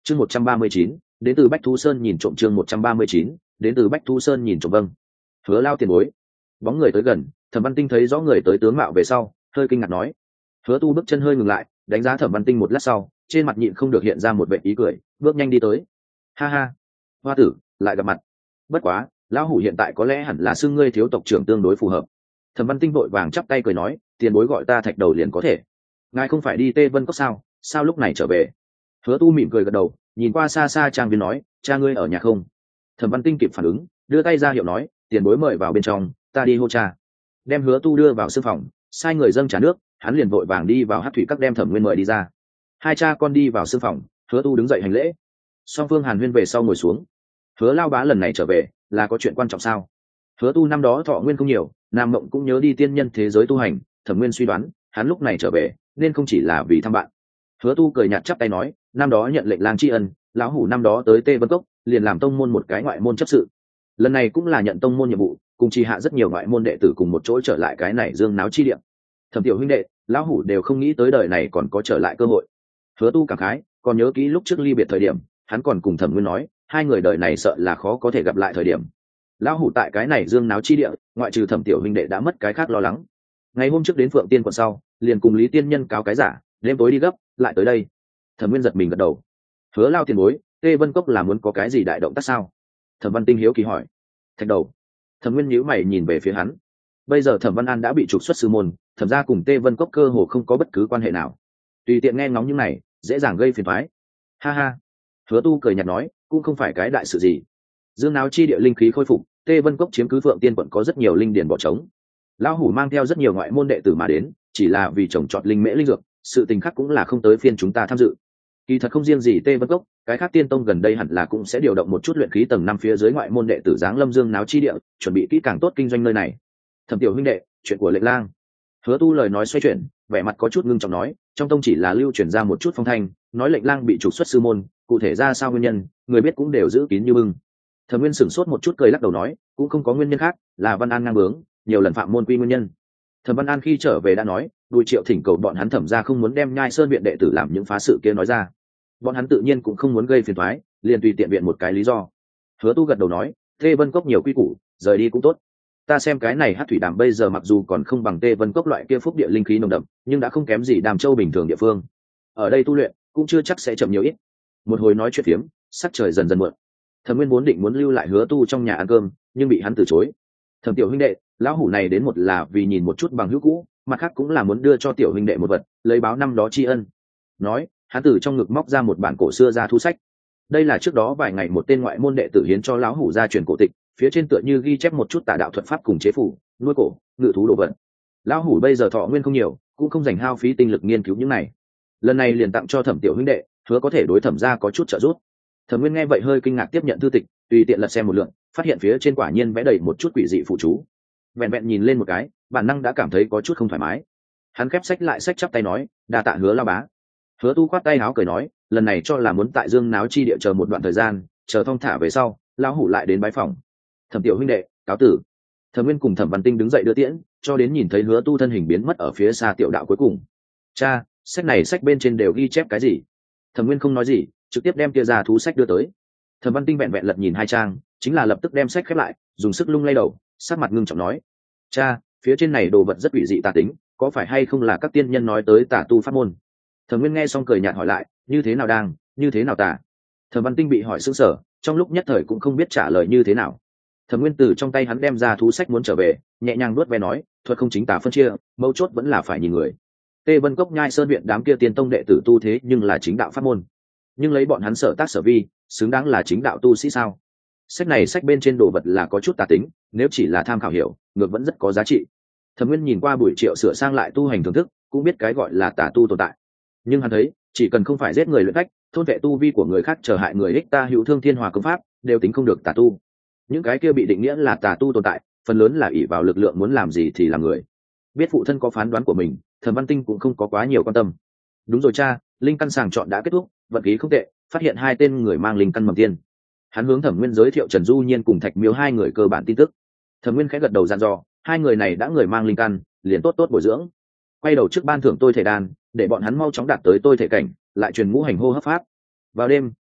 chương 139, đến từ Bách Thu Sơn nhìn trộm. Chương 139, đến từ Bách Thu Sơn nhìn trộm. Vâng. Hứa Lao tiền bối. Bóng người tới gần, Thẩm Văn Tinh thấy rõ người tới tướng mạo về sau, hơi kinh ngạc nói. Hứa Tu bước chân hơi ngừng lại, đánh giá Thẩm Văn Tinh một lát sau, trên mặt nhịn không được hiện ra một vẻ ý cười, bước nhanh đi tới. Ha ha, Hoa tử, lại gặp mặt. Bất quá, lão hủ hiện tại có lẽ hẳn là xưng ngươi thiếu tộc trưởng tương đối phù hợp. Thẩm Văn Tinh vội vàng chắp tay cười nói, tiền bối gọi ta Thạch Đầu liền có thể. Ngài không phải đi Tê Vân Cốc sao, sao lúc này trở về? Hứa Tu mỉm cười gật đầu, nhìn qua xa xa trang viên nói, cha ngươi ở nhà không? Thẩm Văn Tinh kịp phản ứng, đưa tay ra hiệu nói, tiền bối mời vào bên trong, ta đi hô cha. Đem Hứa Tu đưa vào sư phòng, sai người dâng trà nước, hắn liền vội vàng đi vào hát thủy các đem Thẩm Nguyên mời đi ra. Hai cha con đi vào sư phòng, Hứa Tu đứng dậy hành lễ. Song phương hàn huyên về sau ngồi xuống. Hứa Lao bá lần này trở về là có chuyện quan trọng sao? Hứa Tu năm đó thọ nguyên không nhiều, Nam Mộng cũng nhớ đi tiên nhân thế giới tu hành, Thẩm Nguyên suy đoán hắn lúc này trở về nên không chỉ là vì thăm bạn. Hứa Tu cười nhạt chắp tay nói, năm đó nhận lệnh lang tri ân, lão hủ năm đó tới Tê Vân Cốc liền làm tông môn một cái ngoại môn chấp sự, lần này cũng là nhận tông môn nhiệm vụ, cùng trì hạ rất nhiều ngoại môn đệ tử cùng một chỗ trở lại cái này dương náo chi địa. Thẩm tiểu huynh đệ, lão hủ đều không nghĩ tới đời này còn có trở lại cơ hội. Hứa Tu cảm khái, còn nhớ kỹ lúc trước ly biệt thời điểm, hắn còn cùng Thẩm Nguyên nói, hai người đời này sợ là khó có thể gặp lại thời điểm. Lão hủ tại cái này dương náo chi địa, ngoại trừ Thẩm tiểu huynh đệ đã mất cái khác lo lắng. Ngày hôm trước đến Phượng Tiên quận sau, liền cùng Lý Tiên Nhân cáo cái giả, đêm tối đi gấp, lại tới đây. Thẩm Nguyên giật mình gật đầu. Hứa Lao tiền bối, Tê Vân Cốc là muốn có cái gì đại động tác sao? Thẩm Văn Tinh hiếu kỳ hỏi. Thạch Đầu. Thẩm Nguyên nhíu mày nhìn về phía hắn. Bây giờ Thẩm Văn An đã bị trục xuất sư môn, thẩm ra cùng Tê Vân Cốc cơ hồ không có bất cứ quan hệ nào. Tùy tiện nghe ngóng những này, dễ dàng gây phiền toái. Ha ha. Hứa Tu cười nhạt nói, cũng không phải cái đại sự gì. Dương náo chi địa linh khí khôi phục, Tê Vân Cốc chiếm cứ Phượng Tiên quận có rất nhiều linh điền bỏ trống. Lão hủ mang theo rất nhiều ngoại môn đệ tử mà đến, chỉ là vì trồng trọt linh mễ linh dược, sự tình khác cũng là không tới phiên chúng ta tham dự. Kỳ thật không riêng gì Tê Vân Cốc, cái khác tiên tông gần đây hẳn là cũng sẽ điều động một chút luyện khí tầng 5 phía dưới ngoại môn đệ tử giáng lâm dương náo chi địa, chuẩn bị kỹ càng tốt kinh doanh nơi này. Thẩm tiểu huynh đệ, chuyện của Lệnh Lang. Hứa Tu lời nói xoay chuyển, vẻ mặt có chút ngưng trọng nói, trong tông chỉ là lưu truyền ra một chút phong thanh, nói Lệnh Lang bị trục xuất sư môn, cụ thể ra sao nguyên nhân, người biết cũng đều giữ kín như bưng. Thẩm Nguyên sửng sốt một chút cười lắc đầu nói, cũng không có nguyên nhân khác, là Văn An ngang bướng, nhiều lần phạm môn quy nguyên nhân. Thẩm Văn An khi trở về đã nói, Bùi Triệu thỉnh cầu bọn hắn Thẩm ra không muốn đem Nhai Sơn viện đệ tử làm những phá sự kia nói ra. Bọn hắn tự nhiên cũng không muốn gây phiền toái, liền tùy tiện viện một cái lý do. Hứa Tu gật đầu nói, Tê Vân Cốc nhiều quy củ, rời đi cũng tốt. Ta xem cái này Hắc Thủy Đàm bây giờ mặc dù còn không bằng Tê Vân Cốc loại kia phúc địa linh khí nồng đậm, nhưng đã không kém gì Đàm Châu bình thường địa phương. Ở đây tu luyện cũng chưa chắc sẽ chậm nhiều ít. Một hồi nói chuyện phiếm, sắc trời dần dần muộn. Thẩm Nguyên vốn định muốn lưu lại Hứa Tu trong nhà ăn cơm, nhưng bị hắn từ chối. Thẩm tiểu huynh đệ, lão hủ này đến một là vì nhìn một chút bằng hữu cũ, mặt khác cũng là muốn đưa cho tiểu huynh đệ một vật, lấy báo năm đó tri ân. Nói, hắn từ trong ngực móc ra một bản cổ xưa ra thu sách. Đây là trước đó vài ngày một tên ngoại môn đệ tử hiến cho lão hủ gia truyền cổ tịch, phía trên tựa như ghi chép một chút tà đạo thuật pháp cùng chế phủ, nuôi cổ, ngự thú đồ vật. Lão hủ bây giờ thọ nguyên không nhiều, cũng không dành hao phí tinh lực nghiên cứu những này. Lần này liền tặng cho Thẩm tiểu huynh đệ, hứa có thể đối Thẩm gia có chút trợ giúp. Thẩm Nguyên nghe vậy hơi kinh ngạc tiếp nhận thư tịch, tùy tiện lật xem một lượt, phát hiện phía trên quả nhiên vẽ đầy một chút quỷ dị phụ chú. Vẹn vẹn nhìn lên một cái, bản năng đã cảm thấy có chút không thoải mái. Hắn khép sách lại sách chắp tay nói, đa tạ Hứa Lao bá. Hứa Tu khoát tay áo cười nói, lần này cho là muốn tại dương náo chi địa chờ một đoạn thời gian, chờ thong thả về sau, lão hủ lại đến bái phòng. Thẩm tiểu huynh đệ, cáo tử. Thẩm Nguyên cùng Thẩm Văn Tinh đứng dậy đưa tiễn, cho đến nhìn thấy Hứa Tu thân hình biến mất ở phía xa tiểu đạo cuối cùng. Cha, sách này sách bên trên đều ghi chép cái gì? Thẩm Nguyên không nói gì, trực tiếp đem kia ra thú sách đưa tới. Thẩm Văn Tinh vẹn vẹn lật nhìn hai trang, chính là lập tức đem sách khép lại, dùng sức lung lay đầu, sắc mặt ngưng trọng nói, cha, phía trên này đồ vật rất quỷ dị tà tính, có phải hay không là các tiên nhân nói tới tà tu pháp môn? Thẩm Nguyên nghe xong cười nhạt hỏi lại, như thế nào đang, như thế nào tà? Thẩm Văn Tinh bị hỏi sững sờ, trong lúc nhất thời cũng không biết trả lời như thế nào. Thẩm Nguyên từ trong tay hắn đem ra thú sách muốn trở về, nhẹ nhàng nuốt ve nói, thuật không chính tà phân chia, mấu chốt vẫn là phải nhìn người. Tê Vân Cốc Nhai Sơn viện đám kia tiên tông đệ tử tu thế nhưng là chính đạo pháp môn, nhưng lấy bọn hắn sở tác sở vi, xứng đáng là chính đạo tu sĩ sao? Sách này sách bên trên đồ vật là có chút tà tính, nếu chỉ là tham khảo hiểu, ngược vẫn rất có giá trị. Thẩm Nguyên nhìn qua Bùi Triệu sửa sang lại tu hành thưởng thức, cũng biết cái gọi là tà tu tồn tại. Nhưng hắn thấy, chỉ cần không phải giết người luyện cách, thôn vệ tu vi của người khác trở hại người ích ta hữu thương thiên hòa công pháp, đều tính không được tà tu. Những cái kia bị định nghĩa là tà tu tồn tại, phần lớn là ỷ vào lực lượng muốn làm gì thì làm người. Biết phụ thân có phán đoán của mình, Thẩm Văn Tinh cũng không có quá nhiều quan tâm. Đúng rồi cha, linh căn sàng chọn đã kết thúc, vận khí không tệ, phát hiện hai tên người mang linh căn mầm tiên. Hắn hướng Thẩm Nguyên giới thiệu Trần Du Nhiên cùng Thạch Miếu hai người cơ bản tin tức. Thẩm Nguyên khẽ gật đầu dặn dò, hai người này đã người mang linh căn, liền tốt tốt bồi dưỡng. Quay đầu trước ban thưởng tôi thể đan, để bọn hắn mau chóng đạt tới tôi thể cảnh, lại truyền ngũ hành hô hấp pháp. Vào đêm,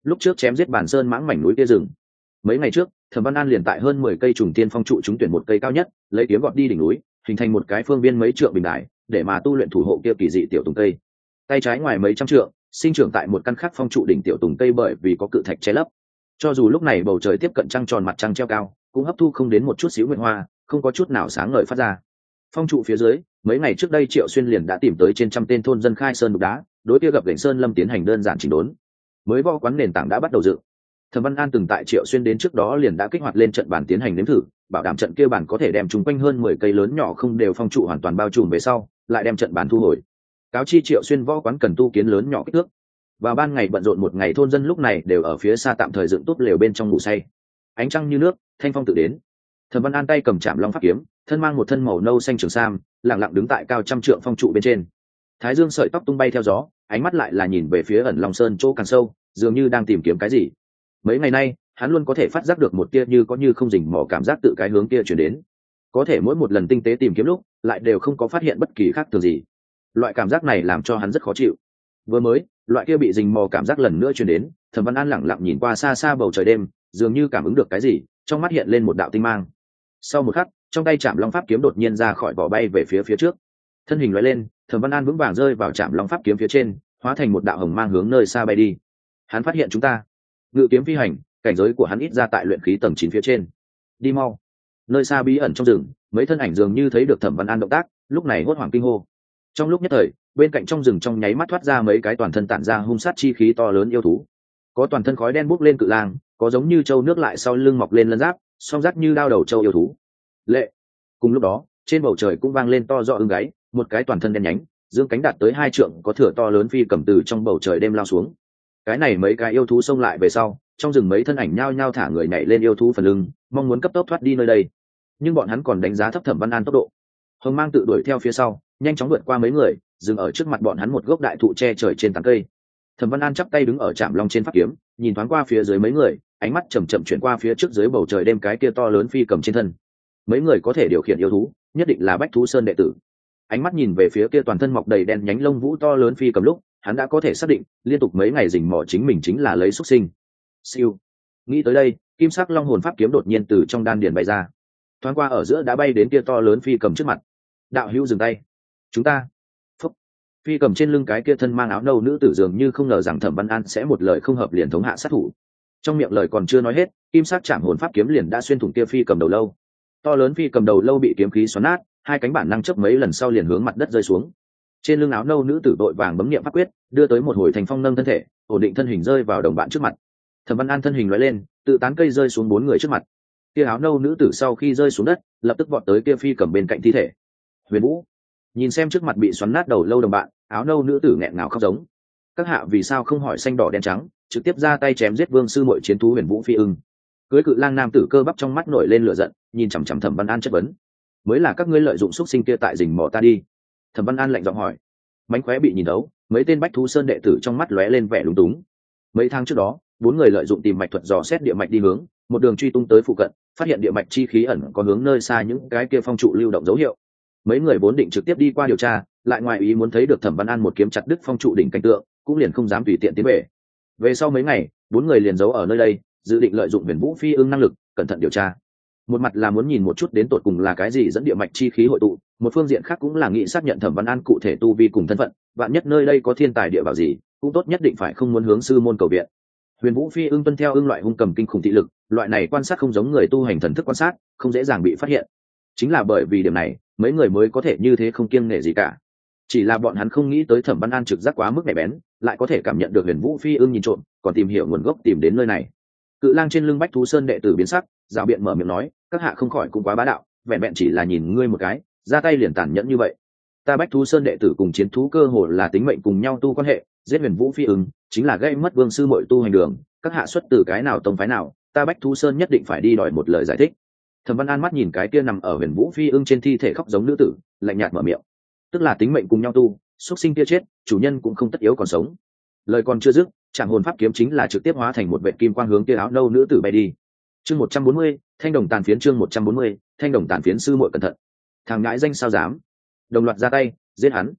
lúc trước chém giết bản sơn mãng mảnh núi kia rừng. Mấy ngày trước Thẩm Văn An liền tại hơn 10 cây trùng tiên phong trụ trúng tuyển một cây cao nhất, lấy kiếm gọt đi đỉnh núi, hình thành một cái phương viên mấy trượng bình đài, để mà tu luyện thủ hộ kia kỳ dị tiểu tùng cây. Tay trái ngoài mấy trăm trượng, sinh trưởng tại một căn khắc phong trụ đỉnh tiểu tùng cây, bởi vì có cự thạch che lấp. Cho dù lúc này bầu trời tiếp cận trăng tròn, mặt trăng treo cao, cũng hấp thu không đến một chút xíu nguyệt hoa, không có chút nào sáng ngời phát ra. Phong trụ phía dưới, mấy ngày trước đây Triệu Xuyên liền đã tìm tới trên trăm tên thôn dân khai sơn đục đá, đối kia gặp gành sơn lâm tiến hành đơn giản chỉnh đốn. Mới võ quán nền tảng đã bắt đầu dựng. Thẩm Văn An từng tại Triệu Xuyên đến trước đó liền đã kích hoạt lên trận bàn tiến hành nếm thử, bảo đảm trận kia bàn có thể đem chúng quanh hơn 10 cây lớn nhỏ không đều phong trụ hoàn toàn bao trùm về sau, lại đem trận bàn thu hồi. Cáo chi Triệu Xuyên võ quán cần tu kiến lớn nhỏ kích thước. Vào ban ngày bận rộn một ngày, thôn dân lúc này đều ở phía xa tạm thời dựng tốt lều bên trong ngủ say. Ánh trăng như nước, thanh phong tự đến. Thẩm Văn An tay cầm Trảm Long pháp kiếm, thân mang một thân màu nâu xanh trường sam, lặng lặng đứng tại cao trăm trượng phong trụ bên trên. Thái dương sợi tóc tung bay theo gió, ánh mắt lại là nhìn về phía ẩn Long Sơn chỗ càng sâu, dường như đang tìm kiếm cái gì. Mấy ngày nay hắn luôn có thể phát giác được một tia như có như không rình mò cảm giác tự cái hướng kia chuyển đến, có thể mỗi một lần tinh tế tìm kiếm lúc lại đều không có phát hiện bất kỳ khác thường gì. Loại cảm giác này làm cho hắn rất khó chịu. Vừa mới loại kia bị rình mò cảm giác lần nữa chuyển đến, Thẩm Văn An lẳng lặng nhìn qua xa xa bầu trời đêm, dường như cảm ứng được cái gì, trong mắt hiện lên một đạo tinh mang. Sau một khắc, trong tay Trảm Long pháp kiếm đột nhiên ra khỏi vỏ, bay về phía trước. Thân hình lóe lên, Thẩm Văn An vững vàng rơi vào Trảm Long pháp kiếm phía trên, hóa thành một đạo hồng mang hướng nơi xa bay đi. Hắn phát hiện chúng ta. Ngự kiếm phi hành, cảnh giới của hắn ít ra tại luyện khí tầng 9 phía trên. Đi mau. Nơi xa bí ẩn trong rừng, mấy thân ảnh dường như thấy được Thẩm Văn An động tác, lúc này hốt hoảng kinh hô. Trong lúc nhất thời, bên cạnh trong rừng trong nháy mắt thoát ra mấy cái toàn thân tản ra hung sát chi khí to lớn yêu thú. Có toàn thân khói đen bốc lên cự lang, có giống như trâu nước lại sau lưng mọc lên lân giáp, song rác như đao đầu trâu yêu thú. Lệ. Cùng lúc đó, trên bầu trời cũng vang lên to rõ ưng gáy, một cái toàn thân đen nhánh, dương cánh đạt tới 2 trượng, có thửa to lớn phi cầm từ trong bầu trời đêm lao xuống. Cái này mấy cái yêu thú xông lại về sau, trong rừng mấy thân ảnh nhao nhao thả người nhảy lên yêu thú phần lưng, mong muốn cấp tốc thoát đi nơi đây. Nhưng bọn hắn còn đánh giá thấp Thẩm Văn An tốc độ. Hồng mang tự đuổi theo phía sau, nhanh chóng vượt qua mấy người, dừng ở trước mặt bọn hắn một gốc đại thụ che trời trên tán cây. Thẩm Văn An chắp tay đứng ở Trảm Long trên pháp kiếm, nhìn thoáng qua phía dưới mấy người, ánh mắt chậm chậm chuyển qua phía trước dưới bầu trời đêm cái kia to lớn phi cầm trên thân. Mấy người có thể điều khiển yêu thú, nhất định là Bách Thú Sơn đệ tử. Ánh mắt nhìn về phía kia toàn thân mọc đầy đen nhánh lông vũ to lớn phi cầm lúc, hắn đã có thể xác định, liên tục mấy ngày rình mò chính mình chính là lấy xuất sinh. Siêu. Nghĩ tới đây, kim sắc long hồn pháp kiếm đột nhiên từ trong đan điền bay ra, thoáng qua ở giữa đã bay đến kia to lớn phi cầm trước mặt. Đạo hữu dừng tay. Chúng ta. Phúc. Phi cầm trên lưng cái kia thân mang áo nâu nữ tử dường như không ngờ rằng Thẩm Văn An sẽ một lời không hợp liền thống hạ sát thủ. Trong miệng lời còn chưa nói hết, kim sắc Trảm hồn pháp kiếm liền đã xuyên thủng kia phi cầm đầu lâu. To lớn phi cầm đầu lâu bị kiếm khí xoắn nát, hai cánh bản năng chớp mấy lần sau liền hướng mặt đất rơi xuống. Trên lưng áo nâu nữ tử vội vàng bấm niệm pháp quyết, đưa tới một hồi thành phong nâng thân thể, ổn định thân hình rơi vào đồng bạn trước mặt. Thẩm Văn An thân hình lóe lên, tự tán cây rơi xuống 4 người trước mặt. Kia áo nâu nữ tử sau khi rơi xuống đất, lập tức vọt tới kia phi cầm bên cạnh thi thể. Huyền Vũ nhìn xem trước mặt bị xoắn nát đầu lâu đồng bạn, áo nâu nữ tử nghẹn ngào khóc giống. Các hạ vì sao không hỏi xanh đỏ đen trắng, trực tiếp ra tay chém giết vương sư muội chiến thú Huyền Vũ phi ưng? Cưới cự lang nam tử cơ bắp trong mắt nổi lên lửa giận, nhìn chằm chằm Thẩm Văn An chất vấn. Mới là các ngươi lợi dụng xúc sinh kia tại rình mò ta đi. Thẩm Văn An lạnh giọng hỏi. Mánh khóe bị nhìn đấu, mấy tên Bách Thú Sơn đệ tử trong mắt lóe lên vẻ lúng túng. Mấy tháng trước đó, 4 người lợi dụng tìm mạch thuật dò xét địa mạch đi hướng, một đường truy tung tới phụ cận, phát hiện địa mạch chi khí ẩn có hướng nơi xa những cái kia phong trụ lưu động dấu hiệu. Mấy người vốn định trực tiếp đi qua điều tra, lại ngoài ý muốn thấy được Thẩm Văn An một kiếm chặt đứt phong trụ đỉnh cảnh tượng, cũng liền không dám tùy tiện tiến về. Về sau mấy ngày, 4 người liền giấu ở nơi đây, dự định lợi dụng Huyền Vũ phi ưng năng lực, cẩn thận điều tra. Một mặt là muốn nhìn một chút đến tột cùng là cái gì dẫn địa mạch chi khí hội tụ, một phương diện khác cũng là nghĩ xác nhận Thẩm Văn An cụ thể tu vi cùng thân phận, vạn nhất nơi đây có thiên tài địa bảo gì, cũng tốt nhất định phải không muốn hướng sư môn cầu viện. Huyền Vũ phi ưng tuân theo ưng loại hung cầm kinh khủng thị lực, loại này quan sát không giống người tu hành thần thức quan sát, không dễ dàng bị phát hiện. Chính là bởi vì điểm này, mấy người mới có thể như thế không kiêng nể gì cả. Chỉ là bọn hắn không nghĩ tới Thẩm Văn An trực giác quá mức nhạy bén, lại có thể cảm nhận được Huyền Vũ phi ưng nhìn trộm, còn tìm hiểu nguồn gốc tìm đến nơi này. Cự lang trên lưng Bách Thú Sơn đệ tử biến sắc, rào biện mở miệng nói, các hạ không khỏi cũng quá bá đạo, vẹn vẹn chỉ là nhìn ngươi một cái, ra tay liền tàn nhẫn như vậy. Ta Bách Thú Sơn đệ tử cùng chiến thú cơ hồ là tính mệnh cùng nhau tu quan hệ, giết Huyền Vũ phi ưng chính là gây mất vương sư muội tu hành đường, các hạ xuất từ cái nào tông phái nào, ta Bách Thú Sơn nhất định phải đi đòi một lời giải thích. Thẩm Văn An mắt nhìn cái kia nằm ở Huyền Vũ phi ưng trên thi thể khóc giống nữ tử, lạnh nhạt mở miệng, tức là tính mệnh cùng nhau tu, xuất sinh kia chết, chủ nhân cũng không tất yếu còn sống. Lời còn chưa dứt, Trảm hồn pháp kiếm chính là trực tiếp hóa thành một vệt kim quang hướng kia áo nâu nữ tử bay đi. Chương 140, thanh đồng tàn phiến. Chương 140, thanh đồng tàn phiến. Sư muội cẩn thận. Thằng ngãi danh sao dám? Đồng loạt ra tay, giết hắn.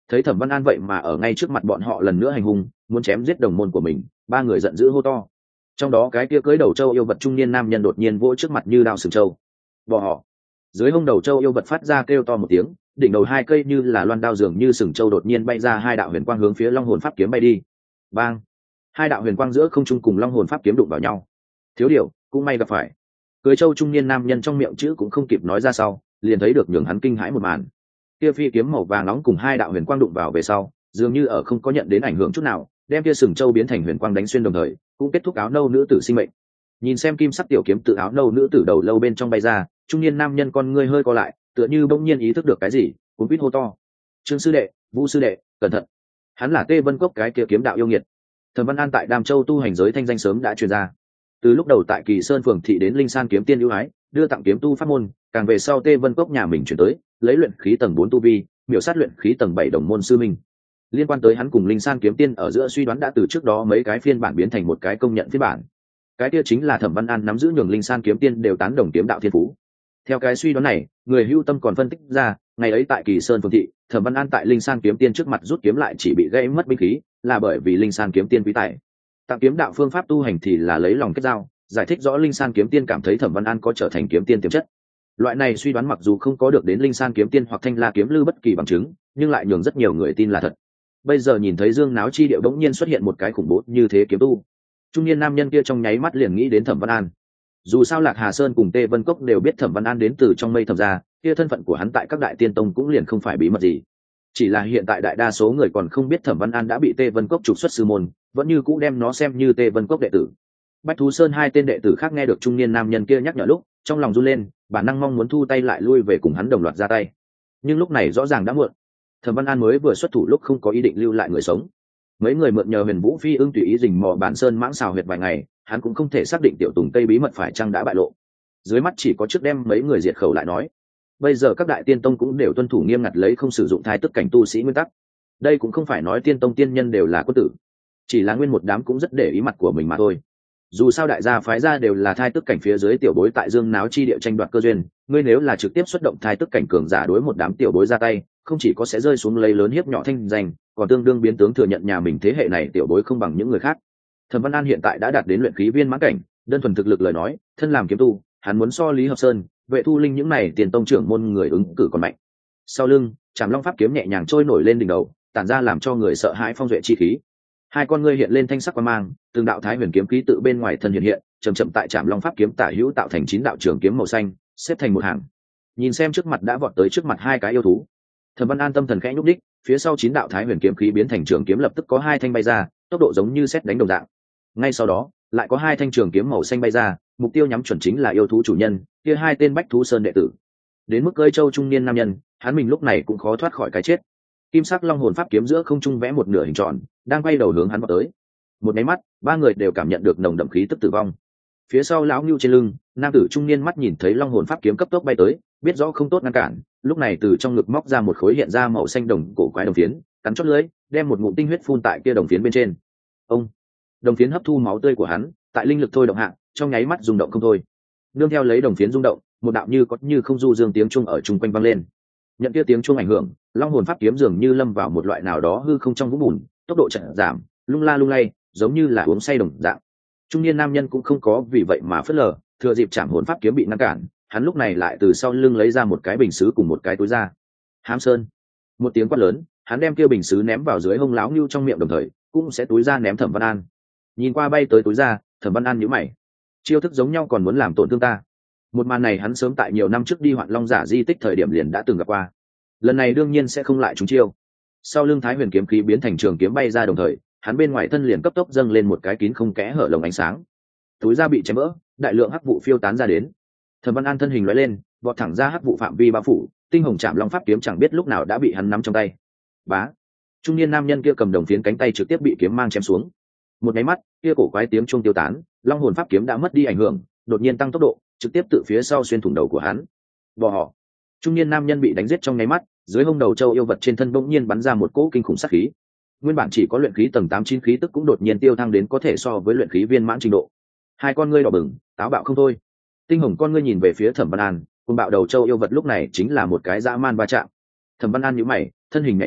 Thấy Thẩm Văn An vậy mà ở ngay trước mặt bọn họ lần nữa hành hung, muốn chém giết đồng môn của mình, ba người giận dữ hô to. Trong đó cái kia cưỡi đầu trâu yêu vật trung niên nam nhân đột nhiên vỗ trước mặt như đao sừng trâu. Bỏ họ. Dưới hông đầu trâu yêu vật phát ra kêu to một tiếng, đỉnh đầu hai cây như là loan đao dường như sừng trâu đột nhiên bay ra hai đạo huyền quang hướng phía long hồn pháp kiếm bay đi. Bang! Hai đạo huyền quang giữa không trung cùng long hồn pháp kiếm đụng vào nhau. Thiếu điều, cũng may gặp phải. Cưỡi trâu trung niên nam nhân trong miệng chữ cũng không kịp nói ra sau, liền thấy được nhường hắn kinh hãi một màn. Kia phi kiếm màu vàng nóng cùng hai đạo huyền quang đụng vào về sau, dường như ở không có nhận đến ảnh hưởng chút nào, đem kia sừng trâu biến thành huyền quang đánh xuyên đồng thời, cũng kết thúc áo nâu nữ tử sinh mệnh. Nhìn xem kim sắc tiểu kiếm tự áo nâu nữ tử đầu lâu bên trong bay ra, trung niên nam nhân con ngươi hơi co lại, tựa như bỗng nhiên ý thức được cái gì, cuống quýt hô to: Trương sư đệ, Vũ sư đệ, cẩn thận! Hắn là Tê Vân Cốc cái kia kiếm đạo yêu nghiệt. Thẩm Văn An tại Đàm Châu tu hành giới thanh danh sớm đã truyền ra. Từ lúc đầu tại Kỳ Sơn phường thị đến Linh San kiếm tiên ưu ái, đưa tặng kiếm tu pháp môn, càng về sau Tê Vân Cốc nhà mình chuyển tới, lấy luyện khí tầng 4 tu vi, miểu sát luyện khí tầng 7 đồng môn sư minh. Liên quan tới hắn cùng Linh San kiếm tiên ở giữa suy đoán đã từ trước đó mấy cái phiên bản biến thành một cái công nhận phiên bản. Cái kia chính là Thẩm Văn An nắm giữ nhường Linh San kiếm tiên đều tán đồng kiếm đạo thiên phú. Theo cái suy đoán này, người hưu tâm còn phân tích ra, ngày ấy tại Kỳ Sơn phường thị, Thẩm Văn An tại Linh San kiếm tiên trước mặt rút kiếm lại chỉ bị gây mất binh khí, là bởi vì Linh San kiếm tiên quý tài. Tặng kiếm đạo phương pháp tu hành thì là lấy lòng kết giao, giải thích rõ Linh San kiếm tiên cảm thấy Thẩm Văn An có trở thành kiếm tiên tiềm chất. Loại này suy đoán mặc dù không có được đến Linh San kiếm tiên hoặc Thanh La kiếm lư bất kỳ bằng chứng, nhưng lại nhường rất nhiều người tin là thật. Bây giờ nhìn thấy Dương Náo chi điệu bỗng nhiên xuất hiện một cái khủng bố như thế kiếm tu, trung niên nam nhân kia trong nháy mắt liền nghĩ đến Thẩm Văn An. Dù sao Lạc Hà Sơn cùng Tê Vân Cốc đều biết Thẩm Văn An đến từ trong mây thẩm gia, kia thân phận của hắn tại các đại tiên tông cũng liền không phải bí mật gì. Chỉ là hiện tại đại đa số người còn không biết Thẩm Văn An đã bị Tê Vân Cốc trục xuất sư môn, vẫn như cũ đem nó xem như Tê Vân Cốc đệ tử. Bách Thú Sơn hai tên đệ tử khác nghe được trung niên nam nhân kia nhắc nhở lúc, trong lòng run lên, bản năng mong muốn thu tay lại lui về cùng hắn đồng loạt ra tay. Nhưng lúc này rõ ràng đã muộn. Thẩm Văn An mới vừa xuất thủ lúc không có ý định lưu lại người sống. Mấy người mượn nhờ Huyền Vũ Phi ưng tùy ý rình mò bản sơn mãng xào huyệt vài ngày, hắn cũng không thể xác định tiểu tùng tây bí mật phải chăng đã bại lộ. Dưới mắt chỉ có trước đem mấy người diệt khẩu lại nói. Bây giờ các đại tiên tông cũng đều tuân thủ nghiêm ngặt lấy không sử dụng thai tức cảnh tu sĩ nguyên tắc. Đây cũng không phải nói tiên tông tiên nhân đều là quân tử, chỉ là nguyên một đám cũng rất để ý mặt của mình mà thôi. Dù sao đại gia phái gia đều là thai tức cảnh phía dưới tiểu bối tại Dương Náo chi địa tranh đoạt cơ duyên, ngươi nếu là trực tiếp xuất động thai tức cảnh cường giả đối một đám tiểu bối ra tay, không chỉ có sẽ rơi xuống lấy lớn hiếp nhỏ thanh danh, còn tương đương biến tướng thừa nhận nhà mình thế hệ này tiểu bối không bằng những người khác. Thẩm Văn An hiện tại đã đạt đến luyện khí viên mãn cảnh, đơn thuần thực lực lời nói, thân làm kiếm tu, hắn muốn so Lý Hợp Sơn, Vệ Thu Linh những này tiền tông trưởng môn người ứng cử còn mạnh. Sau lưng, Trảm Long pháp kiếm nhẹ nhàng trôi nổi lên đỉnh đầu, tản ra làm cho người sợ hãi phong duệ chi khí. Hai con ngươi hiện lên thanh sắc quang mang, từng đạo thái huyền kiếm khí tự bên ngoài thân hiện, chậm chậm tại Trảm Long pháp kiếm tả hữu tạo thành 9 đạo trường kiếm màu xanh, xếp thành một hàng. Nhìn xem trước mặt đã vọt tới trước mặt hai cái yêu thú, Thẩm Văn An tâm thần khẽ nhúc đích, phía sau 9 đạo thái huyền kiếm khí biến thành trường kiếm lập tức có hai thanh bay ra, tốc độ giống như sét đánh đồng dạng. Ngay sau đó, lại có hai thanh trường kiếm màu xanh bay ra, mục tiêu nhắm chuẩn chính là yêu thú chủ nhân, kia hai tên Bách Thú Sơn đệ tử. Đến mức Cơi Châu trung niên nam nhân, hắn mình lúc này cũng khó thoát khỏi cái chết. Kim sắc long hồn pháp kiếm giữa không trung vẽ một nửa hình tròn, đang quay đầu hướng hắn vào tới. Một cái mắt, ba người đều cảm nhận được nồng đậm khí tức tử vong. Phía sau lão Nưu trên lưng, nam tử trung niên mắt nhìn thấy long hồn pháp kiếm cấp tốc bay tới, biết rõ không tốt ngăn cản, lúc này từ trong ngực móc ra một khối hiện ra màu xanh đồng cổ quái đồng phiến, cắn chót lưỡi, đem một ngụm tinh huyết phun tại kia đồng phiến bên trên. Ông, đồng phiến hấp thu máu tươi của hắn, tại linh lực thôi động hạ, trong nháy mắt rung động không thôi. Nương theo lấy đồng phiến rung động, một đạo như có như không du dương tiếng chuông ở chung quanh vang lên. Nhận kia tiếng chuông ảnh hưởng, long hồn pháp kiếm dường như lâm vào một loại nào đó hư không trong vũng bùn, tốc độ chậm giảm, lung la lung lay, giống như là uống say đồng dạng. Trung niên nam nhân cũng không có vì vậy mà phớt lờ, thừa dịp Trảm hồn pháp kiếm bị ngăn cản, hắn lúc này lại từ sau lưng lấy ra một cái bình sứ cùng một cái túi ra. Hám Sơn, một tiếng quát lớn, hắn đem kia bình sứ ném vào dưới hông lão Nưu trong miệng, đồng thời cũng sẽ túi ra ném Thẩm Văn An. Nhìn qua bay tới túi ra, Thẩm Văn An nhíu mày, chiêu thức giống nhau còn muốn làm tổn thương ta. Một màn này hắn sớm tại nhiều năm trước đi Hoạn Long giả di tích thời điểm liền đã từng gặp qua, lần này đương nhiên sẽ không lại trúng chiêu. Sau lưng thái huyền kiếm khí biến thành trường kiếm bay ra, đồng thời hắn bên ngoài thân liền cấp tốc dâng lên một cái kín không kẽ hở lồng ánh sáng, túi ra bị chém vỡ, đại lượng hắc vụ phiêu tán ra đến. Thẩm Văn An thân hình lóe lên, vọt thẳng ra hắc vụ phạm vi bao phủ, tinh hồng Trảm Long pháp kiếm chẳng biết lúc nào đã bị hắn nắm trong tay. Bá, trung niên nam nhân kia cầm đồng phiến cánh tay trực tiếp bị kiếm mang chém xuống. Một cái mắt, kia cổ quái tiếng chuông tiêu tán, long hồn pháp kiếm đã mất đi ảnh hưởng, đột nhiên tăng tốc độ, trực tiếp từ phía sau xuyên thủng đầu của hắn. Bò họ, trung niên nam nhân bị đánh giết trong nháy mắt, dưới hông đầu châu yêu vật trên thân bỗng nhiên bắn ra một cỗ kinh khủng sát khí. Nguyên bản chỉ có luyện khí tầng 8-9 khí tức cũng đột nhiên tiêu thăng đến có thể so với luyện khí viên mãn trình độ. Hai con ngươi đỏ bừng, táo bạo không thôi. Tinh hồng con ngươi nhìn về phía Thẩm Văn An, cùng bạo đầu châu yêu vật lúc này chính là một cái dã man va chạm. Thẩm Văn An nhíu mày, thân hình nhảy lên,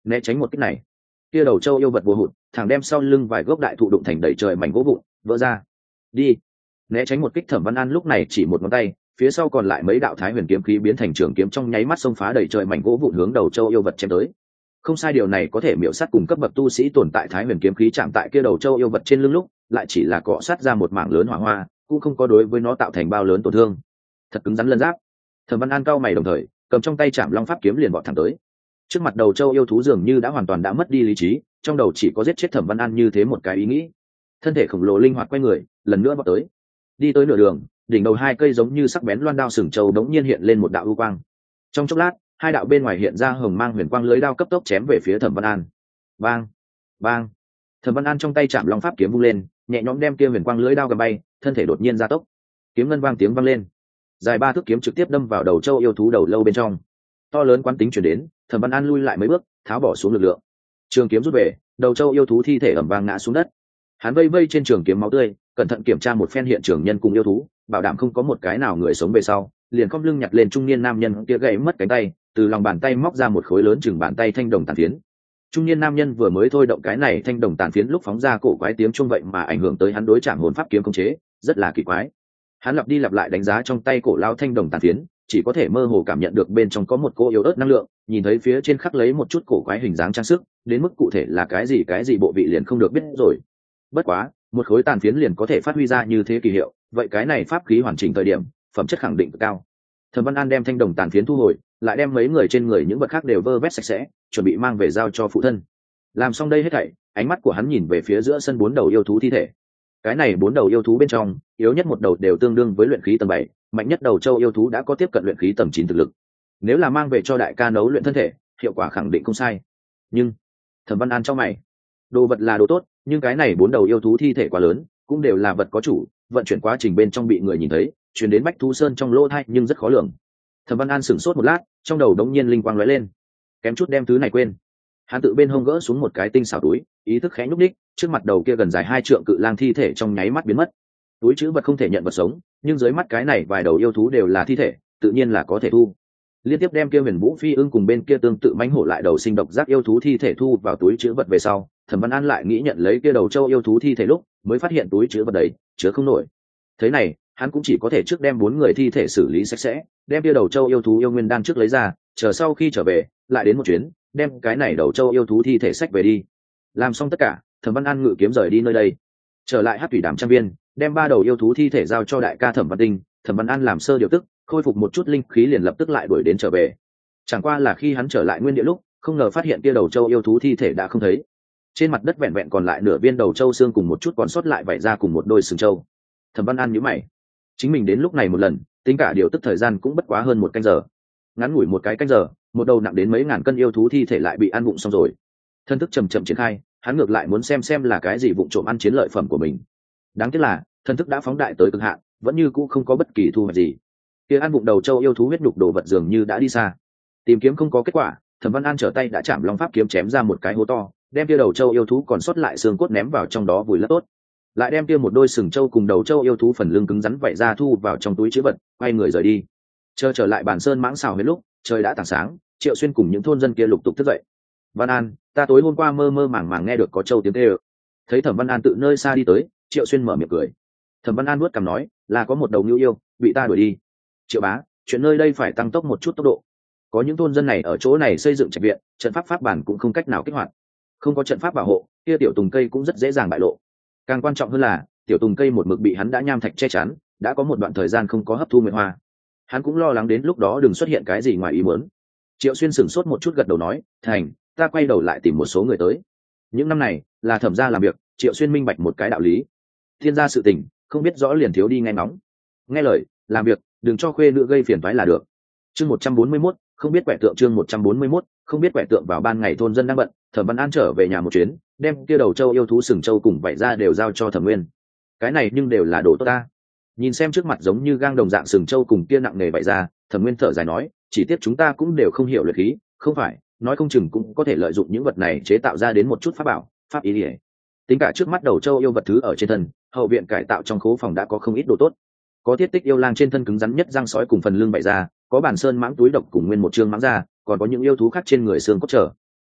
né tránh một kích này. Kia đầu châu yêu vật vô hụt thẳng đem sau lưng vài gốc đại thụ đụng thành đầy trời mảnh gỗ vụn vỡ ra. Đi. Né tránh một kích Thẩm Văn An lúc này chỉ một ngón tay, phía sau còn lại mấy đạo thái huyền kiếm khí biến thành trường kiếm trong nháy mắt xông phá đầy trời mảnh gỗ vụn hướng đầu châu yêu vật chém tới. Không sai, điều này có thể miểu sát cùng cấp bậc tu sĩ tồn tại thái huyền kiếm khí chạm tại kia đầu châu yêu vật trên lưng lúc lại chỉ là cọ sát ra một mảng lớn hỏa hoa, cũng không có đối với nó tạo thành bao lớn tổn thương. Thật cứng rắn lân giáp. Thẩm Văn An cau mày đồng thời cầm trong tay Trảm Long pháp kiếm liền vọt thẳng tới. Trước mặt đầu châu yêu thú dường như đã hoàn toàn đã mất đi lý trí, trong đầu chỉ có giết chết Thẩm Văn An như thế một cái ý nghĩ. Thân thể khổng lồ linh hoạt quay người lần nữa vọt tới. Đi tới nửa đường, đỉnh đầu hai cây giống như sắc bén loan đao sừng châu đống nhiên hiện lên một đạo ưu quang. Trong chốc lát, hai đạo bên ngoài hiện ra hồng mang huyền quang lưới đao cấp tốc chém về phía Thẩm Văn An. Bang, bang. Thẩm Văn An trong tay Trảm Long pháp kiếm vung lên, nhẹ nhõm đem kia huyền quang lưới đao gầm bay, thân thể đột nhiên gia tốc. Kiếm ngân vang tiếng vang lên, dài 3 thước kiếm trực tiếp đâm vào đầu châu yêu thú đầu lâu bên trong. To lớn quán tính truyền đến, Thẩm Văn An lui lại mấy bước, tháo bỏ xuống lực lượng. Trường kiếm rút về, đầu châu yêu thú thi thể ầm vang ngã xuống đất. Hắn vây vây trên trường kiếm máu tươi, cẩn thận kiểm tra một phen hiện trường nhân cùng yêu thú, bảo đảm không có một cái nào người sống về sau, liền khom lưng nhặt lên trung niên nam nhân kia gãy mất cánh tay, từ lòng bàn tay móc ra một khối lớn chừng bàn tay thanh đồng tàn phiến. Trung niên nam nhân vừa mới thôi động cái này thanh đồng tàn phiến lúc phóng ra cổ quái tiếng chuông vậy mà ảnh hưởng tới hắn đối chạm hồn pháp kiếm khống chế, rất là kỳ quái. Hắn lặp đi lặp lại đánh giá trong tay cổ lao thanh đồng tàn phiến, chỉ có thể mơ hồ cảm nhận được bên trong có một cô yếu ớt năng lượng, nhìn thấy phía trên khắc lấy một chút cổ quái hình dáng trang sức, đến mức cụ thể là cái gì bộ vị liền không được biết rồi. Bất quá, một khối tàn phiến liền có thể phát huy ra như thế kỳ hiệu, vậy cái này pháp khí hoàn chỉnh thời điểm, phẩm chất khẳng định cực cao. Thẩm Văn An đem thanh đồng tàn phiến thu hồi, lại đem mấy người trên người những vật khác đều vơ vét sạch sẽ, chuẩn bị mang về giao cho phụ thân. Làm xong đây hết thảy, ánh mắt của hắn nhìn về phía giữa sân 4 đầu yêu thú thi thể. Cái này 4 đầu yêu thú bên trong, yếu nhất một đầu đều tương đương với luyện khí tầng 7, mạnh nhất đầu châu yêu thú đã có tiếp cận luyện khí tầng 9 thực lực. Nếu là mang về cho đại ca nấu luyện thân thể, hiệu quả khẳng định không sai. Nhưng, Thẩm Văn An trong mày, đồ vật là đồ tốt, nhưng cái này 4 đầu yêu thú thi thể quá lớn, cũng đều là vật có chủ, vận chuyển quá trình bên trong bị người nhìn thấy, truyền đến Bách Thú Sơn trong lỗ tai nhưng rất khó lường. Thẩm Văn An sửng sốt một lát, trong đầu đống nhiên linh quang lóe lên, kém chút đem thứ này quên. Hắn tự bên hông gỡ xuống một cái tinh xảo túi, ý thức khẽ nhúc nhích, trước mặt đầu kia gần dài 2 trượng cự lang thi thể trong nháy mắt biến mất. Túi trữ vật không thể nhận vật sống, nhưng dưới mắt cái này vài đầu yêu thú đều là thi thể, tự nhiên là có thể thu. Liên tiếp đem kia Huyền Vũ Phi ưng cùng bên kia tương tự mãnh hổ lại đầu sinh độc giác yêu thú thi thể thu vào túi trữ vật về sau, Thẩm Văn An lại nghĩ nhận lấy kia đầu châu yêu thú thi thể lúc, mới phát hiện túi trữ vật đấy chứa không nổi. Thế này, hắn cũng chỉ có thể trước đem 4 người thi thể xử lý sạch sẽ, đem kia đầu châu yêu thú yêu nguyên đan trước lấy ra, chờ sau khi trở về, lại đến một chuyến, đem cái này đầu châu yêu thú thi thể xách về đi. Làm xong tất cả, Thẩm Văn An ngự kiếm rời đi nơi đây, trở lại Hắc Thủy Đàm trang viên, đem 3 đầu yêu thú thi thể giao cho đại ca Thẩm Văn Tinh. Thẩm Văn An làm sơ điều tức, khôi phục một chút linh khí liền lập tức lại đuổi đến trở về. Chẳng qua là khi hắn trở lại nguyên địa lúc, không ngờ phát hiện kia đầu châu yêu thú thi thể đã không thấy. Trên mặt đất vẹn vẹn còn lại nửa viên đầu châu xương cùng một chút còn sót lại vảy ra cùng một đôi sừng châu. Thẩm Văn An nhíu mày, chính mình đến lúc này một lần, tính cả điều tức thời gian cũng bất quá hơn 1 canh giờ. Ngắn ngủi một cái canh giờ, một đầu nặng đến mấy ngàn cân yêu thú thi thể lại bị ăn vụng xong rồi. Thân thức chậm chậm triển khai, hắn ngược lại muốn xem là cái gì vụng trộm ăn chiến lợi phẩm của mình. Đáng tiếc là thân thức đã phóng đại tới cực hạn, vẫn như cũ không có bất kỳ thu hoạch gì. Kia ăn vụng đầu châu yêu thú huyết nhục đồ vật dường như đã đi xa. Tìm kiếm không có kết quả, Thẩm Văn An trở tay đã chạm Long pháp kiếm chém ra một cái hố to, đem kia đầu châu yêu thú còn sót lại xương cốt ném vào trong đó vùi lấp tốt. Lại đem kia một đôi sừng châu cùng đầu châu yêu thú phần lưng cứng rắn vảy ra thu vào trong túi trữ vật, quay người rời đi. Chờ trở lại bản sơn mãng xào huyết lúc trời đã tảng sáng, Triệu Xuyên cùng những thôn dân kia lục tục thức dậy. Văn An, ta tối hôm qua mơ mơ màng màng nghe được có châu tiếng tê ơ. Thấy Thẩm Văn An tự nơi xa đi tới, Triệu Xuyên mở miệng cười. Thẩm Văn An nuốt cằm nói, là có một đầu ngưu yêu bị ta đuổi đi. Triệu bá, chuyện nơi đây phải tăng tốc một chút tốc độ. Có những thôn dân này ở chỗ này xây dựng trạch viện, trận pháp pháp bản cũng không cách nào kích hoạt. Không có trận pháp bảo hộ, kia tiểu tùng cây cũng rất dễ dàng bại lộ. Càng quan trọng hơn là, tiểu tùng cây một mực bị hắn đã nham thạch che chắn, đã có một đoạn thời gian không có hấp thu nguyệt hoa. Hắn cũng lo lắng đến lúc đó đừng xuất hiện cái gì ngoài ý muốn. Triệu Xuyên sửng sốt một chút gật đầu nói, thành, ta quay đầu lại tìm một số người tới. Những năm này là Thẩm gia làm việc, Triệu Xuyên minh bạch một cái đạo lý: thiên gia sự tình không biết rõ liền thiếu đi nghe ngóng, nghe lời làm việc, đừng cho khuê nữ gây phiền toái là được. Chương 141, không biết quẻ tượng. Chương 141, không biết quẻ tượng. Vào ban ngày thôn dân đang bận, Thẩm Văn An trở về nhà một chuyến, đem kia đầu châu yêu thú sừng châu cùng vảy ra đều giao cho Thẩm Nguyên. Cái này nhưng đều là đồ tốt ta. Nhìn xem trước mặt giống như gang đồng dạng sừng châu cùng kia nặng nề vảy ra, Thẩm Nguyên thở dài nói, chỉ tiếc chúng ta cũng đều không hiểu luyện khí, không phải, nói không chừng cũng có thể lợi dụng những vật này chế tạo ra đến một chút pháp bảo, pháp ý liễu. Tính cả trước mắt đầu châu yêu vật thứ ở trên thân, hậu viện cải tạo trong khố phòng đã có không ít đồ tốt. Có thiết tích yêu lang trên thân cứng rắn nhất răng sói cùng phần lưng bại ra, có bản sơn mãng túi độc cùng nguyên một chương mãng ra, còn có những yêu thú khác trên người xương cốt trở.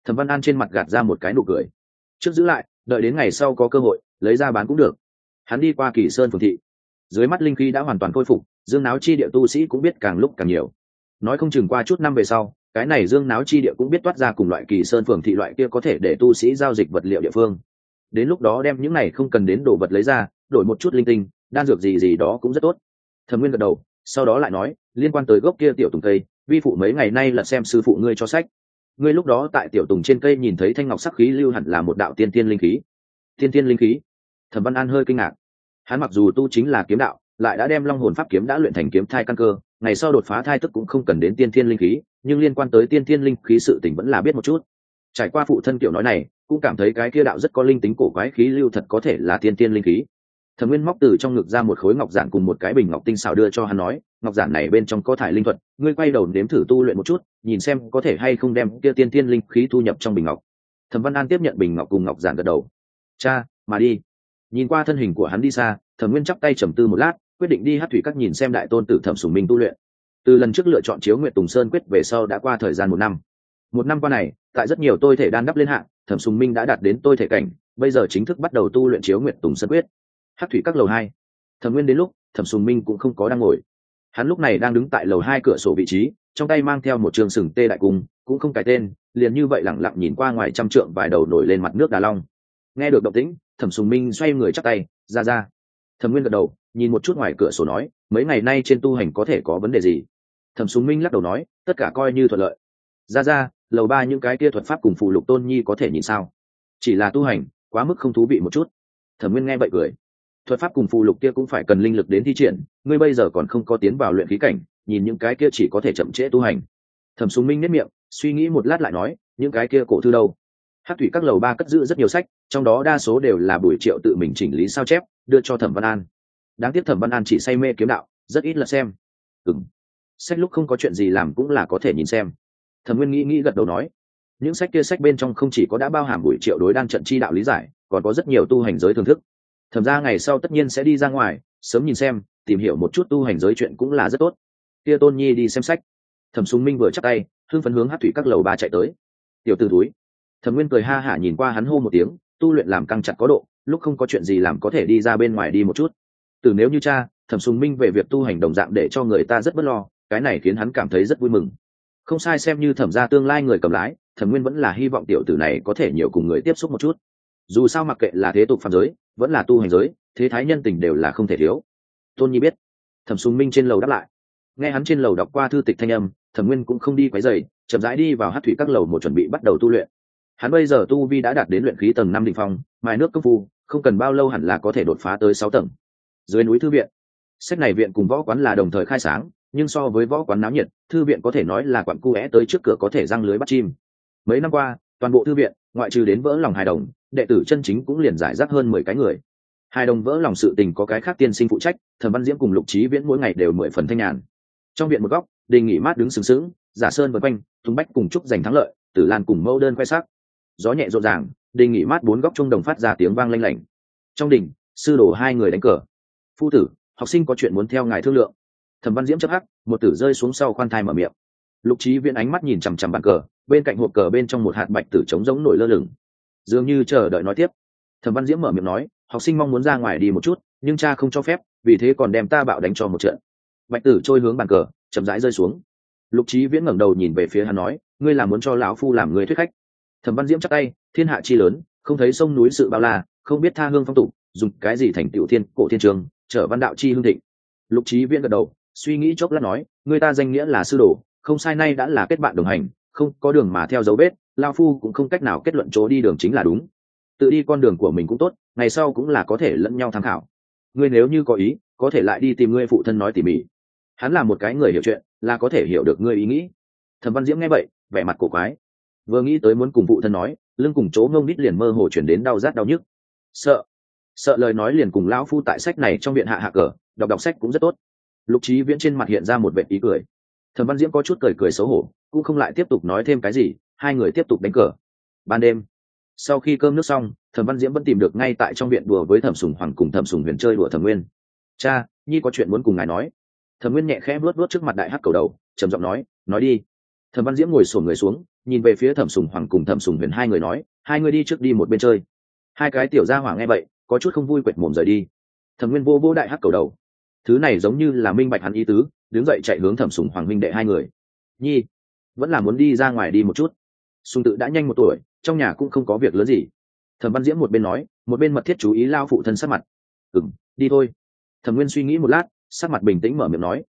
Thẩm Văn An trên mặt gạt ra một cái nụ cười. Trước giữ lại, đợi đến ngày sau có cơ hội lấy ra bán cũng được. Hắn đi qua Kỳ Sơn phường thị, dưới mắt linh khí đã hoàn toàn khôi phục, dương náo chi địa tu sĩ cũng biết càng lúc càng nhiều. Nói không chừng qua chút năm về sau, cái này dương náo chi địa cũng biết toát ra cùng loại Kỳ Sơn phường thị loại kia có thể để tu sĩ giao dịch vật liệu địa phương. Đến lúc đó đem những này không cần đến đồ vật lấy ra, đổi một chút linh tinh, đan dược gì gì đó cũng rất tốt. Thẩm Nguyên gật đầu, sau đó lại nói, liên quan tới gốc kia tiểu tùng cây, vi phụ mấy ngày nay là xem sư phụ ngươi cho sách. Ngươi lúc đó tại tiểu tùng trên cây nhìn thấy thanh ngọc sắc khí lưu hẳn là một đạo tiên tiên linh khí. Tiên tiên linh khí? Thẩm Văn An hơi kinh ngạc. Hắn mặc dù tu chính là kiếm đạo, lại đã đem long hồn pháp kiếm đã luyện thành kiếm thai căn cơ, ngày sau đột phá thai tức cũng không cần đến tiên tiên linh khí, nhưng liên quan tới tiên tiên linh khí sự tình vẫn là biết một chút. Trải qua phụ thân kiểu nói này, cũng cảm thấy cái kia đạo rất có linh tính cổ quái khí lưu thật có thể là tiên tiên linh khí. Thẩm Nguyên móc từ trong ngực ra một khối ngọc giản cùng một cái bình ngọc tinh xảo đưa cho hắn nói, ngọc giản này bên trong có thải linh thuật, ngươi quay đầu nếm thử tu luyện một chút, nhìn xem có thể hay không đem kia tiên tiên linh khí thu nhập trong bình ngọc. Thẩm Văn An tiếp nhận bình ngọc cùng ngọc giản gật đầu. Cha, mà đi. Nhìn qua thân hình của hắn đi xa, Thẩm Nguyên chắp tay trầm tư một lát, quyết định đi Hắc Thủy Các nhìn xem đại tôn tử Thẩm Sùng Minh tu luyện. Từ lần trước lựa chọn Chiếu Nguyệt Tùng Sơn quyết về sau đã qua thời gian 1 năm. 1 năm qua này, tại rất nhiều tôi thể đan đắp lên hạng, Thẩm Sùng Minh đã đạt đến tôi thể cảnh, bây giờ chính thức bắt đầu tu luyện Chiếu Nguyệt Tùng Sơn quyết. Hắc Thủy Các lầu 2. Thẩm Nguyên đến lúc, Thẩm Sùng Minh cũng không có đang ngồi. Hắn lúc này đang đứng tại lầu 2 cửa sổ vị trí, trong tay mang theo một trường sừng tê đại cung, cũng không cái tên, liền như vậy lẳng lặng nhìn qua ngoài trăm trượng vài đầu nổi lên mặt nước Đà Long. Nghe được động tĩnh, Thẩm Sùng Minh xoay người chắp tay, ra. Thẩm Nguyên gật đầu, nhìn một chút ngoài cửa sổ nói, mấy ngày nay trên tu hành có thể có vấn đề gì? Thẩm Sùng Minh lắc đầu nói, tất cả coi như thuận lợi. Ra, lầu 3 những cái kia thuật pháp cùng phụ lục tôn nhi có thể nhìn sao? Chỉ là tu hành, quá mức không thú vị một chút. Thẩm Nguyên nghe vậy cười. Thuật pháp cùng phụ lục kia cũng phải cần linh lực đến thi triển, ngươi bây giờ còn không có tiến vào luyện khí cảnh, nhìn những cái kia chỉ có thể chậm trễ tu hành. Thẩm Sùng Minh nhếch miệng, suy nghĩ một lát lại nói, những cái kia cổ thư đâu? Hắc Thủy Các lầu 3 cất giữ rất nhiều sách, trong đó đa số đều là Bùi Triệu tự mình chỉnh lý sao chép, đưa cho Thẩm Văn An. Đáng tiếc Thẩm Văn An chỉ say mê kiếm đạo, rất ít lật xem. Sách lúc không có chuyện gì làm cũng là có thể nhìn xem. Thẩm Nguyên nghĩ gật đầu nói, những sách kia sách bên trong không chỉ có đã bao hàm Bùi Triệu đối đan trận chi đạo lý giải, còn có rất nhiều tu hành giới thưởng thức. Thẩm ra ngày sau tất nhiên sẽ đi ra ngoài, sớm nhìn xem, tìm hiểu một chút tu hành giới chuyện cũng là rất tốt. Kia Tôn Nhi đi xem sách. Thẩm Sùng Minh vừa chắp tay, hưng phấn hướng Hắc Thủy Các lầu 3 chạy tới. Tiểu tử túi. Thẩm Nguyên cười ha hả nhìn qua hắn hô một tiếng, tu luyện làm căng chặt có độ, lúc không có chuyện gì làm có thể đi ra bên ngoài đi một chút. Từ nếu như cha, Thẩm Sùng Minh về việc tu hành đồng dạng để cho người ta rất bất lo, cái này khiến hắn cảm thấy rất vui mừng. Không sai, xem như Thẩm gia tương lai người cầm lái, Thẩm Nguyên vẫn là hy vọng tiểu tử này có thể nhiều cùng người tiếp xúc một chút. Dù sao mặc kệ là thế tục phàm giới, vẫn là tu hành giới, thế thái nhân tình đều là không thể thiếu. Tôn Nhi biết. Thẩm Sùng Minh trên lầu đáp lại. Nghe hắn trên lầu đọc qua thư tịch thanh âm, Thẩm Nguyên cũng không đi quấy rầy, chậm rãi đi vào Hắc Thủy Các lầu một chuẩn bị bắt đầu tu luyện. Hắn bây giờ tu vi đã đạt đến luyện khí tầng 5 đỉnh phong, mài nước công phu, không cần bao lâu hẳn là có thể đột phá tới 6 tầng. Dưới núi thư viện. Sách này viện cùng võ quán là đồng thời khai sáng, nhưng so với võ quán náo nhiệt, thư viện có thể nói là quặng cu é tới trước cửa có thể răng lưới bắt chim. Mấy năm qua, toàn bộ thư viện, ngoại trừ đến vỡ lòng hài đồng, đệ tử chân chính cũng liền giải rác hơn 10 cái người. Hài đồng vỡ lòng sự tình có cái khác tiên sinh phụ trách, Thẩm Văn Diễm cùng Lục Chí Viễn mỗi ngày đều 10 phần thanh nhàn. Trong viện một góc, Đình Nghỉ Mát đứng sừng sững, Giả Sơn vần quanh, Tùng Bách cùng chúc giành thắng lợi, Tử Lan cùng Mẫu Đơn khoe sắc. Gió nhẹ rộn ràng, Đình Nghỉ Mát 4 góc trung đồng phát ra tiếng vang lanh lảnh. Trong đình, sư đồ 2 người đánh cờ. Phu tử, học sinh có chuyện muốn theo ngài thương lượng. Thẩm Văn Diễm chớp hắc, một tử rơi xuống sau khoan thai mở miệng. Lục Chí Viễn ánh mắt nhìn chằm chằm bàn cờ, bên cạnh hộp cờ bên trong một hạt bạch tử trống rỗng nổi lơ lửng, dường như chờ đợi nói tiếp. Thẩm Văn Diễm mở miệng nói, học sinh mong muốn ra ngoài đi một chút, nhưng cha không cho phép, vì thế còn đem ta bạo đánh cho một trận. Bạch tử trôi hướng bàn cờ, chậm rãi rơi xuống. Lục Chí Viễn ngẩng đầu nhìn về phía hắn nói, ngươi là muốn cho lão phu làm người thuyết khách? Thẩm Văn Diễm chắp tay, thiên hạ chi lớn, không thấy sông núi sự bao la, không biết tha hương phong tục, dùng cái gì thành tiểu thiên cổ thiên trường, trở văn đạo chi hương thịnh. Lục Chí Viễn gật đầu, suy nghĩ chốc lát nói, người ta danh nghĩa là sư đồ, không sai, nay đã là kết bạn đồng hành, không có đường mà theo dấu vết, lão phu cũng không cách nào kết luận chỗ đi đường chính là đúng. Tự đi con đường của mình cũng tốt, ngày sau cũng là có thể lẫn nhau tham khảo. Ngươi nếu như có ý, có thể lại đi tìm ngươi phụ thân nói tỉ mỉ. Hắn là một cái người hiểu chuyện, là có thể hiểu được ngươi ý nghĩ. Thẩm Văn Diễm nghe vậy, vẻ mặt cổ quái. Vừa nghĩ tới muốn cùng phụ thân nói, lưng cùng chỗ ngông đít liền mơ hồ chuyển đến đau rát đau nhức. Sợ lời nói liền cùng lão phu tại sách này trong viện hạ cờ, đọc sách cũng rất tốt. Lục Chí Viễn trên mặt hiện ra một vẻ ý cười. Thẩm Văn Diễm có chút cười xấu hổ, cũng không lại tiếp tục nói thêm cái gì, hai người tiếp tục đánh cờ. Ban đêm, sau khi cơm nước xong, Thẩm Văn Diễm vẫn tìm được ngay tại trong viện đùa với Thẩm Sùng Hoàng cùng Thẩm Sùng Huyền chơi đùa Thẩm Nguyên. Cha, nhi có chuyện muốn cùng ngài nói. Thẩm Nguyên nhẹ khẽ vuốt vuốt trước mặt đại hắc cầu đầu, trầm giọng nói đi. Thẩm Văn Diễm ngồi xổm người xuống, nhìn về phía Thẩm Sùng Hoàng cùng Thẩm Sùng Huyền hai người nói, hai người đi trước đi một bên chơi. Hai cái tiểu gia hỏa nghe vậy có chút không vui, quệt mồm rời đi. Thẩm Nguyên vô vô đại hắc cầu đầu, thứ này giống như là minh bạch hắn ý tứ, đứng dậy chạy hướng Thẩm Sùng Hoàng minh đệ hai người. Nhi vẫn là muốn đi ra ngoài đi một chút. Sùng Tự đã nhanh 1 tuổi, trong nhà cũng không có việc lớn gì. Thẩm Văn Diễm một bên nói, một bên mật thiết chú ý lao phụ thân sắc mặt. Đi thôi. Thẩm Nguyên suy nghĩ một lát, sắc mặt bình tĩnh mở miệng nói.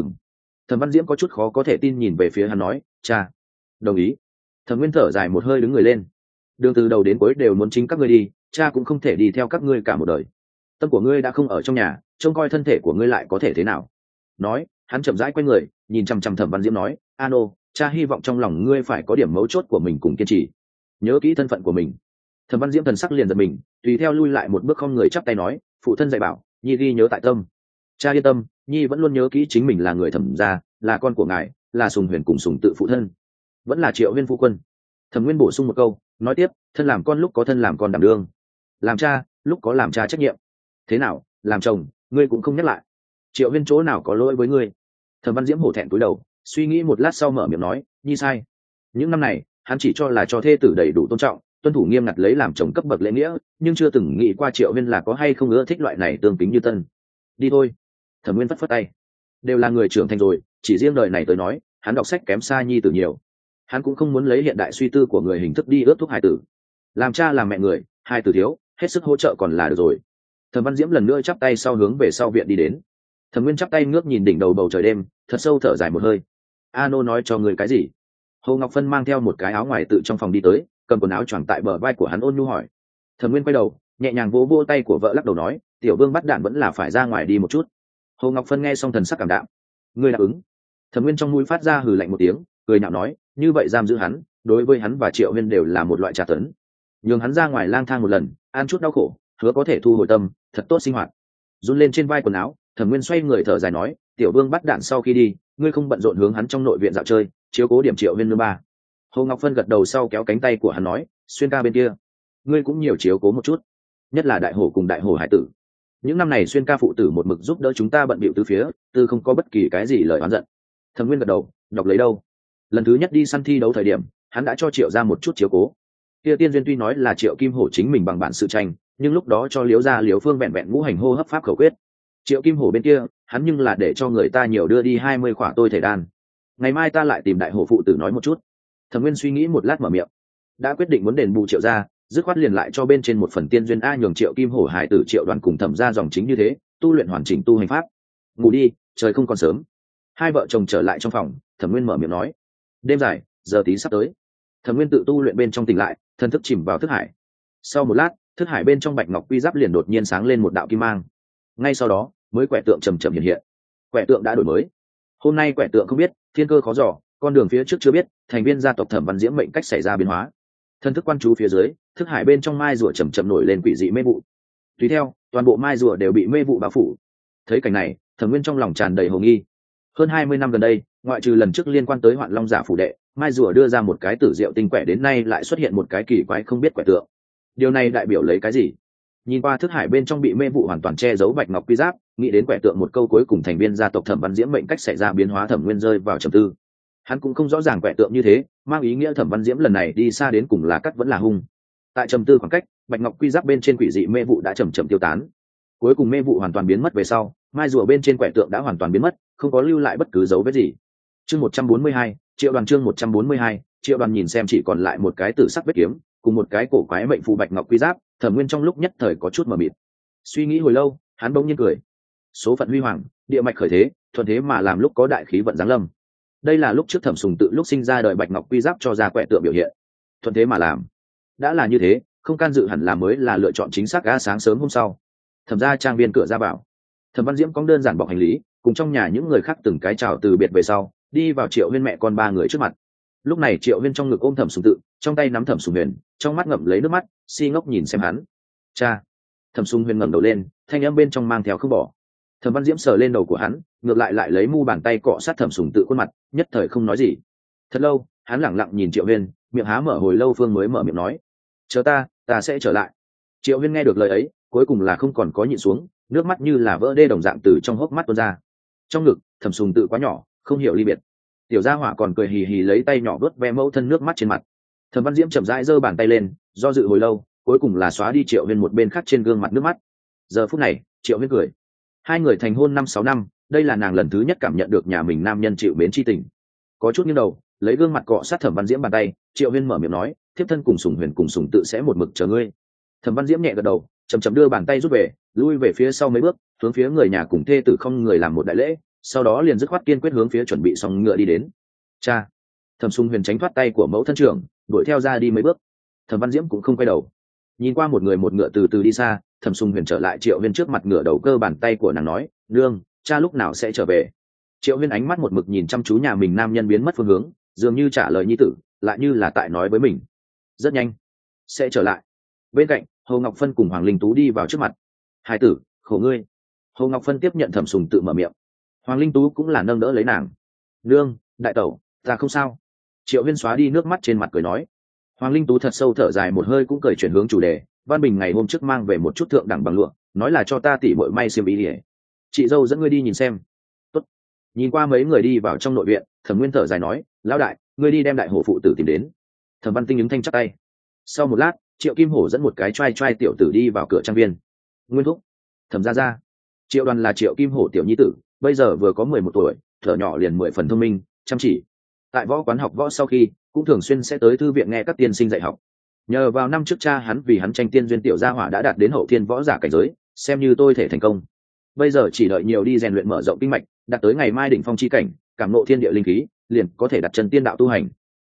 Thẩm Văn Diễm có chút khó có thể tin nhìn về phía hắn nói, cha. Đồng ý. Thẩm Nguyên thở dài một hơi đứng người lên. Đường từ đầu đến cuối đều muốn chính các ngươi đi, cha cũng không thể đi theo các ngươi cả một đời. Tâm của ngươi đã không ở trong nhà, trông coi thân thể của ngươi lại có thể thế nào? Nói, hắn chậm rãi quay người, nhìn chăm chăm Thẩm Văn Diễm nói, Ano, cha hy vọng trong lòng ngươi phải có điểm mấu chốt của mình cùng kiên trì, nhớ kỹ thân phận của mình. Thẩm Văn Diễm thần sắc liền giật mình, tùy theo lui lại một bước, không người chắp tay nói, phụ thân dạy bảo, nhi ghi nhớ tại tâm. Cha yên tâm, nhi vẫn luôn nhớ kỹ chính mình là người Thẩm gia, là con của ngài, là Sùng Huyền cùng Sùng Tự phụ thân, vẫn là Triệu Huyên phu quân. Thẩm Nguyên bổ sung một câu, nói tiếp, thân làm con lúc có thân làm con đảm đương, làm cha lúc có làm cha trách nhiệm. Thế nào, làm chồng ngươi cũng không nhắc lại, Triệu Huyên chỗ nào có lỗi với ngươi? Thẩm Văn Diễm hổ thẹn cúi đầu, suy nghĩ một lát sau mở miệng nói, nhi sai. Những năm này hắn chỉ cho là cho thê tử đầy đủ tôn trọng, tuân thủ nghiêm ngặt lấy làm chồng cấp bậc lễ nghĩa, nhưng chưa từng nghĩ qua Triệu Huyên là có hay không ưa thích loại này tương kính như tân. Đi thôi. Thẩm Nguyên phất phất tay, đều là người trưởng thành rồi, chỉ riêng đời này tới nói, hắn đọc sách kém xa nhi tử nhiều. Hắn cũng không muốn lấy hiện đại suy tư của người hình thức đi ướt thuốc hài tử. Làm cha làm mẹ người, hai tử thiếu, hết sức hỗ trợ còn là được rồi. Thẩm Văn Diễm lần nữa chắp tay sau hướng về sau viện đi đến. Thẩm Nguyên chắp tay ngước nhìn đỉnh đầu bầu trời đêm, thật sâu thở dài một hơi. Ano nói cho người cái gì? Hồ Ngọc Phân mang theo một cái áo ngoài tự trong phòng đi tới, cầm quần áo choàng tại bờ vai của hắn, ôn nhu hỏi. Thẩm Nguyên quay đầu, nhẹ nhàng vỗ vỗ tay của vợ, lắc đầu nói, tiểu vương bắt đạn vẫn là phải ra ngoài đi một chút. Hồ Ngọc Phân nghe xong thần sắc cảm đạm. Ngươi đáp ứng? Thẩm Nguyên trong mũi phát ra hừ lạnh một tiếng, cười nhạo nói, như vậy giam giữ hắn, đối với hắn và Triệu Huyên đều là một loại tra tấn. Nhường hắn ra ngoài lang thang một lần, ăn chút đau khổ, hứa có thể thu hồi tâm, thật tốt sinh hoạt. Run lên trên vai quần áo, Thẩm Nguyên xoay người thở dài nói, tiểu vương bắt đạn sau khi đi, ngươi không bận rộn hướng hắn trong nội viện dạo chơi, chiếu cố điểm Triệu Huyên nương ba. Hồ Ngọc Phân gật đầu sau kéo cánh tay của hắn nói, Xuyên ca bên kia, ngươi cũng nhiều chiếu cố một chút, nhất là đại hổ cùng đại hổ hải tử. Những năm này Xuyên ca phụ tử một mực giúp đỡ chúng ta bận bịu tứ phía, từ không có bất kỳ cái gì lời oán giận. Thẩm Nguyên gật đầu, đọc lấy đâu. Lần thứ nhất đi săn thi đấu thời điểm, hắn đã cho Triệu ra một chút chiếu cố. Kia tiên duyên tuy nói là Triệu Kim Hổ chính mình bằng bản sự tranh, nhưng lúc đó cho Liễu gia Liễu Phương vẹn vẹn ngũ hành hô hấp pháp khẩu quyết. Triệu Kim Hổ bên kia, hắn nhưng là để cho người ta nhiều đưa đi 20 khỏa tôi thể đan. Ngày mai ta lại tìm đại hổ phụ tử nói một chút. Thẩm Nguyên suy nghĩ một lát mở miệng, đã quyết định muốn đền bù Triệu gia, dứt khoát liền lại cho bên trên một phần tiên duyên a, nhường Triệu Kim Hổ hải tử Triệu Đoàn cùng Thẩm gia dòng chính như thế, tu luyện hoàn chỉnh tu hành pháp. Ngủ đi, trời không còn sớm. Hai vợ chồng trở lại trong phòng, Thẩm Nguyên mở miệng nói, đêm dài, giờ tí sắp tới. Thẩm Nguyên tự tu luyện bên trong tỉnh lại, thần thức chìm vào thức hải. Sau một lát, thức hải bên trong bạch ngọc quy giáp liền đột nhiên sáng lên một đạo kim mang. Ngay sau đó, mới quẻ tượng chầm chậm hiện hiện. Quẻ tượng đã đổi mới. Hôm nay quẻ tượng không biết, thiên cơ khó dò, con đường phía trước chưa biết, thành viên gia tộc Thẩm Văn Diễm mệnh cách xảy ra biến hóa. Thần thức quan chú phía dưới, thức hải bên trong mai rùa chầm chậm nổi lên quỷ dị mê vụ. Tùy theo, toàn bộ mai rùa đều bị mê vụ bao phủ. Thấy cảnh này, Thẩm Nguyên trong lòng tràn đầy hồ nghi. Hơn 20 năm gần đây, ngoại trừ lần trước liên quan tới Hoạn Long giả phủ đệ, mai rùa đưa ra một cái tử diệu tinh quẻ, đến nay lại xuất hiện một cái kỳ quái không biết quẻ tượng. Điều này đại biểu lấy cái gì? Nhìn qua thức hải bên trong bị mê vụ hoàn toàn che giấu bạch ngọc quy giáp, nghĩ đến quẻ tượng một câu cuối cùng thành viên gia tộc Thẩm Văn Diễm mệnh cách xảy ra biến hóa, Thẩm Nguyên rơi vào trầm tư. Hắn cũng không rõ ràng quẻ tượng như thế mang ý nghĩa Thẩm Văn Diễm lần này đi xa đến cùng là cắt vẫn là hung. Tại trầm tư khoảng cách, bạch ngọc quy giáp bên trên quỷ dị mê vụ đã chậm chậm tiêu tán. Cuối cùng mê vụ hoàn toàn biến mất về sau, mai rùa bên trên quẻ tượng đã hoàn toàn biến mất, không có lưu lại bất cứ dấu vết gì. Chương 142, Triệu Đoàn. Chương 142, Triệu Đoàn. Nhìn xem chỉ còn lại một cái tử sắc vết kiếm cùng một cái cổ quái mệnh phù bạch ngọc quy giáp, Thẩm Nguyên trong lúc nhất thời có chút mờ mịt. Suy nghĩ hồi lâu, hắn bỗng nhiên cười. Số phận huy hoàng, địa mạch khởi thế, thuận thế mà làm lúc có đại khí vận giáng lâm. Đây là lúc trước Thẩm Sùng Tự lúc sinh ra đời bạch ngọc quy giáp cho ra quẻ tượng biểu hiện. Thuận thế mà làm. Đã là như thế, không can dự hẳn là mới là lựa chọn chính xác. Ga sáng sớm hôm sau, Thẩm gia trang viên cửa ra vào, Thẩm Văn Diễm cong đơn giản bọc hành lý, cùng trong nhà những người khác từng cái chào từ biệt về sau, đi vào Triệu Huyên mẹ con ba người trước mặt. Lúc này Triệu Huyên trong ngực ôm Thẩm Sùng Tự, trong tay nắm Thẩm Sùng Huyền, trong mắt ngậm lấy nước mắt, si ngốc nhìn xem hắn. Cha. Thẩm Sùng Huyền ngẩng đầu lên, thanh âm bên trong mang theo không bỏ. Thẩm Văn Diễm sờ lên đầu của hắn, ngược lại lấy mu bàn tay cọ sát Thẩm Sùng Tự khuôn mặt, nhất thời không nói gì. Thật lâu, hắn lẳng lặng nhìn Triệu Huyên, miệng há mở hồi lâu phương mới mở miệng nói, chờ ta sẽ trở lại. Triệu Huyên nghe được lời ấy, cuối cùng là không còn có nhịn xuống, nước mắt như là vỡ đê đồng dạng từ trong hốc mắt tuôn ra. Trong ngực, Thẩm Sùng Tự quá nhỏ, không hiểu ly biệt. Tiểu gia hỏa còn cười hì hì lấy tay nhỏ vớt ve mẫu thân nước mắt trên mặt. Thẩm Văn Diễm chậm rãi giơ bàn tay lên, do dự hồi lâu, cuối cùng là xóa đi Triệu Huyên một bên khác trên gương mặt nước mắt. Giờ phút này, Triệu Huyên cười. Hai người thành hôn 5-6 năm, đây là nàng lần thứ nhất cảm nhận được nhà mình nam nhân chịu mến chi tình. Có chút nghiêng đầu, lấy gương mặt cọ sát Thẩm Văn Diễm bàn tay, Triệu Huyên mở miệng nói, thiếp thân cùng Sùng Huyền cùng Sùng Tự sẽ một mực chờ ngươi. Thẩm Văn Diễm nhẹ gật đầu, chậm chậm đưa bàn tay rút về, lui về phía sau mấy bước, hướng phía người nhà cùng thê tử không người làm một đại lễ, sau đó liền dứt khoát kiên quyết hướng phía chuẩn bị xong ngựa đi đến. Cha. Thẩm Sùng Huyền tránh thoát tay của mẫu thân trưởng, đuổi theo ra đi mấy bước. Thẩm Văn Diễm cũng không quay đầu, nhìn qua một người một ngựa từ từ đi xa. Thẩm Sùng Huyền trở lại Triệu Huyên trước mặt, ngửa đầu cơ bàn tay của nàng nói, nương, cha lúc nào sẽ trở về? Triệu Huyên ánh mắt một mực nhìn chăm chú nhà mình nam nhân biến mất phương hướng, dường như trả lời nhi tử, lại như là tại nói với mình. Rất nhanh sẽ trở lại. Bên cạnh, Hồ Ngọc Phân cùng Hoàng Linh Tú đi vào trước mặt. Hai tử, khổ ngươi. Hồ Ngọc Phân tiếp nhận Thẩm Sùng tự mở miệng. Hoàng Linh Tú cũng là nâng đỡ lấy nàng. Nương, đại tẩu, ta không sao. Triệu Huyên xóa đi nước mắt trên mặt cười nói. Hoàng Linh Tú thật sâu thở dài một hơi, cũng cười chuyển hướng chủ đề. Văn Bình ngày hôm trước mang về một chút thượng đẳng bằng lụa, nói là cho ta tỉ bội may xiêm y đi. Chị dâu dẫn ngươi đi nhìn xem. Tốt. Nhìn qua mấy người đi vào trong nội viện, Thẩm Nguyên thở dài nói, lão đại, ngươi đi đem đại hổ phụ tử tìm đến. Thẩm Văn Tinh ứng thanh chắp tay. Sau một lát, Triệu Kim Hổ dẫn một cái trai tiểu tử đi vào cửa trang viên. Nguyên thúc. Thẩm gia gia. Triệu Đoàn là Triệu Kim Hổ tiểu nhi tử, bây giờ vừa có 11 tuổi, thở nhỏ liền 10 phần thông minh, chăm chỉ. Tại võ quán học võ sau khi, cũng thường xuyên sẽ tới thư viện nghe các tiên sinh dạy học. Nhờ vào năm trước cha hắn vì hắn tranh tiên duyên, tiểu gia hỏa đã đạt đến hậu thiên võ giả cảnh giới, xem như tôi thể thành công. Bây giờ chỉ đợi nhiều đi rèn luyện mở rộng kinh mạch, đạt tới ngày mai đỉnh phong chi cảnh, cảm ngộ thiên địa linh khí, liền có thể đặt chân tiên đạo tu hành.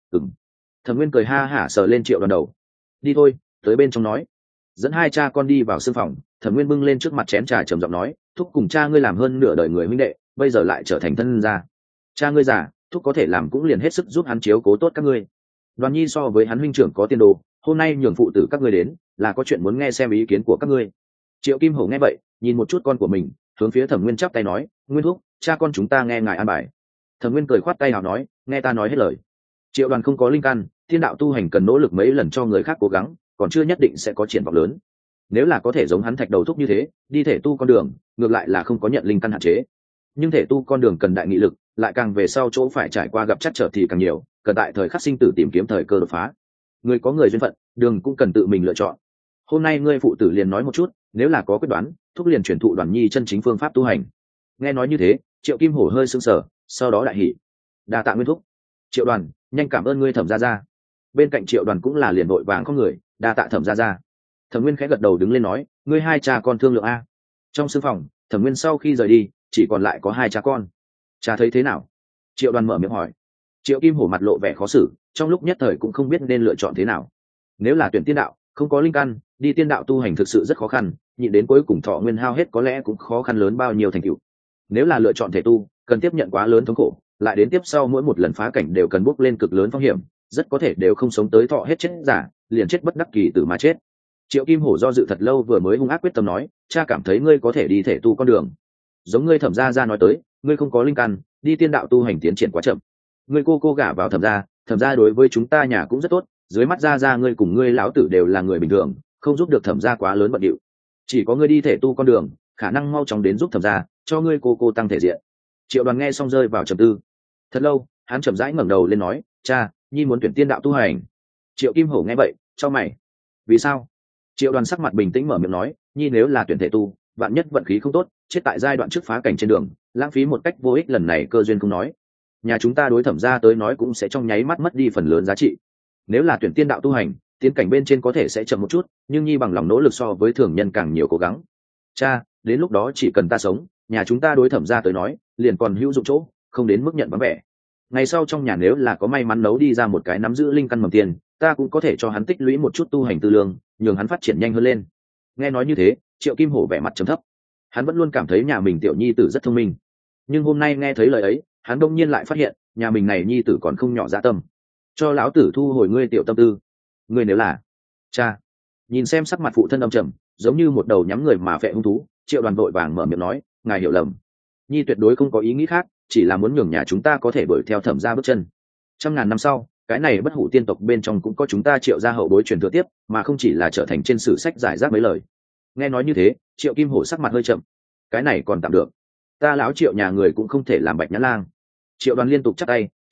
Thẩm Nguyên cười ha hả sờ lên Triệu Đoàn đầu. Đi thôi, tới bên trong nói. Dẫn hai cha con đi vào sương phòng, Thẩm Nguyên bưng lên trước mặt chén trà trầm giọng nói, thúc cùng cha ngươi làm hơn nửa đời người huynh đệ, bây giờ lại trở thành thân gia. Cha ngươi già, thúc có thể làm cũng liền hết sức giúp hắn chiếu cố tốt các ngươi. Đoàn Nhi so với hắn huynh trưởng có tiền đồ, hôm nay nhường phụ tử các ngươi đến, là có chuyện muốn nghe xem ý kiến của các ngươi. Triệu Kim Hổ nghe vậy, nhìn một chút con của mình, hướng phía Thẩm Nguyên chắp tay nói, Nguyên thúc, cha con chúng ta nghe ngài an bài. Thẩm Nguyên cười khoát tay hào nói, nghe ta nói hết lời. Triệu Đoàn không có linh căn, thiên đạo tu hành cần nỗ lực mấy lần cho người khác cố gắng, còn chưa nhất định sẽ có triển vọng lớn. Nếu là có thể giống hắn thạch đầu thúc như thế, đi thể tu con đường, ngược lại là không có nhận linh căn hạn chế. Nhưng thể tu con đường cần đại nghị lực, lại càng về sau chỗ phải trải qua gặp trắc trở thì càng nhiều, cần tại thời khắc sinh tử tìm kiếm thời cơ đột phá. Người có người duyên phận, đường cũng cần tự mình lựa chọn. Hôm nay ngươi phụ tử liền nói một chút, nếu là có quyết đoán, thúc liền truyền thụ Đoàn Nhi chân chính phương pháp tu hành. Nghe nói như thế, Triệu Kim Hổ hơi sững sờ, sau đó đại hỉ. Đa tạ Nguyên thúc. Triệu Đoàn, nhanh cảm ơn ngươi Thẩm gia gia. Bên cạnh Triệu Đoàn cũng là liền vội vàng không người, đa tạ Thẩm gia gia. Thẩm Nguyên khẽ gật đầu đứng lên nói, ngươi hai cha con thương lượng a. Trong sương phòng, Thẩm Nguyên sau khi rời đi, chỉ còn lại có hai cha con. Cha thấy thế nào? Triệu Đoàn mở miệng hỏi. Triệu Kim Hổ mặt lộ vẻ khó xử, trong lúc nhất thời cũng không biết nên lựa chọn thế nào. Nếu là tuyển tiên đạo, không có linh căn, đi tiên đạo tu hành thực sự rất khó khăn, nhịn đến cuối cùng thọ nguyên hao hết có lẽ cũng khó khăn lớn bao nhiêu thành tựu. Nếu là lựa chọn thể tu, cần tiếp nhận quá lớn thống khổ, lại đến tiếp sau mỗi một lần phá cảnh đều cần bước lên cực lớn phong hiểm, rất có thể đều không sống tới thọ hết chết giả, liền chết bất đắc kỳ tử mà chết. Triệu Kim Hổ do dự thật lâu vừa mới hung ác quyết tâm nói, cha cảm thấy ngươi có thể đi thể tu con đường. Giống ngươi Thẩm gia gia nói tới, ngươi không có linh căn, đi tiên đạo tu hành tiến triển quá chậm. Ngươi cô gả vào Thẩm gia đối với chúng ta nhà cũng rất tốt, dưới mắt gia ngươi cùng ngươi lão tử đều là người bình thường, không giúp được Thẩm gia quá lớn bận điệu. Chỉ có ngươi đi thể tu con đường, khả năng mau chóng đến giúp Thẩm gia, cho ngươi cô tăng thể diện. Triệu Đoàn nghe xong rơi vào trầm tư. Thật lâu, hắn chậm rãi ngẩng đầu lên nói, cha, Nhi muốn tuyển tiên đạo tu hành. Triệu Kim Hổ nghe vậy, chau mày. Vì sao? Triệu Đoàn sắc mặt bình tĩnh mở miệng nói, Nhi nếu là tuyển thể tu, vạn nhất vận khí không tốt, chết tại giai đoạn trước phá cảnh trên đường, lãng phí một cách vô ích lần này cơ duyên không nói. Nhà chúng ta đối Thẩm gia tới nói cũng sẽ trong nháy mắt mất đi phần lớn giá trị. Nếu là tuyển tiên đạo tu hành, tiến cảnh bên trên có thể sẽ chậm một chút, nhưng Nhi bằng lòng nỗ lực so với thường nhân càng nhiều cố gắng. Cha, đến lúc đó chỉ cần ta sống, nhà chúng ta đối Thẩm gia tới nói, liền còn hữu dụng chỗ, không đến mức nhận vắng vẻ. Ngày sau trong nhà nếu là có may mắn nấu đi ra một cái nắm giữ linh căn mầm tiền, ta cũng có thể cho hắn tích lũy một chút tu hành tư lương, nhường hắn phát triển nhanh hơn lên. Nghe nói như thế, Triệu Kim Hổ vẻ mặt trầm thấp. Hắn vẫn luôn cảm thấy nhà mình tiểu nhi tử rất thông minh, nhưng hôm nay nghe thấy lời ấy, hắn đông nhiên lại phát hiện, nhà mình này nhi tử còn không nhỏ dạ tâm. Cho lão tử thu hồi ngươi tiểu tâm tư. Ngươi nếu là cha. Nhìn xem sắc mặt phụ thân âm trầm, giống như một đầu nhắm người mà phệ hung thú, Triệu Đoàn vội vàng mở miệng nói, ngài hiểu lầm. Nhi tuyệt đối không có ý nghĩ khác, chỉ là muốn nhường nhà chúng ta có thể đuổi theo Thẩm gia bước chân. 100.000 năm sau, cái này bất hủ tiên tộc bên trong cũng có chúng ta Triệu gia hậu bối truyền thừa tiếp, mà không chỉ là trở thành trên sử sách giải rác mấy lời. Nghe nói như thế, Triệu Kim Hổ sắc mặt hơi chậm. Cái này còn tạm được, ta lão Triệu nhà người cũng không thể làm Bạch Nhã Lang. Triệu Đoàn liên tục chắp tay,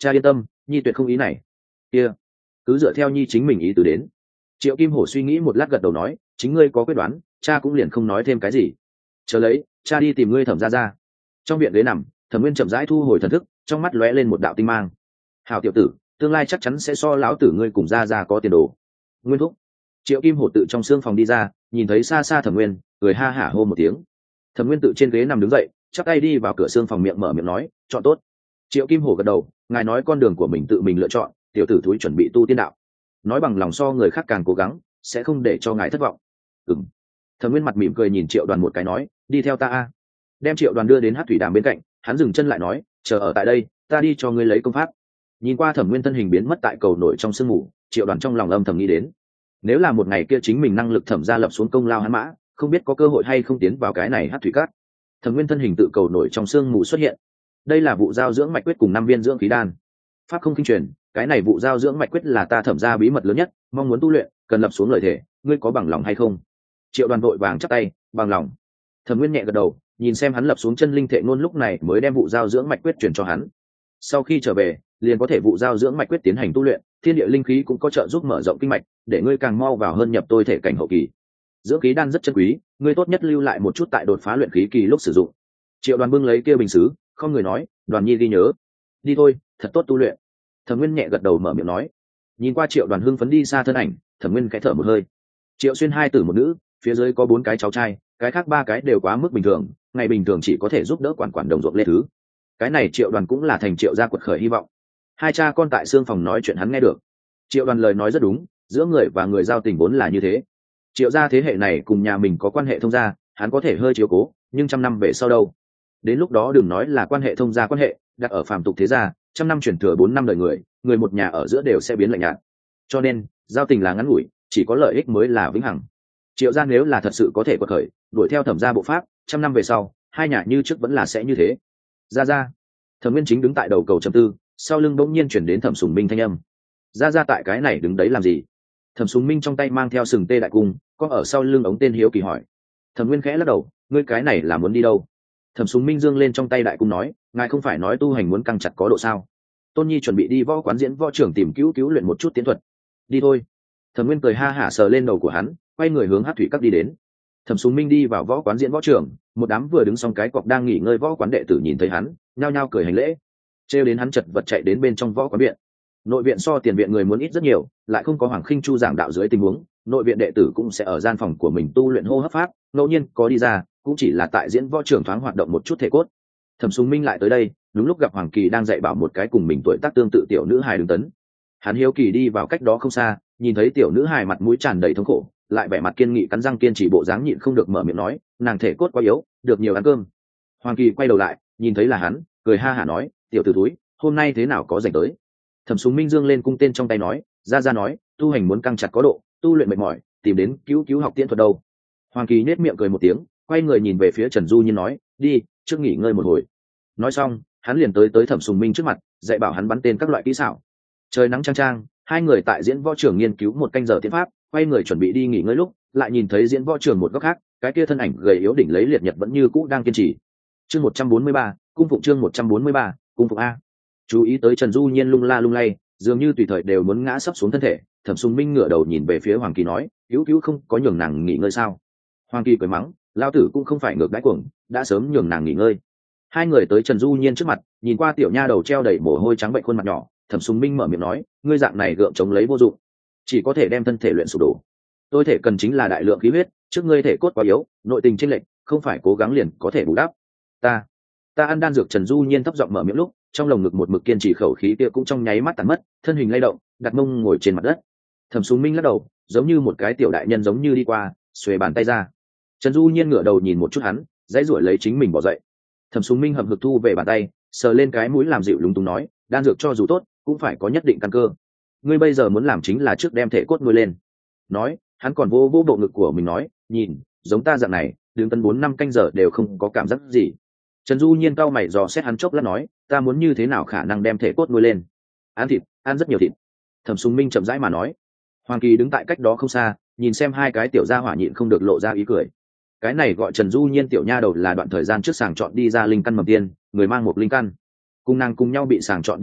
Cha yên tâm, nhi tuyệt không ý này. Kia, cứ dựa theo nhi chính mình ý tứ đến. Triệu Kim Hổ suy nghĩ một lát gật đầu nói, chính ngươi có quyết đoán, cha cũng liền không nói thêm cái gì. Chờ lấy, cha đi tìm ngươi Thẩm gia gia. Trong viện ghế nằm, Thẩm Nguyên chậm rãi thu hồi thần thức, trong mắt lóe lên một đạo tinh mang. Hảo tiểu tử, tương lai chắc chắn sẽ so lão tử ngươi cùng gia gia có tiền đồ. Nguyên thúc. Triệu Kim Hổ tự trong xương phòng đi ra, nhìn thấy xa xa Thẩm Nguyên, cười ha hả hô một tiếng. Thẩm Nguyên tự trên ghế nằm đứng dậy, chắp tay đi vào cửa xương phòng mở miệng nói, chọn tốt. Triệu Kim Hổ gật đầu, ngài nói con đường của mình tự mình lựa chọn, tiểu tử thúi chuẩn bị tu tiên đạo, nói bằng lòng so người khác càng cố gắng, sẽ không để cho ngài thất vọng. Ừm. Thẩm Nguyên mặt mỉm cười nhìn Triệu Đoàn một cái nói, đi theo ta a. Đem Triệu Đoàn đưa đến Hắc Thủy Đàm bên cạnh, hắn dừng chân lại nói, chờ ở tại đây, ta đi cho ngươi lấy công pháp. Nhìn qua Thẩm Nguyên thân hình biến mất tại cầu nổi trong sương mù, Triệu Đoàn trong lòng âm thầm nghĩ đến, nếu là một ngày kia chính mình năng lực thẩm ra lập xuống công lao hắn mã, không biết có cơ hội hay không tiến vào cái này Hắc Thủy Cát. Thẩm Nguyên thân hình tự cầu nổi trong sương mù xuất hiện. Đây là vụ giao dưỡng mạch quyết cùng 5 viên dưỡng khí đan. Pháp không kinh truyền, cái này vụ giao dưỡng mạch quyết là ta thẩm ra bí mật lớn nhất, mong muốn tu luyện, cần lập xuống lời thề, ngươi có bằng lòng hay không? Triệu Đoàn vội vàng chắp tay, bằng lòng. Thẩm Nguyên nhẹ gật đầu, nhìn xem hắn lập xuống chân linh thệ ngôn, lúc này mới đem vụ giao dưỡng mạch quyết truyền cho hắn. Sau khi trở về, liền có thể vụ giao dưỡng mạch quyết tiến hành tu luyện, thiên địa linh khí cũng có trợ giúp mở rộng kinh mạch, để ngươi càng mau vào hơn nhập tôi thể cảnh hậu kỳ. Dưỡng khí đan rất chân quý, ngươi tốt nhất lưu lại một chút tại đột phá luyện khí kỳ lúc sử dụng. Triệu Đoàn bưng lấy kia bình sứ, không người nói, Đoàn nhi ghi nhớ. Đi thôi, thật tốt tu luyện. Thẩm Nguyên nhẹ gật đầu mở miệng nói. Nhìn qua Triệu Đoàn hưng phấn đi xa thân ảnh, Thẩm Nguyên khẽ thở một hơi. Triệu Xuyên 2 tử 1 nữ, phía dưới có 4 cái cháu trai, cái khác 3 cái đều quá mức bình thường, ngày bình thường chỉ có thể giúp đỡ quản đồng ruộng lê thứ. Cái này Triệu Đoàn cũng là thành Triệu gia quật khởi hy vọng. Hai cha con tại xương phòng nói chuyện hắn nghe được. Triệu Đoàn lời nói rất đúng, giữa người và người giao tình vốn là như thế. Triệu gia thế hệ này cùng nhà mình có quan hệ thông gia, hắn có thể hơi chiếu cố, nhưng 100 năm về sau đâu? Đến lúc đó đừng nói là quan hệ thông gia quan hệ, đặt ở phàm tục thế gia, 100 năm chuyển thừa 4 năm đời người một nhà ở giữa đều sẽ biến lạnh nhạt. Cho nên, giao tình là ngắn ngủi, chỉ có lợi ích mới là vĩnh hằng. Triệu gia nếu là thật sự có thể quật khởi, đuổi theo Thẩm gia bộ pháp, 100 năm về sau, hai nhà như trước vẫn là sẽ như thế. Gia. Thẩm Nguyên chính đứng tại đầu cầu trầm tư, sau lưng bỗng nhiên chuyển đến Thẩm Sùng Minh thanh âm. Gia tại cái này đứng đấy làm gì? Thẩm Sùng Minh trong tay mang theo sừng tê đại cung, có ở sau lưng ống tên hiếu kỳ hỏi. Thẩm Nguyên khẽ lắc đầu, ngươi cái này là muốn đi đâu? Thẩm Sùng Minh giương lên trong tay đại cung nói, ngài không phải nói tu hành muốn căng chặt có độ sao? Tôn Nhi chuẩn bị đi võ quán diễn võ trưởng tìm cứu luyện một chút tiến thuật. Đi thôi. Thẩm Nguyên cười ha hả sờ lên đầu của hắn, quay người hướng Hắc Thủy Các đi đến. Thẩm Sùng Minh đi vào võ quán diễn võ trưởng, một đám vừa đứng xong cái cọc đang nghỉ ngơi võ quán đệ tử nhìn thấy hắn, nhao nhao cười hành lễ. Trêu đến hắn chật vật chạy đến bên trong võ quán viện. Nội viện so tiền viện người muốn ít rất nhiều, lại không có Hoàng Khinh Chu giảng đạo dưới tình huống, nội viện đệ tử cũng sẽ ở gian phòng của mình tu luyện hô hấp pháp, ngẫu nhiên có đi ra, cũng chỉ là tại diễn võ trưởng thoáng hoạt động một chút thể cốt. Thẩm Sùng Minh lại tới đây, đúng lúc gặp Hoàng Kỳ đang dạy bảo một cái cùng mình tuổi tác tương tự tiểu nữ hài đứng tấn. Hắn hiếu kỳ đi vào cách đó không xa, nhìn thấy tiểu nữ hài mặt mũi tràn đầy thống khổ, lại vẻ mặt kiên nghị cắn răng kiên trì bộ dáng nhịn không được mở miệng nói, nàng thể cốt quá yếu, được nhiều ăn cơm. Hoàng Kỳ quay đầu lại, nhìn thấy là hắn, cười ha hả nói, tiểu tử túi, hôm nay thế nào có rảnh tới? Thẩm Sùng Minh dương lên cung tên trong tay nói, ra nói, tu hành muốn căng chặt có độ, tu luyện mệt mỏi, tìm đến cứu học tiễn thuật đâu. Hoàng Kỳ nết miệng cười một tiếng, quay người nhìn về phía Trần Du Nhiên nói, đi, trước nghỉ ngơi một hồi. Nói xong, hắn liền tới Thẩm Sùng Minh trước mặt, dạy bảo hắn bắn tên các loại kỹ xảo. Trời nắng chang chang, hai người tại diễn võ trường nghiên cứu một canh giờ tiến pháp, quay người chuẩn bị đi nghỉ ngơi lúc, lại nhìn thấy diễn võ trường một góc khác, cái kia thân ảnh gầy yếu đỉnh lấy liệt nhật vẫn như cũ đang kiên trì. Chương 143, cung phụng chương 143, cung phụng a. Chú ý tới Trần Du Nhiên lung la lung lay, dường như tùy thời đều muốn ngã sấp xuống thân thể. Thẩm Sùng Minh ngửa đầu nhìn về phía Hoàng Kỳ nói, cứu không có nhường nàng nghỉ ngơi sao? Hoàng Kỳ cười mắng, lao tử cũng không phải ngược đãi cuồng, đã sớm nhường nàng nghỉ ngơi. Hai người tới Trần Du Nhiên trước mặt, nhìn qua tiểu nha đầu treo đầy mồ hôi trắng bệnh khuôn mặt nhỏ, Thẩm Sùng Minh mở miệng nói, ngươi dạng này gượng chống lấy vô dụng, chỉ có thể đem thân thể luyện sụp đổ. Tôi thể cần chính là đại lượng khí huyết, trước ngươi thể cốt quá yếu, nội tình chênh lệch, không phải cố gắng liền có thể bù đắp. Ta ăn đan dược. Trần Du Nhiên thấp giọng mở miệng lúc, trong lồng ngực một mực kiên trì khẩu khí kia cũng trong nháy mắt tàn mất, thân hình lay động, đặt mông ngồi trên mặt đất. Thẩm Sùng Minh lắc đầu, giống như một cái tiểu đại nhân giống như đi qua, xuề bàn tay ra. Trần Du Nhiên ngửa đầu nhìn một chút hắn, dãy ruổi lấy chính mình bỏ dậy. Thẩm Sùng Minh hậm hực thu về bàn tay, sờ lên cái mũi làm dịu lúng túng nói, đan dược cho dù tốt, cũng phải có nhất định căn cơ. Ngươi bây giờ muốn làm chính là trước đem thể cốt nuôi lên. Nói, hắn còn vô bộ ngực của mình nói, nhìn, giống ta dạng này, đứng tấn 4-5 canh giờ đều không có cảm giác gì. Trần Du Nhiên cau mày dò xét hắn chốc lát nói, ta muốn như thế nào khả năng đem thể cốt nuôi lên? Ăn thịt, ăn rất nhiều thịt. Thẩm Sùng Minh chậm rãi mà nói. Hoàng Kỳ đứng tại cách đó không xa, nhìn xem hai cái tiểu gia hỏa nhịn không được lộ ra ý cười. Cái này gọi Trần Du Nhiên tiểu nha đầu là đoạn thời gian trước sàng chọn đi ra linh căn mầm tiên, người mang một linh căn. Cùng nàng cùng nhau bị sàng chọn đi ra,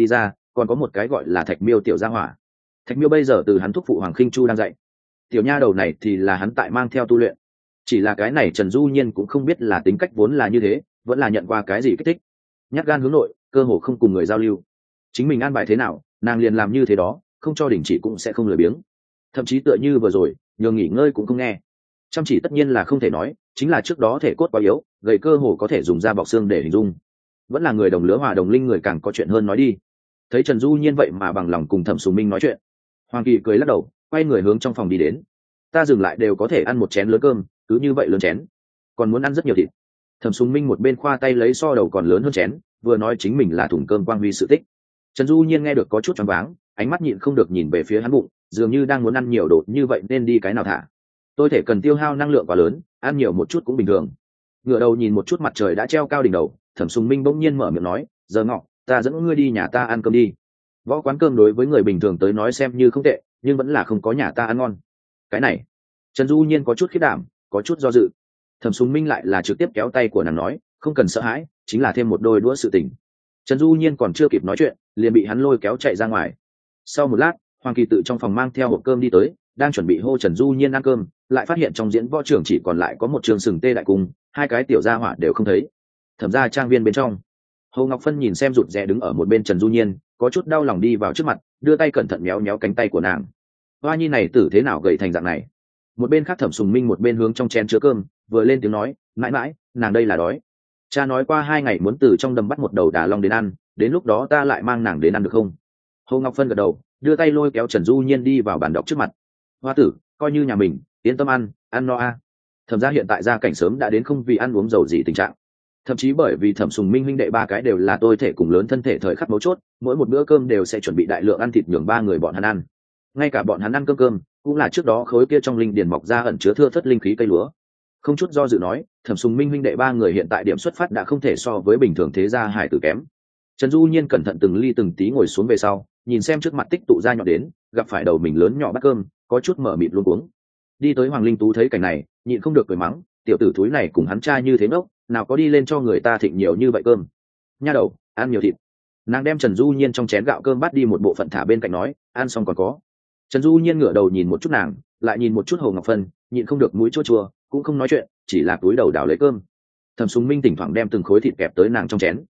còn có một cái gọi là Thạch Miêu tiểu gia hỏa. Thạch Miêu bây giờ từ hắn thúc phụ Hoàng Khinh Chu đang dạy, tiểu nha đầu này thì là hắn tại mang theo tu luyện. Chỉ là cái này Trần Du Nhiên cũng không biết là tính cách vốn là như thế, vẫn là nhận qua cái gì kích thích, nhát gan hướng nội, cơ hồ không cùng người giao lưu. Chính mình an bài thế nào, nàng liền làm như thế đó, không cho đình chỉ cũng sẽ không lười biếng. Thậm chí tựa như vừa rồi, nhường nghỉ ngơi cũng không nghe. Chăm chỉ tất nhiên là không thể nói, chính là trước đó thể cốt quá yếu, gầy cơ hồ có thể dùng da bọc xương để hình dung. Vẫn là người đồng lứa hòa đồng linh người càng có chuyện hơn nói đi. Thấy Trần Du Nhiên vậy mà bằng lòng cùng Thẩm Sùng Minh nói chuyện, Hoàng Kỳ cười lắc đầu, quay người hướng trong phòng đi đến. Ta dừng lại đều có thể ăn một chén lớn cơm, cứ như vậy lớn chén, còn muốn ăn rất nhiều thịt. Thẩm Sùng Minh một bên khoa tay lấy so đầu còn lớn hơn chén, vừa nói chính mình là thùng cơm quang huy sự tích. Trần Du Nhiên nghe được có chút choáng váng, ánh mắt nhịn không được nhìn về phía hắn bụng, dường như đang muốn ăn nhiều đồ như vậy nên đi cái nào thả. Tôi thể cần tiêu hao năng lượng quá lớn, ăn nhiều một chút cũng bình thường. Ngửa đầu nhìn một chút mặt trời đã treo cao đỉnh đầu, Thẩm Sùng Minh bỗng nhiên mở miệng nói, giờ ngọ, ta dẫn ngươi đi nhà ta ăn cơm đi. Võ quán cơm đối với người bình thường tới nói xem như không tệ, nhưng vẫn là không có nhà ta ăn ngon. Cái này, Trần Du Nhiên có chút khiếp đảm, có chút do dự. Thẩm Sùng Minh lại là trực tiếp kéo tay của nàng nói, không cần sợ hãi, chính là thêm một đôi đũa sự tình. Trần Du Nhiên còn chưa kịp nói chuyện, liền bị hắn lôi kéo chạy ra ngoài. Sau một lát, Hoàng Kỳ tự trong phòng mang theo hộp cơm đi tới, đang chuẩn bị hô Trần Du Nhiên ăn cơm, lại phát hiện trong diễn võ trường chỉ còn lại có một trường sừng tê đại cung, hai cái tiểu gia hỏa đều không thấy. Thẩm ra trang viên bên trong, Hồ Ngọc Phân nhìn xem rụt rè đứng ở một bên Trần Du Nhiên, có chút đau lòng đi vào trước mặt, đưa tay cẩn thận méo méo cánh tay của nàng. Hoa nhi này tử thế nào gầy thành dạng này? Một bên khác Thẩm Sùng Minh một bên hướng trong chén chứa cơm, vừa lên tiếng nói, mãi mãi, nàng đây là đói. Cha nói qua 2 ngày muốn từ trong đầm bắt một đầu đà long đến ăn, đến lúc đó ta lại mang nàng đến ăn được không? Hồ Ngọc Phân gật đầu, đưa tay lôi kéo Trần Du Nhiên đi vào bàn đọc trước mặt. Hoa tử, coi như nhà mình, yên tâm ăn no a. Thẩm ra hiện tại gia cảnh sớm đã đến không vì ăn uống dầu gì tình trạng. Thậm chí bởi vì Thẩm Sùng Minh huynh đệ ba cái đều là tôi thể cùng lớn thân thể thời khắc mấu chốt, mỗi một bữa cơm đều sẽ chuẩn bị đại lượng ăn thịt nhường 3 người bọn hắn ăn. Ngay cả bọn hắn ăn cơm cũng là trước đó khối kia trong linh điền mọc ra ẩn chứa thưa thớt linh khí cây lúa. Không chút do dự nói, Thẩm Sùng Minh huynh đệ 3 người hiện tại điểm xuất phát đã không thể so với bình thường thế gia hải tử kém. Trần Du Nhiên cẩn thận từng ly từng tí ngồi xuống về sau, nhìn xem trước mặt tích tụ ra nhọn đến, gặp phải đầu mình lớn nhỏ bát cơm, có chút mở mịt luống cuống. Đi tới Hoàng Linh Tú thấy cảnh này, nhịn không được cười mắng, tiểu tử thúi này cùng hắn trai như thế ngốc, nào có đi lên cho người ta thịnh nhiều như vậy cơm. Nha đầu, ăn nhiều thịt. Nàng đem Trần Du Nhiên trong chén gạo cơm bắt đi một bộ phận thả bên cạnh nói, ăn xong còn có. Trần Du Nhiên ngửa đầu nhìn một chút nàng, lại nhìn một chút Hồ Ngọc Phân, nhịn không được mũi chua chua, cũng không nói chuyện, chỉ là cúi đầu đảo lấy cơm. Thẩm Sùng Minh thỉnh thoảng đem từng khối thịt kẹp tới nàng trong chén.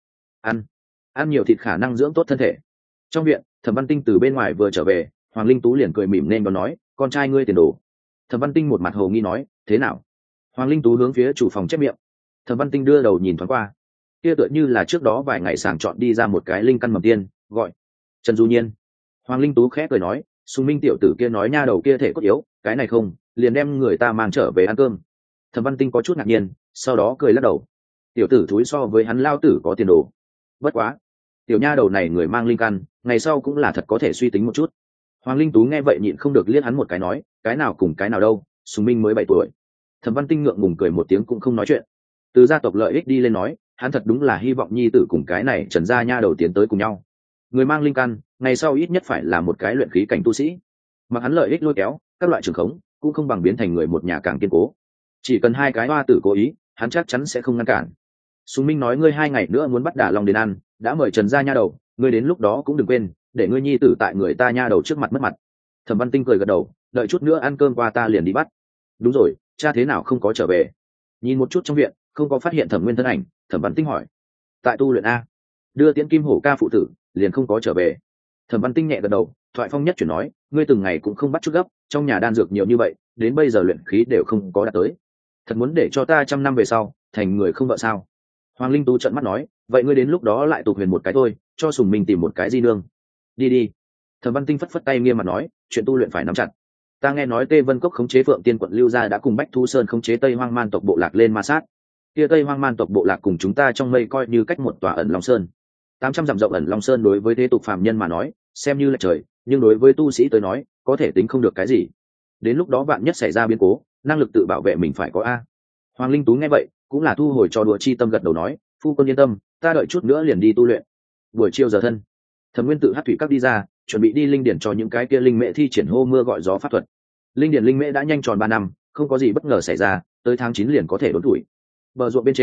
Ăn nhiều thịt khả năng dưỡng tốt thân thể. Trong viện, Thẩm Văn Tinh từ bên ngoài vừa trở về, Hoàng Linh Tú liền cười mỉm nên đón nói, con trai ngươi tiền đồ. Thẩm Văn Tinh một mặt hồ nghi nói, thế nào? Hoàng Linh Tú hướng phía chủ phòng chép miệng. Thẩm Văn Tinh đưa đầu nhìn thoáng qua, kia tựa như là trước đó vài ngày sàng chọn đi ra một cái linh căn mầm tiên, gọi Trần Du Nhiên. Hoàng Linh Tú khẽ cười nói, Sùng Minh tiểu tử kia nói nha đầu kia thể cốt yếu, cái này không, liền đem người ta mang trở về ăn cơm. Thẩm Văn Tinh có chút ngạc nhiên, sau đó cười lắc đầu. Tiểu tử thúi so với hắn lao tử có tiền đồ. Bất quá, tiểu nha đầu này người mang linh căn, ngày sau cũng là thật có thể suy tính một chút. Hoàng Linh Tú nghe vậy nhịn không được liếc hắn một cái nói, cái nào cùng cái nào đâu, Sùng Minh mới 7 tuổi. Thẩm Văn Tinh ngượng ngùng cười một tiếng cũng không nói chuyện. Từ gia tộc lợi ích đi lên nói, hắn thật đúng là hy vọng nhi tử cùng cái này Trần gia nha đầu tiến tới cùng nhau. Người mang linh căn, ngày sau ít nhất phải là một cái luyện khí cảnh tu sĩ. Mà hắn lợi ích lôi kéo, các loại trường khống, cũng không bằng biến thành người một nhà càng kiên cố. Chỉ cần 2 cái hoa tử cố ý, hắn chắc chắn sẽ không ngăn cản. Sùng Minh nói ngươi 2 ngày nữa muốn bắt đả long đến ăn, đã mời Trần gia nha đầu, ngươi đến lúc đó cũng đừng quên, để ngươi nhi tử tại người ta nha đầu trước mặt mất mặt. Thẩm Văn Tinh cười gật đầu, đợi chút nữa ăn cơm qua ta liền đi bắt. Đúng rồi, cha thế nào không có trở về? Nhìn một chút trong viện, không có phát hiện Thẩm Nguyên thân ảnh, Thẩm Văn Tinh hỏi. Tại tu luyện a. Đưa Tiễn Kim Hổ ca phụ tử, liền không có trở về. Thẩm Văn Tinh nhẹ gật đầu, thoại phong nhất chuyển nói, ngươi từng ngày cũng không bắt chút gấp, trong nhà đan dược nhiều như vậy, đến bây giờ luyện khí đều không có đạt tới. Thật muốn để cho ta 100 năm về sau, thành người không vợ sao? Hoàng Linh Tú trợn mắt nói, vậy ngươi đến lúc đó lại tục huyền một cái thôi, cho Sùng Minh tìm một cái di nương. Đi đi. Thẩm Văn Tinh phất phất tay nghiêm mặt nói, chuyện tu luyện phải nắm chặt. Ta nghe nói Tê Vân Cốc khống chế Phượng Tiên quận Lưu gia đã cùng Bách Thu Sơn khống chế Tây Hoang Man tộc bộ lạc lên ma sát. Kia Tây Hoang Man tộc bộ lạc cùng chúng ta trong mây coi như cách một tòa ẩn Long Sơn. 800 dặm rộng ẩn Long Sơn đối với thế tục phàm nhân mà nói, xem như là trời, nhưng đối với tu sĩ tới nói, có thể tính không được cái gì. Đến lúc đó vạn nhất xảy ra biến cố, năng lực tự bảo vệ mình phải có a. Hoàng Linh Tú nghe vậy, cũng là thu hồi cho đùa chi tâm gật đầu nói, phu quân yên tâm, ta đợi chút nữa liền đi tu luyện. Buổi chiều giờ thân, Thẩm Nguyên tự hát thủy các đi ra, chuẩn bị đi linh điển cho những cái kia linh mễ thi triển hô mưa gọi gió pháp thuật. Linh điển linh mễ đã nhanh tròn 3 năm, không có gì bất ngờ xảy ra, tới tháng 9 liền có thể đốn tuổi. Bờ ruộng bên trên,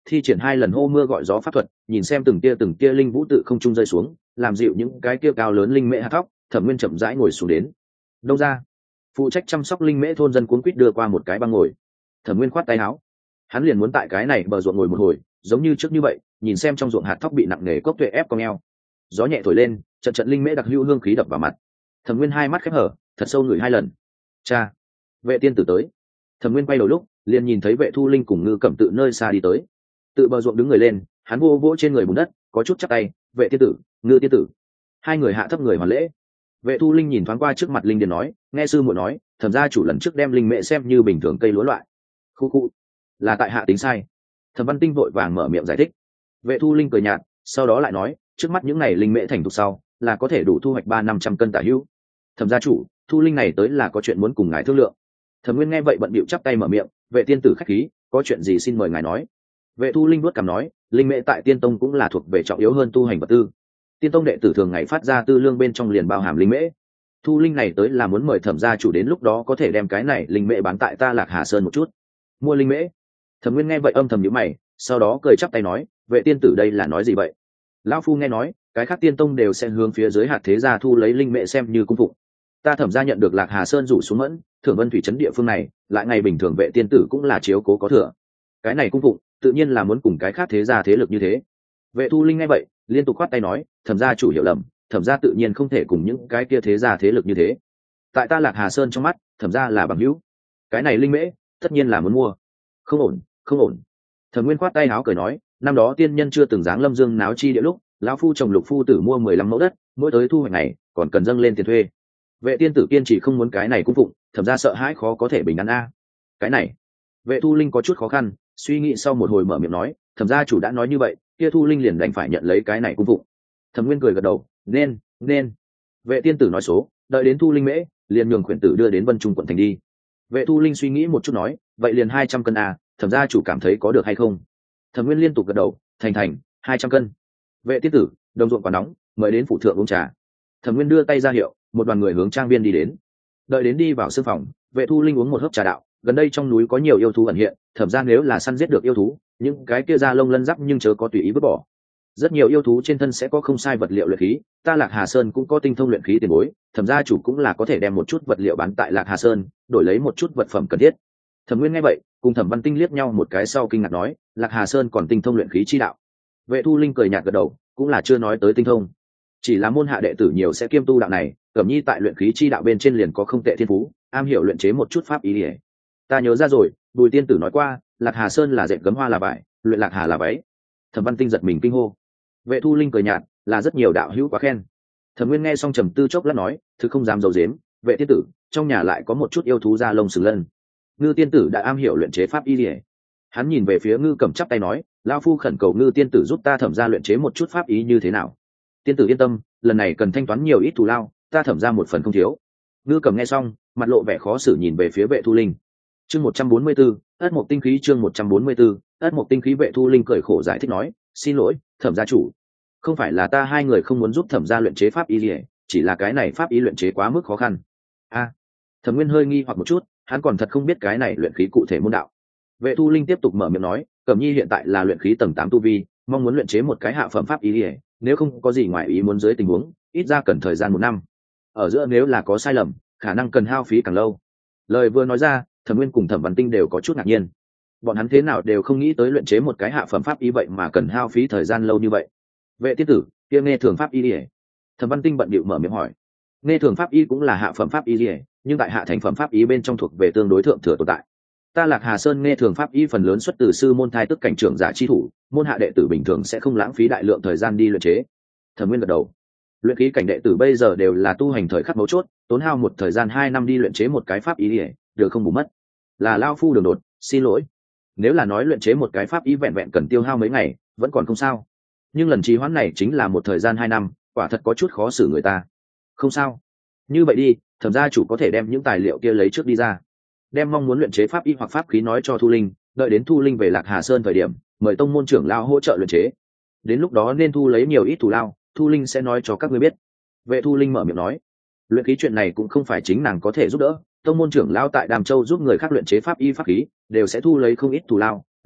thi triển 2 lần hô mưa gọi gió pháp thuật, nhìn xem từng tia linh vũ tự không trung rơi xuống, làm dịu những cái kia cao lớn linh mễ hạt thóc. Thẩm Nguyên chậm rãi ngồi xuống đến. Đâu ra? Phụ trách chăm sóc linh mễ thôn dân cuống quýt đưa qua một cái băng ngồi. Thẩm Nguyên khoát tay áo, hắn liền muốn tại cái này bờ ruộng ngồi một hồi, giống như trước như vậy, nhìn xem trong ruộng hạt thóc bị nặng nề cốc tuệ ép cong eo. Gió nhẹ thổi lên, trận trận linh mễ đặc hữu hương khí đập vào mặt. Thẩm Nguyên hai mắt khép hở, thật sâu ngửi 2 lần. Cha, Vệ tiên tử tới. Thẩm Nguyên quay đầu lúc, liền nhìn thấy Vệ Thu Linh cùng Ngư Cẩm tự nơi xa đi tới. Tự bờ ruộng đứng người lên, hắn vô vỗ trên người bùn đất, có chút chắp tay, "Vệ tiên tử, Ngư tiên tử." Hai người hạ thấp người hoàn lễ. Vệ Thu Linh nhìn thoáng qua trước mặt linh điền nói, "Nghe sư muội nói, Thẩm gia chủ lần trước đem linh mễ xem như bình thường cây lúa loại." Khu khu, là tại hạ tính sai. Thẩm Văn Tinh vội vàng mở miệng giải thích. Vệ Thu Linh cười nhạt, sau đó lại nói, "Trước mắt những này linh mễ thành thục sau, là có thể đủ thu hoạch 300-500 cân tả hữu. Thẩm gia chủ, Thu Linh này tới là có chuyện muốn cùng ngài thương lượng." Thẩm Nguyên nghe vậy bận bịu chắp tay mở miệng, "Vệ tiên tử khách khí, có chuyện gì xin mời ngài nói." Vệ Thu Linh vuốt cằm nói, "Linh mễ tại Tiên Tông cũng là thuộc về trọng yếu hơn tu hành vật tư. Tiên Tông đệ tử thường ngày phát ra tư lương bên trong liền bao hàm linh mễ. Thu Linh này tới là muốn mời Thẩm gia chủ đến lúc đó có thể đem cái này linh mễ bán tại ta Lạc Hà Sơn một chút." Mua linh mễ? Thẩm Nguyên nghe vậy âm thầm nhíu mày, sau đó cười chắp tay nói, "Vệ tiên tử đây là nói gì vậy?" Lão phu nghe nói, cái khác Tiên Tông đều sẽ hướng phía dưới hạt thế gia thu lấy linh mễ xem như cung phụng. Ta Thẩm gia nhận được Lạc Hà Sơn rủ xuống mẫn, Thưởng Vân thủy trấn địa phương này, lại ngày bình thường Vệ tiên tử cũng là chiếu cố có thừa. Cái này cung phụng, tự nhiên là muốn cùng cái khác thế gia thế lực như thế. Vệ Thu Linh nghe vậy, liên tục khoát tay nói, "Thẩm gia chủ hiểu lầm, Thẩm gia tự nhiên không thể cùng những cái kia thế gia thế lực như thế. Tại ta Lạc Hà Sơn trong mắt, Thẩm gia là bằng hữu. Cái này linh mễ, tất nhiên là muốn mua." Không ổn, không ổn. Thẩm Nguyên khoát tay áo cười nói, "Năm đó tiên nhân chưa từng dáng lâm dương náo chi địa lúc, lão phu chồng Lục phu tử mua 15 mẫu đất, mỗi tới thu hoạch này, còn cần dâng lên tiền thuê. Vệ tiên tử kiên trì không muốn cái này cung phụng, Thẩm gia sợ hãi khó có thể bình an a." Cái này, Vệ Thu Linh có chút khó khăn, suy nghĩ sau một hồi mở miệng nói, "Thẩm gia chủ đã nói như vậy, kia Thu Linh liền đành phải nhận lấy cái này cung phụng." Thẩm Nguyên cười gật đầu, nên. Vệ tiên tử nói số, đợi đến thu linh mễ, liền nhường khuyển tử đưa đến Vân Trung quận thành đi. Vệ Thu Linh suy nghĩ một chút nói, "Vậy liền 200 cân à, Thẩm gia chủ cảm thấy có được hay không?" Thẩm Nguyên liên tục gật đầu, thành 200 cân. Vệ tiên tử, đồng ruộng còn nóng, mời đến phủ thượng uống trà. Thẩm Nguyên đưa tay ra hiệu, một đoàn người hướng trang viên đi đến. Đợi đến đi vào sương phòng, Vệ Thu Linh uống một hớp trà đạo, gần đây trong núi có nhiều yêu thú ẩn hiện, Thẩm gia nếu là săn giết được yêu thú, những cái kia da lông lân giáp nhưng chớ có tùy ý vứt bỏ. Rất nhiều yêu thú trên thân sẽ có không sai vật liệu luyện khí, ta Lạc Hà Sơn cũng có tinh thông luyện khí tiền bối, Thẩm gia chủ cũng là có thể đem một chút vật liệu bán tại Lạc Hà Sơn, đổi lấy một chút vật phẩm cần thiết. Thẩm Nguyên nghe vậy, cùng Thẩm Văn Tinh liếc nhau một cái sau kinh ngạc nói, "Lạc Hà Sơn còn tinh thông luyện khí chi đạo?" Vệ Thu Linh cười nhạt gật đầu, cũng là chưa nói tới tinh thông, chỉ là môn hạ đệ tử nhiều sẽ kiêm tu đạo này, Cẩm Nhi tại luyện khí chi đạo bên trên liền có không tệ thiên phú, am hiểu luyện chế một chút pháp ý ỉa. Ta nhớ ra rồi, Bùi tiên tử nói qua, Lạc Hà Sơn là dệt gấm hoa là vải, luyện Lạc Hà là váy. Thẩm Văn Tinh giật mình kinh hô. Vệ Thu Linh cười nhạt, là rất nhiều đạo hữu quá khen. Thẩm Nguyên nghe xong trầm tư chốc lát nói, "Thực không dám dầu dếm, Vệ tiên tử, trong nhà lại có một chút yêu thú da lông sừng lân. Ngư tiên tử đã am hiểu luyện chế pháp y liễu." Hắn nhìn về phía Ngư Cẩm chắp tay nói, "Lão phu khẩn cầu Ngư tiên tử giúp ta Thẩm gia luyện chế một chút pháp ý như thế nào?" "Tiên tử yên tâm, lần này cần thanh toán nhiều ít thù lao, ta Thẩm gia một phần không thiếu." Ngư Cẩm nghe xong, mặt lộ vẻ khó xử nhìn về phía Vệ Thu Linh. Chương 144, ất mộc tinh khí chương 144, ất mộc tinh khí. Vệ Thu Linh cười khổ giải thích nói, "Xin lỗi, Thẩm gia chủ, không phải là ta hai người không muốn giúp Thẩm gia luyện chế pháp y liễu, chỉ là cái này pháp ý luyện chế quá mức khó khăn." A. Thẩm Nguyên hơi nghi hoặc một chút, hắn còn thật không biết cái này luyện khí cụ thể môn đạo. Vệ Thu Linh tiếp tục mở miệng nói, "Cẩm Nhi hiện tại là luyện khí tầng 8 tu vi, mong muốn luyện chế một cái hạ phẩm pháp ý liễu, nếu không có gì ngoài ý muốn dưới tình huống, ít ra cần thời gian 1 năm. Ở giữa nếu là có sai lầm, khả năng cần hao phí càng lâu." Lời vừa nói ra, Thẩm Nguyên cùng Thẩm Văn Tinh đều có chút ngạc nhiên. Bọn hắn thế nào đều không nghĩ tới luyện chế một cái hạ phẩm pháp ý vậy mà cần hao phí thời gian lâu như vậy. "Vệ tiên tử, kia nghe thường pháp y liễu?" Thẩm Văn Tinh bận bịu mở miệng hỏi. Nghe thường pháp y cũng là hạ phẩm pháp y liễu, nhưng tại hạ thành phẩm pháp y bên trong thuộc về tương đối thượng thừa tồn tại. Ta Lạc Hà Sơn nghe thường pháp y phần lớn xuất từ sư môn thai tức cảnh trưởng giả chi thủ, môn hạ đệ tử bình thường sẽ không lãng phí đại lượng thời gian đi luyện chế. Thẩm Nguyên gật đầu. Luyện khí cảnh đệ tử bây giờ đều là tu hành thời khắc mấu chốt, tốn hao một thời gian 2 năm đi luyện chế một cái pháp y liễu, được không bù mất. Là lao phu đường đột, xin lỗi. Nếu là nói luyện chế một cái pháp y vẹn vẹn cần tiêu hao mấy ngày, vẫn còn không sao. Nhưng lần trì hoãn này chính là một thời gian 2 năm, quả thật có chút khó xử người ta. Không sao, như vậy đi, Thẩm gia chủ có thể đem những tài liệu kia lấy trước đi ra, đem mong muốn luyện chế pháp y hoặc pháp khí nói cho Thu Linh, đợi đến Thu Linh về Lạc Hà Sơn thời điểm, mời tông môn trưởng lao hỗ trợ luyện chế. Đến lúc đó nên thu lấy nhiều ít thù lao, Thu Linh sẽ nói cho các ngươi biết. Vệ Thu Linh mở miệng nói, luyện khí chuyện này cũng không phải chính nàng có thể giúp đỡ, tông môn trưởng lao tại Đàm Châu giúp người khác luyện chế pháp y pháp khí, đều sẽ thu lấy không ít thù lao,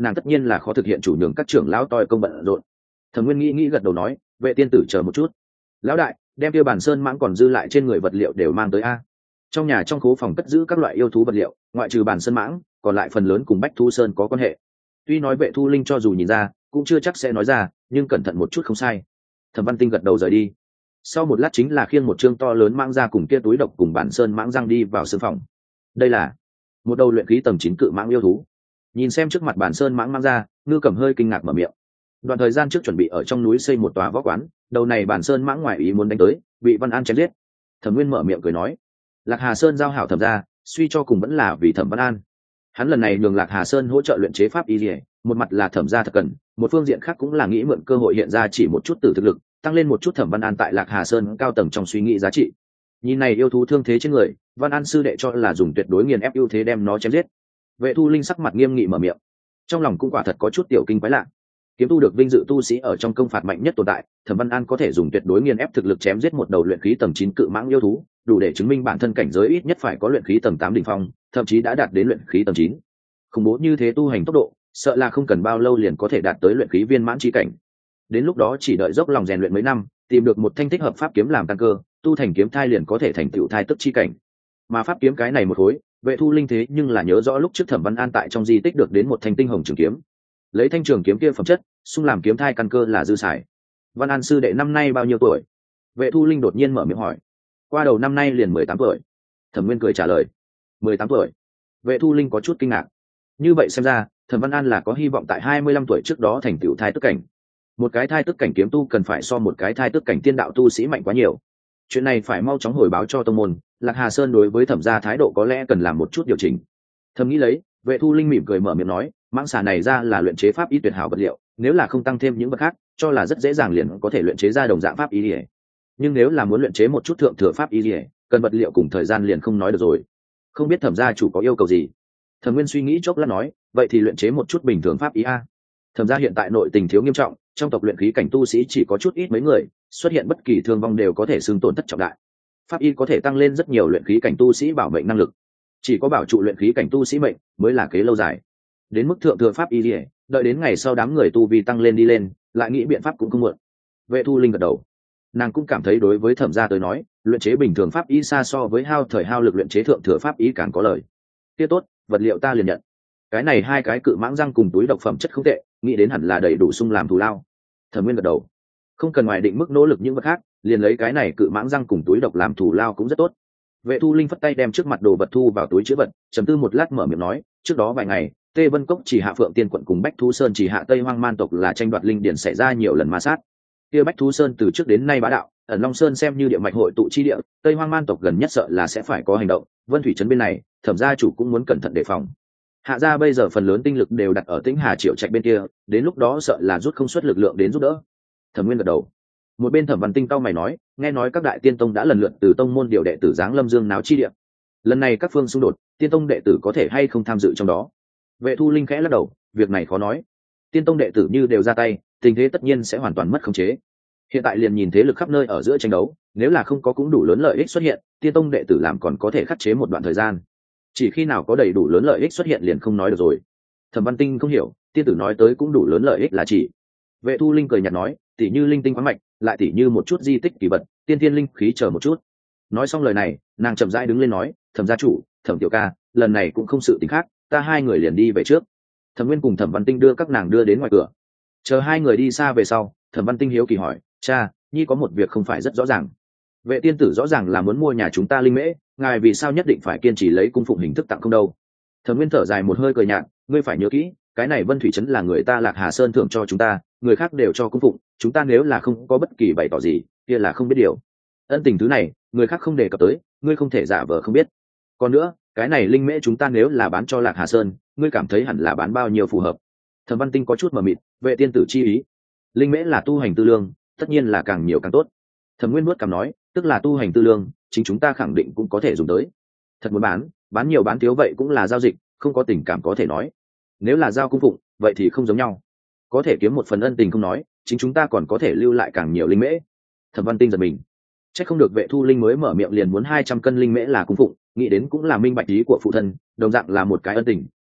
nàng tất nhiên là khó thực hiện chủ nhường các trưởng lão toi công bận rộn. Thẩm Nguyên nghĩ gật đầu nói, vệ tiên tử chờ một chút. Lão đại, đem kia bản sơn mãng còn dư lại trên người vật liệu đều mang tới a. Trong nhà trong khố phòng cất giữ các loại yêu thú vật liệu, ngoại trừ bản sơn mãng, còn lại phần lớn cùng Bách Thu Sơn có quan hệ. Tuy nói Vệ Thu Linh cho dù nhìn ra, cũng chưa chắc sẽ nói ra, nhưng cẩn thận một chút không sai. Thẩm Văn Tinh gật đầu rời đi. Sau một lát chính là khiêng một chương to lớn mãng ra cùng kia túi độc cùng bản sơn mãng răng đi vào sương phòng. Đây là một đầu luyện khí tầng 9 cự mãng yêu thú. Nhìn xem trước mặt bản sơn mãng mang ra, Ngư Cẩm hơi kinh ngạc mở miệng. Đoạn thời gian trước chuẩn bị ở trong núi xây một tòa võ quán, đầu này bản sơn mãng ngoài ý muốn đánh tới, bị Văn An chém giết. Thẩm Nguyên mở miệng cười nói, Lạc Hà Sơn giao hảo Thẩm gia, suy cho cùng vẫn là vì Thẩm Văn An. Hắn lần này nhường Lạc Hà Sơn hỗ trợ luyện chế pháp y liễu, một mặt là Thẩm gia thật cần, một phương diện khác cũng là nghĩ mượn cơ hội hiện ra chỉ một chút tử thực lực, tăng lên một chút Thẩm Văn An tại Lạc Hà Sơn cao tầng trong suy nghĩ giá trị. Nhìn này yêu thú thương thế trên người, Văn An sư đệ cho là dùng tuyệt đối nghiền ép ưu thế đem nó chém giết. Vệ Thu Linh sắc mặt nghiêm nghị mở miệng, trong lòng cũng quả thật có chút tiểu kinh quái lạ. Kiếm tu được vinh dự tu sĩ ở trong công phạt mạnh nhất tồn tại, Thẩm Văn An có thể dùng tuyệt đối nghiền ép thực lực chém giết một đầu luyện khí tầng 9 cự mãng yêu thú, đủ để chứng minh bản thân cảnh giới ít nhất phải có luyện khí tầng 8 đỉnh phong, thậm chí đã đạt đến luyện khí tầng 9. Khủng bố như thế tu hành tốc độ, sợ là không cần bao lâu liền có thể đạt tới luyện khí viên mãn chi cảnh. Đến lúc đó chỉ đợi dốc lòng rèn luyện mấy năm, tìm được một thanh thích hợp pháp kiếm làm căn cơ, tu thành kiếm thai liền có thể thành tựu thai tức chi cảnh. Mà pháp kiếm cái này một khối, Vệ Thu Linh thế nhưng là nhớ rõ lúc trước Thẩm Văn An tại trong di tích được đến một thanh tinh hồng trường kiếm. Lấy thanh trường kiếm kia phẩm chất, xung làm kiếm thai căn cơ là dư xài. Văn An sư đệ năm nay bao nhiêu tuổi? Vệ Thu Linh đột nhiên mở miệng hỏi. Qua đầu năm nay liền 18 tuổi. Thẩm Nguyên cười trả lời. 18 tuổi. Vệ Thu Linh có chút kinh ngạc. Như vậy xem ra, Thẩm Văn An là có hy vọng tại 25 tuổi trước đó thành tựu thai tức cảnh. Một cái thai tức cảnh kiếm tu cần phải so một cái thai tức cảnh tiên đạo tu sĩ mạnh quá nhiều. Chuyện này phải mau chóng hồi báo cho tông môn. Lạc Hà Sơn đối với Thẩm gia thái độ có lẽ cần làm một chút điều chỉnh. Thầm nghĩ lấy, Vệ Thu Linh mỉm cười mở miệng nói, mãng xà này ra là luyện chế pháp y tuyệt hảo vật liệu, nếu là không tăng thêm những vật khác, cho là rất dễ dàng liền có thể luyện chế ra đồng dạng pháp y liễu. Nhưng nếu là muốn luyện chế một chút thượng thừa pháp y liễu, cần vật liệu cùng thời gian liền không nói được rồi. Không biết Thẩm gia chủ có yêu cầu gì? Thẩm Nguyên suy nghĩ chốc lát nói, vậy thì luyện chế một chút bình thường pháp y a. Thẩm gia hiện tại nội tình thiếu nghiêm trọng, trong tộc luyện khí cảnh tu sĩ chỉ có chút ít mấy người, xuất hiện bất kỳ thương vong đều có thể xương tổn thất trọng đại. Pháp y có thể tăng lên rất nhiều luyện khí cảnh tu sĩ bảo mệnh năng lực, chỉ có bảo trụ luyện khí cảnh tu sĩ mệnh mới là kế lâu dài. Đến mức thượng thừa pháp y liễu, đợi đến ngày sau đám người tu vi tăng lên đi lên, lại nghĩ biện pháp cũng không muộn. Vệ Thu Linh gật đầu, nàng cũng cảm thấy đối với Thẩm gia tới nói, luyện chế bình thường pháp y xa so với hao thời hao lực luyện chế thượng thừa pháp y càng có lời. Kia tốt, vật liệu ta liền nhận. Cái này hai cái cự mãng răng cùng túi độc phẩm chất không tệ, nghĩ đến hẳn là đầy đủ sung làm thù lao. Thẩm Nguyên gật đầu, không cần ngoài định mức nỗ lực những vật khác, liền lấy cái này cự mãng răng cùng túi độc làm thù lao cũng rất tốt. Vệ Thu Linh phất tay đem trước mặt đồ vật thu vào túi chứa vật, trầm tư một lát mở miệng nói, trước đó vài ngày, Tê Vân Cốc chỉ hạ Phượng Tiên quận cùng Bách Thú Sơn chỉ hạ Tây Hoang Man tộc là tranh đoạt linh điển xảy ra nhiều lần ma sát. Kia Bách Thú Sơn từ trước đến nay bá đạo, ẩn Long Sơn xem như địa mạch hội tụ chi địa, Tây Hoang Man tộc gần nhất sợ là sẽ phải có hành động, Vân Thủy trấn bên này, Thẩm gia chủ cũng muốn cẩn thận đề phòng. Hạ gia bây giờ phần lớn tinh lực đều đặt ở Tĩnh Hà Triệu Trạch bên kia, đến lúc đó sợ là rút không xuất lực lượng đến giúp đỡ. Thẩm Nguyên gật đầu. Một bên Thẩm Văn Tinh cau mày nói, nghe nói các đại tiên tông đã lần lượt từ tông môn điều đệ tử giáng lâm dương náo chi địa. Lần này các phương xung đột, tiên tông đệ tử có thể hay không tham dự trong đó? Vệ Thu Linh khẽ lắc đầu, việc này khó nói. Tiên tông đệ tử như đều ra tay, tình thế tất nhiên sẽ hoàn toàn mất khống chế. Hiện tại liền nhìn thế lực khắp nơi ở giữa tranh đấu, nếu là không có cũng đủ lớn lợi ích xuất hiện, tiên tông đệ tử làm còn có thể khắc chế một đoạn thời gian. Chỉ khi nào có đầy đủ lớn lợi ích xuất hiện liền không nói được rồi. Thẩm Văn Tinh không hiểu, tiên tử nói tới cũng đủ lớn lợi ích là chỉ. Vệ Thu Linh cười nhạt nói, tỉ như linh tinh khoáng mạch, lại tỉ như một chút di tích kỳ vật, tiên thiên linh khí chờ một chút. Nói xong lời này, nàng chậm rãi đứng lên nói, Thẩm gia chủ, Thẩm tiểu ca, lần này cũng không sự tình khác, ta hai người liền đi về trước. Thẩm Nguyên cùng Thẩm Văn Tinh đưa các nàng đưa đến ngoài cửa. Chờ hai người đi xa về sau, Thẩm Văn Tinh hiếu kỳ hỏi, cha, nhi có một việc không phải rất rõ ràng. Vệ tiên tử rõ ràng là muốn mua nhà chúng ta linh mễ, ngài vì sao nhất định phải kiên trì lấy cung phụng hình thức tặng không đâu? Thẩm Nguyên thở dài một hơi cười nhạt, ngươi phải nhớ kỹ, cái này Vân Thủy trấn là người ta Lạc Hà Sơn thưởng cho chúng ta, người khác đều cho cung phụng, chúng ta nếu là không có bất kỳ bày tỏ gì, kia là không biết điều. Ân tình thứ này, người khác không đề cập tới, ngươi không thể giả vờ không biết. Còn nữa, cái này linh mễ chúng ta nếu là bán cho Lạc Hà Sơn, ngươi cảm thấy hẳn là bán bao nhiêu phù hợp? Thẩm Văn Tinh có chút mờ mịt, vệ tiên tử chi ý, linh mễ là tu hành tư lương, tất nhiên là càng nhiều càng tốt. Thẩm Nguyên nuốt cằm nói, tức là tu hành tư lương, chính chúng ta khẳng định cũng có thể dùng tới. Thật muốn bán nhiều bán thiếu vậy cũng là giao dịch, không có tình cảm có thể nói. Nếu là giao cung phụng, vậy thì không giống nhau. Có thể kiếm một phần ân tình không nói, chính chúng ta còn có thể lưu lại càng nhiều linh mễ. Thẩm Văn Tinh giật mình, chắc không được Vệ Thu Linh mới mở miệng liền muốn 200 cân linh mễ là cung phụng, nghĩ đến cũng là minh bạch ý của phụ thân, đồng dạng là một cái ân tình,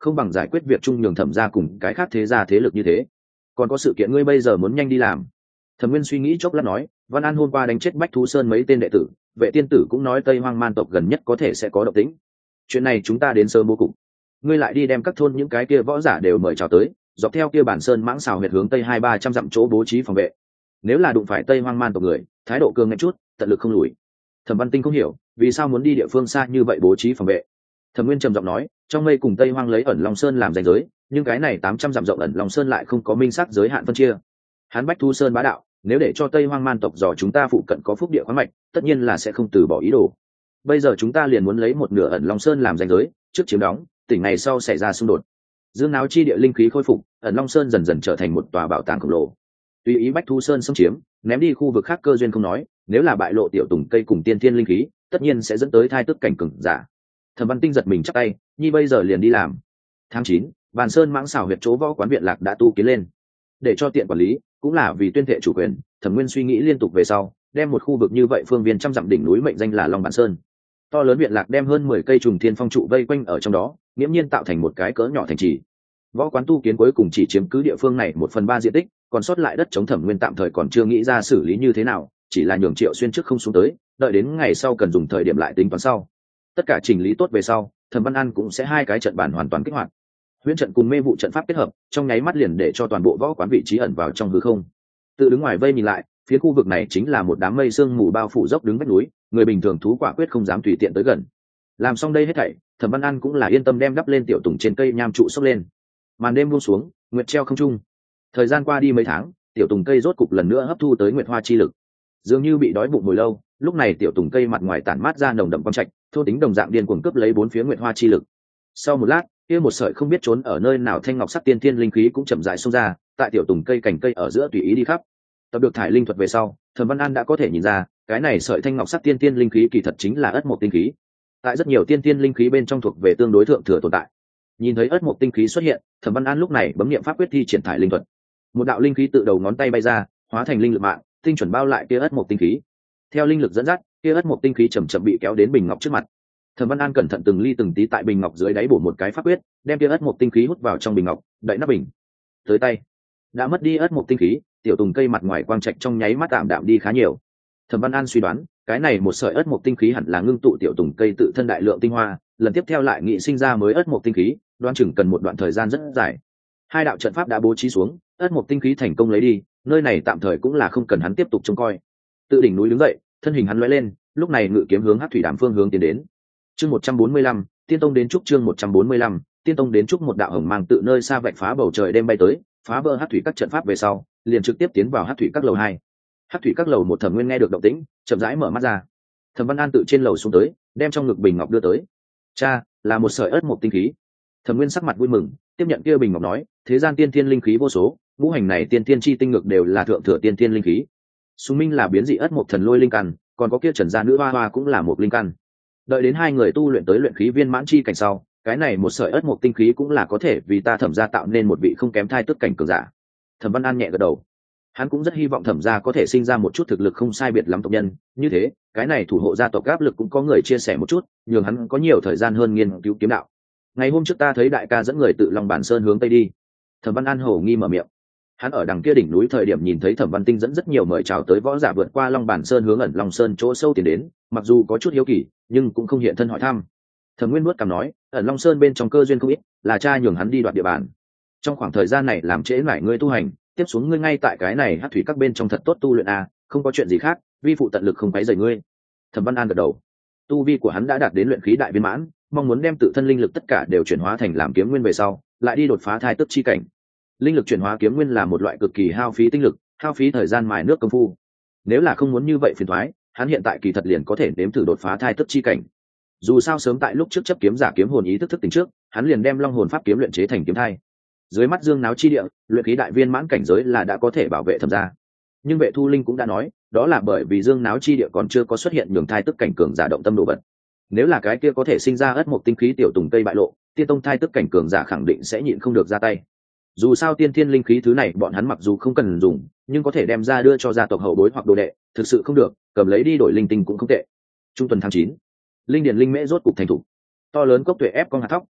không bằng giải quyết việc chung nhường thẩm gia cùng cái khác thế gia thế lực như thế. Còn có sự kiện ngươi bây giờ muốn nhanh đi làm. Thẩm Nguyên suy nghĩ chốc lát nói, Văn An hôm qua đánh chết Bách Thú Sơn mấy tên đệ tử, Vệ tiên tử cũng nói Tây Hoang Man tộc gần nhất có thể sẽ có động tĩnh. Chuyện này chúng ta đến sớm bố cục. Ngươi lại đi đem các thôn những cái kia võ giả đều mời chào tới, dọc theo kia bản sơn mãng xào huyệt hướng tây 200-300 dặm chỗ bố trí phòng vệ. Nếu là đụng phải Tây Hoang Man tộc người, thái độ cường ngạnh chút, tận lực không lùi. Thẩm Văn Tinh không hiểu, vì sao muốn đi địa phương xa như vậy bố trí phòng vệ. Thẩm Nguyên trầm giọng nói, trong mây cùng Tây Hoang lấy ẩn Long Sơn làm ranh giới, nhưng cái này 800 dặm rộng ẩn Long Sơn lại không có minh xác giới hạn phân chia. Hắn Bách Thu Sơn bá đạo, nếu để cho Tây Hoang Man tộc dò chúng ta phụ cận có phúc địa khoáng mạch, tất nhiên là sẽ không từ bỏ ý đồ. Bây giờ chúng ta liền muốn lấy một nửa ẩn Long Sơn làm ranh giới, trước chiếm đóng, tỉnh ngày sau xảy ra xung đột. Dương náo chi địa linh khí khôi phục, ẩn Long Sơn dần dần trở thành một tòa bảo tàng khổng lồ. Tùy ý Bách Thu Sơn xâm chiếm, ném đi khu vực khác cơ duyên không nói, nếu là bại lộ tiểu tùng cây cùng tiên thiên linh khí, tất nhiên sẽ dẫn tới thai tức cảnh cường giả. Thẩm Văn Tinh giật mình chắp tay, nhi bây giờ liền đi làm. Tháng 9, Bàn Sơn mãng xảo huyệt chỗ võ quán viện lạc đã tu kiến lên. Để cho tiện quản lý, cũng là vì tuyên thệ chủ quyền, Thẩm Nguyên suy nghĩ liên tục về sau, đem một khu vực như vậy phương viên trăm dặm đỉnh núi mệnh danh là Long Bản Sơn. To lớn viện lạc đem hơn 10 cây trùng thiên phong trụ vây quanh ở trong đó, nghiễm nhiên tạo thành một cái cỡ nhỏ thành trì. Võ quán tu kiến cuối cùng chỉ chiếm cứ địa phương này 1/3 diện tích, còn sót lại đất chống Thẩm Nguyên tạm thời còn chưa nghĩ ra xử lý như thế nào, chỉ là nhường Triệu Xuyên trước không xuống tới, đợi đến ngày sau cần dùng thời điểm lại tính toán sau. Tất cả chỉnh lý tốt về sau, Thẩm Văn An cũng sẽ hai cái trận bản hoàn toàn kích hoạt. Huyễn trận cùng mê vụ trận pháp kết hợp, trong nháy mắt liền để cho toàn bộ võ quán vị trí ẩn vào trong hư không. Tự đứng ngoài vây nhìn lại, phía khu vực này chính là một đám mây sương mù bao phủ dốc đứng vách núi, người bình thường thú quả quyết không dám tùy tiện tới gần. Làm xong đây hết thảy, Thẩm Văn An cũng là yên tâm đem đắp lên tiểu tùng trên cây nham trụ xốc lên. Màn đêm buông xuống, nguyệt treo không trung. Thời gian qua đi mấy tháng, tiểu tùng cây rốt cục lần nữa hấp thu tới nguyệt hoa chi lực. Dường như bị đói bụng hồi lâu, lúc này tiểu tùng cây mặt ngoài tản mát ra nồng đậm quang trạch, thô tính đồng dạng điên cuồng cướp lấy bốn phía nguyệt hoa chi lực. Sau một lát, kia một sợi không biết trốn ở nơi nào thanh ngọc sắc tiên thiên linh khí cũng chậm rãi xông ra, tại tiểu tùng cây cành cây ở giữa tùy ý đi khắp. Tập được thải linh thuật về sau, Thẩm Văn An đã có thể nhìn ra, cái này sợi thanh ngọc sắc tiên thiên linh khí kỳ thật chính là ất mộc tinh khí. Tại rất nhiều tiên thiên linh khí bên trong thuộc về tương đối thượng thừa tồn tại. Nhìn thấy ất mộc tinh khí xuất hiện, Thẩm Văn An lúc này bấm niệm pháp quyết thi triển thải linh thuật. Một đạo linh khí tự đầu ngón tay bay ra, hóa thành linh lực mạng, tinh chuẩn bao lại kia ất mộc tinh khí. Theo linh lực dẫn dắt, kia ất mộc tinh khí chậm chậm bị kéo đến bình ngọc trước mặt. Thẩm Văn An cẩn thận từng ly từng tí tại bình ngọc dưới đáy bổ một cái pháp quyết, đem kia ất mộc tinh khí hút vào trong bình ngọc, đậy nắp bình. Tới tay, đã mất đi ất mộc tinh khí, tiểu tùng cây mặt ngoài quang trạch trong nháy mắt tạm đạm đi khá nhiều. Thẩm Văn An suy đoán, cái này một sợi ất mộc tinh khí hẳn là ngưng tụ tiểu tùng cây tự thân đại lượng tinh hoa, lần tiếp theo lại nghị sinh ra mới ất mộc tinh khí, đoán chừng cần một đoạn thời gian rất dài. Hai đạo trận pháp đã bố trí xuống, ất mộc tinh khí thành công lấy đi, nơi này tạm thời cũng là không cần hắn tiếp tục trông coi. Tự đỉnh núi đứng dậy, thân hình hắn lóe lên, lúc này ngự kiếm hướng Hắc Thủy Đàm phương hướng tiến đến. Chương 145, Tiên Tông đến chúc chương 145, Tiên Tông đến chúc một đạo hồng mang tự nơi xa vạch phá bầu trời đêm bay tới, phá vỡ Hắc Thủy các trận pháp về sau, liền trực tiếp tiến vào Hắc Thủy các lầu 2. Hắc Thủy các lầu một Thẩm Nguyên nghe được động tĩnh, chậm rãi mở mắt ra. Thẩm Văn An tự trên lầu xuống tới, đem trong ngực bình ngọc đưa tới. Cha, là một sợi ất mộc tinh khí. Thẩm Nguyên sắc mặt vui mừng, tiếp nhận kia bình ngọc nói, thế gian tiên thiên linh khí vô số, ngũ hành này tiên thiên chi tinh ngực đều là thượng thừa tiên thiên linh khí. Sùng Minh là biến dị ất mộc thần lôi linh căn, còn có kia Trần gia nữ hoa hoa cũng là một linh căn. Đợi đến hai người tu luyện tới luyện khí viên mãn chi cảnh sau, cái này một sợi ất mộc tinh khí cũng là có thể vì ta Thẩm gia tạo nên một vị không kém thai tức cảnh cường giả. Thẩm Văn An nhẹ gật đầu. Hắn cũng rất hy vọng Thẩm gia có thể sinh ra một chút thực lực không sai biệt lắm tộc nhân, như thế, cái này thủ hộ gia tộc áp lực cũng có người chia sẻ một chút, nhường hắn có nhiều thời gian hơn nghiên cứu kiếm đạo. Ngày hôm trước ta thấy đại ca dẫn người tự Long Bản Sơn hướng tây đi. Thẩm Văn An hổ nghi mở miệng. Hắn ở đằng kia đỉnh núi thời điểm nhìn thấy Thẩm Văn Tinh dẫn rất nhiều mời chào tới võ giả vượt qua Long Bản Sơn hướng ẩn Long Sơn chỗ sâu tiến đến, mặc dù có chút hiếu kỳ, nhưng cũng không hiện thân hỏi thăm. Thẩm Nguyên nuốt cằm nói, ẩn Long Sơn bên trong cơ duyên không ít, là cha nhường hắn đi đoạt địa bàn. Trong khoảng thời gian này làm trễ nải ngươi tu hành, tiếp xuống ngươi ngay tại cái này Hắc Thủy các bên trong thật tốt tu luyện a, không có chuyện gì khác, vi phụ tận lực không quấy rầy ngươi. Thẩm Văn An gật đầu. Tu vi của hắn đã đạt đến luyện khí đại viên mãn, mong muốn đem tự thân linh lực tất cả đều chuyển hóa thành làm kiếm nguyên về sau, lại đi đột phá thai tức chi cảnh. Linh lực chuyển hóa kiếm nguyên là một loại cực kỳ hao phí tinh lực, hao phí thời gian mài nước công phu. Nếu là không muốn như vậy phiền toái, hắn hiện tại kỳ thật liền có thể nếm thử đột phá thai tức chi cảnh. Dù sao sớm tại lúc trước chấp kiếm giả kiếm hồn ý thức thức tỉnh trước, hắn liền đem long hồn pháp kiếm luyện chế thành kiếm thai. Dưới mắt Dương Náo chi địa, luyện khí đại viên mãn cảnh giới là đã có thể bảo vệ Thẩm gia. Nhưng Vệ Thu Linh cũng đã nói, đó là bởi vì Dương Náo chi địa còn chưa có xuất hiện nhường thai tức cảnh cường giả động tâm đồ vật. Nếu là cái kia có thể sinh ra ất mộc tinh khí tiểu tùng cây bại lộ, Tiên Tông thai tức cảnh cường giả khẳng định sẽ nhịn không được ra tay. Dù sao tiên thiên linh khí thứ này bọn hắn mặc dù không cần dùng, nhưng có thể đem ra đưa cho gia tộc hậu bối hoặc đồ đệ, thực sự không được, cầm lấy đi đổi linh tinh cũng không tệ. Trung tuần tháng 9, linh điển linh mễ rốt cục thành thủ. To lớn cốc tuệ ép con hạt thóc,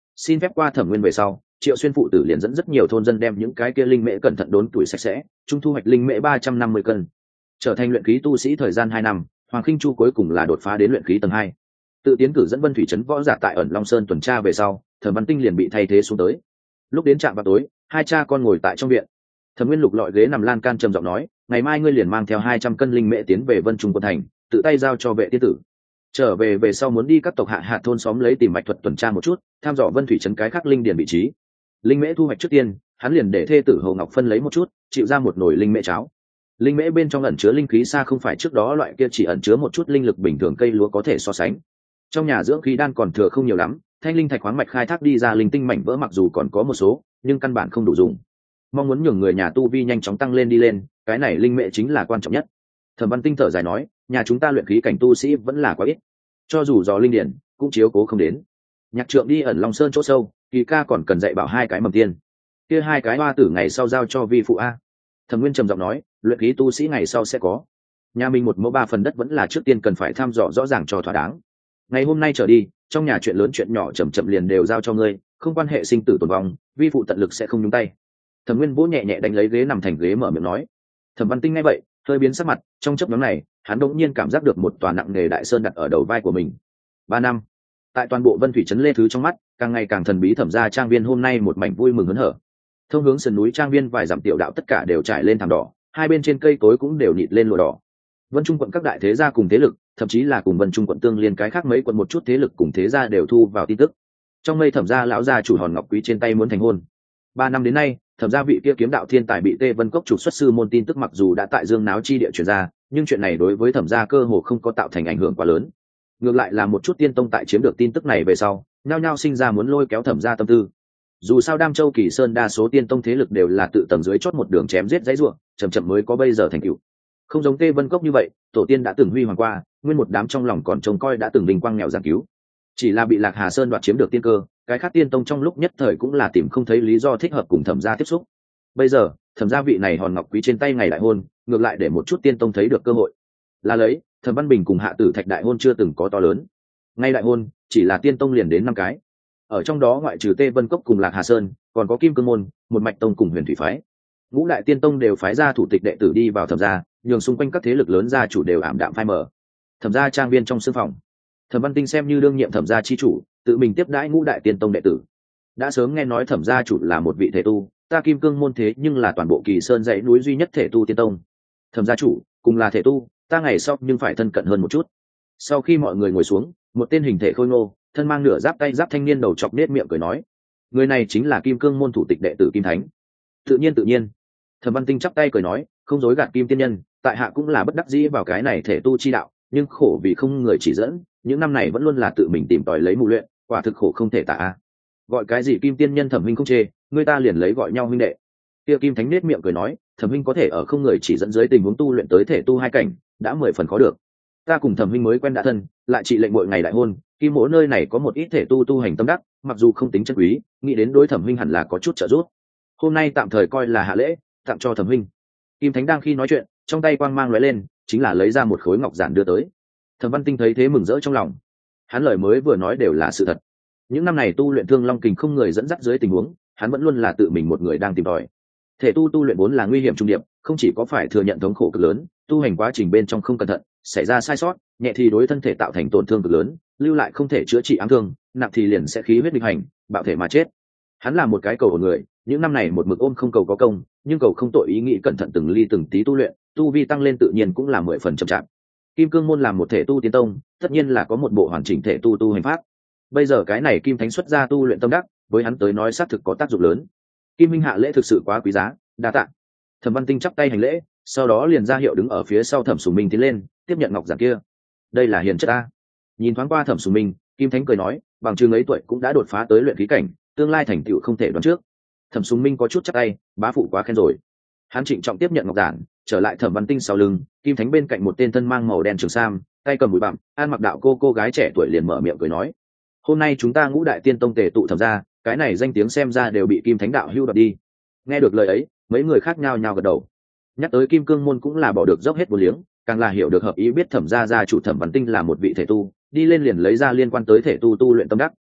xin phép qua thẩm nguyên về sau, Triệu Xuyên phụ tử liền dẫn rất nhiều thôn dân đem những cái kia linh mễ cẩn thận đốn tuổi sạch sẽ, trung thu hoạch linh mễ 350 cân, trở thành luyện khí tu sĩ thời gian 2 năm. Hoàng Khinh Chu cuối cùng là đột phá đến luyện khí tầng 2. Tự tiến cử dẫn Vân Thủy trấn võ giả tại ẩn Long Sơn tuần tra về sau, Thẩm Văn Tinh liền bị thay thế xuống tới. Lúc đến trạm vào tối, hai cha con ngồi tại trong viện. Thẩm Nguyên Lục lọi ghế nằm lan can trầm giọng nói, ngày mai ngươi liền mang theo 200 cân linh mễ tiến về Vân Trung quân thành, tự tay giao cho vệ tiên tử. Trở về sau muốn đi các tộc hạ thôn xóm lấy tìm mạch thuật tuần tra một chút, tham dò Vân Thủy trấn cái khác linh điển vị trí. Linh mễ thu hoạch trước tiên, hắn liền để thê tử Hồ Ngọc phân lấy một chút, chịu ra một nồi linh mễ cháo. Linh mễ bên trong ẩn chứa linh khí xa không phải trước đó loại kia chỉ ẩn chứa một chút linh lực bình thường cây lúa có thể so sánh. Trong nhà dưỡng khí đan còn thừa không nhiều lắm, thanh linh thạch khoáng mạch khai thác đi ra linh tinh mảnh vỡ mặc dù còn có một số, nhưng căn bản không đủ dùng. Mong muốn nhường người nhà tu vi nhanh chóng tăng lên đi lên, cái này linh mễ chính là quan trọng nhất. Thẩm Văn Tinh thở dài nói, nhà chúng ta luyện khí cảnh tu sĩ vẫn là quá ít, cho dù dò linh điển cũng chiếu cố không đến. Nhạc Trượng đi ẩn Long Sơn chỗ sâu, Kỳ ca còn cần dạy bảo 2 cái mầm tiên, kia 2 cái hoa tử ngày sau giao cho vi phụ a. Thẩm Nguyên trầm giọng nói, luyện khí tu sĩ ngày sau sẽ có, nhà mình 1 mẫu 3 phần đất vẫn là trước tiên cần phải thăm dò rõ ràng cho thỏa đáng. Ngày hôm nay trở đi, trong nhà chuyện lớn chuyện nhỏ chậm liền đều giao cho ngươi, không quan hệ sinh tử tồn vong, vi phụ tận lực sẽ không nhúng tay. Thẩm Nguyên vỗ nhẹ nhẹ đánh lấy ghế nằm thành ghế mở miệng nói. Thẩm Văn Tinh nghe vậy, hơi biến sắc mặt, trong chốc ngắn này, hắn đột nhiên cảm giác được một tòa nặng nề đại sơn đặt ở đầu vai của mình. 3 năm, tại toàn bộ Vân Thủy trấn Lê Thứ trong mắt, càng ngày càng thần bí Thẩm gia trang viên hôm nay một mảnh vui mừng hớn hở. Thông hướng sườn núi trang viên vài dặm tiểu đạo tất cả đều trải lên thảm đỏ, hai bên trên cây cối cũng đều nịt lên lụa đỏ. Vân Trung quận các đại thế gia cùng thế lực, thậm chí là cùng Vân Trung quận tương liên cái khác mấy quận một chút thế lực cùng thế gia đều thu vào tin tức. Trong mây Thẩm gia lão gia chủ Hòn Ngọc Quý trên tay muốn thành hôn. 3 năm đến nay, Thẩm gia vị kia kiếm đạo thiên tài bị Tê Vân Cốc trục xuất sư môn tin tức mặc dù đã tại Dương Náo chi địa truyền ra, nhưng chuyện này đối với Thẩm gia cơ hồ không có tạo thành ảnh hưởng quá lớn. Ngược lại là một chút tiên tông tại chiếm được tin tức này về sau, nhao nhao sinh ra muốn lôi kéo Thẩm gia tâm tư. Dù sao Đam Châu Kỳ Sơn đa số tiên tông thế lực đều là tự tầng dưới chót một đường chém giết dãy ruộng, chậm mới có bây giờ thành tựu. Không giống Tê Vân Cốc như vậy, tổ tiên đã từng huy hoàng qua, nguyên một đám trong lòng còn trông coi đã từng vinh quang nghèo giảng cứu. Chỉ là bị Lạc Hà Sơn đoạt chiếm được tiên cơ, cái khác tiên tông trong lúc nhất thời cũng là tìm không thấy lý do thích hợp cùng Thẩm gia tiếp xúc. Bây giờ, Thẩm gia vị này Hòn Ngọc Quý trên tay ngày đại hôn, ngược lại để một chút tiên tông thấy được cơ hội. Là lấy, Thẩm Văn Bình cùng Hạ Tử Thạch đại hôn chưa từng có to lớn. Ngay đại hôn, chỉ là tiên tông liền đến 5 cái. Ở trong đó ngoại trừ Tê Vân Cốc cùng Lạc Hà Sơn, còn có Kim Cương môn, một mạch tông cùng Huyền Thủy phái. Ngũ đại tiên tông đều phái ra thủ tịch đệ tử đi vào Thẩm gia, nhường xung quanh các thế lực lớn gia chủ đều ảm đạm phai mờ. Thẩm gia trang viên trong sương phòng, Thẩm Văn Tinh xem như đương nhiệm Thẩm gia chi chủ, tự mình tiếp đãi ngũ đại tiên tông đệ tử. Đã sớm nghe nói Thẩm gia chủ là một vị thể tu, ta Kim Cương môn thế nhưng là toàn bộ Kỳ Sơn dãy núi duy nhất thể tu tiên tông. Thẩm gia chủ cùng là thể tu, ta ngày sau nhưng phải thân cận hơn một chút. Sau khi mọi người ngồi xuống, một tên hình thể khôi ngô, thân mang nửa giáp tay giáp thanh niên đầu chọc nết miệng cười nói, người này chính là Kim Cương môn thủ tịch đệ tử Kim Thánh. Tự nhiên. Thẩm Văn Tinh chắp tay cười nói, không dối gạt Kim tiên nhân, tại hạ cũng là bất đắc dĩ vào cái này thể tu chi đạo, nhưng khổ vì không người chỉ dẫn, những năm này vẫn luôn là tự mình tìm tòi lấy mù luyện, quả thực khổ không thể tả. Gọi cái gì Kim tiên nhân Thẩm huynh không chê, người ta liền lấy gọi nhau huynh đệ. Kia Kim Thánh nết miệng cười nói, Thẩm huynh có thể ở không người chỉ dẫn dưới tình huống tu luyện tới thể tu 2 cảnh, đã 10 phần khó được. Ta cùng Thẩm huynh mới quen đã thân, lại trị lệnh mỗi ngày đại hôn, Kim mỗ nơi này có một ít thể tu hành tâm đắc, mặc dù không tính chân quý, nghĩ đến đối Thẩm huynh hẳn là có chút trợ giúp. Hôm nay tạm thời coi là hạ lễ, tặng cho Thẩm huynh. Kim Thánh đang khi nói chuyện, trong tay quang mang lóe lên, chính là lấy ra một khối ngọc giản đưa tới. Thẩm Văn Tinh thấy thế mừng rỡ trong lòng. Hắn lời mới vừa nói đều là sự thật. Những năm này tu luyện Thương Long Kình không người dẫn dắt dưới tình huống, hắn vẫn luôn là tự mình một người đang tìm tòi. Thể tu luyện vốn là nguy hiểm trung điệp, không chỉ có phải thừa nhận thống khổ cực lớn, tu hành quá trình bên trong không cẩn thận, xảy ra sai sót, nhẹ thì đối thân thể tạo thành tổn thương cực lớn, lưu lại không thể chữa trị ám thương, nặng thì liền sẽ khí huyết nghịch hành, bạo thể mà chết. Hắn là một cái cầu hồn người, những năm này một mực ôm không cầu có công, nhưng cầu không tội ý nghĩ cẩn thận từng ly từng tí tu luyện, tu vi tăng lên tự nhiên cũng là 10 phần chậm chạp. Kim Cương môn làm một thể tu tiến tông, tất nhiên là có một bộ hoàn chỉnh thể tu hành pháp. Bây giờ cái này Kim Thánh xuất ra tu luyện tâm đắc, với hắn tới nói xác thực có tác dụng lớn. Kim minh hạ lễ thực sự quá quý giá, đa tạ. Thẩm Văn Tinh chắp tay hành lễ, sau đó liền ra hiệu đứng ở phía sau Thẩm Sùng Minh tiến lên, tiếp nhận ngọc giản kia. Đây là hiền chất ta. Nhìn thoáng qua Thẩm Sùng Minh, Kim Thánh cười nói, bằng chừng ấy tuổi cũng đã đột phá tới luyện khí cảnh, tương lai thành tựu không thể đoán trước. Thẩm Sùng Minh có chút chắp tay, bá phụ quá khen rồi. Hắn trịnh trọng tiếp nhận ngọc giản, trở lại Thẩm Văn Tinh sau lưng, Kim Thánh bên cạnh một tên thân mang màu đen trường sam, tay cầm bụi bặm, an mặc đạo cô gái trẻ tuổi liền mở miệng cười nói, hôm nay chúng ta ngũ đại tiên tông tề tụ Thẩm gia, cái này danh tiếng xem ra đều bị Kim Thánh đạo hưu đoạt đi. Nghe được lời ấy, mấy người khác nhao nhao gật đầu. Nhắc tới Kim Cương môn cũng là bỏ được dốc hết vốn liếng, càng là hiểu được hợp ý biết Thẩm gia gia chủ Thẩm Văn Tinh là một vị thể tu, đi lên liền lấy ra liên quan tới thể tu luyện tâm đắc.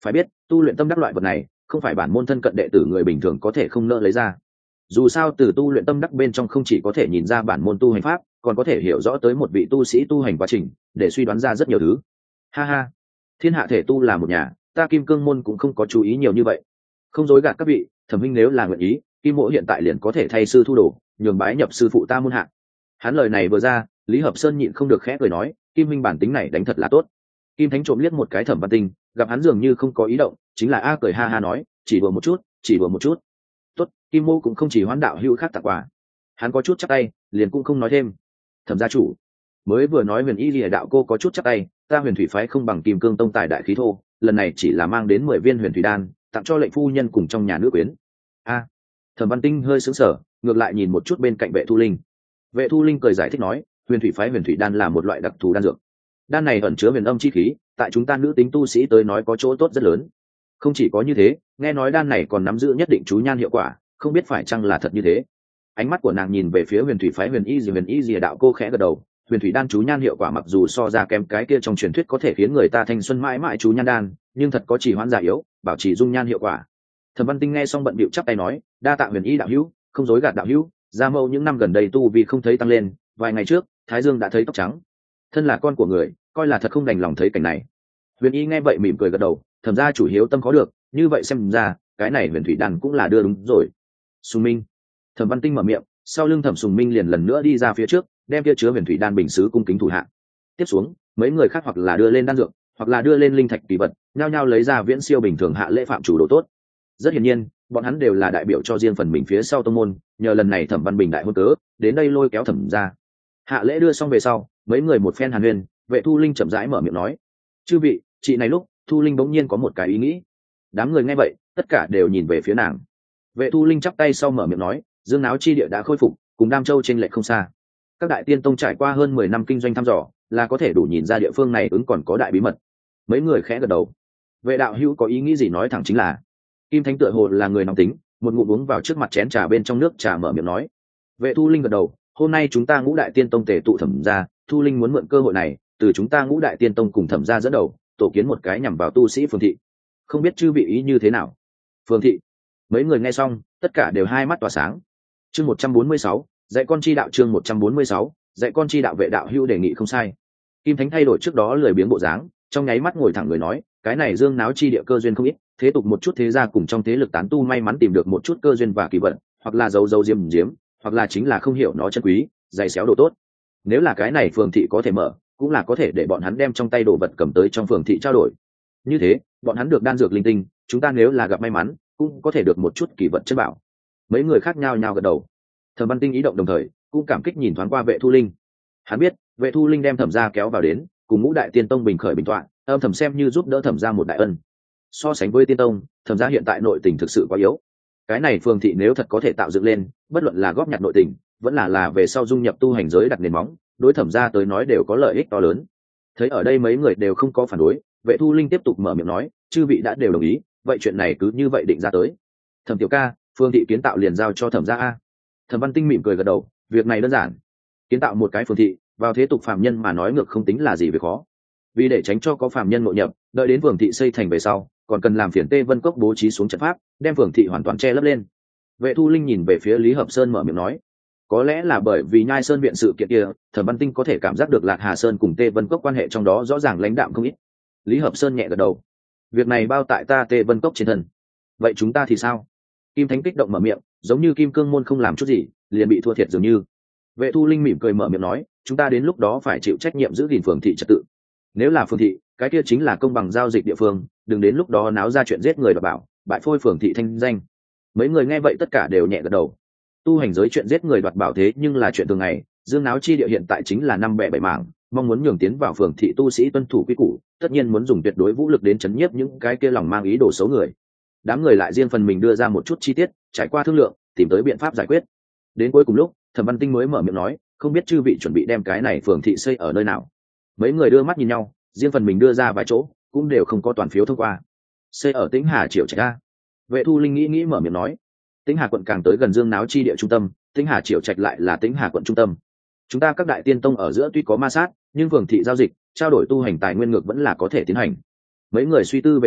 phải biết tu luyện tâm đắc loại vật này không phải bản môn thân cận đệ tử người bình thường có thể không nỡ lấy ra. Dù sao từ tu luyện tâm đắc bên trong không chỉ có thể nhìn ra bản môn tu hành pháp, còn có thể hiểu rõ tới một vị tu sĩ tu hành quá trình, để suy đoán ra rất nhiều thứ. Ha ha, thiên hạ thể tu là một nhà, ta Kim Cương môn cũng không có chú ý nhiều như vậy. Không dối gạt các vị, Thẩm huynh nếu là nguyện ý, Kim mỗ hiện tại liền có thể thay sư thu đồ, nhường bái nhập sư phụ ta môn hạ. Hắn lời này vừa ra, Lý Hợp Sơn nhịn không được khẽ cười nói, Kim huynh bản tính này đánh thật là tốt. Kim Thánh trộm liếc một cái Thẩm Văn Tinh, gặp hắn dường như không có ý động, chính là a cười ha ha nói, chỉ đùa một chút, chỉ đùa một chút. Tốt, Kim mô cũng không chỉ hoán đạo hữu khác tặng quà. Hắn có chút chắp tay, liền cũng không nói thêm. Thẩm gia chủ mới vừa nói Huyền Y Lìa đạo cô có chút chắp tay, ta Huyền Thủy phái không bằng Kim Cương tông tài đại khí thô, lần này chỉ là mang đến 10 viên Huyền Thủy đan, tặng cho lệnh phu nhân cùng trong nhà nữ quyến. A, Thẩm Văn Tinh hơi sững sờ, ngược lại nhìn một chút bên cạnh Vệ Thu Linh. Vệ Thu Linh cười giải thích nói, Huyền Thủy phái Huyền Thủy đan là một loại đặc thù đan dược. Đan này ẩn chứa huyền âm chi khí, tại chúng ta nữ tính tu sĩ tới nói có chỗ tốt rất lớn. Không chỉ có như thế, nghe nói đan này còn nắm giữ nhất định chú nhan hiệu quả, không biết phải chăng là thật như thế. Ánh mắt của nàng nhìn về phía Huyền Thủy phái Huyền Y Lìa đạo cô khẽ gật đầu. Huyền Thủy đan chú nhan hiệu quả mặc dù so ra kém cái kia trong truyền thuyết có thể khiến người ta thanh xuân mãi mãi chú nhan đan, nhưng thật có chỉ hoãn già yếu, bảo trì dung nhan hiệu quả. Thẩm Văn Tinh nghe xong bận bịu chắp tay nói, đa tạ Huyền Y đạo hữu, không dối gạt đạo hữu, gia mẫu những năm gần đây tu vì không thấy tăng lên, vài ngày trước Thái Dương đã thấy tóc trắng. Thân là con của người, coi là thật không đành lòng thấy cảnh này. Huyền Y nghe vậy mỉm cười gật đầu, Thẩm gia chủ hiếu tâm có được, như vậy xem ra cái này Huyền Thủy đan cũng là đưa đúng rồi. Sùng Minh. Thẩm Văn Tinh mở miệng, sau lưng Thẩm Sùng Minh liền lần nữa đi ra phía trước, đem kia chứa Huyền Thủy đan bình sứ cung kính thủ hạ. Tiếp xuống, mấy người khác hoặc là đưa lên đan dược, hoặc là đưa lên linh thạch kỳ vật, nhao nhao lấy ra viễn siêu bình thường hạ lễ phạm chủ đồ tốt. Rất hiển nhiên, bọn hắn đều là đại biểu cho riêng phần mình phía sau tông môn, nhờ lần này Thẩm Văn Bình đại hôn cớ, đến đây lôi kéo Thẩm gia. Hạ lễ đưa xong về sau, mấy người một phen hàn huyên, Vệ Thu Linh chậm rãi mở miệng nói, chư vị, chị này lúc Thu Linh bỗng nhiên có một cái ý nghĩ. Đám người nghe vậy, tất cả đều nhìn về phía nàng. Vệ Thu Linh chắp tay sau mở miệng nói, Dương Náo chi địa đã khôi phục, cùng Đam Châu chênh lệch không xa. Các đại tiên tông trải qua hơn 10 năm kinh doanh thăm dò, là có thể đủ nhìn ra địa phương này ứng còn có đại bí mật. Mấy người khẽ gật đầu. Vệ đạo hữu có ý nghĩ gì nói thẳng chính là. Kim Thánh tựa hồ là người nóng tính, một ngụm uống vào trước mặt chén trà bên trong nước trà mở miệng nói. Vệ Thu Linh gật đầu, hôm nay chúng ta Ngũ đại tiên tông tề tụ Thẩm gia, Thu Linh muốn mượn cơ hội này, từ chúng ta Ngũ đại tiên tông cùng Thẩm gia dẫn đầu, tổ kiến một cái nhằm vào tu sĩ phường thị. Không biết chư vị ý như thế nào? Phường thị. Mấy người nghe xong, tất cả đều hai mắt tỏa sáng. Chương 146, dạy con chi đạo chương 146, dạy con chi đạo. Vệ đạo hữu đề nghị không sai. Kim Thánh thay đổi trước đó lười biếng bộ dáng, trong nháy mắt ngồi thẳng người nói, cái này Dương Náo chi địa cơ duyên không ít, thế tục một chút thế gia cùng trong thế lực tán tu may mắn tìm được một chút cơ duyên và kỳ vận, hoặc là giấu diếm, hoặc là chính là không hiểu nó chân quý, dày xéo đồ tốt. Nếu là cái này phường thị có thể mở, cũng là có thể để bọn hắn đem trong tay đồ vật cầm tới trong phường thị trao đổi. Như thế, bọn hắn được đan dược linh tinh, chúng ta nếu là gặp may mắn, cũng có thể được một chút kỳ vật chất bảo. Mấy người khác nhau nhao gật đầu. Thẩm Văn Tinh ý động đồng thời, cũng cảm kích nhìn thoáng qua Vệ Thu Linh. Hắn biết, Vệ Thu Linh đem Thẩm gia kéo vào đến, cùng Ngũ đại tiên tông bình khởi bình tọa, âm thầm xem như giúp đỡ Thẩm gia một đại ân. So sánh với tiên tông, Thẩm gia hiện tại nội tình thực sự quá yếu. Cái này phường thị nếu thật có thể tạo dựng lên, bất luận là góp nhặt nội tình, vẫn là về sau dung nhập tu hành giới đặt nền móng, đối Thẩm gia tới nói đều có lợi ích to lớn. Thấy ở đây mấy người đều không có phản đối, Vệ Thu Linh tiếp tục mở miệng nói, chư vị đã đều đồng ý, vậy chuyện này cứ như vậy định ra tới. Thẩm tiểu ca, phương thị kiến tạo liền giao cho Thẩm gia a. Thẩm Văn Tinh mỉm cười gật đầu, việc này đơn giản. Kiến tạo một cái phường thị, vào thế tục phàm nhân mà nói ngược không tính là gì về khó. Vì để tránh cho có phàm nhân nội nhập, đợi đến phường thị xây thành về sau, còn cần làm phiền Tê Vân Cốc bố trí xuống trận pháp, đem phường thị hoàn toàn che lấp lên. Vệ Thu Linh nhìn về phía Lý Hợp Sơn mở miệng nói, có lẽ là bởi vì Nhai Sơn viện sự kiện kia, Thẩm Văn Tinh có thể cảm giác được Lạc Hà Sơn cùng Tê Vân Cốc quan hệ trong đó rõ ràng lãnh đạm không ít. Lý Hợp Sơn nhẹ gật đầu, việc này bao tại ta Tê Vân Cốc trên thân. Vậy chúng ta thì sao? Kim Thánh kích động mở miệng, giống như Kim Cương môn không làm chút gì, liền bị thua thiệt dường như. Vệ Thu Linh mỉm cười mở miệng nói, chúng ta đến lúc đó phải chịu trách nhiệm giữ gìn phường thị trật tự. Nếu là phường thị, cái kia chính là công bằng giao dịch địa phương, đừng đến lúc đó náo ra chuyện giết người và bảo, bại phôi phường thị thanh danh. Mấy người nghe vậy tất cả đều nhẹ gật đầu. Tu hành giới chuyện giết người đoạt bảo thế nhưng là chuyện thường ngày, Dương Náo chi địa hiện tại chính là năm bè bảy mảng, mong muốn nhường tiến vào phường thị tu sĩ tuân thủ quy củ, tất nhiên muốn dùng tuyệt đối vũ lực đến chấn nhiếp những cái kia lòng mang ý đồ xấu người. Đám người lại riêng phần mình đưa ra một chút chi tiết, trải qua thương lượng, tìm tới biện pháp giải quyết. Đến cuối cùng lúc, Thẩm Văn Tinh mới mở miệng nói, không biết chư vị chuẩn bị đem cái này phường thị xây ở nơi nào. Mấy người đưa mắt nhìn nhau, riêng phần mình đưa ra vài chỗ, cũng đều không có toàn phiếu thông qua. Xây ở Tĩnh Hà Triệu Trạch a. Vệ Thu Linh nghĩ mở miệng nói, Tĩnh Hà quận càng tới gần Dương Náo chi địa trung tâm, Tĩnh Hà Triệu Trạch lại là Tĩnh Hà quận trung tâm. Chúng ta các đại tiên tông ở giữa tuy có ma sát, nhưng phường thị giao dịch, trao đổi tu hành tài nguyên ngược vẫn là có thể tiến hành. Mấy người suy tư về sau,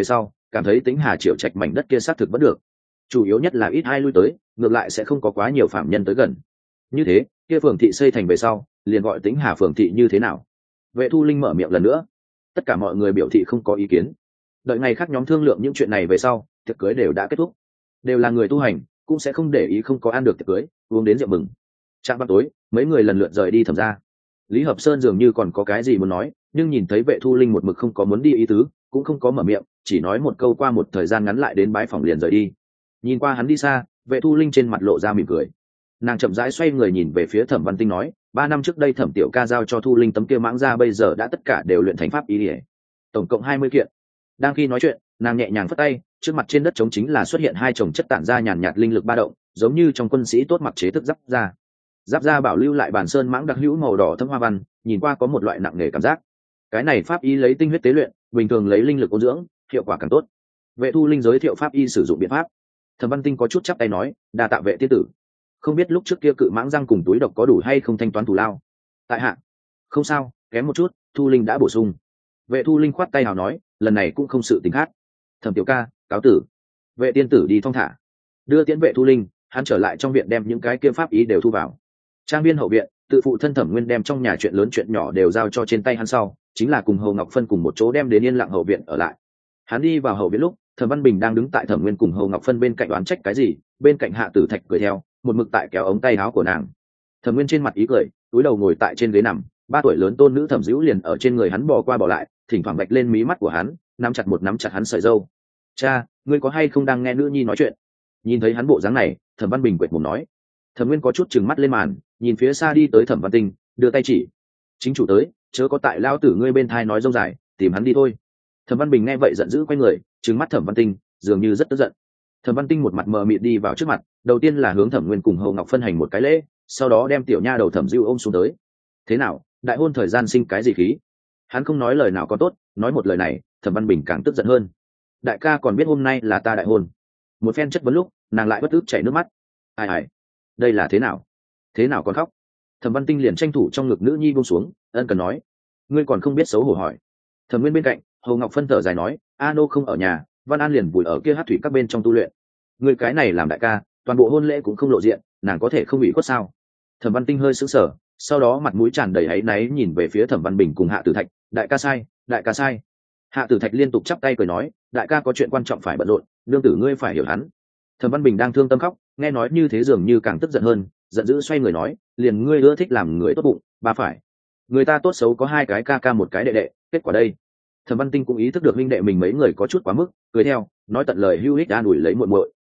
cảm thấy Tĩnh Hà Triệu Trạch mảnh đất kia xác thực vẫn được, chủ yếu nhất là ít ai lui tới, ngược lại sẽ không có quá nhiều phạm nhân tới gần. Như thế kia phường thị xây thành về sau liền gọi Tĩnh Hà phường thị như thế nào? Vệ Thu Linh mở miệng lần nữa. Tất cả mọi người biểu thị không có ý kiến. Đợi ngày khác nhóm thương lượng những chuyện này về sau, tiệc cưới đều đã kết thúc. Đều là người tu hành, cũng sẽ không để ý không có ăn được tiệc cưới, uống đến rượu mừng. Trạng vào tối, mấy người lần lượt rời đi Thẩm gia. Lý Hợp Sơn dường như còn có cái gì muốn nói, nhưng nhìn thấy Vệ Thu Linh một mực không có muốn đi ý tứ, cũng không có mở miệng, chỉ nói một câu qua một thời gian ngắn lại đến bái phòng liền rời đi. Nhìn qua hắn đi xa, Vệ Thu Linh trên mặt lộ ra mỉm cười. Nàng chậm rãi xoay người nhìn về phía Thẩm Văn Tinh nói, 3 năm trước đây Thẩm tiểu ca giao cho Thu Linh tấm kia mãng ra bây giờ đã tất cả đều luyện thành pháp y, tổng cộng 20 kiện. Đang khi nói chuyện, nàng nhẹ nhàng phất tay, trước mặt trên đất trống chính là xuất hiện 2 chồng chất tản ra nhàn nhạt linh lực ba động, giống như trong quân sĩ tốt mặc chế thức giáp ra. Giáp ra bảo lưu lại bản sơn mãng đặc hữu màu đỏ thâm hoa văn, nhìn qua có một loại nặng nề cảm giác. Cái này pháp y lấy tinh huyết tế luyện, bình thường lấy linh lực ôn dưỡng, hiệu quả càng tốt. Vệ Thu Linh giới thiệu pháp y sử dụng biện pháp. Thẩm Văn Tinh có chút chắp tay nói, đa tạ Vệ tiên tử. Không biết lúc trước kia cự mãng răng cùng túi độc có đủ hay không thanh toán thù lao. Tại hạ không sao, kém một chút. Thu Linh đã bổ sung. Vệ Thu Linh khoát tay hào nói, lần này cũng không sự tình khác. Thẩm tiểu ca, cáo tử. Vệ tiên tử đi thong thả. Đưa tiễn Vệ Thu Linh, hắn trở lại trong viện đem những cái kia pháp ý đều thu vào. Trang viên hậu viện, tự phụ thân Thẩm Nguyên đem trong nhà chuyện lớn chuyện nhỏ đều giao cho trên tay hắn sau, chính là cùng Hồ Ngọc Phân cùng một chỗ đem đến yên lặng hậu viện ở lại. Hắn đi vào hậu viện lúc, Thẩm Văn Bình đang đứng tại Thẩm Nguyên cùng Hồ Ngọc Phân bên cạnh đoán trách cái gì, bên cạnh Hạ Tử Thạch cười theo, một mực tại kéo ống tay áo của nàng. Thẩm Nguyên trên mặt ý cười, túi đầu ngồi tại trên ghế nằm, 3 tuổi lớn tôn nữ Thẩm Dữu liền ở trên người hắn bò qua bò lại, thỉnh thoảng vạch lên mí mắt của hắn, nắm chặt hắn sợi râu. Cha, ngươi có hay không đang nghe nữ nhi nói chuyện? Nhìn thấy hắn bộ dáng này, Thẩm Văn Bình quệt mồm nói. Thẩm Nguyên có chút trừng mắt lên màn, nhìn phía xa đi tới Thẩm Văn Tinh, đưa tay chỉ. Chính chủ tới, chớ có tại lao tử ngươi bên thai nói rông dài, tìm hắn đi thôi. Thẩm Văn Bình nghe vậy giận dữ quay người, trừng mắt Thẩm Văn Tinh, dường như rất tức giận. Thẩm Văn Tinh một mặt mờ mịt đi vào trước mặt, đầu tiên là hướng Thẩm Nguyên cùng Hồ Ngọc Phân hành một cái lễ, sau đó đem tiểu nha đầu Thẩm Dữu ôm xuống tới. Thế nào, đại hôn thời gian sinh cái gì khí? Hắn không nói lời nào có tốt, nói một lời này, Thẩm Văn Bình càng tức giận hơn. Đại ca còn biết hôm nay là ta đại hôn. Một phen chất vấn lúc, nàng lại bất ức chảy nước mắt. Ai, đây là thế nào còn khóc? Thẩm Văn Tinh liền tranh thủ trong ngực nữ nhi buông xuống, ân cần nói, ngươi còn không biết xấu hổ hỏi. Thẩm Nguyên bên cạnh, Hồ Ngọc Phân thở dài nói, a nô không ở nhà, Văn An liền vùi ở kia hát thủy các bên trong tu luyện. Ngươi cái này làm đại ca, toàn bộ hôn lễ cũng không lộ diện, nàng có thể không bị khuất sao? Thẩm Văn Tinh hơi sững sờ, sau đó mặt mũi tràn đầy áy náy nhìn về phía Thẩm Văn Bình cùng Hạ Tử Thạch, đại ca sai. Hạ Tử Thạch liên tục chắp tay cười nói, đại ca có chuyện quan trọng phải bận rộn, nương tử ngươi phải hiểu hắn. Thẩm Văn Bình đang thương tâm khóc, nghe nói như thế dường như càng tức giận hơn, giận dữ xoay người nói, liền ngươi ưa thích làm người tốt bụng, ba phải. Người ta tốt xấu có 2 cái ca ca một cái đệ đệ, kết quả đây. Thẩm Văn Tinh cũng ý thức được huynh đệ mình mấy người có chút quá mức, cười theo, nói tận lời hữu ích an ủi lấy muội muội.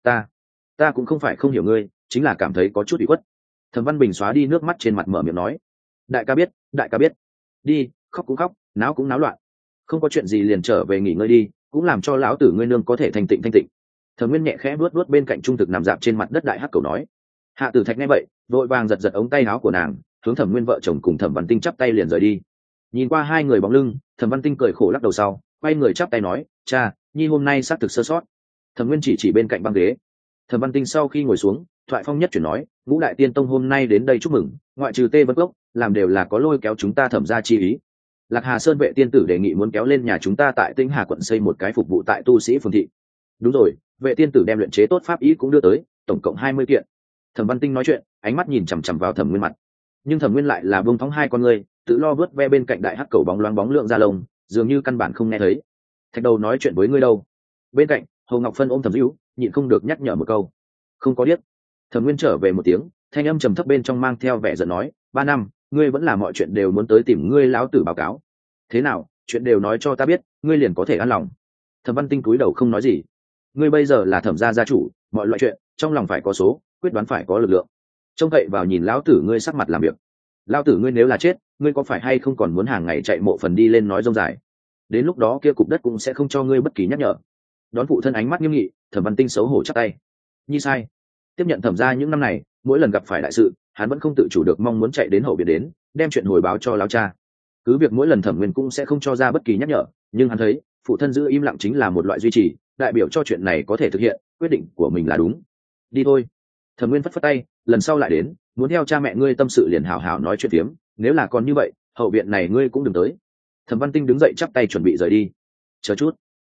Ta cũng không phải không hiểu ngươi, chính là cảm thấy có chút ủy khuất. Thẩm Văn Bình xóa đi nước mắt trên mặt mở miệng nói, đại ca biết. Đi, khóc cũng khóc, náo cũng náo loạn. Không có chuyện gì liền trở về nghỉ ngơi đi, cũng làm cho lão tử ngươi nương có thể thanh tịnh. Thẩm Nguyên nhẹ khẽ vuốt bên cạnh trung thực nằm dạp trên mặt đất đại hắc cầu nói. Hạ Tử Thạch nghe vậy, vội vàng giật ống tay áo của nàng, hướng Thẩm Nguyên vợ chồng cùng Thẩm Văn Tinh chắp tay liền rời đi. Nhìn qua 2 người bóng lưng, Thẩm Văn Tinh cười khổ lắc đầu sau, quay người chắp tay nói, cha, nhi hôm nay xác thực sơ sót. Thẩm Nguyên chỉ bên cạnh băng ghế. Thẩm Văn Tinh sau khi ngồi xuống, thoại phong nhất chuyển nói, Ngũ Đại Tiên Tông hôm nay đến đây chúc mừng, ngoại trừ Tê Vân Cốc, làm đều là có lôi kéo chúng ta Thẩm gia chi ý. Lạc Hà Sơn Vệ tiên tử đề nghị muốn kéo lên nhà chúng ta tại Tĩnh Hà quận xây một cái phục vụ tại tu sĩ phường thị. Đúng rồi, Vệ tiên tử đem luyện chế tốt pháp ý cũng đưa tới, tổng cộng 20 kiện. Thẩm Văn Tinh nói chuyện, ánh mắt nhìn chằm chằm vào Thẩm Nguyên mặt. Nhưng Thẩm Nguyên lại là buông thõng 2 con người, tự lo vớt ve bên cạnh đại hắc cầu bóng loáng bóng lượng ra lông, dường như căn bản không nghe thấy. Thạch Đầu nói chuyện với ngươi đâu? Bên cạnh, Hồ Ngọc Phân ôm Thẩm Dữu, nhịn không được nhắc nhở một câu. Không có điếc. Thẩm Nguyên trở về một tiếng, thanh âm trầm thấp bên trong mang theo vẻ giận nói, 3 năm, ngươi vẫn là mọi chuyện đều muốn tới tìm ngươi lão tử báo cáo. Thế nào, chuyện đều nói cho ta biết, ngươi liền có thể an lòng. Thẩm Văn Tinh cúi đầu không nói gì. Ngươi bây giờ là Thẩm gia gia chủ, mọi loại chuyện trong lòng phải có số, quyết đoán phải có lực lượng. Trông cậy vào nhìn lão tử ngươi sắc mặt làm việc. Lão tử ngươi nếu là chết, ngươi có phải hay không còn muốn hàng ngày chạy mộ phần đi lên nói rông dài? Đến lúc đó kia cục đất cũng sẽ không cho ngươi bất kỳ nhắc nhở. Đón phụ thân ánh mắt nghiêm nghị, Thẩm Văn Tinh xấu hổ chắp tay. Nhi sai. Tiếp nhận Thẩm gia những năm này, mỗi lần gặp phải đại sự, hắn vẫn không tự chủ được mong muốn chạy đến hậu viện đến, đem chuyện hồi báo cho lão cha. Cứ việc mỗi lần Thẩm Nguyên cũng sẽ không cho ra bất kỳ nhắc nhở, nhưng hắn thấy phụ thân giữ im lặng chính là một loại duy trì, đại biểu cho chuyện này có thể thực hiện, quyết định của mình là đúng. Đi thôi. Thẩm Nguyên phất tay, lần sau lại đến, muốn theo cha mẹ ngươi tâm sự liền hảo hảo nói chuyện tiếm, nếu là còn như vậy, hậu viện này ngươi cũng đừng tới. Thẩm Văn Tinh đứng dậy chắp tay chuẩn bị rời đi. Chờ chút.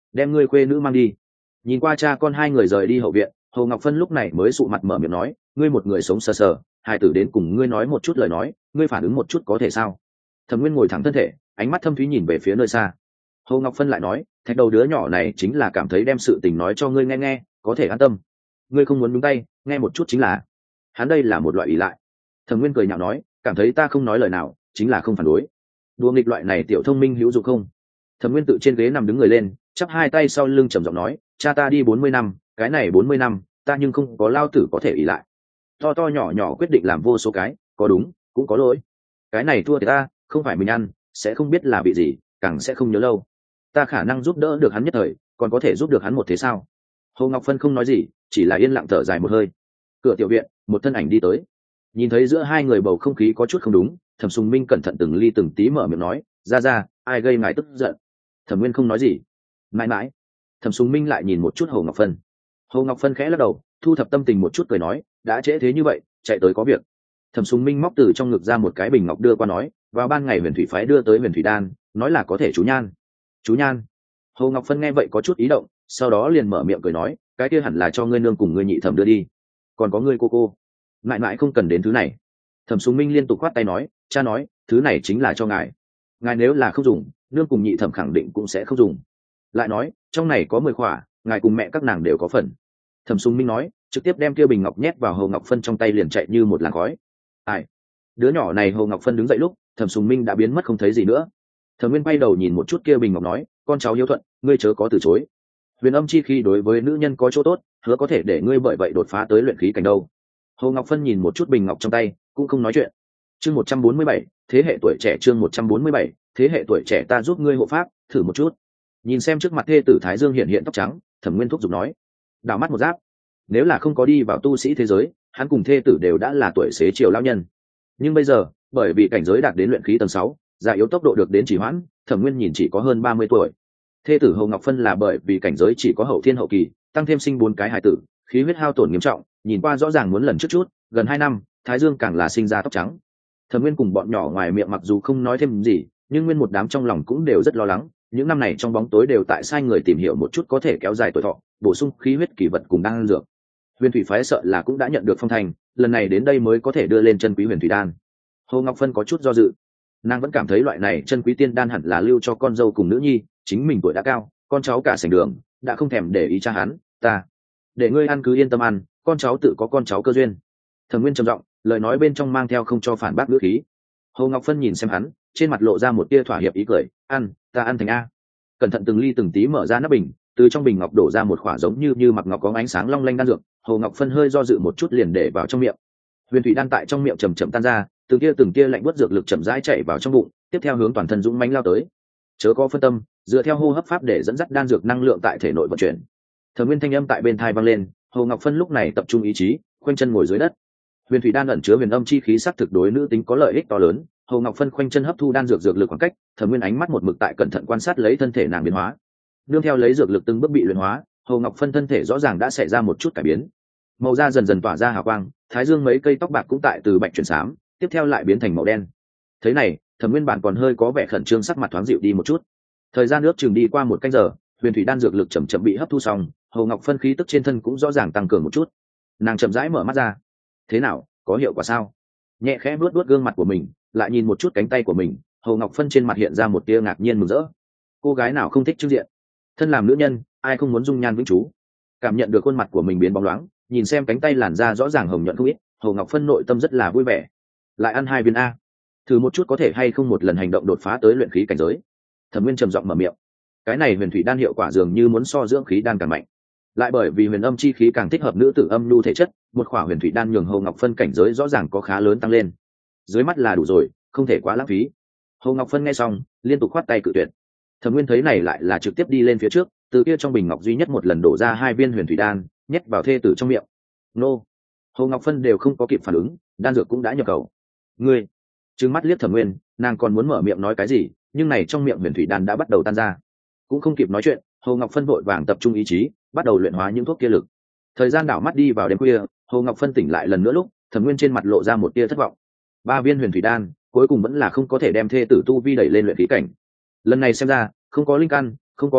đem ngươi khuê nữ mang đi. Nhìn qua cha con hai người rời đi hậu viện, Hồ Ngọc Phân lúc này mới sụ mặt mở miệng nói, ngươi một người sống sờ sờ, hai tử đến cùng ngươi nói một chút lời nói, ngươi phản ứng một chút có thể sao? Thẩm Nguyên ngồi thẳng thân thể, ánh mắt thâm thúy nhìn về phía nơi xa. Hồ Ngọc Phân lại nói, thạch đầu đứa nhỏ này chính là cảm thấy đem sự tình nói cho ngươi nghe nghe, có thể an tâm. Ngươi không muốn nhúng tay, nghe một chút chính là. Hắn đây là một loại ỷ lại. Thẩm Nguyên cười nhạo nói, cảm thấy ta không nói lời nào, chính là không phản đối. Đùa nghịch loại này tiểu thông minh hữu dụng không? Thẩm Nguyên tự trên ghế nằm đứng người lên, chắp hai tay sau lưng trầm giọng nói, cha ta đi 40 năm, cái này 40 năm, ta nhưng không có lao tử có thể ỷ lại. To to nhỏ nhỏ quyết định làm vô số cái, có đúng, cũng có lỗi. Cái này thua thì ta, không phải mình ăn, sẽ không biết là bị gì, càng sẽ không nhớ lâu. Ta khả năng giúp đỡ được hắn nhất thời, còn có thể giúp được hắn một thế sao? Hồ Ngọc Phân không nói gì, chỉ là yên lặng thở dài một hơi. Cửa tiểu viện, một thân ảnh đi tới. Nhìn thấy giữa hai người bầu không khí có chút không đúng, Thẩm Sùng Minh cẩn thận từng ly từng tí mở miệng nói, ra, ai gây ngài tức giận? Thẩm Nguyên không nói gì. Mãi mãi. Thẩm Sùng Minh lại nhìn một chút Hồ Ngọc Phân. Hồ Ngọc Phân khẽ lắc đầu, thu thập tâm tình một chút cười nói, đã trễ thế như vậy, chạy tới có việc. Thẩm Sùng Minh móc từ trong ngực ra một cái bình ngọc đưa qua nói, vào ban ngày Huyền Thủy phái đưa tới Huyền Thủy đan, nói là có thể chú nhan. Chú nhan. Hồ Ngọc Phân nghe vậy có chút ý động, sau đó liền mở miệng cười nói, cái kia hẳn là cho ngươi nương cùng ngươi nhị thẩm đưa đi, còn có ngươi cô mãi mãi không cần đến thứ này. Thẩm Sùng Minh liên tục khoát tay nói, cha nói, thứ này chính là cho ngài, ngài nếu là không dùng, nương cùng nhị thẩm khẳng định cũng sẽ không dùng. Lại nói, trong này có 10 khỏa, ngài cùng mẹ các nàng đều có phần. Thẩm Sùng Minh nói, trực tiếp đem kia bình ngọc nhét vào Hồ Ngọc Phân trong tay liền chạy như một làn khói. Ai? Đứa nhỏ này. Hồ Ngọc Phân đứng dậy lúc Thẩm Sùng Minh đã biến mất không thấy gì nữa. Thẩm Nguyên quay đầu nhìn một chút kia bình ngọc nói, con cháu hiếu thuận, ngươi chớ có từ chối. Huyền âm chi khi đối với nữ nhân có chỗ tốt, hứa có thể để ngươi bởi vậy đột phá tới luyện khí cảnh đâu. Hồ Ngọc Phân nhìn một chút bình ngọc trong tay, cũng không nói chuyện. Chương 147, thế hệ tuổi trẻ. Chương 147, thế hệ tuổi trẻ, ta giúp ngươi hộ pháp, thử một chút. Nhìn xem trước mặt thê tử Thái Dương hiện hiện tóc trắng, Thẩm Nguyên thúc giục nói, đảo mắt một giáp, nếu là không có đi vào tu sĩ thế giới, hắn cùng thê tử đều đã là tuổi xế chiều lão nhân. Nhưng bây giờ, bởi vì cảnh giới đạt đến luyện khí tầng 6, già yếu tốc độ được đến chỉ hoãn, Thẩm Nguyên nhìn chỉ có hơn 30 tuổi. Thê tử Hồ Ngọc Phân là bởi vì cảnh giới chỉ có hậu thiên hậu kỳ, tăng thêm sinh 4 cái hài tử, khí huyết hao tổn nghiêm trọng, nhìn qua rõ ràng muốn lần trước chút, gần 2 năm, Thái Dương càng là sinh ra tóc trắng. Thẩm Nguyên cùng bọn nhỏ ngoài miệng mặc dù không nói thêm gì, nhưng nguyên một đám trong lòng cũng đều rất lo lắng, những năm này trong bóng tối đều tại sai người tìm hiểu một chút có thể kéo dài tuổi thọ, bổ sung khí huyết kỳ vật cùng đan dược. Huyền Thủy phái sợ là cũng đã nhận được phong thành, lần này đến đây mới có thể đưa lên chân quý Huyền Thủy đan. Hồ Ngọc Phân có chút do dự, nàng vẫn cảm thấy loại này chân quý tiên đan hẳn là lưu cho con dâu cùng nữ nhi, chính mình tuổi đã cao, con cháu cả sảnh đường, đã không thèm để ý cha hắn, ta để ngươi ăn cứ yên tâm ăn, con cháu tự có con cháu cơ duyên. Thẩm Nguyên trầm giọng, lời nói bên trong mang theo không cho phản bác ngữ khí. Hồ Ngọc Phân nhìn xem hắn, trên mặt lộ ra một tia thỏa hiệp ý cười, ăn, ta ăn thành a. Cẩn thận từng ly từng tí mở ra nắp bình, từ trong bình ngọc đổ ra một khỏa giống như mặc ngọc có ánh sáng long lanh đan dược. Hồ Ngọc Phân hơi do dự một chút liền để vào trong miệng. Huyền thủy đan tại trong miệng chậm chậm tan ra, từng tia lạnh buốt dược lực chậm rãi chảy vào trong bụng, tiếp theo hướng toàn thân dũng mãnh lao tới. Chớ có phân tâm, dựa theo hô hấp pháp để dẫn dắt đan dược năng lượng tại thể nội vận chuyển. Thẩm Nguyên thanh âm tại bên tai vang lên, Hồ Ngọc Phân lúc này tập trung ý chí, khoanh chân ngồi dưới đất. Huyền thủy đan ẩn chứa huyền âm chi khí sắc thực đối nữ tính có lợi ích to lớn. Hồ Ngọc Phân khoanh chân hấp thu đan dược dược lực khoảng cách, Thẩm Nguyên ánh mắt một mực tại cẩn thận quan sát lấy thân thể nàng biến hóa. Nương theo lấy dược lực từng bước bị luyện hóa, Hồ Ngọc Phân thân thể rõ ràng đã xảy ra một chút cải biến. Màu da dần dần tỏa ra hào quang, thái dương mấy cây tóc bạc cũng tại từ bạch chuyển xám, tiếp theo lại biến thành màu đen. Thế này, Thẩm Nguyên bản còn hơi có vẻ khẩn trương, sắc mặt thoáng dịu đi một chút. Thời gian nước chừng đi qua 1 canh giờ, huyền thủy đan dược lực chậm chậm bị hấp thu xong, Hồ Ngọc Phân khí tức trên thân cũng rõ ràng tăng cường một chút. Nàng chậm rãi mở mắt ra. Thế nào, có hiệu quả sao? Nhẹ khẽ vuốt vuốt gương mặt của mình, lại nhìn một chút cánh tay của mình, Hồ Ngọc Phân trên mặt hiện ra một tia ngạc nhiên mừng rỡ. Cô gái nào không thích trưng diện? Thân làm nữ nhân, ai không muốn dung nhan vĩnh trú? Cảm nhận được khuôn mặt của mình biến bóng loáng, nhìn xem cánh tay làn da rõ ràng hồng nhuận không ít, Hồ Ngọc Phân nội tâm rất là vui vẻ. Lại ăn 2 viên a, thử một chút có thể hay không một lần hành động đột phá tới luyện khí cảnh giới. Thẩm Nguyên trầm giọng mở miệng. Cái này huyền thủy đan hiệu quả dường như muốn so dưỡng khí đan càng mạnh, lại bởi vì huyền âm chi khí càng thích hợp nữ tử âm nhu thể chất, một khỏa huyền thủy đan nhường Hồ Ngọc Phân cảnh giới rõ ràng có khá lớn tăng lên. Dưới mắt là đủ rồi, không thể quá lãng phí. Hồ Ngọc Phân nghe xong, liên tục khoát tay cự tuyệt. Thẩm Nguyên thấy này lại là trực tiếp đi lên phía trước, từ kia trong bình ngọc duy nhất một lần đổ ra 2 viên huyền thủy đan, nhét vào thê tử trong miệng. Nô! Hồ Ngọc Phân đều không có kịp phản ứng, đan dược cũng đã nhập khẩu. Ngươi! Trừng mắt liếc Thẩm Nguyên, nàng còn muốn mở miệng nói cái gì, nhưng này trong miệng huyền thủy đan đã bắt đầu tan ra. Cũng không kịp nói chuyện, Hồ Ngọc Phân vội vàng tập trung ý chí, bắt đầu luyện hóa những thuốc kia lực. Thời gian đảo mắt đi vào đêm khuya, Hồ Ngọc Phân tỉnh lại lần nữa lúc, Thẩm Nguyên trên mặt lộ ra một tia thất vọng. 3 viên huyền thủy đan, cuối cùng vẫn là không có thể đem thê tử tu vi đẩy lên luyện khí cảnh. Lần này xem ra, không có linh căn, không có huyết mạch,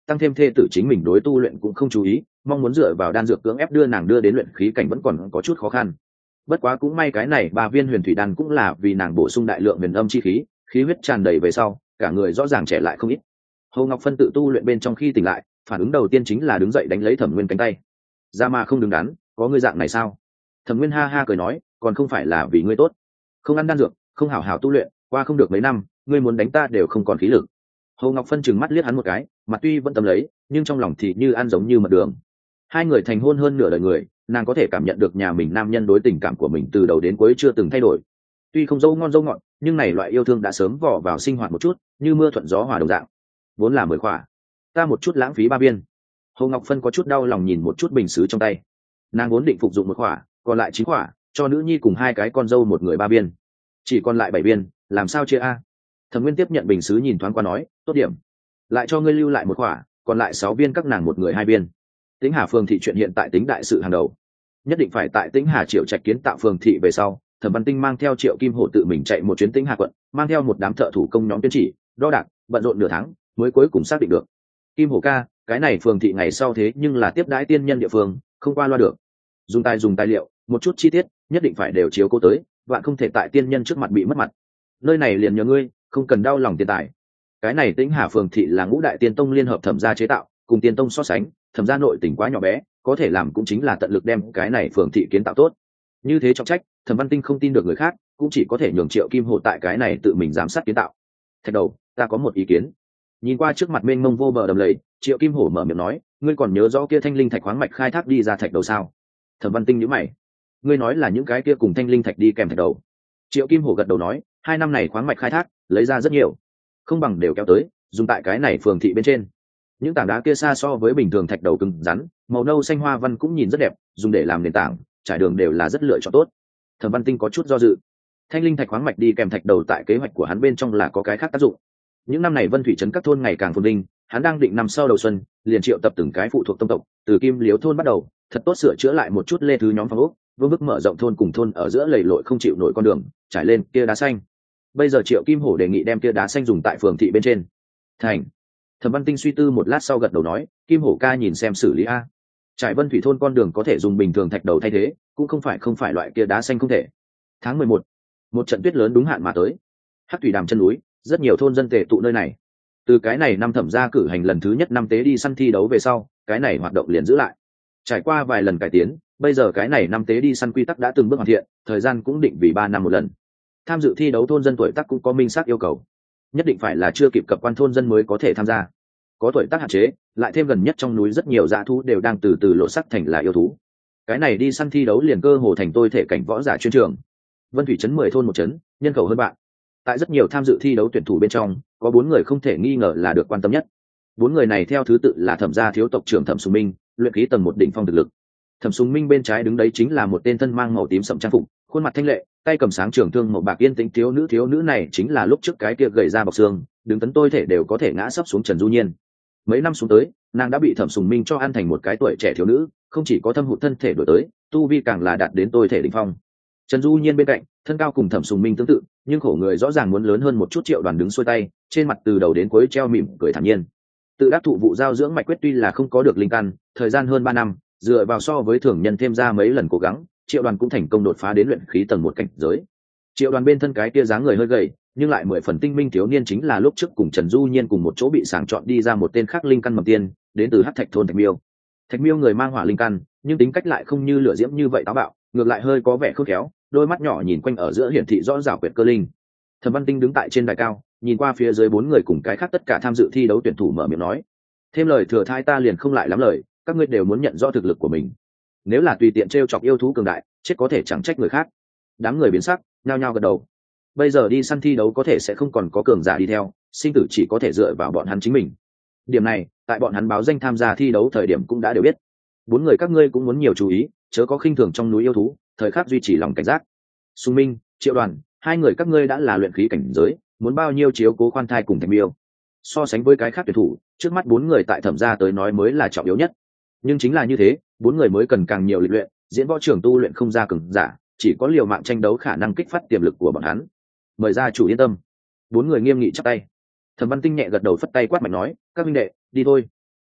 tăng thêm thê tử chính mình đối tu luyện cũng không chú ý, mong muốn dựa vào đan dược cưỡng ép đưa nàng đưa đến luyện khí cảnh vẫn còn có chút khó khăn. Bất quá cũng may cái này 3 viên huyền thủy đan cũng là vì nàng bổ sung đại lượng huyền âm chi khí, khí huyết tràn đầy về sau, cả người rõ ràng trẻ lại không ít. Hồ Ngọc Phân tự tu luyện bên trong khi tỉnh lại, phản ứng đầu tiên chính là đứng dậy đánh lấy Thẩm Nguyên cánh tay. Ra mà không đứng đắn, có ngươi dạng này sao? Thẩm Nguyên ha ha cười nói, còn không phải là vì ngươi tốt, không ăn đan dược, không hảo hảo tu luyện, qua không được mấy năm, ngươi muốn đánh ta đều không còn khí lực. Hồ Ngọc Phân trừng mắt liếc hắn một cái, mặt tuy vẫn tâm lấy, nhưng trong lòng thì như ăn giống như mật đường. Hai người thành hôn hơn nửa đời người, nàng có thể cảm nhận được nhà mình nam nhân đối tình cảm của mình từ đầu đến cuối chưa từng thay đổi. Tuy không dâu ngon dâu ngọt, nhưng này loại yêu thương đã sớm vỏ vào sinh hoạt một chút, như mưa thuận gió hòa đồng dạng. Vốn là 10 khỏa, ta một chút lãng phí 3 viên. Hồ Ngọc Phân có chút đau lòng nhìn một chút bình sứ trong tay. Nàng vốn định phục dụng 1 khỏa, còn lại 9 khỏa, cho nữ nhi cùng 2 cái con dâu một người 3 viên. Chỉ còn lại 7 viên, làm sao chia a? Thẩm Nguyên tiếp nhận bình sứ nhìn thoáng qua nói, tốt điểm. Lại cho ngươi lưu lại 1 khỏa, còn lại 6 viên các nàng một người 2 viên. Tĩnh Hà phường thị chuyện hiện tại tính đại sự hàng đầu, nhất định phải tại Tĩnh Hà Triệu Trạch kiến tạo phường thị về sau. Thẩm Văn Tinh mang theo Triệu Kim Hổ tự mình chạy một chuyến Tĩnh Hà quận, mang theo một đám thợ thủ công nhóm tuyên chỉ, đo đạc, bận rộn nửa tháng, mới cuối cùng xác định được. Kim Hổ ca, cái này phường thị ngày sau thế nhưng là tiếp đãi tiên nhân địa phương, không qua loa được. Dùng tài liệu, một chút chi tiết, nhất định phải đều chiếu cố tới, vạn không thể tại tiên nhân trước mặt bị mất mặt. Nơi này liền nhờ ngươi, không cần đau lòng tiền tài. Cái này Tĩnh Hà phường thị là Ngũ Đại Tiên Tông liên hợp Thẩm gia chế tạo, cùng Tiên Tông so sánh, Thẩm gia nội tỉnh quá nhỏ bé, có thể làm cũng chính là tận lực đem cái này phường thị kiến tạo tốt. Như thế trọng trách, Thẩm Văn Tinh không tin được người khác, cũng chỉ có thể nhường Triệu Kim Hổ tại cái này tự mình giám sát kiến tạo. Thạch đầu, ta có một ý kiến. Nhìn qua trước mặt mênh mông vô bờ đầm lầy, Triệu Kim Hổ mở miệng nói, ngươi còn nhớ rõ kia thanh linh thạch khoáng mạch khai thác đi ra thạch đầu sao? Thẩm Văn Tinh nhíu mày, ngươi nói là những cái kia cùng thanh linh thạch đi kèm thạch đầu? Triệu Kim Hổ gật đầu nói, 2 năm này khoáng mạch khai thác lấy ra rất nhiều, không bằng đều kéo tới dùng tại cái này phường thị bên trên. Những tảng đá kia xa so với bình thường thạch đầu cứng rắn, màu nâu xanh hoa văn cũng nhìn rất đẹp, dùng để làm nền tảng trải đường đều là rất lựa chọn tốt. Thẩm Văn Tinh có chút do dự, thanh linh thạch khoáng mạch đi kèm thạch đầu tại kế hoạch của hắn bên trong là có cái khác tác dụng. Những năm này Vân Thủy trấn các thôn ngày càng phồn vinh, hắn đang định năm sau đầu xuân liền triệu tập từng cái phụ thuộc tông tộc, từ Kim Liếu thôn bắt đầu, thật tốt sửa chữa lại một chút lê thứ nhóm phòng ốc, vương bức mở rộng thôn cùng thôn ở giữa lầy lội không chịu nổi con đường, trải lên kia đá xanh. Bây giờ Triệu Kim Hổ đề nghị đem kia đá xanh dùng tại phường thị bên trên. Thành. Thẩm Văn Tinh suy tư một lát sau gật đầu nói, Kim Hổ ca nhìn xem xử lý a. Trải Vân Thủy thôn con đường có thể dùng bình thường thạch đầu thay thế, cũng không phải loại kia đá xanh không thể. Tháng 11, một trận tuyết lớn đúng hạn mà tới. Hắc thủy đàm chân núi, rất nhiều thôn dân tề tụ nơi này. Từ cái này năm Thẩm gia cử hành lần thứ nhất năm tế đi săn thi đấu về sau, cái này hoạt động liền giữ lại. Trải qua vài lần cải tiến, bây giờ cái này năm tế đi săn quy tắc đã từng bước hoàn thiện, thời gian cũng định vì 3 năm một lần. Tham dự thi đấu thôn dân tuổi tác cũng có minh xác yêu cầu, nhất định phải là chưa kịp cập quan thôn dân mới có thể tham gia. Có tuổi tác hạn chế, lại thêm gần nhất trong núi rất nhiều dã thú đều đang từ từ lộ sắc thành là yêu thú. Cái này đi săn thi đấu liền cơ hồ thành tôi thể cảnh võ giả chuyên trường. Vân Thủy trấn 10 thôn một trấn, nhân khẩu hơn bạn. Tại rất nhiều tham dự thi đấu tuyển thủ bên trong, có 4 người không thể nghi ngờ là được quan tâm nhất. 4 người này theo thứ tự là Thẩm gia thiếu tộc trưởng Thẩm Sùng Minh, luyện khí tầng 1 đỉnh phong thực lực. Thẩm Sùng Minh bên trái đứng đấy chính là một tên thân mang màu tím sậm trang phục, khuôn mặt thanh lệ, tay cầm sáng trường thương màu bạc yên tĩnh thiếu nữ này chính là lúc trước cái kia gầy ra bọc xương, đứng tấn tôi thể đều có thể ngã sấp xuống Trần Du Nhiên. Mấy năm xuống tới, nàng đã bị Thẩm Sùng Minh cho ăn thành một cái tuổi trẻ thiếu nữ, không chỉ có thâm hụt thân thể đổi tới, tu vi càng là đạt đến tôi thể đỉnh phong. Trần Du Nhiên bên cạnh, thân cao cùng Thẩm Sùng Minh tương tự, nhưng khổ người rõ ràng muốn lớn hơn một chút. Triệu Đoàn đứng xuôi tay, trên mặt từ đầu đến cuối treo mỉm cười thản nhiên. Tự đắc thụ vụ giao dưỡng mạch quyết tuy là không có được linh căn, thời gian hơn 3 năm, dựa vào so với thường nhân thêm ra mấy lần cố gắng, Triệu Đoàn cũng thành công đột phá đến luyện khí tầng 1 cảnh giới. Triệu Đoàn bên thân cái kia dáng người hơi gầy, nhưng lại 10 phần tinh minh thiếu niên chính là lúc trước cùng Trần Du Nhiên cùng một chỗ bị sàng chọn đi ra một tên khác linh căn mầm tiên, đến từ Hắc Thạch thôn Thạch Miêu. Thạch Miêu người mang hỏa linh căn, nhưng tính cách lại không như lửa diễm như vậy táo bạo, ngược lại hơi có vẻ khôn khéo, đôi mắt nhỏ nhìn quanh ở giữa hiển thị rõ ràng quyệt cơ linh. Thẩm Văn Tinh đứng tại trên đài cao, nhìn qua phía dưới 4 người cùng cái khác tất cả tham dự thi đấu tuyển thủ mở miệng nói: "Thêm lời thừa thai ta liền không lại lắm lời, các ngươi đều muốn nhận rõ thực lực của mình. Nếu là tùy tiện trêu chọc yêu thú cường đại, chết có thể chẳng trách người khác." Đám người biến sắc, nhao nhao gật đầu. Bây giờ đi săn thi đấu có thể sẽ không còn có cường giả đi theo, sinh tử chỉ có thể dựa vào bọn hắn chính mình. Điểm này, tại bọn hắn báo danh tham gia thi đấu thời điểm cũng đã đều biết. 4 người các ngươi cũng muốn nhiều chú ý, chớ có khinh thường trong núi yêu thú, thời khắc duy trì lòng cảnh giác. Sùng Minh, Triệu Đoàn, 2 người các ngươi đã là luyện khí cảnh giới, muốn bao nhiêu chiếu cố khoan thai cùng Thạch Miêu. So sánh với cái khác tuyển thủ, trước mắt 4 người tại Thẩm gia tới nói mới là trọng yếu nhất. Nhưng chính là như thế, 4 người mới cần càng nhiều lịch luyện, diễn võ trưởng tu luyện không ra cường giả, chỉ có liều mạng tranh đấu khả năng kích phát tiềm lực của bọn hắn. Mời gia chủ yên tâm. 4 người nghiêm nghị chắp tay. Thẩm Văn Tinh nhẹ gật đầu phất tay quát mạnh nói: "Các huynh đệ, đi thôi."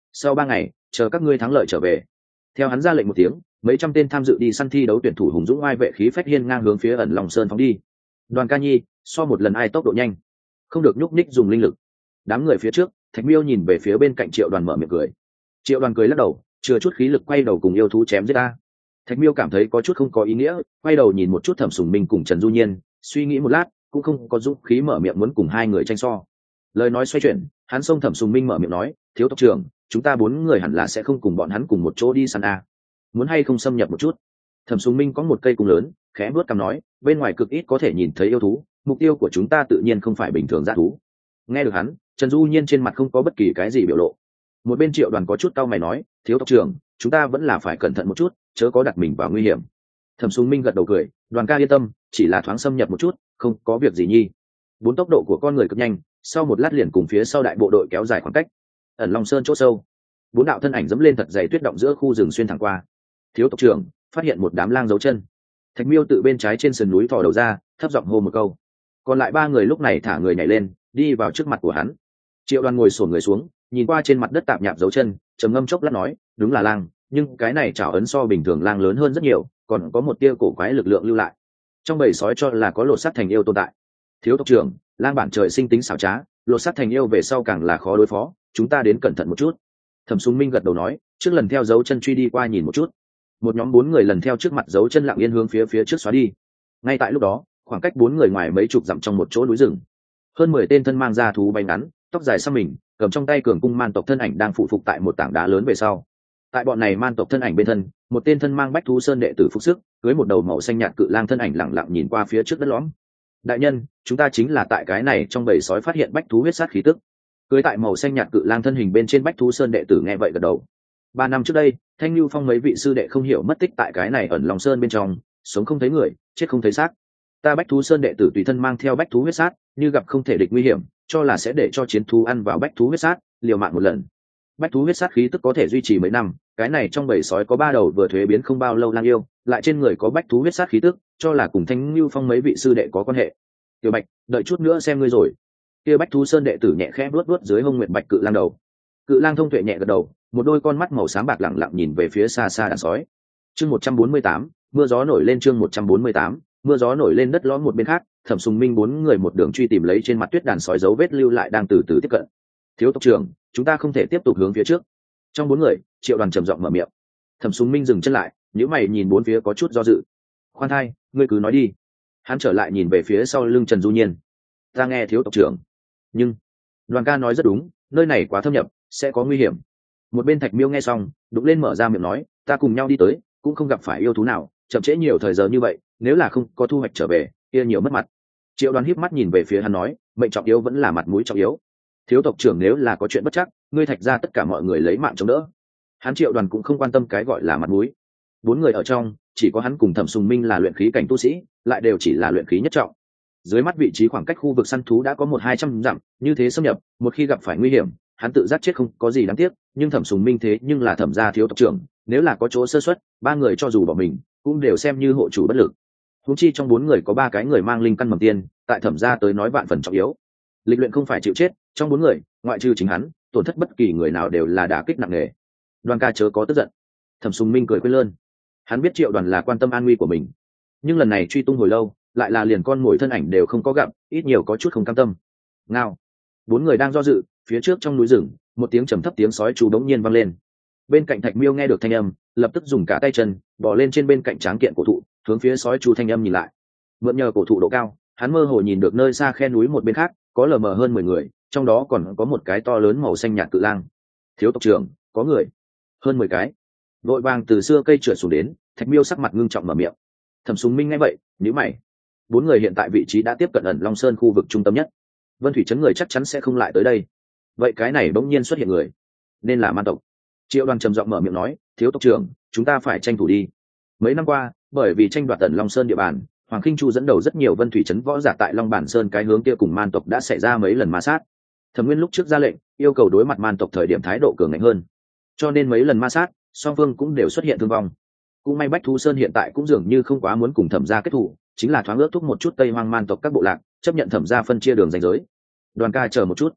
sau 3 ngày chờ các ngươi thắng lợi trở về. Theo hắn ra lệnh một tiếng, mấy trăm tên tham dự đi săn thi đấu tuyển thủ hùng dũng oai vệ khí phách hiên ngang hướng phía ẩn Long Sơn phóng đi. Đoàn Ca Nhi so một lần ai tốc độ nhanh, không được nhúc nhích dùng linh lực. Đám người phía trước, Thạch Miêu nhìn về phía bên cạnh Triệu Đoàn mở miệng cười. Triệu Đoàn cười lắc đầu, chừa chút khí lực quay đầu cùng yêu thú chém giết ta. Thạch Miêu cảm thấy có chút không có ý nghĩa, quay đầu nhìn một chút Thẩm Sùng Minh cùng Trần Du Nhiên, suy nghĩ một lát, cũng không có dũng khí mở miệng muốn cùng hai người tranh so. Lời nói xoay chuyển, hắn xông Thẩm Sùng Minh mở miệng nói, thiếu tộc trưởng, chúng ta 4 người hẳn là sẽ không cùng bọn hắn cùng một chỗ đi săn a. Muốn hay không xâm nhập một chút? Thẩm Sùng Minh có một cây cung lớn, khẽ bước cằm nói, bên ngoài cực ít có thể nhìn thấy yêu thú, mục tiêu của chúng ta tự nhiên không phải bình thường dã thú. Nghe được hắn, Trần Du Nhiên trên mặt không có bất kỳ cái gì biểu lộ. Một bên Triệu Đoàn có chút cau mày nói, thiếu tộc trưởng, chúng ta vẫn là phải cẩn thận một chút, chớ có đặt mình vào nguy hiểm. Thẩm Sùng Minh gật đầu cười, Đoàn ca yên tâm, chỉ là thoáng xâm nhập một chút, không có việc gì nhi. 4 tốc độ của con người cực nhanh, sau một lát liền cùng phía sau đại bộ đội kéo dài khoảng cách. Ẩn Long Sơn chỗ sâu, 4 đạo thân ảnh dẫm lên thật dày tuyết động giữa khu rừng xuyên thẳng qua. Thiếu tộc trưởng phát hiện một đám lang dấu chân. Thạch Miêu tự bên trái trên sườn núi thò đầu ra, thấp giọng hô một câu. Còn lại 3 người lúc này thả người nhảy lên, đi vào trước mặt của hắn. Triệu Đoàn ngồi xổm người xuống, nhìn qua trên mặt đất tạp nhạp dấu chân, trầm ngâm chốc lát nói, đúng là lang, nhưng cái này chảo ấn so bình thường lang lớn hơn rất nhiều, còn có một tia cổ quái lực lượng lưu lại. Trong bầy sói cho là có lột xác thành yêu tồn tại. Thiếu tộc trưởng, lang bản trời sinh tính xảo trá, lột xác thành yêu về sau càng là khó đối phó, chúng ta đến cẩn thận một chút. Thẩm Sùng Minh gật đầu nói, trước lần theo dấu chân truy đi qua nhìn một chút. Một nhóm 4 người lần theo trước mặt dấu chân lặng yên hướng phía trước xóa đi. Ngay tại lúc đó, khoảng cách 4 người ngoài mấy chục dặm trong một chỗ núi rừng, hơn 10 tên thân mang da thú bay ngắn, tóc dài xăm mình, cầm trong tay cường cung man tộc thân ảnh đang phụ phục tại một tảng đá lớn về sau. Tại bọn này man tộc thân ảnh bên thân, một tên thân mang bách thú sơn đệ tử phục sức, cưới một đầu màu xanh nhạt cự lang thân ảnh lặng lặng nhìn qua phía trước đất lõm. Đại nhân, chúng ta chính là tại cái này trong bầy sói phát hiện bách thú huyết sát khí tức. Cưới tại màu xanh nhạt cự lang thân hình bên trên bách thú sơn đệ tử nghe vậy gật đầu. 3 năm trước đây, Thanh Nưu Phong mấy vị sư đệ không hiểu mất tích tại cái này ẩn Long Sơn bên trong, sống không thấy người, chết không thấy xác. Ta bách thú sơn đệ tử tùy thân mang theo bách thú huyết sát, như gặp không thể địch nguy hiểm, cho là sẽ để cho chiến thú ăn vào bách thú huyết sát, liều mạng một lần. Bách thú huyết sát khí tức có thể duy trì mấy năm, cái này trong bầy sói có 3 đầu vừa thuế biến không bao lâu lang yêu, lại trên người có bách thú huyết sát khí tức, cho là cùng Thanh Nưu Phong mấy vị sư đệ có quan hệ. Tiểu Bạch, đợi chút nữa xem ngươi rồi. Kia bách thú sơn đệ tử nhẹ khẽ vuốt dưới hông nguyệt bạch cự lang đầu. Cự lang thông tuệ nhẹ gật đầu, một đôi con mắt màu xám bạc lặng lặng nhìn về phía xa xa đàn sói. Chương 148, mưa gió nổi lên. Chương 148, mưa gió nổi lên. Đất lõm một bên khác, Thẩm Sùng Minh 4 người một đường truy tìm lấy trên mặt tuyết đàn sói dấu vết lưu lại đang từ từ tiếp cận. Thiếu tộc trưởng, chúng ta không thể tiếp tục hướng phía trước. Trong 4 người, Triệu Đoàn trầm giọng mở miệng. Thẩm Sùng Minh dừng chân lại, nhíu mày nhìn 4 phía có chút do dự. Khoan thai, ngươi cứ nói đi. Hắn trở lại nhìn về phía sau lưng Trần Du Nhiên. Ta nghe thiếu tộc trưởng, nhưng Đoàn ca nói rất đúng, nơi này quá thâm nhập, sẽ có nguy hiểm. Một bên Thạch Miêu nghe xong, đục lên mở ra miệng nói, ta cùng nhau đi tới, cũng không gặp phải yêu thú nào, chậm trễ nhiều thời giờ như vậy, nếu là không có thu hoạch trở về, kia nhiều mất mặt. Triệu Đoàn híp mắt nhìn về phía hắn nói, mệnh trọng yếu vẫn là mặt mũi trọng yếu. Thiếu tộc trưởng nếu là có chuyện bất chắc, ngươi Thạch ra tất cả mọi người lấy mạng chống đỡ. Hắn Triệu Đoàn cũng không quan tâm cái gọi là mặt mũi. 4 người ở trong, chỉ có hắn cùng Thẩm Sùng Minh là luyện khí cảnh tu sĩ, lại đều chỉ là luyện khí nhất trọng. Dưới mắt vị trí khoảng cách khu vực săn thú đã có 100-200 dặm, như thế xâm nhập, một khi gặp phải nguy hiểm, hắn tự giác chết không có gì đáng tiếc, nhưng Thẩm Sùng Minh thế nhưng là Thẩm gia thiếu tộc trưởng, nếu là có chỗ sơ suất, 3 người cho dù bỏ mình, cũng đều xem như hộ chủ bất lực. Huống chi trong 4 người có 3 cái người mang linh căn mầm tiên, tại Thẩm gia tới nói vạn phần trọng yếu. Lịch luyện không phải chịu chết, trong 4 người, ngoại trừ chính hắn, tổn thất bất kỳ người nào đều là đả kích nặng nề. Đoàn ca chớ có tức giận. Thẩm Sùng Minh cười quên lơn. Hắn biết Triệu Đoàn là quan tâm an nguy của mình, nhưng lần này truy tung hồi lâu, lại là liền con mồi thân ảnh đều không có gặp, ít nhiều có chút không cam tâm. Ngao. 4 người đang do dự, phía trước trong núi rừng, một tiếng trầm thấp tiếng sói chú đống nhiên vang lên. Bên cạnh Thạch Miêu nghe được thanh âm, lập tức dùng cả tay chân bò lên trên bên cạnh tráng kiện cổ thụ, hướng phía sói chú thanh âm nhìn lại. Mượn nhờ cổ thụ độ cao, hắn mơ hồ nhìn được nơi xa khe núi một bên khác, có lờ mờ hơn 10 người, trong đó còn có một cái to lớn màu xanh nhạt cự lang. Thiếu tộc trưởng, có người. Hơn 10 cái. Vội vàng từ xưa cây trượt xuống đến, Thạch Miêu sắc mặt ngưng trọng mở miệng. Thẩm Sùng Minh nghe vậy, nhíu mày. 4 người hiện tại vị trí đã tiếp cận ẩn Long Sơn khu vực trung tâm nhất. Vân Thủy trấn người chắc chắn sẽ không lại tới đây. Vậy cái này bỗng nhiên xuất hiện người, nên là man tộc. Triệu Đoàn trầm giọng mở miệng nói, thiếu tộc trưởng, chúng ta phải tranh thủ đi. Mấy năm qua, bởi vì tranh đoạt ẩn Long Sơn địa bàn, Hoàng Khinh Chu dẫn đầu rất nhiều Vân Thủy trấn võ giả tại Long Bản Sơn cái hướng kia cùng man tộc đã xảy ra mấy lần ma sát. Thẩm Nguyên lúc trước ra lệnh, yêu cầu đối mặt man tộc thời điểm thái độ cường ngạnh hơn, cho nên mấy lần ma sát, song phương cũng đều xuất hiện thương vong. Cũng may Bách Thú Sơn hiện tại cũng dường như không quá muốn cùng Thẩm gia kết thù, chính là thoáng ước thúc một chút Tây Hoang man tộc các bộ lạc, chấp nhận Thẩm gia phân chia đường ranh giới. Đoàn ca chờ một chút.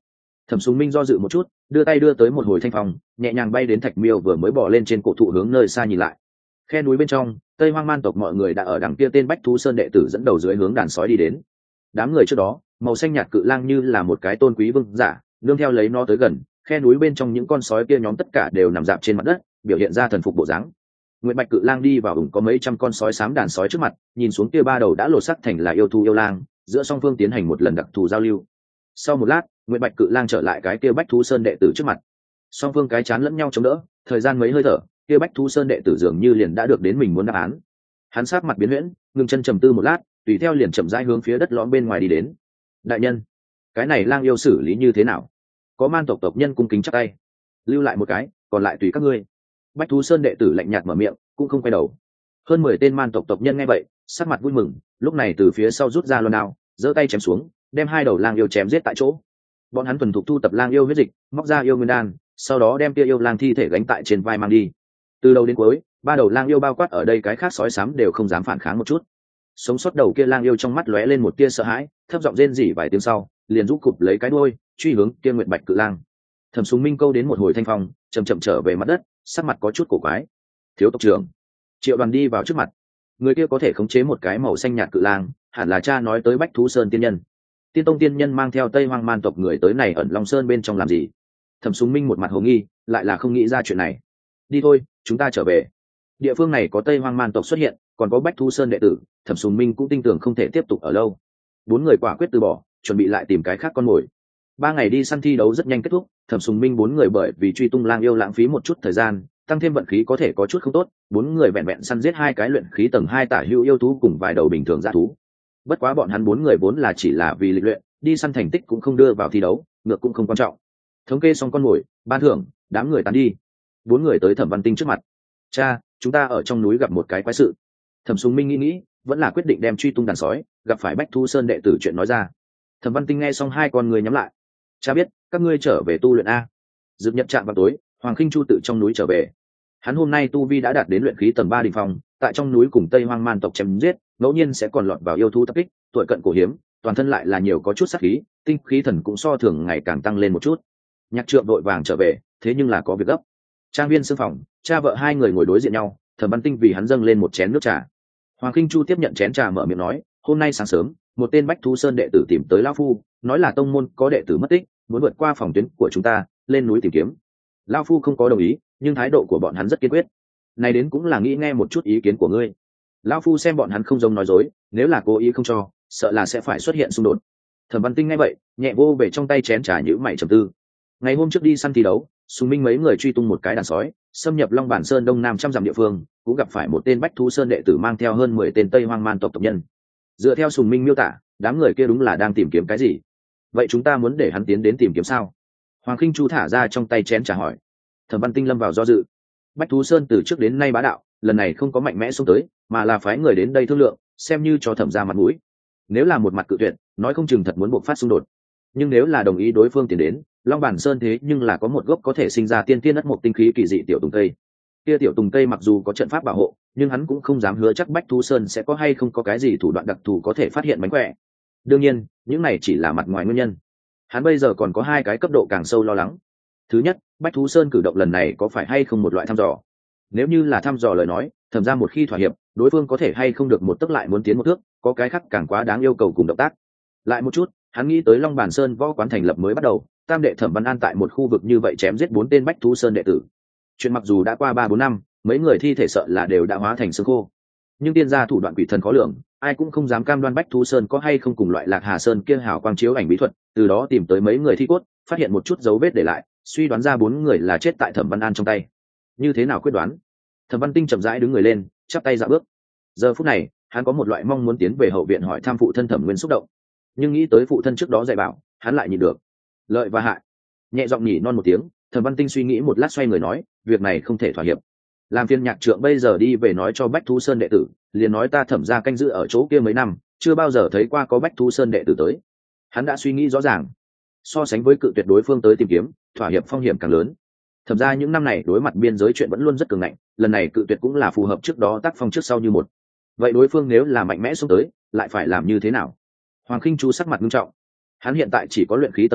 Thẩm Sùng Minh do dự một chút, đưa tay đưa tới một hồi thanh phong, nhẹ nhàng bay đến thạch miêu vừa mới bỏ lên trên cổ thụ hướng nơi xa nhìn lại. Khe núi bên trong, Tây Hoang Man tộc mọi người đã ở đằng kia tên Bách Thú Sơn đệ tử dẫn đầu dưới hướng đàn sói đi đến. Đám người trước đó, màu xanh nhạt cự lang như là một cái tôn quý vương giả, nương theo lấy nó tới gần, khe núi bên trong những con sói kia nhóm tất cả đều nằm dạp trên mặt đất, biểu hiện ra thần phục bộ dáng. Nguyệt Bạch cự lang đi vào ủng có mấy trăm con sói xám đàn sói trước mặt, nhìn xuống kia ba đầu đã lột xác thành là yêu thú yêu lang, giữa song phương tiến hành một lần đặc thù giao lưu. Sau một lát, Nguyệt Bạch cự lang trở lại cái kia Bách Thú Sơn đệ tử trước mặt. Song phương cái chán lẫn nhau chống đỡ, thời gian mấy hơi thở, kia Bách Thú Sơn đệ tử dường như liền đã được đến mình muốn đáp án. Hắn sát mặt biến huyễn, ngừng chân trầm tư một lát, tùy theo liền chậm rãi hướng phía đất lõm bên ngoài đi đến. Đại nhân, cái này lang yêu xử lý như thế nào? Có Man tộc tộc nhân cung kính chắp tay. Lưu lại một cái, còn lại tùy các ngươi. Bách Thú Sơn đệ tử lạnh nhạt mở miệng, cũng không quay đầu. Hơn 10 tên Man tộc tộc nhân nghe vậy, sắc mặt vui mừng, lúc này từ phía sau rút ra loan đao, giơ tay chém xuống, đem hai đầu lang yêu chém giết tại chỗ. Bọn hắn thuần thục thu tập lang yêu huyết dịch, móc ra yêu nguyên đan, sau đó đem kia yêu lang thi thể gánh tại trên vai mang đi. Từ đầu đến cuối, ba đầu lang yêu bao quát ở đây cái khác sói xám đều không dám phản kháng một chút. Sống sót đầu kia lang yêu trong mắt lóe lên một tia sợ hãi, thấp giọng rên rỉ vài tiếng sau, liền rút cụp lấy cái đuôi, truy hướng kia Nguyệt Bạch cự lang. Thẩm Sùng Minh câu đến một hồi thanh phong, chậm chậm trở về mặt đất, sắc mặt có chút cổ quái. Thiếu tộc trưởng. Triệu Đoàn đi vào trước mặt. Người kia có thể khống chế một cái màu xanh nhạt cự lang, hẳn là cha nói tới Bách Thú Sơn tiên nhân. Tiên Tông tiên nhân mang theo Tây Hoang Man tộc người tới này ẩn Long Sơn bên trong làm gì? Thẩm Sùng Minh một mặt hồ nghi, lại là không nghĩ ra chuyện này. Đi thôi, chúng ta trở về. Địa phương này có Tây Hoang Man tộc xuất hiện, còn có Bách Thú Sơn đệ tử, Thẩm Sùng Minh cũng tin tưởng không thể tiếp tục ở lâu. Bốn người quả quyết từ bỏ, chuẩn bị lại tìm cái khác con mồi. 3 ngày đi săn thi đấu rất nhanh kết thúc, Thẩm Sùng Minh bốn người bởi vì truy tung lang yêu lãng phí một chút thời gian, tăng thêm vận khí có thể có chút không tốt, bốn người vẹn vẹn săn giết 2 cái luyện khí tầng 2 tả hữu yêu thú cùng vài đầu bình thường dã thú. Bất quá bọn hắn bốn người vốn là chỉ là vì lịch luyện, đi săn thành tích cũng không đưa vào thi đấu, ngược cũng không quan trọng. Thống kê xong con mồi, ban thưởng, đám người tán đi. Bốn người tới Thẩm Văn Tinh trước mặt. Cha, chúng ta ở trong núi gặp một cái quái sự. Thẩm Sùng Minh nghĩ, vẫn là quyết định đem truy tung đàn sói, gặp phải Bách Thú Sơn đệ tử chuyện nói ra. Thẩm Văn Tinh nghe xong hai con người nhắm lại. Cha biết, các ngươi trở về tu luyện a. Dược Nhật chạm vào tối, Hoàng Khinh Chu tự trong núi trở về. Hắn hôm nay tu vi đã đạt đến luyện khí tầng 3 đỉnh phong, tại trong núi cùng Tây Hoang Man tộc chém giết, ngẫu nhiên sẽ còn lọt vào yêu thú tập kích, tuổi cận cổ hiếm, toàn thân lại là nhiều có chút sát khí, tinh khí thần cũng so thường ngày càng tăng lên một chút. Nhạc Trượng đội vàng trở về, thế nhưng là có việc gấp. Trang viên sương phòng, cha vợ hai người ngồi đối diện nhau, Thẩm Văn Tinh vì hắn dâng lên một chén nước trà. Hoàng Khinh Chu tiếp nhận chén trà mở miệng nói, hôm nay sáng sớm, một tên Bách Thú Sơn đệ tử tìm tới lão phu, nói là tông môn có đệ tử mất tích, muốn vượt qua phòng tuyến của chúng ta, lên núi tìm kiếm. Lão phu không có đồng ý, nhưng thái độ của bọn hắn rất kiên quyết. Này đến cũng là nghĩ nghe một chút ý kiến của ngươi. Lão phu xem bọn hắn không giống nói dối, nếu là cố ý không cho, sợ là sẽ phải xuất hiện xung đột. Thẩm Văn Tinh nghe vậy, nhẹ vô về trong tay chén trà nhíu mày trầm tư. Ngày hôm trước đi săn thi đấu, Sùng Minh mấy người truy tung một cái đàn sói, xâm nhập Long Bản Sơn đông nam trăm dặm địa phương, cũng gặp phải một tên Bách Thú Sơn đệ tử mang theo hơn 10 tên Tây Hoang Man tộc tộc nhân. Dựa theo Sùng Minh miêu tả, đám người kia đúng là đang tìm kiếm cái gì? Vậy chúng ta muốn để hắn tiến đến tìm kiếm sao? Hoàng Khinh Chu thả ra trong tay chén trà hỏi. Thẩm Văn Tinh lâm vào do dự. Bách Thú Sơn từ trước đến nay bá đạo, lần này không có mạnh mẽ xông tới, mà là phái người đến đây thương lượng, xem như cho Thẩm ra mặt mũi. Nếu là một mặt cự tuyệt, nói không chừng thật muốn buộc phát xung đột. Nhưng nếu là đồng ý đối phương tiến đến, Long Bản Sơn thế nhưng là có một gốc có thể sinh ra tiên tiên đất một tinh khí kỳ dị tiểu tùng cây. Kia tiểu tùng cây mặc dù có trận pháp bảo hộ, nhưng hắn cũng không dám hứa chắc Bách Thú Sơn sẽ có hay không có cái gì thủ đoạn đặc thù có thể phát hiện mánh khỏe. Đương nhiên, những này chỉ là mặt ngoài nguyên nhân. Hắn bây giờ còn có 2 cái cấp độ càng sâu lo lắng. Thứ nhất, Bách Thú Sơn cử động lần này có phải hay không một loại thăm dò? Nếu như là thăm dò lời nói, Thẩm ra một khi thỏa hiệp, đối phương có thể hay không được một tấc lại muốn tiến một thước, có cái khác càng quá đáng yêu cầu cùng động tác. Lại một chút, hắn nghĩ tới Long Bản Sơn võ quán thành lập mới bắt đầu, tam đệ Thẩm Văn An tại một khu vực như vậy chém giết 4 tên Bách Thú Sơn đệ tử. Chuyện mặc dù đã qua 3-4 năm, mấy người thi thể sợ là đều đã hóa thành xương khô. Nhưng tiên gia thủ đoạn quỷ thần khó lường, ai cũng không dám cam đoan Bách Thú Sơn có hay không cùng loại Lạc Hà Sơn kia hào quang chiếu ảnh bí thuật, từ đó tìm tới mấy người thi cốt, phát hiện một chút dấu vết để lại, suy đoán ra 4 người là chết tại Thẩm Văn An trong tay. Như thế nào quyết đoán? Thẩm Văn Tinh chậm rãi đứng người lên, chắp tay dạ bước. Giờ phút này, hắn có một loại mong muốn tiến về hậu viện hỏi thăm phụ thân Thẩm Nguyên xúc động, nhưng nghĩ tới phụ thân trước đó dạy bảo, hắn lại nhịn được. Lợi và hại. Nhẹ giọng nhỉ non một tiếng, Thẩm Văn Tinh suy nghĩ một lát xoay người nói, việc này không thể thỏa hiệp. Làm phiên Nhạc Trượng bây giờ đi về nói cho Bách Thú Sơn đệ tử, liền nói ta Thẩm ra canh giữ ở chỗ kia mấy năm, chưa bao giờ thấy qua có Bách Thú Sơn đệ tử tới. Hắn đã suy nghĩ rõ ràng. So sánh với cự tuyệt đối phương tới tìm kiếm, thỏa hiệp phong hiểm càng lớn. Thẩm ra những năm này đối mặt biên giới chuyện vẫn luôn rất cường ngạnh, lần này cự tuyệt cũng là phù hợp trước đó tác phong trước sau như một. Vậy đối phương nếu là mạnh mẽ xuống tới, lại phải làm như thế nào? Hoàng Khinh Chu sắc mặt nghiêm trọng. Hắn hiện tại chỉ có luyện khí tầng 3,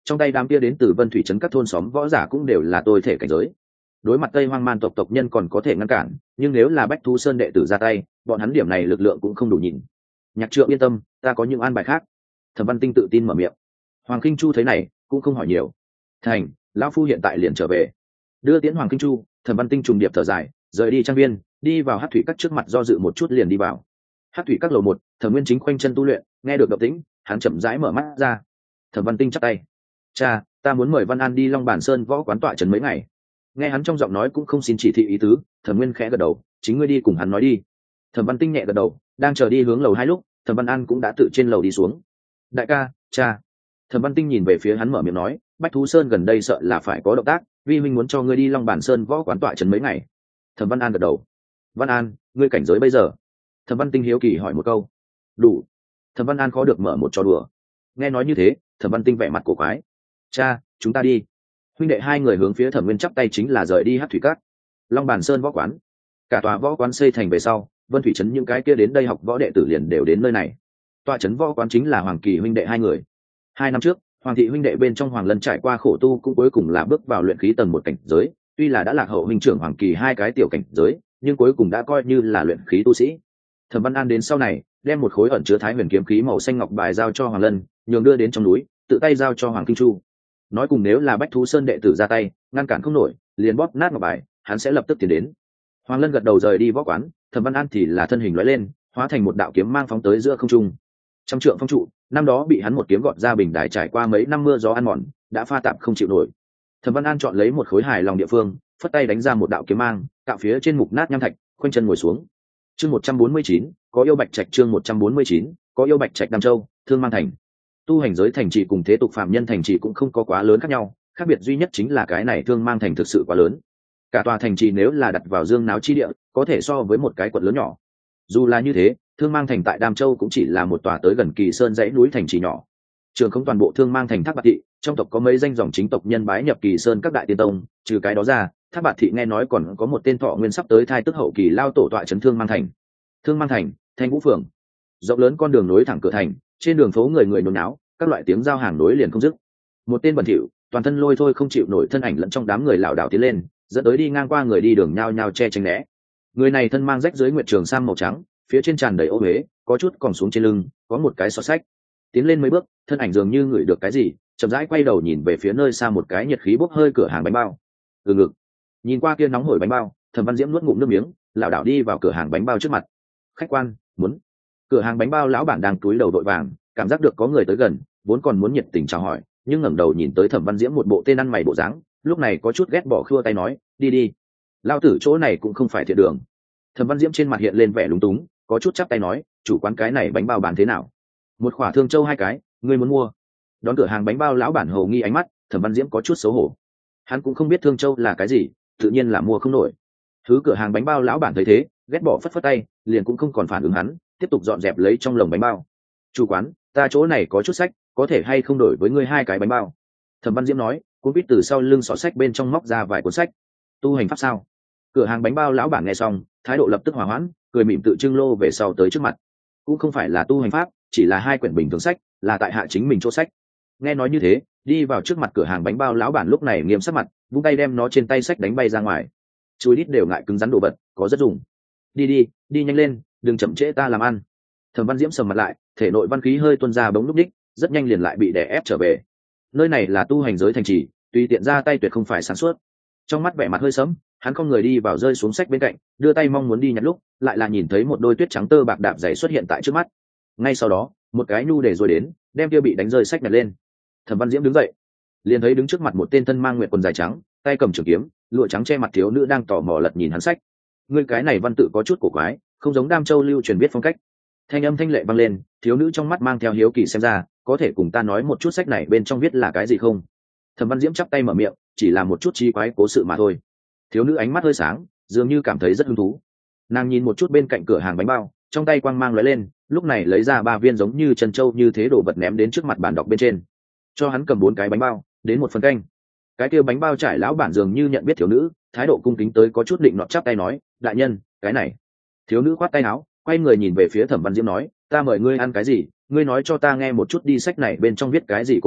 trong tay đám kia đến từ Vân Thủy trấn các thôn xóm võ giả cũng đều là tôi thể cảnh giới. Đối mặt Tây Hoang Man tộc tộc nhân còn có thể ngăn cản, nhưng nếu là Bách Thú Sơn đệ tử ra tay, bọn hắn điểm này lực lượng cũng không đủ nhìn. Nhạc Trượng yên tâm, ta có những an bài khác. Thẩm Văn Tinh tự tin mở miệng. Hoàng Kinh Chu thấy này cũng không hỏi nhiều. Thành, lão phu hiện tại liền trở về. Đưa tiễn Hoàng Kinh Chu, Thẩm Văn Tinh trùng điệp thở dài, rời đi trang viên, đi vào Hắc Thủy Các trước mặt do dự một chút liền đi vào. Hắc Thủy Các lầu 1, Thẩm Nguyên Chính khoanh chân tu luyện, nghe được động tĩnh, hắn chậm rãi mở mắt ra. Thẩm Văn Tinh chắp tay. Cha, ta muốn mời Văn An đi Long Bản Sơn võ quán tọa trấn mấy ngày. Nghe hắn trong giọng nói cũng không xin chỉ thị ý tứ, Thẩm Nguyên khẽ gật đầu, chính ngươi đi cùng hắn nói đi. Thẩm Văn Tinh nhẹ gật đầu, đang chờ đi hướng lầu 2 lúc, Thẩm Văn An cũng đã tự trên lầu đi xuống. Đại ca, cha. Thẩm Văn Tinh nhìn về phía hắn mở miệng nói, Bách Thú Sơn gần đây sợ là phải có động tác, vi huynh muốn cho ngươi đi Long Bản Sơn võ quán tọa trấn mấy ngày. Thẩm Văn An gật đầu. Văn An, ngươi cảnh giới bây giờ? Thẩm Văn Tinh hiếu kỳ hỏi một câu. Đủ. Thẩm Văn An khó được mở một trò đùa. Nghe nói như thế, Thẩm Văn Tinh vẻ mặt cổ quái. Cha, chúng ta đi. Huynh đệ hai người hướng phía Thẩm Nguyên chắp tay chính là rời đi Hắc Thủy Các. Long Bản Sơn võ quán. Cả tòa võ quán xây thành về sau, Vân Thủy trấn những cái kia đến đây học võ đệ tử liền đều đến nơi này. Tọa trấn võ quán chính là Hoàng Kỳ huynh đệ hai người. 2 năm trước, Hoàng thị huynh đệ bên trong Hoàng Lân trải qua khổ tu cũng cuối cùng là bước vào luyện khí tầng 1 cảnh giới, tuy là đã lạc hậu huynh trưởng Hoàng Kỳ 2 cái tiểu cảnh giới, nhưng cuối cùng đã coi như là luyện khí tu sĩ. Thẩm Văn An đến sau này, đem một khối ẩn chứa Thái Huyền kiếm khí màu xanh ngọc bài giao cho Hoàng Lân, nhường đưa đến trong núi, tự tay giao cho Hoàng Kinh Chu. Nói cùng nếu là Bách Thú Sơn đệ tử ra tay, ngăn cản không nổi, liền bóp nát ngọc bài, hắn sẽ lập tức tiến đến. Hoàng Lân gật đầu rời đi võ quán, Thẩm Văn An thì là thân hình lóe lên, hóa thành một đạo kiếm mang phóng tới giữa không trung. Trăm trượng phong trụ, năm đó bị hắn một kiếm gọt ra bình đài trải qua mấy năm mưa gió ăn mòn, đã pha tạp không chịu nổi. Thẩm Văn An chọn lấy một khối hài lòng địa phương, phất tay đánh ra một đạo kiếm mang, cạo phía trên mục nát nham thạch, khoanh chân ngồi xuống. Chương 149, có yêu bạch trạch. Chương 149, có yêu bạch trạch Nam Châu, Thương Mang Thành. Tu hành giới thành trì cùng thế tục phạm nhân thành trì cũng không có quá lớn khác nhau, khác biệt duy nhất chính là cái này Thương Mang Thành thực sự quá lớn. Cả tòa thành trì nếu là đặt vào dương náo chi địa, có thể so với một cái quận lớn nhỏ. Dù là như thế, Thương Mang Thành tại Đam Châu cũng chỉ là một tòa tới gần Kỳ Sơn dãy núi thành trì nhỏ. Trường không toàn bộ Thương Mang Thành Thác Bạt Thị, trong tộc có mấy danh dòng chính tộc nhân bái nhập Kỳ Sơn các đại tiên tông, trừ cái đó ra, Thác Bạt Thị nghe nói còn có một tên thọ nguyên sắp tới thai tức hậu kỳ lao tổ tọa trấn Thương Mang Thành. Thương Mang Thành, Thanh Vũ Phường. Rộng lớn con đường nối thẳng cửa thành, trên đường phố người người nôn náo, các loại tiếng giao hàng nối liền không dứt. Một tên bẩn thỉu, toàn thân lôi thôi không chịu nổi thân ảnh lẫn trong đám người lảo đảo tiến lên, dẫn tới đi ngang qua người đi đường nhao nhao che tránh né. Người này thân mang rách dưới nguyệt trường sam màu trắng, phía trên tràn đầy ô huế, có chút còn xuống trên lưng, có một cái xỏ sách. Tiến lên mấy bước, thân ảnh dường như ngửi được cái gì, chậm rãi quay đầu nhìn về phía nơi xa một cái nhiệt khí bốc hơi cửa hàng bánh bao. Từ ngực, nhìn qua kia nóng hổi bánh bao, Thẩm Văn Diễm nuốt ngụm nước miếng, lảo đảo đi vào cửa hàng bánh bao trước mặt. Khách quan, muốn. Cửa hàng bánh bao lão bản đang cúi đầu đội vàng, cảm giác được có người tới gần, vốn còn muốn nhiệt tình chào hỏi, nhưng ngẩng đầu nhìn tới Thẩm Văn Diễm một bộ tên ăn mày bộ dáng, lúc này có chút ghét bỏ khua tay nói, đi đi, lao tử chỗ này cũng không phải thiện đường. Thẩm Văn Diễm trên mặt hiện lên vẻ lúng túng, có chút chắp tay nói, chủ quán cái này bánh bao bán thế nào? Một khỏa thương châu 2 cái, ngươi muốn mua? Đón cửa hàng bánh bao lão bản hầu nghi ánh mắt, Thẩm Văn Diễm có chút xấu hổ. Hắn cũng không biết thương châu là cái gì, tự nhiên là mua không nổi. Thứ cửa hàng bánh bao lão bản thấy thế, ghét bỏ phất phất tay, liền cũng không còn phản ứng hắn, tiếp tục dọn dẹp lấy trong lồng bánh bao. Chủ quán, ta chỗ này có chút sách, có thể hay không đổi với ngươi 2 cái bánh bao? Thẩm Văn Diễm nói, cuốn quýt từ sau lưng xỏ sách bên trong móc ra vài cuốn sách. Tu hành pháp sao? Cửa hàng bánh bao lão bản nghe xong, thái độ lập tức hòa hoãn, cười mỉm tự trưng lô về sau tới trước mặt. Cũng không phải là tu hành pháp, chỉ là 2 quyển bình thường sách, là tại hạ chính mình chỗ sách. Nghe nói như thế, đi vào trước mặt cửa hàng bánh bao lão bản lúc này nghiêm sắc mặt, vung tay đem nó trên tay sách đánh bay ra ngoài. Chui đít đều ngại cứng rắn đồ vật, có rất dùng. Đi đi, đi nhanh lên, đừng chậm trễ ta làm ăn. Thẩm Văn Diễm sầm mặt lại, thể nội văn khí hơi tuôn ra bỗng lúc đích, rất nhanh liền lại bị đè ép trở về. Nơi này là tu hành giới thành trì, tùy tiện ra tay tuyệt không phải sáng suốt. Trong mắt vẻ mặt hơi sẫm, hắn không người đi vào rơi xuống sách bên cạnh, đưa tay mong muốn đi nhặt lúc, lại là nhìn thấy một đôi tuyết trắng tơ bạc đạp giày xuất hiện tại trước mắt. Ngay sau đó, một cái nhu để rồi đến, đem kia bị đánh rơi sách nhặt lên. Thẩm Văn Diễm đứng dậy, liền thấy đứng trước mặt một tên thân mang nguyệt quần dài trắng, tay cầm trường kiếm, lụa trắng che mặt thiếu nữ đang tò mò lật nhìn hắn sách. Ngươi cái này văn tự có chút cổ quái, không giống Đam Châu lưu truyền viết phong cách. Thanh âm thanh lệ vang lên, thiếu nữ trong mắt mang theo hiếu kỳ xem ra, có thể cùng ta nói một chút sách này bên trong viết là cái gì không? Thẩm Văn Diễm chắp tay mở miệng, chỉ là một chút chi quái cố sự mà thôi. Thiếu nữ ánh mắt hơi sáng, dường như cảm thấy rất hứng thú. Nàng nhìn một chút bên cạnh cửa hàng bánh bao, trong tay quang mang lóe lên, lúc này lấy ra 3 viên giống như chân châu như thế đồ vật ném đến trước mặt bàn đọc bên trên. Cho hắn cầm 4 cái bánh bao, đến 1 phần canh. Cái kia bánh bao trải lão bản dường như nhận biết thiếu nữ, thái độ cung kính tới có chút định nọt chắp tay nói, đại nhân, cái này. Thiếu nữ khoát tay áo, quay người nhìn về phía Thẩm Văn Diễm nói, ta mời ngươi ăn cái gì, ngươi nói cho ta nghe một chút đi, sách này bên trong viết cái gì cố sự,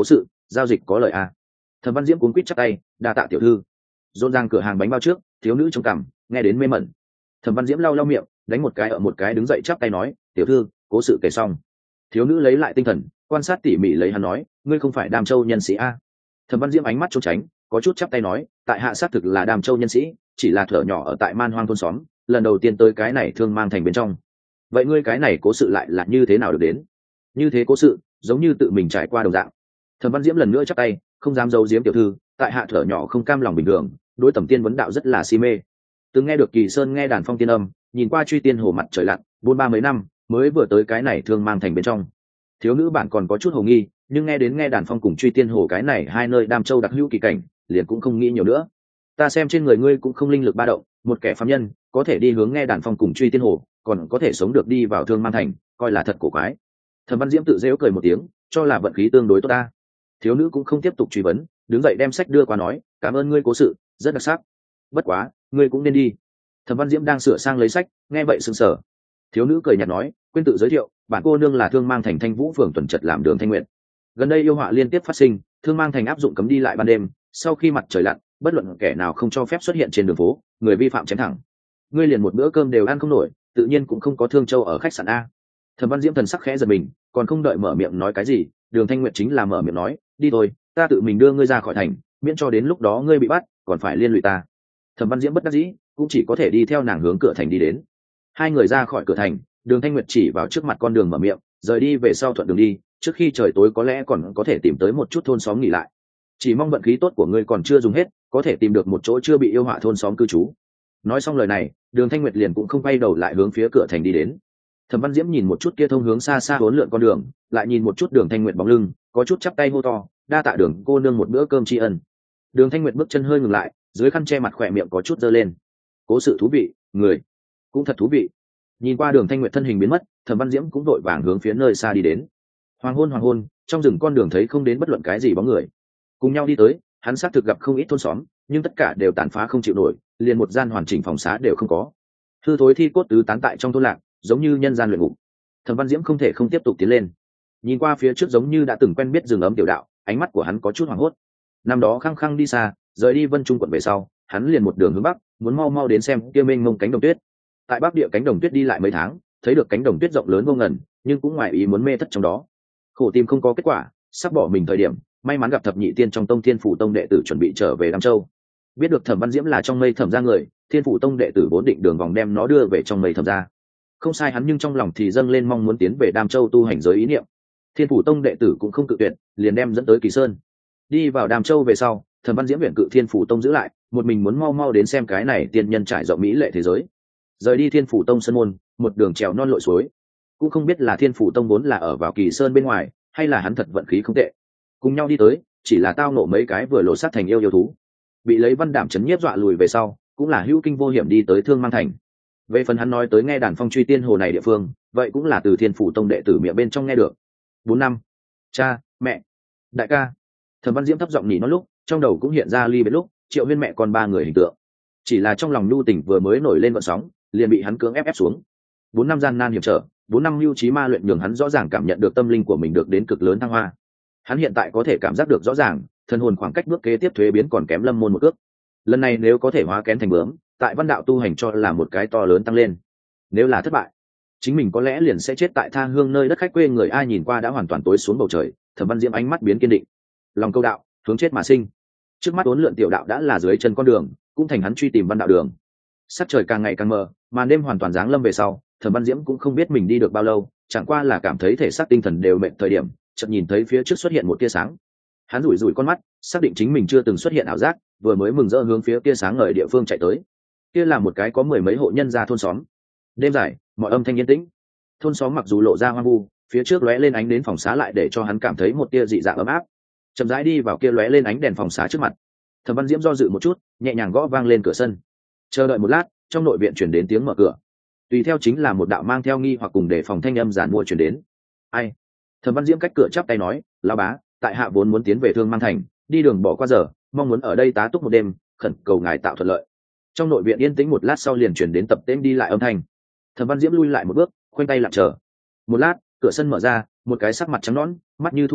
giao dịch có lợi à. Thẩm Văn Diễm cuống quýt chắp tay, đa tạ tiểu thư. Rộn ràng cửa hàng bánh bao trước, thiếu nữ trông cằm, nghe đến mê mẩn. Thẩm Văn Diễm lau lau miệng, đánh một cái ở một cái đứng dậy chắp tay nói, tiểu thư, cố sự kể xong. Thiếu nữ lấy lại tinh thần, quan sát tỉ mỉ lấy hắn nói, ngươi không phải Đàm Châu nhân sĩ a? Thẩm Văn Diễm ánh mắt trốn tránh, có chút chắp tay nói, tại hạ xác thực là Đàm Châu nhân sĩ, chỉ là thở nhỏ ở tại Man Hoang thôn xóm, lần đầu tiên tới cái này thương mang thành bên trong. Vậy ngươi cái này cố sự lại là như thế nào được đến? Như thế cố sự, giống như tự mình trải qua đồng dạng. Thẩm Văn Diễm lần nữa chắp tay, không dám giấu giếm tiểu thư, tại hạ thở nhỏ không cam lòng bình thường, đối Tầm Tiên vấn đạo rất là si mê. Từng nghe được Kỳ Sơn nghe đàn phong tiên âm, nhìn qua truy tiên hồ mặt trời lặn, buôn ba mấy năm, mới vừa tới cái này thương mang thành bên trong. Thiếu nữ bản còn có chút hồ nghi, nhưng nghe đến nghe đàn phong cùng truy tiên hồ cái này hai nơi Đam Châu đặc hữu kỳ cảnh, liền cũng không nghĩ nhiều nữa. Ta xem trên người ngươi cũng không linh lực ba động, một kẻ phàm nhân có thể đi hướng nghe đàn phong cùng truy tiên hồ, còn có thể sống được đi vào thương mang thành, coi là thật cổ quái. Thẩm Văn Diễm tự giễu cười một tiếng, cho là vận khí tương đối tốt ta. Thiếu nữ cũng không tiếp tục truy vấn, đứng dậy đem sách đưa qua nói, cảm ơn ngươi cố sự, rất đặc sắc. Bất quá, ngươi cũng nên đi. Thẩm Văn Diễm đang sửa sang lấy sách, nghe vậy sững sờ. Thiếu nữ cười nhạt nói, quên tự giới thiệu, bản cô nương là Thương Mang Thành Thanh Vũ phường tuần trật làm Đường Thanh Nguyệt. Gần đây yêu họa liên tiếp phát sinh, Thương Mang Thành áp dụng cấm đi lại ban đêm, sau khi mặt trời lặn, bất luận kẻ nào không cho phép xuất hiện trên đường phố, người vi phạm chém thẳng. Ngươi liền một bữa cơm đều ăn không nổi, tự nhiên cũng không có Thương Châu ở khách sạn a. Thẩm Văn Diễm thần sắc khẽ giật mình, còn không đợi mở miệng nói cái gì, Đường Thanh Nguyệt chính là mở miệng nói, đi thôi, ta tự mình đưa ngươi ra khỏi thành, miễn cho đến lúc đó ngươi bị bắt, còn phải liên lụy ta. Thẩm Văn Diễm bất đắc dĩ, cũng chỉ có thể đi theo nàng hướng cửa thành đi đến. Hai người ra khỏi cửa thành, Đường Thanh Nguyệt chỉ vào trước mặt con đường mở miệng, rời đi về sau thuận đường đi, trước khi trời tối có lẽ còn có thể tìm tới một chút thôn xóm nghỉ lại. Chỉ mong vận khí tốt của ngươi còn chưa dùng hết, có thể tìm được một chỗ chưa bị yêu họa thôn xóm cư trú. Nói xong lời này, Đường Thanh Nguyệt liền cũng không quay đầu lại hướng phía cửa thành đi đến. Thẩm Văn Diễm nhìn một chút kia thông hướng xa xa hỗn lượn con đường, lại nhìn một chút Đường Thanh Nguyệt bóng lưng, có chút chắp tay hô to, đa tạ Đường cô nương một bữa cơm tri ân. Đường Thanh Nguyệt bước chân hơi ngừng lại, dưới khăn che mặt khỏe miệng có chút giơ lên. Cố sự thú vị, người cũng thật thú vị. Nhìn qua Đường Thanh Nguyệt thân hình biến mất, Thẩm Văn Diễm cũng vội vàng hướng phía nơi xa đi đến. Hoàng hôn, trong rừng con đường thấy không đến bất luận cái gì bóng người. Cùng nhau đi tới, hắn xác thực gặp không ít thôn xóm, nhưng tất cả đều tàn phá không chịu nổi, liền một gian hoàn chỉnh phòng xá đều không có. Hư thối thi cốt tứ tán tại trong thôn lạc, giống như nhân gian luyện ngục. Thẩm Văn Diễm không thể không tiếp tục tiến lên. Nhìn qua phía trước giống như đã từng quen biết rừng ấm tiểu đạo, ánh mắt của hắn có chút hoảng hốt. Năm đó khăng khăng đi xa, rời đi Vân Trung quận về sau, hắn liền một đường hướng bắc, muốn mau mau đến xem kia mênh mông cánh đồng tuyết. Tại bắc địa cánh đồng tuyết đi lại mấy tháng, thấy được cánh đồng tuyết rộng lớn vô ngần, nhưng cũng ngoài ý muốn mê thất trong đó. Khổ tìm không có kết quả, sắp bỏ mình thời điểm, may mắn gặp thập nhị tiên trong tông Thiên Phủ tông đệ tử chuẩn bị trở về Đam Châu. Biết được Thẩm Văn Diễm là trong mây Thẩm gia người, Thiên Phủ tông đệ tử vốn định đường vòng đem nó đưa về trong mây Thẩm gia. Không sai hắn, nhưng trong lòng thì dâng lên mong muốn tiến về Đam Châu tu hành giới ý niệm. Thiên Phủ tông đệ tử cũng không cự tuyệt, liền đem dẫn tới Kỳ Sơn. Đi vào Đam Châu về sau, Thẩm Văn Diễm viện cự Thiên Phủ tông giữ lại, một mình muốn mau mau đến xem cái này tiên nhân trải rộng mỹ lệ thế giới. Rời đi Thiên Phủ tông sân môn, một đường trèo non lội suối. Cũng không biết là Thiên Phủ tông vốn là ở vào Kỳ Sơn bên ngoài, hay là hắn thật vận khí không tệ. Cùng nhau đi tới, chỉ là tao nộ mấy cái vừa lộ sát thành yêu thú, bị lấy Văn Đảm chấn nhiếp dọa lùi về sau, cũng là hữu kinh vô hiểm đi tới Thương Mang thành. Về phần hắn nói tới nghe đàn phong truy tiên hồ này địa phương, vậy cũng là từ Thiên Phủ tông đệ tử miệng bên trong nghe được. 4 năm, cha, mẹ, đại ca. Thẩm Văn Diễm thấp giọng nhỉ nó lúc, trong đầu cũng hiện ra ly biệt lúc Triệu Huyên mẹ con 3 người hình tượng. Chỉ là trong lòng nhu tình vừa mới nổi lên vận sóng, liền bị hắn cưỡng ép xuống. 4 năm gian nan hiểm trở, 4 năm lưu trí ma luyện nhường hắn rõ ràng cảm nhận được tâm linh của mình được đến cực lớn thăng hoa. Hắn hiện tại có thể cảm giác được rõ ràng, thân hồn khoảng cách bước kế tiếp thuế biến còn kém Lâm môn một cước. Lần này nếu có thể hóa kén thành bướm, tại văn đạo tu hành cho là một cái to lớn tăng lên. Nếu là thất bại, chính mình có lẽ liền sẽ chết tại tha hương nơi đất khách quê người. Ai nhìn qua đã hoàn toàn tối xuống bầu trời, Thẩm Văn Diễm ánh mắt biến kiên định. Lòng câu đạo, hướng chết mà sinh. Trước mắt uốn lượn tiểu đạo đã là dưới chân con đường, cũng thành hắn truy tìm văn đạo đường. Sắc trời càng ngày càng mờ, màn đêm hoàn toàn giáng lâm về sau, Thẩm Văn Diễm cũng không biết mình đi được bao lâu, chẳng qua là cảm thấy thể xác tinh thần đều mệt thời điểm, chợt nhìn thấy phía trước xuất hiện một tia sáng. Hắn rủi rủi con mắt, xác định chính mình chưa từng xuất hiện ảo giác, vừa mới mừng rỡ hướng phía tia sáng ngời địa phương chạy tới. Kia là một cái có 10 mấy hộ nhân gia thôn xóm. Đêm dài, mọi âm thanh yên tĩnh. Thôn xóm mặc dù lộ ra hoang vu, phía trước lóe lên ánh đến phòng xá lại để cho hắn cảm thấy một tia dị dạng ấm áp. Chậm rãi đi vào kia lóe lên ánh đèn phòng xá trước mặt. Thẩm Văn Diễm do dự một chút, nhẹ nhàng gõ vang lên cửa sân. Chờ đợi một lát, trong nội viện truyền đến tiếng mở cửa. Tùy theo chính là một đạo mang theo nghi hoặc cùng để phòng thanh âm giản mua truyền đến. Ai? Thẩm Văn Diễm cách cửa chắp tay nói, lão bá, tại hạ vốn muốn tiến về Thương Mang thành, đi đường bỏ qua giờ, mong muốn ở đây tá túc một đêm, khẩn cầu ngài tạo thuận lợi. Trong nội viện yên tĩnh một lát sau liền truyền đến tập tễnh đi lại âm thanh. Thẩm Văn Diễm lui lại một bước, khoanh tay lặng chờ. Một lát, cửa sân mở ra, một cái sắc mặt trắng nõn, mắt như thu thủy,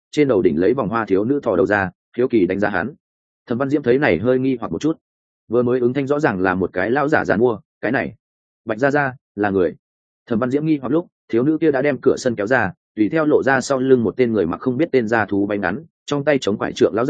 trên đầu đỉnh lấy vòng hoa thiếu nữ thò đầu ra hiếu kỳ đánh giá hắn. Thẩm Văn Diễm thấy này hơi nghi hoặc một chút, vừa mới ứng thanh rõ ràng là một cái lão giả giàn mua, cái này Bạch Gia Gia là người. Thẩm Văn Diễm nghi hoặc lúc thiếu nữ kia đã đem cửa sân kéo ra, tùy theo lộ ra sau lưng một tên người mặc không biết tên da thú bay ngắn, trong tay chống quải trượng lão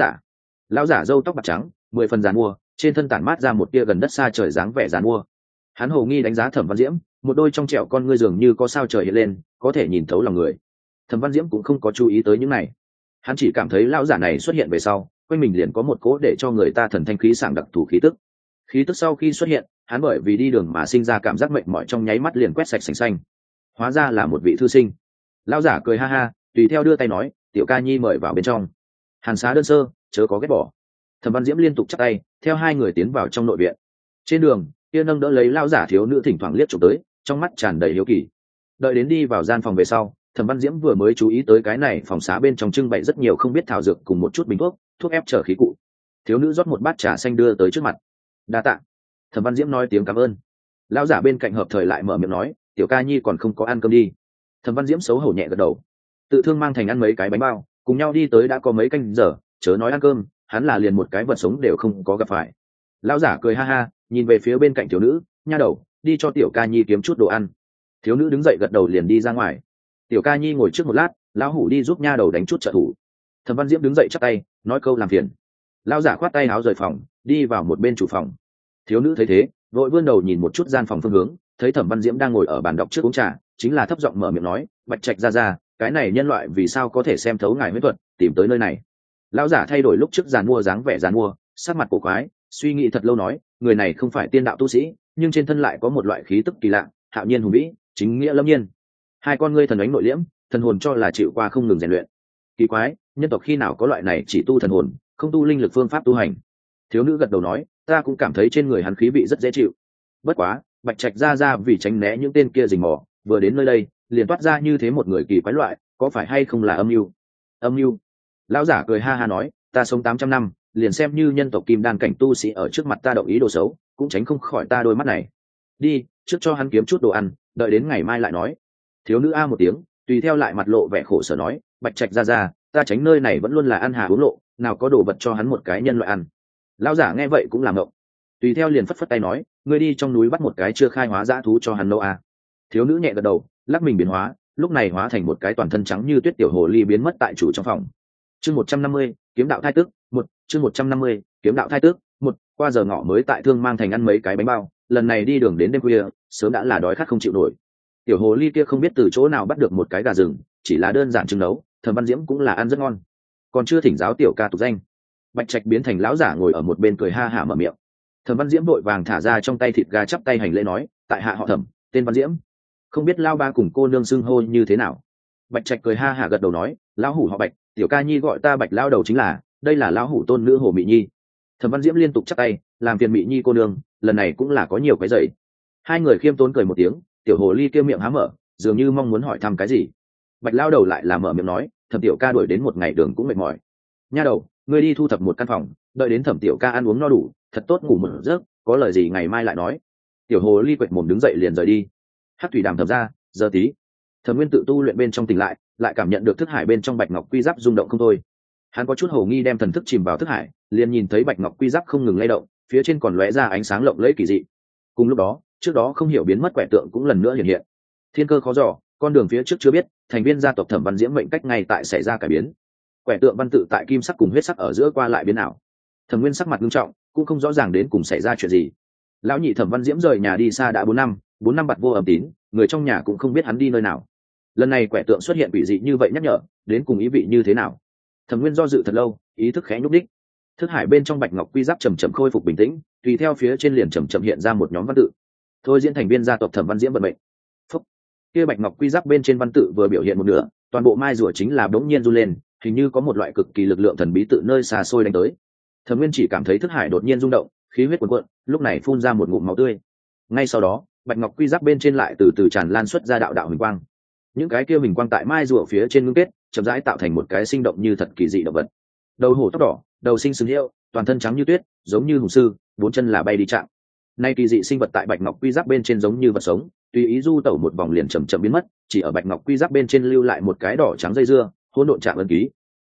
giả râu tóc bạc trắng, 10 phần giàn mua, trên thân tản mát ra một tia gần đất xa trời dáng vẻ giàn mua. Hắn hồ nghi đánh giá Thẩm Văn Diễm, một đôi trong trẻo con ngươi dường như có sao trời hiện lên, có thể nhìn thấu lòng người. Thẩm Văn Diễm cũng không có chú ý tới những này, hắn chỉ cảm thấy lão giả này xuất hiện về sau, quanh mình liền có một cỗ để cho người ta thần thanh khí sảng đặc thù khí tức. Khí tức sau khi xuất hiện, hắn bởi vì đi đường mà sinh ra cảm giác mệt mỏi trong nháy mắt liền quét sạch sành xanh. Hóa ra là một vị thư sinh. Lão giả cười ha ha, tùy theo đưa tay nói, tiểu ca nhi mời vào bên trong. Hàn xá đơn sơ, chớ có ghét bỏ. Thẩm Văn Diễm liên tục chắp tay, theo hai người tiến vào trong nội viện. Trên đường, kia nâng đỡ lấy lão giả thiếu nữ thỉnh thoảng liếc chụp tới, trong mắt tràn đầy hiếu kỳ. Đợi đến đi vào gian phòng về sau, Thẩm Văn Diễm vừa mới chú ý tới cái này phòng xá bên trong trưng bày rất nhiều không biết thảo dược cùng một chút bình thuốc ép trở khí cụ. Thiếu nữ rót một bát trà xanh đưa tới trước mặt. Đa tạ. Thẩm Văn Diễm nói tiếng cảm ơn. Lão giả bên cạnh hợp thời lại mở miệng nói, tiểu ca nhi còn không có ăn cơm đi. Thẩm Văn Diễm xấu hổ nhẹ gật đầu. Tự thương mang thành ăn mấy cái bánh bao, cùng nhau đi tới đã có mấy canh giờ, chớ nói ăn cơm, hắn là liền một cái vật sống đều không có gặp phải. Lão giả cười ha ha, nhìn về phía bên cạnh thiếu nữ, nha đầu, đi cho tiểu ca nhi kiếm chút đồ ăn. Thiếu nữ đứng dậy gật đầu liền đi ra ngoài. Tiểu ca nhi ngồi trước một lát, lão hủ đi giúp nha đầu đánh chút trợ thủ. Thẩm Văn Diễm đứng dậy chắp tay, nói câu làm phiền. Lão giả khoát tay áo rời phòng, đi vào một bên chủ phòng. Thiếu nữ thấy thế, vội vươn đầu nhìn một chút gian phòng phương hướng, thấy Thẩm Văn Diễm đang ngồi ở bàn đọc trước uống trà, chính là thấp giọng mở miệng nói, Bạch Trạch ra, cái này nhân loại vì sao có thể xem thấu ngài huyết thuật, tìm tới nơi này. Lão giả thay đổi lúc trước giàn mua dáng vẻ giàn mua, sắc mặt cổ quái, suy nghĩ thật lâu nói, người này không phải tiên đạo tu sĩ, nhưng trên thân lại có một loại khí tức kỳ lạ, hạo nhiên hùng vĩ, chính nghĩa lâm nhiên. Hai con ngươi thần ánh nội liễm, thần hồn cho là chịu qua không ngừng rèn luyện. Kỳ quái, nhân tộc khi nào có loại này chỉ tu thần hồn, không tu linh lực phương pháp tu hành. Thiếu nữ gật đầu nói, ta cũng cảm thấy trên người hắn khí vị rất dễ chịu. Bất quá, Bạch Trạch ra vì tránh né những tên kia rình mò, vừa đến nơi đây liền toát ra như thế một người kỳ quái loại, có phải hay không là âm mưu? Âm mưu? Lão giả cười ha ha nói, ta sống 800 năm, liền xem như nhân tộc kim đan cảnh tu sĩ ở trước mặt ta động ý đồ xấu, cũng tránh không khỏi ta đôi mắt này. Đi, trước cho hắn kiếm chút đồ ăn, đợi đến ngày mai lại nói. Thiếu nữ a một tiếng, tùy theo lại mặt lộ vẻ khổ sở nói, Bạch Trạch ra, ta tránh nơi này vẫn luôn là ăn hà uống lộ, nào có đồ vật cho hắn một cái nhân loại ăn. Lão giả nghe vậy cũng làm ngộng, tùy theo liền phất phất tay nói, ngươi đi trong núi bắt một cái chưa khai hóa dã thú cho hắn nô a. Thiếu nữ nhẹ gật đầu, lắc mình biến hóa, lúc này hóa thành một cái toàn thân trắng như tuyết tiểu hồ ly biến mất tại chủ trong phòng. Chương 150, kiếm đạo thai tước, chương 150, kiếm đạo thai tước, qua giờ ngọ mới tại Thương Mang thành ăn mấy cái bánh bao, lần này đi đường đến đêm khuya, sớm đã là đói khát không chịu nổi. Tiểu hồ ly kia không biết từ chỗ nào bắt được một cái gà rừng, chỉ là đơn giản trứng nấu, Thẩm Văn Diễm cũng là ăn rất ngon. Còn chưa thỉnh giáo tiểu ca tục danh. Bạch Trạch biến thành lão giả ngồi ở một bên cười ha hả mở miệng. Thẩm Văn Diễm vội vàng thả ra trong tay thịt gà chắp tay hành lễ nói, tại hạ họ Thẩm, tên Văn Diễm, không biết lao ba cùng cô nương xưng hô như thế nào. Bạch Trạch cười ha hả gật đầu nói, lão hủ họ Bạch, tiểu ca nhi gọi ta Bạch lao đầu chính là, đây là lão hủ tôn nữ Hồ Mị Nhi. Thẩm Văn Diễm liên tục chắp tay, làm phiền Mị Nhi cô nương, lần này cũng là có nhiều cái dậy. Hai người khiêm tốn cười một tiếng, tiểu hồ ly kia miệng há mở, dường như mong muốn hỏi thăm cái gì. Bạch lao đầu lại là mở miệng nói, Thẩm tiểu ca đuổi đến một ngày đường cũng mệt mỏi. Nha đầu, ngươi đi thu thập một căn phòng, đợi đến Thẩm tiểu ca ăn uống no đủ, thật tốt ngủ một giấc, có lời gì ngày mai lại nói. Tiểu hồ ly quệt mồm đứng dậy liền rời đi. Hắc thủy đàm thầm ra, giờ tí. Thẩm Nguyên tự tu luyện bên trong tỉnh lại cảm nhận được thức hải bên trong bạch ngọc quy giáp rung động không thôi. Hắn có chút hồ nghi đem thần thức chìm vào thức hải, liền nhìn thấy bạch ngọc quy giáp không ngừng lay động, phía trên còn lóe ra ánh sáng lộng lẫy kỳ dị. Cùng lúc đó, trước đó không hiểu biến mất quẻ tượng cũng lần nữa hiện hiện. Thiên cơ khó dò, con đường phía trước chưa biết, thành viên gia tộc Thẩm Văn Diễm mệnh cách ngay tại xảy ra cải biến. Quẻ tượng văn tự tại kim sắc cùng huyết sắc ở giữa qua lại biến ảo. Thẩm Nguyên sắc mặt nghiêm trọng, cũng không rõ ràng đến cùng xảy ra chuyện gì. Lão nhị Thẩm Văn Diễm rời nhà đi xa đã 4 năm bặt vô âm tín, người trong nhà cũng không biết hắn đi nơi nào. Lần này quẻ tượng xuất hiện quỷ dị như vậy nhắc nhở, đến cùng ý vị như thế nào? Thẩm Nguyên do dự thật lâu, ý thức khẽ nhúc đích. Thức hải bên trong bạch ngọc quy giáp chậm chậm khôi phục bình tĩnh, tùy theo phía trên liền chậm chậm hiện ra một nhóm văn tự. Thôi diễn thành viên gia tộc Thẩm Văn Diễm vận mệnh. Phúc. Kia bạch ngọc quy giáp bên trên văn tự vừa biểu hiện một nửa, toàn bộ mai rùa chính là bỗng nhiên run lên, hình như có một loại cực kỳ lực lượng thần bí tự nơi xa xôi đánh tới. Thẩm Nguyên chỉ cảm thấy thức hải đột nhiên rung động, khí huyết cuồn cuộn, lúc này phun ra một ngụm máu tươi. Ngay sau đó, bạch ngọc quy giáp bên trên lại từ từ tràn lan xuất ra đạo đạo huỳnh quang. Những cái kia huỳnh quang tại mai rùa phía trên ngưng kết, chậm rãi tạo thành một cái sinh động như thật kỳ dị động vật. Đầu hổ tóc đỏ, đầu sinh sừng hiệu, toàn thân trắng như tuyết, giống như hùng sư, 4 chân là bay đi chạm. Nay kỳ dị sinh vật tại bạch ngọc quy giáp bên trên giống như vật sống, tùy ý du tẩu một vòng liền chậm chậm biến mất, chỉ ở bạch ngọc quy giáp bên trên lưu lại một cái đỏ trắng dây dưa, hỗn độn chạm ấn ký.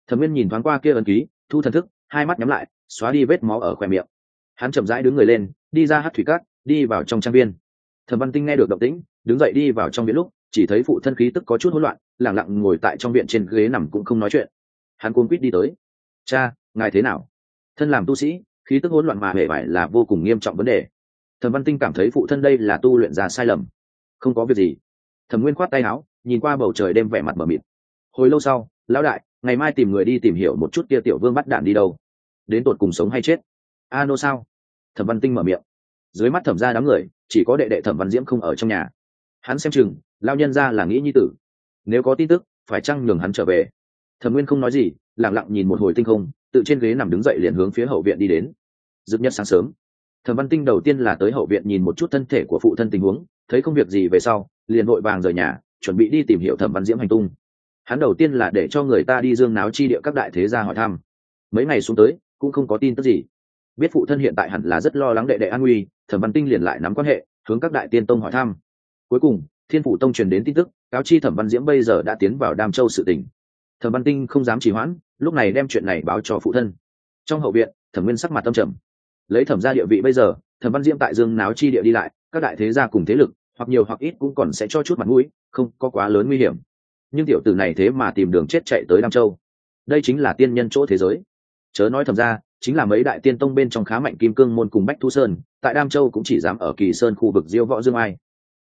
Thẩm Nguyên nhìn thoáng qua kia ấn ký, thu thần thức, hai mắt nhắm lại, xóa đi vết máu ở khóe miệng. Hắn chậm rãi đứng người lên, đi ra hắc thủy cát, đi vào trong trang viên. Thẩm Văn Tinh nghe được động tĩnh, đứng dậy đi vào trong viện lúc, chỉ thấy phụ thân khí tức có chút hỗn loạn, lặng lặng ngồi tại trong viện trên ghế nằm cũng không nói chuyện. Hắn cuống quýt đi tới. "Cha, ngài thế nào?" Thân làm tu sĩ, khí tức hỗn loạn mà hề bại là vô cùng nghiêm trọng vấn đề. Thẩm Văn Tinh cảm thấy phụ thân đây là tu luyện ra sai lầm. "Không có việc gì." Thẩm Nguyên khoát tay áo, nhìn qua bầu trời đêm vẻ mặt mờ mịt. Hồi lâu sau, "Lão đại, ngày mai tìm người đi tìm hiểu một chút kia tiểu vương bắt đạn đi đâu, đến tột cùng sống hay chết." "A nô sao?" Thẩm Văn Tinh mở miệng. Dưới mắt Thẩm gia đám người, chỉ có đệ đệ Thẩm Văn Diễm không ở trong nhà. Hắn xem chừng lao nhân ra là nghĩ nhi tử, nếu có tin tức phải chăng nhường hắn trở về. Thẩm Nguyên không nói gì, lặng lặng nhìn một hồi tinh không, tự trên ghế nằm đứng dậy liền hướng phía hậu viện đi đến. Dực nhất sáng sớm, Thẩm Văn Tinh đầu tiên là tới hậu viện nhìn một chút thân thể của phụ thân tình huống, thấy không việc gì về sau liền vội vàng rời nhà, chuẩn bị đi tìm hiểu Thẩm Văn Diễm hành tung. Hắn đầu tiên là để cho người ta đi dương náo chi địa các đại thế gia hỏi thăm. Mấy ngày xuống tới cũng không có tin tức gì. Biết phụ thân hiện tại hẳn là rất lo lắng đệ đệ an nguy, Thẩm Văn Tinh liền lại nắm quan hệ, hướng các đại tiên tông hỏi thăm. Cuối cùng Thiên Phủ Tông truyền đến tin tức, cáo chi Thẩm Văn Diễm bây giờ đã tiến vào Đam Châu sự tình. Thẩm Văn Tinh không dám trì hoãn, lúc này đem chuyện này báo cho phụ thân. Trong hậu viện, Thẩm Nguyên sắc mặt tâm trầm. Lấy Thẩm gia địa vị bây giờ, Thẩm Văn Diễm tại dương náo chi địa đi lại, các đại thế gia cùng thế lực, hoặc nhiều hoặc ít cũng còn sẽ cho chút mặt mũi, không có quá lớn nguy hiểm. Nhưng tiểu tử này thế mà tìm đường chết chạy tới Đam Châu, đây chính là tiên nhân chỗ thế giới. Chớ nói Thẩm gia, chính là mấy đại tiên tông bên trong khá mạnh Kim Cương môn cùng Bách Thu Sơn, tại Đam Châu cũng chỉ dám ở Kỳ Sơn khu vực diêu võ dương ai.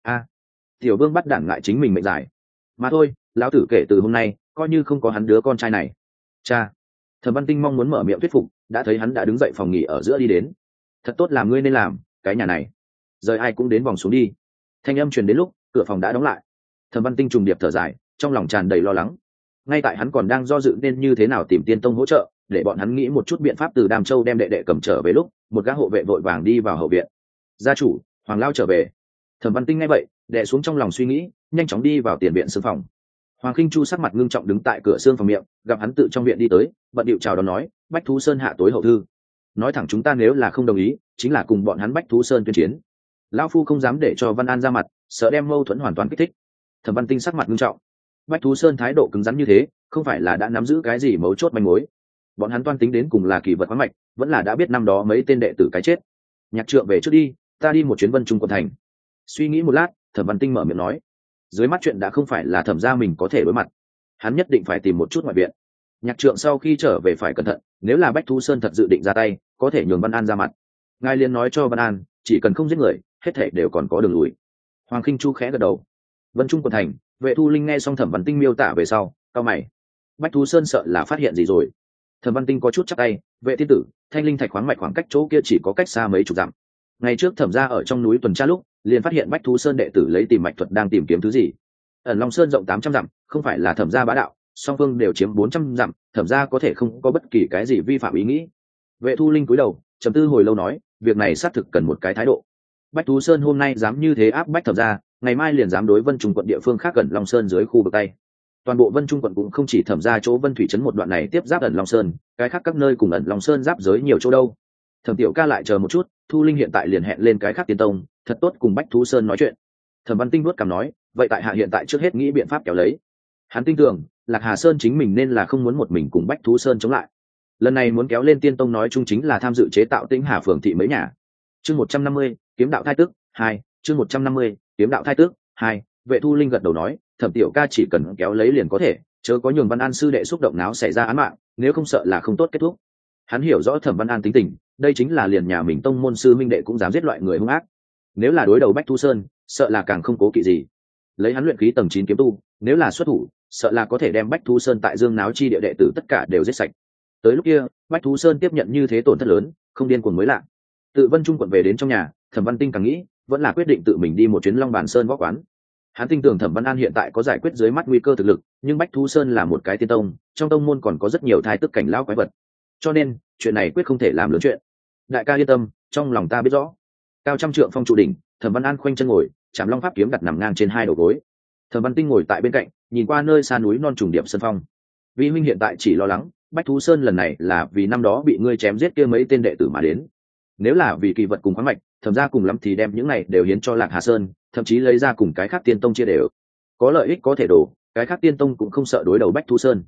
Tiểu vương bắt đản ngại chính mình mệnh dài mà thôi, lão tử kể từ hôm nay coi như không có hắn đứa con trai này. Cha. Thẩm Văn Tinh mong muốn mở miệng thuyết phục, đã thấy hắn đã đứng dậy phòng nghỉ ở giữa đi đến. Thật tốt làm ngươi nên làm, cái nhà này rời ai cũng đến vòng xuống đi. Thanh âm truyền đến lúc cửa phòng đã đóng lại. Thẩm Văn Tinh trùng điệp thở dài, trong lòng tràn đầy lo lắng. Ngay tại hắn còn đang do dự nên như thế nào tìm tiên tông hỗ trợ, để bọn hắn nghĩ một chút biện pháp từ Đàm Châu đem đệ đệ cầm trở về lúc, một gã hộ vệ vội vàng đi vào hậu viện. "Gia chủ, Hoàng Lao trở về." Thẩm Văn Tinh nghe vậy, đè xuống trong lòng suy nghĩ, nhanh chóng đi vào tiền viện xương phòng. Hoàng Khinh Chu sắc mặt ngưng trọng đứng tại cửa xương phòng miệng, gặp hắn tự trong viện đi tới, bận điệu chào đón nói: "Bách Thú Sơn hạ tối hậu thư, nói thẳng chúng ta nếu là không đồng ý, chính là cùng bọn hắn Bách Thú Sơn tuyên chiến. Lão phu không dám để cho Văn An ra mặt, sợ đem mâu thuẫn hoàn toàn kích thích." Thẩm Văn Tinh sắc mặt ngưng trọng. Bách Thú Sơn thái độ cứng rắn như thế, không phải là đã nắm giữ cái gì mấu chốt manh mối? Bọn hắn toan tính đến cùng là kỳ vật khoáng mạch, vẫn là đã biết năm đó mấy tên đệ tử cái chết? Nhạc Trượng về trước đi, ta đi một chuyến Vân Trung quận thành. Suy nghĩ một lát, Thẩm Văn Tinh mở miệng nói: dưới mắt chuyện đã không phải là Thẩm gia mình có thể đối mặt, hắn nhất định phải tìm một chút ngoại viện. Nhạc Trượng sau khi trở về phải cẩn thận, nếu là Bách Thú Sơn thật dự định ra tay, có thể nhường Văn An ra mặt. Ngài liền nói cho Văn An, chỉ cần không giết người, hết thảy đều còn có đường lùi. Hoàng Khinh Chu khẽ gật đầu. Vân Trung quận thành, Vệ Thu Linh nghe xong Thẩm Văn Tinh miêu tả về sau, cau mày. Bách Thú Sơn sợ là phát hiện gì rồi. Thẩm Văn Tinh có chút chắc tay, Vệ thiên tử, Thanh Linh thạch khoáng mạch khoảng cách chỗ kia chỉ có cách xa mấy chục dặm. Ngày trước Thẩm gia ở trong núi tuần tra lúc, liền phát hiện Bách Thú Sơn đệ tử lấy tìm mạch thuật đang tìm kiếm thứ gì. Ẩn Long Sơn rộng 800 dặm, không phải là Thẩm gia bá đạo, song phương đều chiếm 400 dặm, Thẩm gia có thể không có bất kỳ cái gì vi phạm ý nghĩ. Vệ Thu Linh cúi đầu, trầm tư hồi lâu nói, việc này xác thực cần một cái thái độ. Bách Thú Sơn hôm nay dám như thế áp bách Thẩm gia, ngày mai liền dám đối Vân Trung quận địa phương khác gần Long Sơn dưới khu vực Tây. Toàn bộ Vân Trung quận cũng không chỉ Thẩm gia chỗ Vân Thủy trấn một đoạn này tiếp giáp Ẩn Long Sơn, cái khác các nơi cùng Ẩn Long Sơn giáp giới nhiều chỗ đâu. Thẩm Tiểu Ca lại chờ một chút, Thu Linh hiện tại liền hẹn lên cái khác tiên tông, thật tốt cùng Bách Thú Sơn nói chuyện. Thẩm Văn Tinh vuốt cằm nói, vậy tại hạ hiện tại trước hết nghĩ biện pháp kéo lấy. Hắn tin tưởng, Lạc Hà Sơn chính mình nên là không muốn một mình cùng Bách Thú Sơn chống lại. Lần này muốn kéo lên tiên tông nói chung chính là tham dự chế tạo Tĩnh Hà phường thị mấy nhà. Chương 150, kiếm đạo thai tức 2, chương 150, kiếm đạo thai tức 2. Vệ Thu Linh gật đầu nói, Thẩm Tiểu Ca chỉ cần kéo lấy liền có thể, chớ có nhường Văn An sư đệ xúc động náo xảy ra án mạng, nếu không sợ là không tốt kết thúc. Hắn hiểu rõ Thẩm Văn An tính tình, đây chính là liền nhà mình tông môn sư minh đệ cũng dám giết loại người hung ác. Nếu là đối đầu Bách Thu Sơn, sợ là càng không cố kỵ gì. Lấy hắn luyện khí tầng 9 kiếm tu, nếu là xuất thủ, sợ là có thể đem Bách Thu Sơn tại Dương náo chi địa đệ tử tất cả đều giết sạch. Tới lúc kia, Bách Thu Sơn tiếp nhận như thế tổn thất lớn, không điên cuồng mới lạ. Tự Vân Trung quận về đến trong nhà, Thẩm Văn Tinh càng nghĩ, vẫn là quyết định tự mình đi một chuyến Long Bản Sơn võ quán. Hắn tin tưởng Thẩm Văn An hiện tại có giải quyết dưới mắt nguy cơ thực lực, nhưng Bách Thu Sơn là một cái tiên tông, trong tông môn còn có rất nhiều thai tức cảnh lão quái vật. Cho nên, chuyện này quyết không thể làm lớn chuyện. Đại ca yên tâm, trong lòng ta biết rõ. Cao trăm trượng phong trụ đỉnh, Thẩm Văn An khoanh chân ngồi, chạm long pháp kiếm đặt nằm ngang trên hai đầu gối. Thẩm Văn Tinh ngồi tại bên cạnh, nhìn qua nơi xa núi non trùng điệp sơn phong. Vi huynh hiện tại chỉ lo lắng, Bách Thú Sơn lần này là vì năm đó bị ngươi chém giết kia mấy tên đệ tử mà đến. Nếu là vì kỳ vật cùng khoáng mạch, Thẩm gia cùng lắm thì đem những này đều hiến cho Lạc Hà Sơn, thậm chí lấy ra cùng cái khác tiên tông chia đều. Có lợi ích có thể đổ, cái khác tiên tông cũng không sợ đối đầu Bách Thú Sơn.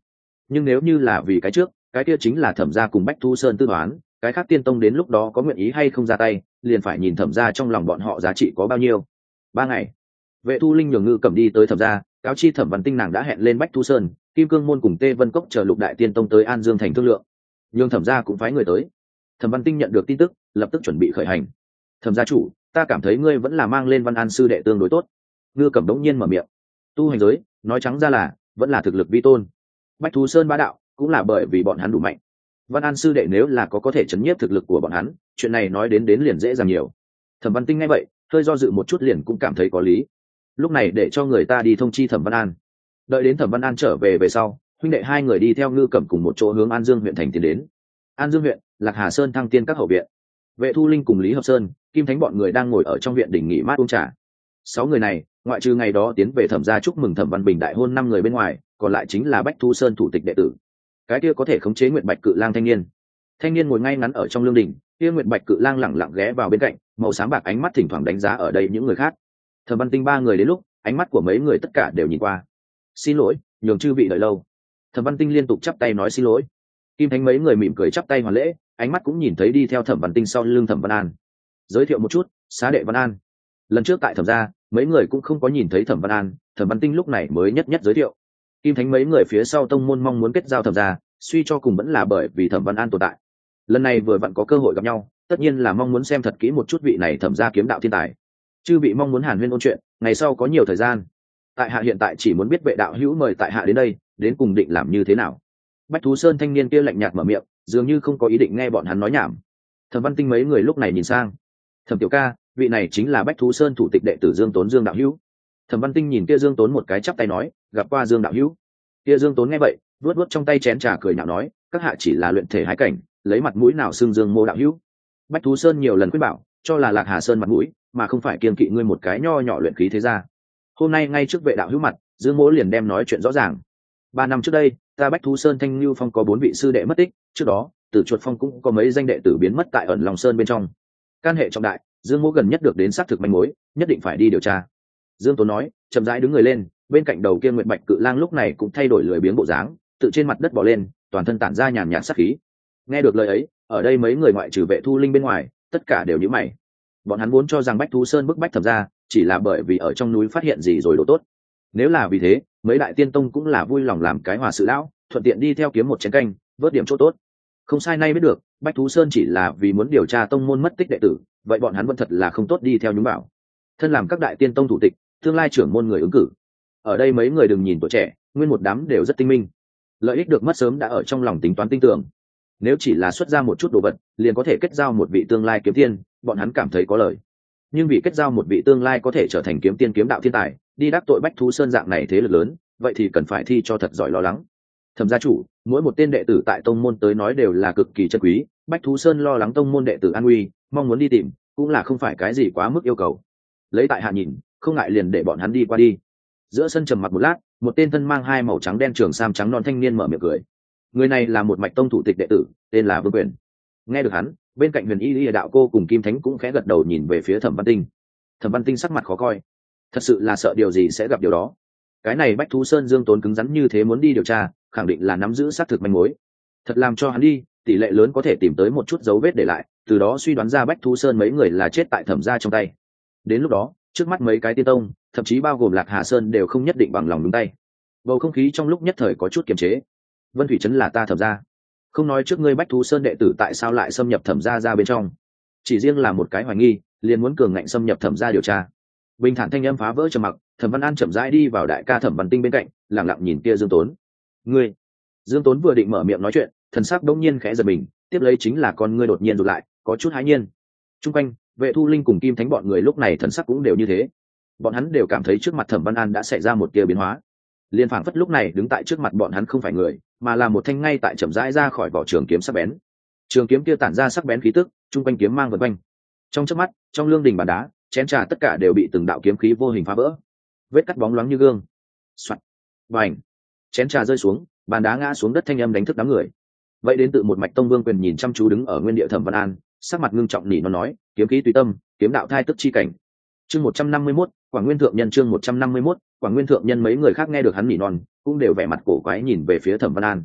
nhưng nếu như là vì cái trước, cái kia chính là Thẩm gia cùng Bách Thu Sơn tư toán, cái khác tiên tông đến lúc đó có nguyện ý hay không ra tay, liền phải nhìn Thẩm gia trong lòng bọn họ giá trị có bao nhiêu. 3 ngày, Vệ Thu Linh nhường Ngư Cẩm đi tới Thẩm gia, cáo chi Thẩm Văn Tinh nàng đã hẹn lên Bách Thu Sơn, Kim Cương môn cùng Tê Vân Cốc chờ lục đại tiên tông tới An Dương thành thương lượng, nhưng Thẩm gia cũng phái người tới. Thẩm Văn Tinh nhận được tin tức, lập tức chuẩn bị khởi hành. Thẩm gia chủ, ta cảm thấy ngươi vẫn là mang lên Văn An sư đệ tương đối tốt. Ngư Cẩm đống nhiên mở miệng. Tu hành giới, nói trắng ra là vẫn là thực lực vi tôn. Bách Thu Sơn bá đạo, cũng là bởi vì bọn hắn đủ mạnh. Văn An sư đệ nếu là có thể chấn nhiếp thực lực của bọn hắn, chuyện này nói đến liền dễ dàng nhiều. Thẩm Văn Tinh nghe vậy, hơi do dự một chút liền cũng cảm thấy có lý. Lúc này để cho người ta đi thông chi Thẩm Văn An. Đợi đến Thẩm Văn An trở về sau, huynh đệ hai người đi theo Ngư Cẩm cùng một chỗ hướng An Dương huyện thành tiến đến. An Dương huyện, Lạc Hà Sơn Thăng Tiên các hậu viện. Vệ Thu Linh cùng Lý Hợp Sơn, Kim Thánh bọn người đang ngồi ở trong viện đỉnh nghỉ mát uống trà. 6 người này, ngoại trừ ngày đó tiến về Thẩm gia chúc mừng Thẩm Văn Bình đại hôn 5 người bên ngoài, còn lại chính là Bách Thu Sơn thủ tịch đệ tử. Cái kia có thể khống chế Nguyệt Bạch Cự Lang thanh niên ngồi ngay ngắn ở trong lương đỉnh, kia Nguyệt Bạch Cự Lang lẳng lặng ghé vào bên cạnh, màu xám bạc ánh mắt thỉnh thoảng đánh giá ở đây những người khác. Thẩm Văn Tinh 3 người đến lúc, ánh mắt của mấy người tất cả đều nhìn qua. Xin lỗi, nhường chư vị đợi lâu. Thẩm Văn Tinh liên tục chắp tay nói xin lỗi. Kim Thánh mấy người mỉm cười chắp tay hoàn lễ, ánh mắt cũng nhìn thấy đi theo Thẩm Văn Tinh sau lưng Thẩm Văn An. Giới thiệu một chút, xá đệ Văn An. Lần trước tại Thẩm gia, mấy người cũng không có nhìn thấy Thẩm Văn An, Thẩm Văn Tinh lúc này mới nhất giới thiệu. Kim Thánh mấy người phía sau tông môn mong muốn kết giao Thẩm gia, suy cho cùng vẫn là bởi vì Thẩm Văn An tồn tại. Lần này vừa vặn có cơ hội gặp nhau, tất nhiên là mong muốn xem thật kỹ một chút vị này Thẩm gia kiếm đạo thiên tài. Chư vị mong muốn hàn huyên ôn chuyện, ngày sau có nhiều thời gian. Tại hạ hiện tại chỉ muốn biết Vệ đạo hữu mời tại hạ đến đây, đến cùng định làm như thế nào. Bách Thú Sơn thanh niên kia lạnh nhạt mở miệng, dường như không có ý định nghe bọn hắn nói nhảm. Thẩm Văn Tinh mấy người lúc này nhìn sang. Thẩm tiểu ca, vị này chính là Bách Thú Sơn thủ tịch đệ tử Dương Tốn Dương đạo hữu. Thẩm Văn Tinh nhìn kia Dương Tốn một cái chắp tay nói, gặp qua Dương đạo hữu. Kia Dương Tốn nghe vậy, vuốt trong tay chén trà cười nhạo nói, các hạ chỉ là luyện thể hái cảnh, lấy mặt mũi nào xưng Dương mô đạo hữu. Bách Thú Sơn nhiều lần khuyên bảo, cho là Lạc Hà Sơn mặt mũi, mà không phải kiêng kỵ ngươi một cái nho nhỏ luyện khí thế gia. Hôm nay ngay trước Vệ đạo hữu mặt, Dương mô liền đem nói chuyện rõ ràng. 3 năm trước đây, ta Bách Thú Sơn Thanh Lưu Phong có 4 vị sư đệ mất tích, trước đó, Tử Chuột Phong cũng có mấy danh đệ tử biến mất tại ẩn Long Sơn bên trong. Can hệ trọng đại, Dương mô gần nhất được đến xác thực manh mối, nhất định phải đi điều tra. Dương Tốn nói, chậm rãi đứng người lên, bên cạnh đầu kia Nguyệt Bạch Cự Lang lúc này cũng thay đổi lười biếng bộ dáng, tự trên mặt đất bò lên, toàn thân tản ra nhàn nhạt sát khí. Nghe được lời ấy, ở đây mấy người ngoại trừ Vệ Thu Linh bên ngoài, tất cả đều nhíu mày. Bọn hắn vốn cho rằng Bách Thú Sơn bức bách Thẩm gia, chỉ là bởi vì ở trong núi phát hiện gì rồi đồ tốt. Nếu là vì thế, mấy đại tiên tông cũng là vui lòng làm cái hòa sự lão, thuận tiện đi theo kiếm một chén canh, vớt điểm chỗ tốt. Không sai nay biết được, Bách Thú Sơn chỉ là vì muốn điều tra tông môn mất tích đệ tử, vậy bọn hắn vẫn thật là không tốt đi theo nhúng bảo. Thân làm các đại tiên tông thủ tịch, tương lai trưởng môn người ứng cử. Ở đây mấy người đừng nhìn tuổi trẻ, nguyên một đám đều rất tinh minh. Lợi ích được mất sớm đã ở trong lòng tính toán tinh tường. Nếu chỉ là xuất ra một chút đồ vật, liền có thể kết giao một vị tương lai kiếm tiên, bọn hắn cảm thấy có lợi. Nhưng vì kết giao một vị tương lai có thể trở thành kiếm tiên kiếm đạo thiên tài, đi đắc tội Bách Thú Sơn dạng này thế lực lớn, vậy thì cần phải thi cho thật giỏi lo lắng. Thẩm gia chủ, mỗi một tên đệ tử tại tông môn tới nói đều là cực kỳ chân quý, Bách Thú Sơn lo lắng tông môn đệ tử an nguy, mong muốn đi tìm, cũng là không phải cái gì quá mức yêu cầu. Lấy tại hạ nhìn, không ngại liền để bọn hắn đi qua đi. Giữa sân trầm mặc một lát, một tên thân mang 2 màu trắng đen trường sam trắng non thanh niên mở miệng cười. Người này là một mạch tông thủ tịch đệ tử, tên là Vương Quyền. Nghe được hắn, bên cạnh Huyền Y đạo cô cùng Kim Thánh cũng khẽ gật đầu nhìn về phía Thẩm Văn Tinh. Thẩm Văn Tinh sắc mặt khó coi, thật sự là sợ điều gì sẽ gặp điều đó. Cái này Bách Thú Sơn Dương Tốn cứng rắn như thế muốn đi điều tra, khẳng định là nắm giữ xác thực manh mối. Thật làm cho hắn đi, tỷ lệ lớn có thể tìm tới một chút dấu vết để lại, từ đó suy đoán ra Bách Thú Sơn mấy người là chết tại Thẩm gia trong tay. Đến lúc đó, trước mắt mấy cái tiên tông, thậm chí bao gồm Lạc Hà Sơn đều không nhất định bằng lòng đúng tay. Bầu không khí trong lúc nhất thời có chút kiềm chế. Vân Thủy Trấn là ta Thẩm gia, không nói trước ngươi Bách Thú Sơn đệ tử tại sao lại xâm nhập Thẩm gia ra bên trong, chỉ riêng là một cái hoài nghi, liền muốn cường ngạnh xâm nhập Thẩm gia điều tra. Bình thản thanh âm phá vỡ trầm mặc, Thẩm Văn An chậm rãi đi vào đại ca Thẩm Văn Tinh bên cạnh, lặng lặng nhìn kia Dương Tốn. Ngươi? Dương Tốn vừa định mở miệng nói chuyện, thần sắc đống nhiên khẽ giật mình, tiếp lấy chính là con ngươi đột nhiên rụt lại, có chút hãi nhiên. Trung quanh, Vệ Thu Linh cùng Kim Thánh bọn người lúc này thần sắc cũng đều như thế. Bọn hắn đều cảm thấy trước mặt Thẩm Văn An đã xảy ra một tia biến hóa. Liên phảng phất lúc này đứng tại trước mặt bọn hắn không phải người, mà là một thanh ngay tại chậm rãi ra khỏi vỏ trường kiếm sắc bén. Trường kiếm kia tản ra sắc bén khí tức, trung quanh kiếm mang vần quanh. Trong chớp mắt, trong lương đình bàn đá, chén trà tất cả đều bị từng đạo kiếm khí vô hình phá vỡ. Vết cắt bóng loáng như gương. Soạt. Bành. Chén trà rơi xuống, bàn đá ngã xuống đất thanh âm đánh thức đám người. Vậy đến tự một mạch tông Vương Quyền nhìn chăm chú đứng ở nguyên địa Thẩm Văn An, sắc mặt ngưng trọng nỉ nó nói, kiếm khí tùy tâm, kiếm đạo thai tức chi cảnh. Chương 151, Quảng Nguyên thượng nhân chương 151, Quảng Nguyên thượng nhân mấy người khác nghe được hắn nỉ non, cũng đều vẻ mặt cổ quái nhìn về phía Thẩm Văn An.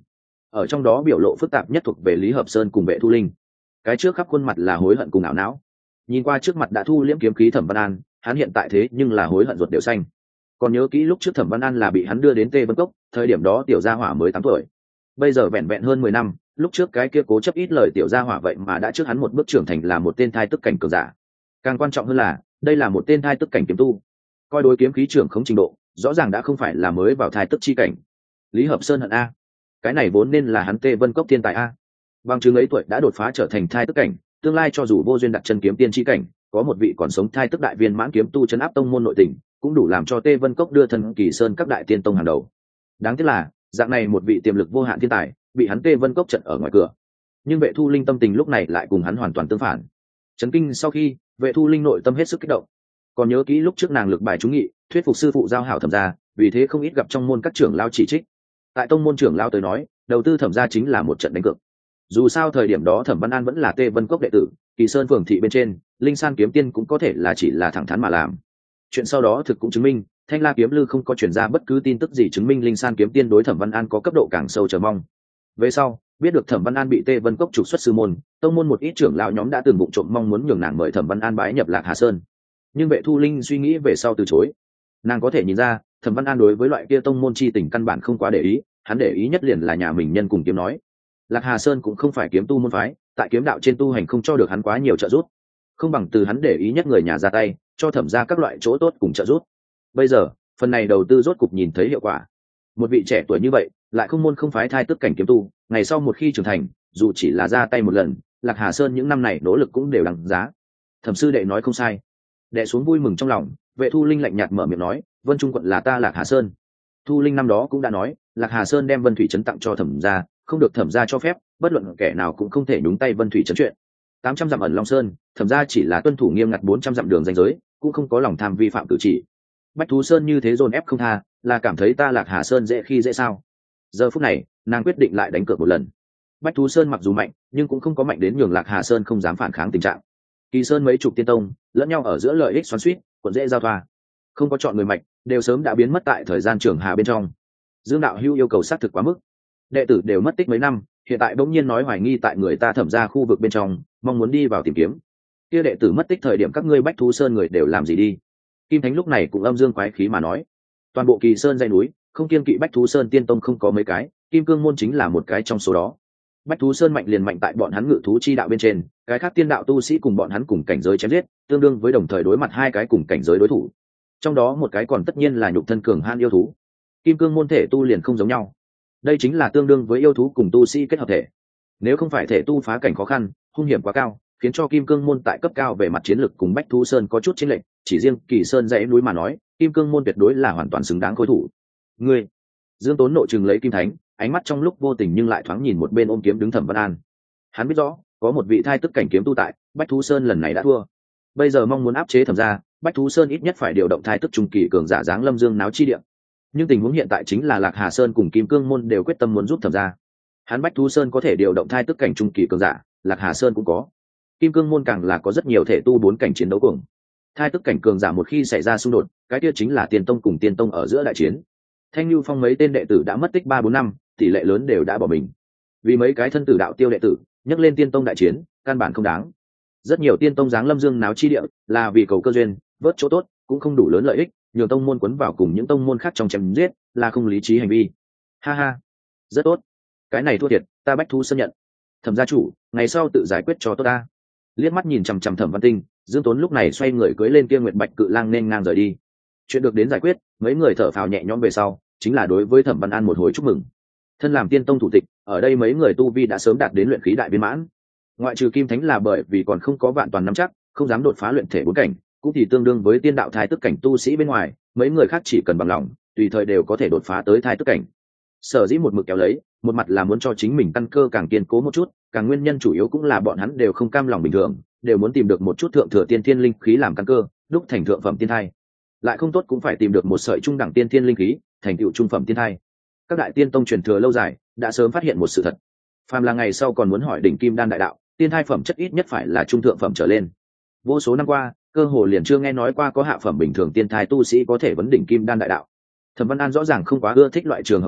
ở trong đó biểu lộ phức tạp nhất thuộc về Lý Hợp Sơn cùng Vệ Thu Linh. Cái trước khắp khuôn mặt là hối hận cùng ảo não, nhìn qua trước mặt đã thu liễm kiếm khí Thẩm Văn An, hắn hiện tại thế nhưng là hối hận ruột đều xanh. Còn nhớ kỹ lúc trước Thẩm Văn An là bị hắn đưa đến Tê Vân Cốc, thời điểm đó tiểu gia hỏa mới 8 tuổi. Bây giờ vẹn vẹn hơn 10 năm, lúc trước cái kia cố chấp ít lời tiểu gia hỏa vậy mà đã trước hắn một bước trưởng thành là một tên thai tức cảnh cường giả. Càng quan trọng hơn là, đây là một tên thai tức cảnh kiếm tu. Coi đối kiếm khí trưởng không trình độ, rõ ràng đã không phải là mới vào thai tức chi cảnh. Lý Hợp Sơn hận a, cái này vốn nên là hắn Tê Vân Cốc thiên tài a. Bằng chứng ấy tuổi đã đột phá trở thành thai tức cảnh, tương lai cho dù vô duyên đặt chân kiếm tiên chi cảnh, có một vị còn sống thai tức đại viên mãn kiếm tu chấn áp tông môn nội tình, cũng đủ làm cho Tê Vân Cốc đưa thân Kỳ Sơn các đại tiên tông hàng đầu. Đáng tiếc là, dạng này một vị tiềm lực vô hạn thiên tài, bị hắn Tê Vân Cốc trận ở ngoài cửa. Nhưng Vệ Thu Linh tâm tình lúc này lại cùng hắn hoàn toàn tương phản. Chấn kinh sau khi, Vệ Thu Linh nội tâm hết sức kích động. Còn nhớ kỹ lúc trước nàng lực bài trúng nghị, thuyết phục sư phụ giao hảo Thẩm gia, vì thế không ít gặp trong môn các trưởng lao chỉ trích. Tại tông môn trưởng lao tới nói, đầu tư Thẩm gia chính là một trận đánh cược. Dù sao thời điểm đó Thẩm Văn An vẫn là Tê Vân Cốc đệ tử, Kỳ Sơn phường thị bên trên, Linh San kiếm tiên cũng có thể là chỉ là thẳng thắn mà làm. Chuyện sau đó thực cũng chứng minh, Thanh La kiếm lư không có truyền ra bất cứ tin tức gì chứng minh Linh San kiếm tiên đối Thẩm Văn An có cấp độ càng sâu chờ mong. Về sau, biết được Thẩm Văn An bị Tê Vân Cốc trục xuất sư môn, tông môn một ít trưởng lão nhóm đã từng bụng trộm mong muốn nhường nàng mời Thẩm Văn An bái nhập Lạc Hà Sơn. Nhưng Vệ Thu Linh suy nghĩ về sau từ chối. Nàng có thể nhìn ra, Thẩm Văn An đối với loại kia tông môn chi tình căn bản không quá để ý, hắn để ý nhất liền là nhà mình nhân cùng kiếm nói. Lạc Hà Sơn cũng không phải kiếm tu môn phái, tại kiếm đạo trên tu hành không cho được hắn quá nhiều trợ giúp, không bằng từ hắn để ý nhất người nhà ra tay, cho Thẩm gia các loại chỗ tốt cùng trợ giúp. Bây giờ, phần này đầu tư rốt cục nhìn thấy hiệu quả. Một vị trẻ tuổi như vậy, lại không môn không phái thai tức cảnh kiếm tu, ngày sau một khi trưởng thành, dù chỉ là ra tay một lần, Lạc Hà Sơn những năm này nỗ lực cũng đều đằng giá. Thẩm sư đệ nói không sai. Đệ xuống vui mừng trong lòng, Vệ Thu Linh lạnh nhạt mở miệng nói, Vân Trung quận là ta Lạc Hà Sơn. Thu Linh năm đó cũng đã nói, Lạc Hà Sơn đem Vân Thủy trấn tặng cho Thẩm gia, không được Thẩm gia cho phép, bất luận kẻ nào cũng không thể nhúng tay Vân Thủy trấn chuyện. 800 dặm ẩn Long Sơn, Thẩm gia chỉ là tuân thủ nghiêm ngặt 400 dặm đường ranh giới, cũng không có lòng tham vi phạm cử chỉ. Bách Thú Sơn như thế dồn ép không tha, là cảm thấy ta Lạc Hà Sơn dễ khi dễ sao? Giờ phút này, nàng quyết định lại đánh cược một lần. Bách Thú Sơn mặc dù mạnh, nhưng cũng không có mạnh đến nhường Lạc Hà Sơn không dám phản kháng tình trạng. Kỳ Sơn mấy chục tiên tông, lẫn nhau ở giữa lợi ích xoắn xuýt, còn dễ giao thoa. Không có chọn người mạnh, đều sớm đã biến mất tại thời gian trường hà bên trong. Dương đạo hưu yêu cầu xác thực quá mức. Đệ tử đều mất tích mấy năm, hiện tại bỗng nhiên nói hoài nghi tại người ta Thẩm gia khu vực bên trong, mong muốn đi vào tìm kiếm. Kia đệ tử mất tích thời điểm các ngươi Bách Thú Sơn người đều làm gì đi? Kim Thánh lúc này cũng âm dương quái khí mà nói, toàn bộ Kỳ Sơn dãy núi, không kiêng kỵ Bách Thú Sơn tiên tông không có mấy cái, Kim Cương môn chính là một cái trong số đó. Bách Thú Sơn mạnh liền mạnh tại bọn hắn ngự thú chi đạo bên trên, cái khác tiên đạo tu sĩ cùng bọn hắn cùng cảnh giới chém giết, tương đương với đồng thời đối mặt hai cái cùng cảnh giới đối thủ. Trong đó một cái còn tất nhiên là nhục thân cường han yêu thú. Kim Cương môn thể tu liền không giống nhau. Đây chính là tương đương với yêu thú cùng tu sĩ kết hợp thể. Nếu không phải thể tu phá cảnh khó khăn, hung hiểm quá cao, khiến cho Kim Cương môn tại cấp cao về mặt chiến lược cùng Bách Thú Sơn có chút chênh lệch, chỉ riêng Kỳ Sơn dãy núi mà nói, Kim Cương môn tuyệt đối là hoàn toàn xứng đáng đối thủ. Ngươi, Dương Tốn nội trừng lấy Kim Thánh, ánh mắt trong lúc vô tình nhưng lại thoáng nhìn một bên ôm kiếm đứng Thẩm Văn An. Hắn biết rõ, có một vị thai tức cảnh kiếm tu tại, Bách Thú Sơn lần này đã thua. Bây giờ mong muốn áp chế Thẩm gia, Bách Thú Sơn ít nhất phải điều động thai tức trung kỳ cường giả dáng lâm dương náo chi địa. Nhưng tình huống hiện tại chính là Lạc Hà Sơn cùng Kim Cương môn đều quyết tâm muốn giúp Thẩm gia. Hắn Bách Thú Sơn có thể điều động thai tức cảnh trung kỳ cường giả, Lạc Hà Sơn cũng có. Kim Cương môn càng là có rất nhiều thể tu 4 cảnh chiến đấu cùng. Thai tức cảnh cường giả một khi xảy ra xung đột, cái kia chính là tiên tông cùng tiên tông ở giữa đại chiến. Thanh Nhu Phong mấy tên đệ tử đã mất tích 3-4 năm, tỷ lệ lớn đều đã bỏ mình. Vì mấy cái thân tử đạo tiêu đệ tử, nhắc lên tiên tông đại chiến, căn bản không đáng. Rất nhiều tiên tông dáng lâm dương náo chi địa, là vì cầu cơ duyên, vớt chỗ tốt, cũng không đủ lớn lợi ích, nhiều tông môn quấn vào cùng những tông môn khác trong chém giết, là không lý trí hành vi. Ha ha, rất tốt. Cái này thua thiệt, ta Bách Thú Sơn nhận. Thẩm gia chủ, ngày sau tự giải quyết cho tốt ta. Liếc mắt nhìn chằm chằm Thẩm Văn Tinh, Dương Tốn lúc này xoay người cưỡi lên kia Nguyệt Bạch cự lang nên ngang rời đi. Chuyện được đến giải quyết, mấy người thở phào nhẹ nhõm về sau, chính là đối với Thẩm Văn An một hồi chúc mừng. Thân làm tiên tông thủ tịch, ở đây mấy người tu vi đã sớm đạt đến luyện khí đại viên mãn. Ngoại trừ Kim Thánh là bởi vì còn không có vạn toàn nắm chắc, không dám đột phá luyện thể 4 cảnh, cũng thì tương đương với tiên đạo thai tức cảnh tu sĩ bên ngoài, mấy người khác chỉ cần bằng lòng, tùy thời đều có thể đột phá tới thai tức cảnh. Sở dĩ một mực kéo lấy, một mặt là muốn cho chính mình căn cơ càng kiên cố một chút, càng nguyên nhân chủ yếu cũng là bọn hắn đều không cam lòng bình thường, đều muốn tìm được một chút thượng thừa tiên thiên linh khí làm căn cơ, đúc thành thượng phẩm tiên thai. Lại không tốt cũng phải tìm được một sợi trung đẳng tiên thiên linh khí, thành tựu trung phẩm tiên thai. Các đại tiên tông truyền thừa lâu dài, đã sớm phát hiện một sự thật. Phàm là ngày sau còn muốn hỏi đỉnh kim đan đại đạo, tiên thai phẩm chất ít nhất phải là trung thượng phẩm trở lên. Vô số năm qua, cơ hồ liền chưa nghe nói qua có hạ phẩm bình thường tiên thai tu sĩ có thể vấn đỉnh kim đan đại đạo. Thẩm Văn An rõ ràng không quá ưa thích loại trường hợp này,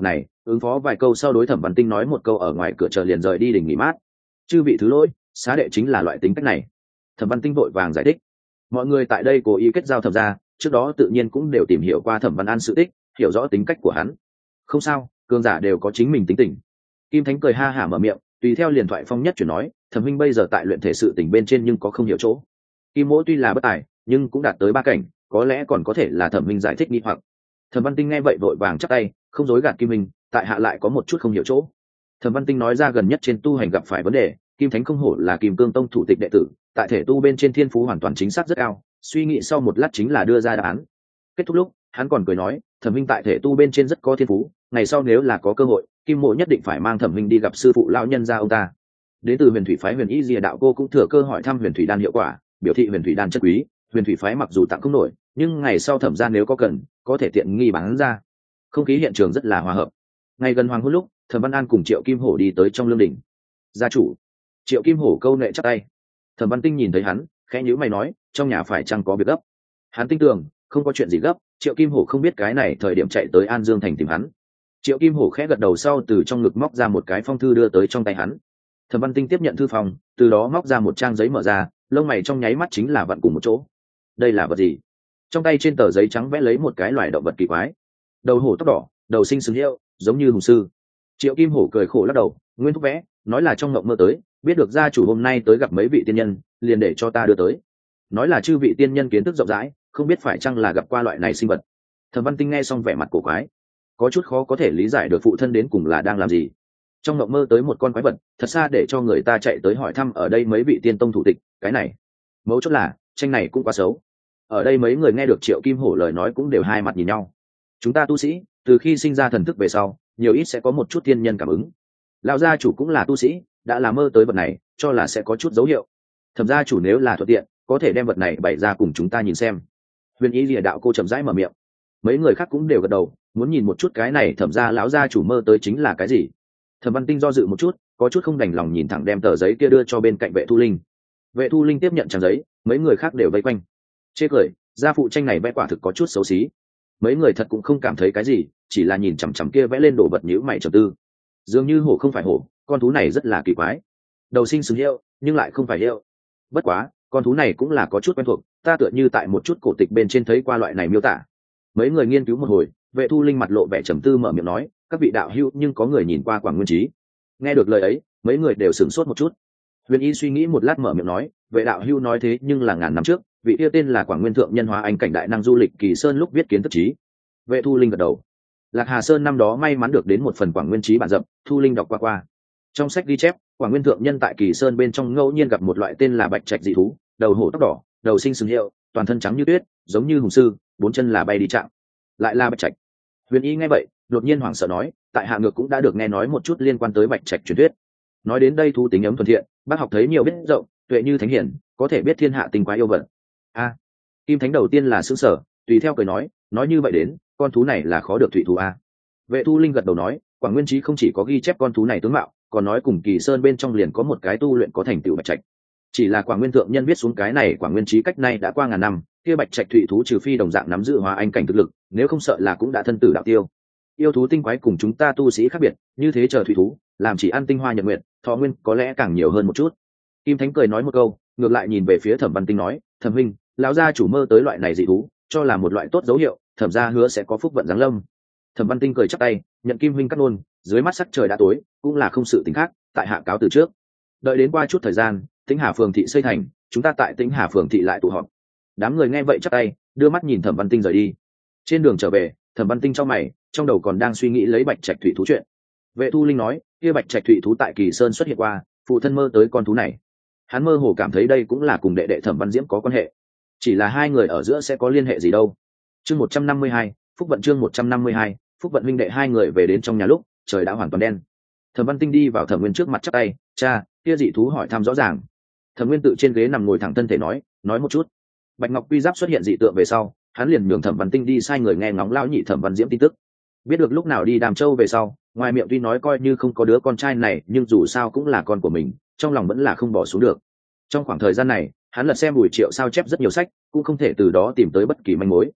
ứng phó vài câu sau đối Thẩm Văn Tinh nói một câu ở ngoài cửa chờ liền rời đi đình nghỉ mát. Chư vị thứ lỗi, xá đệ chính là loại tính cách này. Thẩm Văn Tinh vội vàng giải thích. Mọi người tại đây cố ý kết giao Thẩm gia, trước đó tự nhiên cũng đều tìm hiểu qua Thẩm Văn An sự tích, hiểu rõ tính cách của hắn. Không sao, cường giả đều có chính mình tính tình. Kim Thánh cười ha hả mở miệng, tùy theo liền thoại phong nhất chuyển nói, Thẩm Minh bây giờ tại luyện thể sự tình bên trên nhưng có không hiểu chỗ. Kim Mỗ tuy là bất tài, nhưng cũng đạt tới 3 cảnh, có lẽ còn có thể là Thẩm Minh giải thích nghi hoặc. Thẩm Văn Tinh nghe vậy vội vàng chắp tay, không dối gạt Kim Minh, tại hạ lại có một chút không hiểu chỗ. Thẩm Văn Tinh nói ra gần nhất trên tu hành gặp phải vấn đề, Kim Thánh không hổ là Kim Cương Tông thủ tịch đệ tử, tại thể tu bên trên thiên phú hoàn toàn chính xác rất cao, suy nghĩ sau một lát chính là đưa ra đáp án. Kết thúc lúc, hắn còn cười nói, Thẩm Minh tại thể tu bên trên rất có thiên phú, ngày sau nếu là có cơ hội, Kim Mộ nhất định phải mang Thẩm Minh đi gặp sư phụ lão nhân gia ông ta. Đến từ Huyền Thủy phái Huyền Y Lìa đạo cô cũng thừa cơ hỏi thăm Huyền Thủy đan hiệu quả, biểu thị Huyền Thủy đan chất quý, Huyền Thủy phái mặc dù tặng không nổi, nhưng ngày sau Thẩm gia nếu có cần, có thể tiện nghi bán ra. Không khí hiện trường rất là hòa hợp. Ngày gần hoàng hôn lúc, Thẩm Văn An cùng Triệu Kim Hổ đi tới trong lương đình. Gia chủ. Triệu Kim Hổ câu nệ chắp tay. Thẩm Văn Tinh nhìn thấy hắn, khẽ nhíu mày nói, trong nhà phải chăng có việc gấp? Hắn tin tưởng, không có chuyện gì gấp. Triệu Kim Hổ không biết cái này thời điểm chạy tới An Dương thành tìm hắn. Triệu Kim Hổ khẽ gật đầu sau từ trong ngực móc ra một cái phong thư đưa tới trong tay hắn. Thẩm Văn Tinh tiếp nhận thư phòng, từ đó móc ra một trang giấy mở ra, lông mày trong nháy mắt chính là vặn cùng một chỗ. Đây là vật gì? Trong tay trên tờ giấy trắng vẽ lấy một cái loài động vật kỳ quái. Đầu hổ tóc đỏ, đầu sinh sừng hiệu, giống như hùng sư. Triệu Kim Hổ cười khổ lắc đầu, nguyên thúc vẽ, nói là trong ngộng mơ tới, biết được gia chủ hôm nay tới gặp mấy vị tiên nhân, liền để cho ta đưa tới. Nói là chư vị tiên nhân kiến thức rộng rãi, không biết phải chăng là gặp qua loại này sinh vật. Thẩm Văn Tinh nghe xong vẻ mặt cổ quái, có chút khó có thể lý giải được phụ thân đến cùng là đang làm gì. Trong ngộng mơ tới một con quái vật, thật xa để cho người ta chạy tới hỏi thăm ở đây mấy vị tiên tông thủ tịch, cái này, mấu chốt là, tranh này cũng quá xấu. Ở đây mấy người nghe được Triệu Kim Hổ lời nói cũng đều hai mặt nhìn nhau. Chúng ta tu sĩ, từ khi sinh ra thần thức về sau, nhiều ít sẽ có một chút tiên nhân cảm ứng. Lão gia chủ cũng là tu sĩ, đã làm mơ tới vật này, cho là sẽ có chút dấu hiệu. Thẩm gia chủ nếu là thuận tiện, có thể đem vật này bày ra cùng chúng ta nhìn xem. Huyền Y Lìa đạo cô chậm rãi mở miệng. Mấy người khác cũng đều gật đầu, muốn nhìn một chút cái này Thẩm gia lão gia chủ mơ tới chính là cái gì. Thẩm Văn Tinh do dự một chút, có chút không đành lòng nhìn thẳng đem tờ giấy kia đưa cho bên cạnh Vệ Thu Linh. Vệ Thu Linh tiếp nhận trang giấy, mấy người khác đều vây quanh. Chê cười, gia phụ tranh này vẽ quả thực có chút xấu xí. Mấy người thật cũng không cảm thấy cái gì, chỉ là nhìn chằm chằm kia vẽ lên đồ vật nhíu mày trầm tư. Dường như hổ không phải hổ, con thú này rất là kỳ quái. Đầu sinh sừng hiệu, nhưng lại không phải hiệu. Bất quá, con thú này cũng là có chút quen thuộc, ta tựa như tại một chút cổ tịch bên trên thấy qua loại này miêu tả. Mấy người nghiên cứu một hồi, Vệ Thu Linh mặt lộ vẻ trầm tư mở miệng nói, các vị đạo hữu nhưng có người nhìn qua Quảng Nguyên Trí. Nghe được lời ấy, mấy người đều sửng sốt một chút. Huyền Y suy nghĩ một lát mở miệng nói, Vệ đạo hữu nói thế nhưng là ngàn năm trước, vị kia tên là Quảng Nguyên thượng nhân hóa anh cảnh đại năng du lịch Kỳ Sơn lúc viết kiến thức trí. Vệ Thu Linh gật đầu. Lạc Hà Sơn năm đó may mắn được đến một phần Quảng Nguyên Trí bản dập, Thu Linh đọc qua. Trong sách ghi chép, Quảng Nguyên thượng nhân tại Kỳ Sơn bên trong ngẫu nhiên gặp một loại tên là bạch trạch dị thú, đầu hổ tóc đỏ, đầu sinh sừng hiệu, toàn thân trắng như tuyết, giống như hùng sư, 4 chân là bay đi chạm. Lại là bạch trạch. Huyền Y nghe vậy, đột nhiên hoảng sợ nói, tại hạ ngược cũng đã được nghe nói một chút liên quan tới bạch trạch truyền thuyết. Nói đến đây thu tính ấm thuần thiện, bác học thấy nhiều biết rộng, tuệ như thánh hiển, có thể biết thiên hạ tình quái yêu vật. A. Kim Thánh đầu tiên là sững sở, tùy theo cười nói như vậy đến, con thú này là khó được thủy thú a. Vệ Thu Linh gật đầu nói, Quảng Nguyên Trí không chỉ có ghi chép con thú này tướng mạo, còn nói cùng Kỳ Sơn bên trong liền có một cái tu luyện có thành tựu bạch trạch. Chỉ là Quảng Nguyên thượng nhân viết xuống cái này Quảng Nguyên Trí cách nay đã qua ngàn năm, kia bạch trạch thủy thú trừ phi đồng dạng nắm giữ hóa anh cảnh thực lực, nếu không sợ là cũng đã thân tử đạo tiêu. Yêu thú tinh quái cùng chúng ta tu sĩ khác biệt, như thế chờ thủy thú, làm chỉ ăn tinh hoa nhật nguyện, thọ nguyên có lẽ càng nhiều hơn một chút. Kim Thánh cười nói một câu, ngược lại nhìn về phía Thẩm Văn Tinh nói, Thẩm huynh, lão gia chủ mơ tới loại này dị thú, cho là một loại tốt dấu hiệu, Thẩm gia hứa sẽ có phúc vận giáng lâm. Thẩm Văn Tinh cười chắp tay, nhận Kim huynh cắt ngôn, dưới mắt sắc trời đã tối, cũng là không sự tính khác, tại hạ cáo từ trước. Đợi đến qua chút thời gian, Tĩnh Hà phường thị xây thành, chúng ta tại Tĩnh Hà phường thị lại tụ họp. Đám người nghe vậy chắp tay, đưa mắt nhìn Thẩm Văn Tinh rời đi. Trên đường trở về, Thẩm Văn Tinh trong mày, trong đầu còn đang suy nghĩ lấy bạch trạch thủy thú chuyện. Vệ Thu Linh nói, kia bạch trạch thủy thú tại Kỳ Sơn xuất hiện qua, phụ thân mơ tới con thú này. Hắn mơ hồ cảm thấy đây cũng là cùng đệ đệ Thẩm Văn Diễm có quan hệ. Chỉ là hai người ở giữa sẽ có liên hệ gì đâu. Chương 152, Phúc vận chương 152, Phúc vận huynh đệ hai người về đến trong nhà lúc, trời đã hoàn toàn đen. Thẩm Văn Tinh đi vào Thẩm Nguyên trước mặt chắp tay, cha, kia dị thú hỏi thăm rõ ràng. Thẩm Nguyên tự trên ghế nằm ngồi thẳng thân thể nói một chút. Bạch Ngọc Quy Giáp xuất hiện dị tượng về sau, hắn liền nhường Thẩm Văn Tinh đi sai người nghe ngóng lão nhị Thẩm Văn Diễm tin tức. Biết được lúc nào đi Đàm Châu về sau, ngoài miệng tuy nói coi như không có đứa con trai này, nhưng dù sao cũng là con của mình, trong lòng vẫn là không bỏ xuống được. Trong khoảng thời gian này, hắn lật xem Bùi Triệu sao chép rất nhiều sách, cũng không thể từ đó tìm tới bất kỳ manh mối.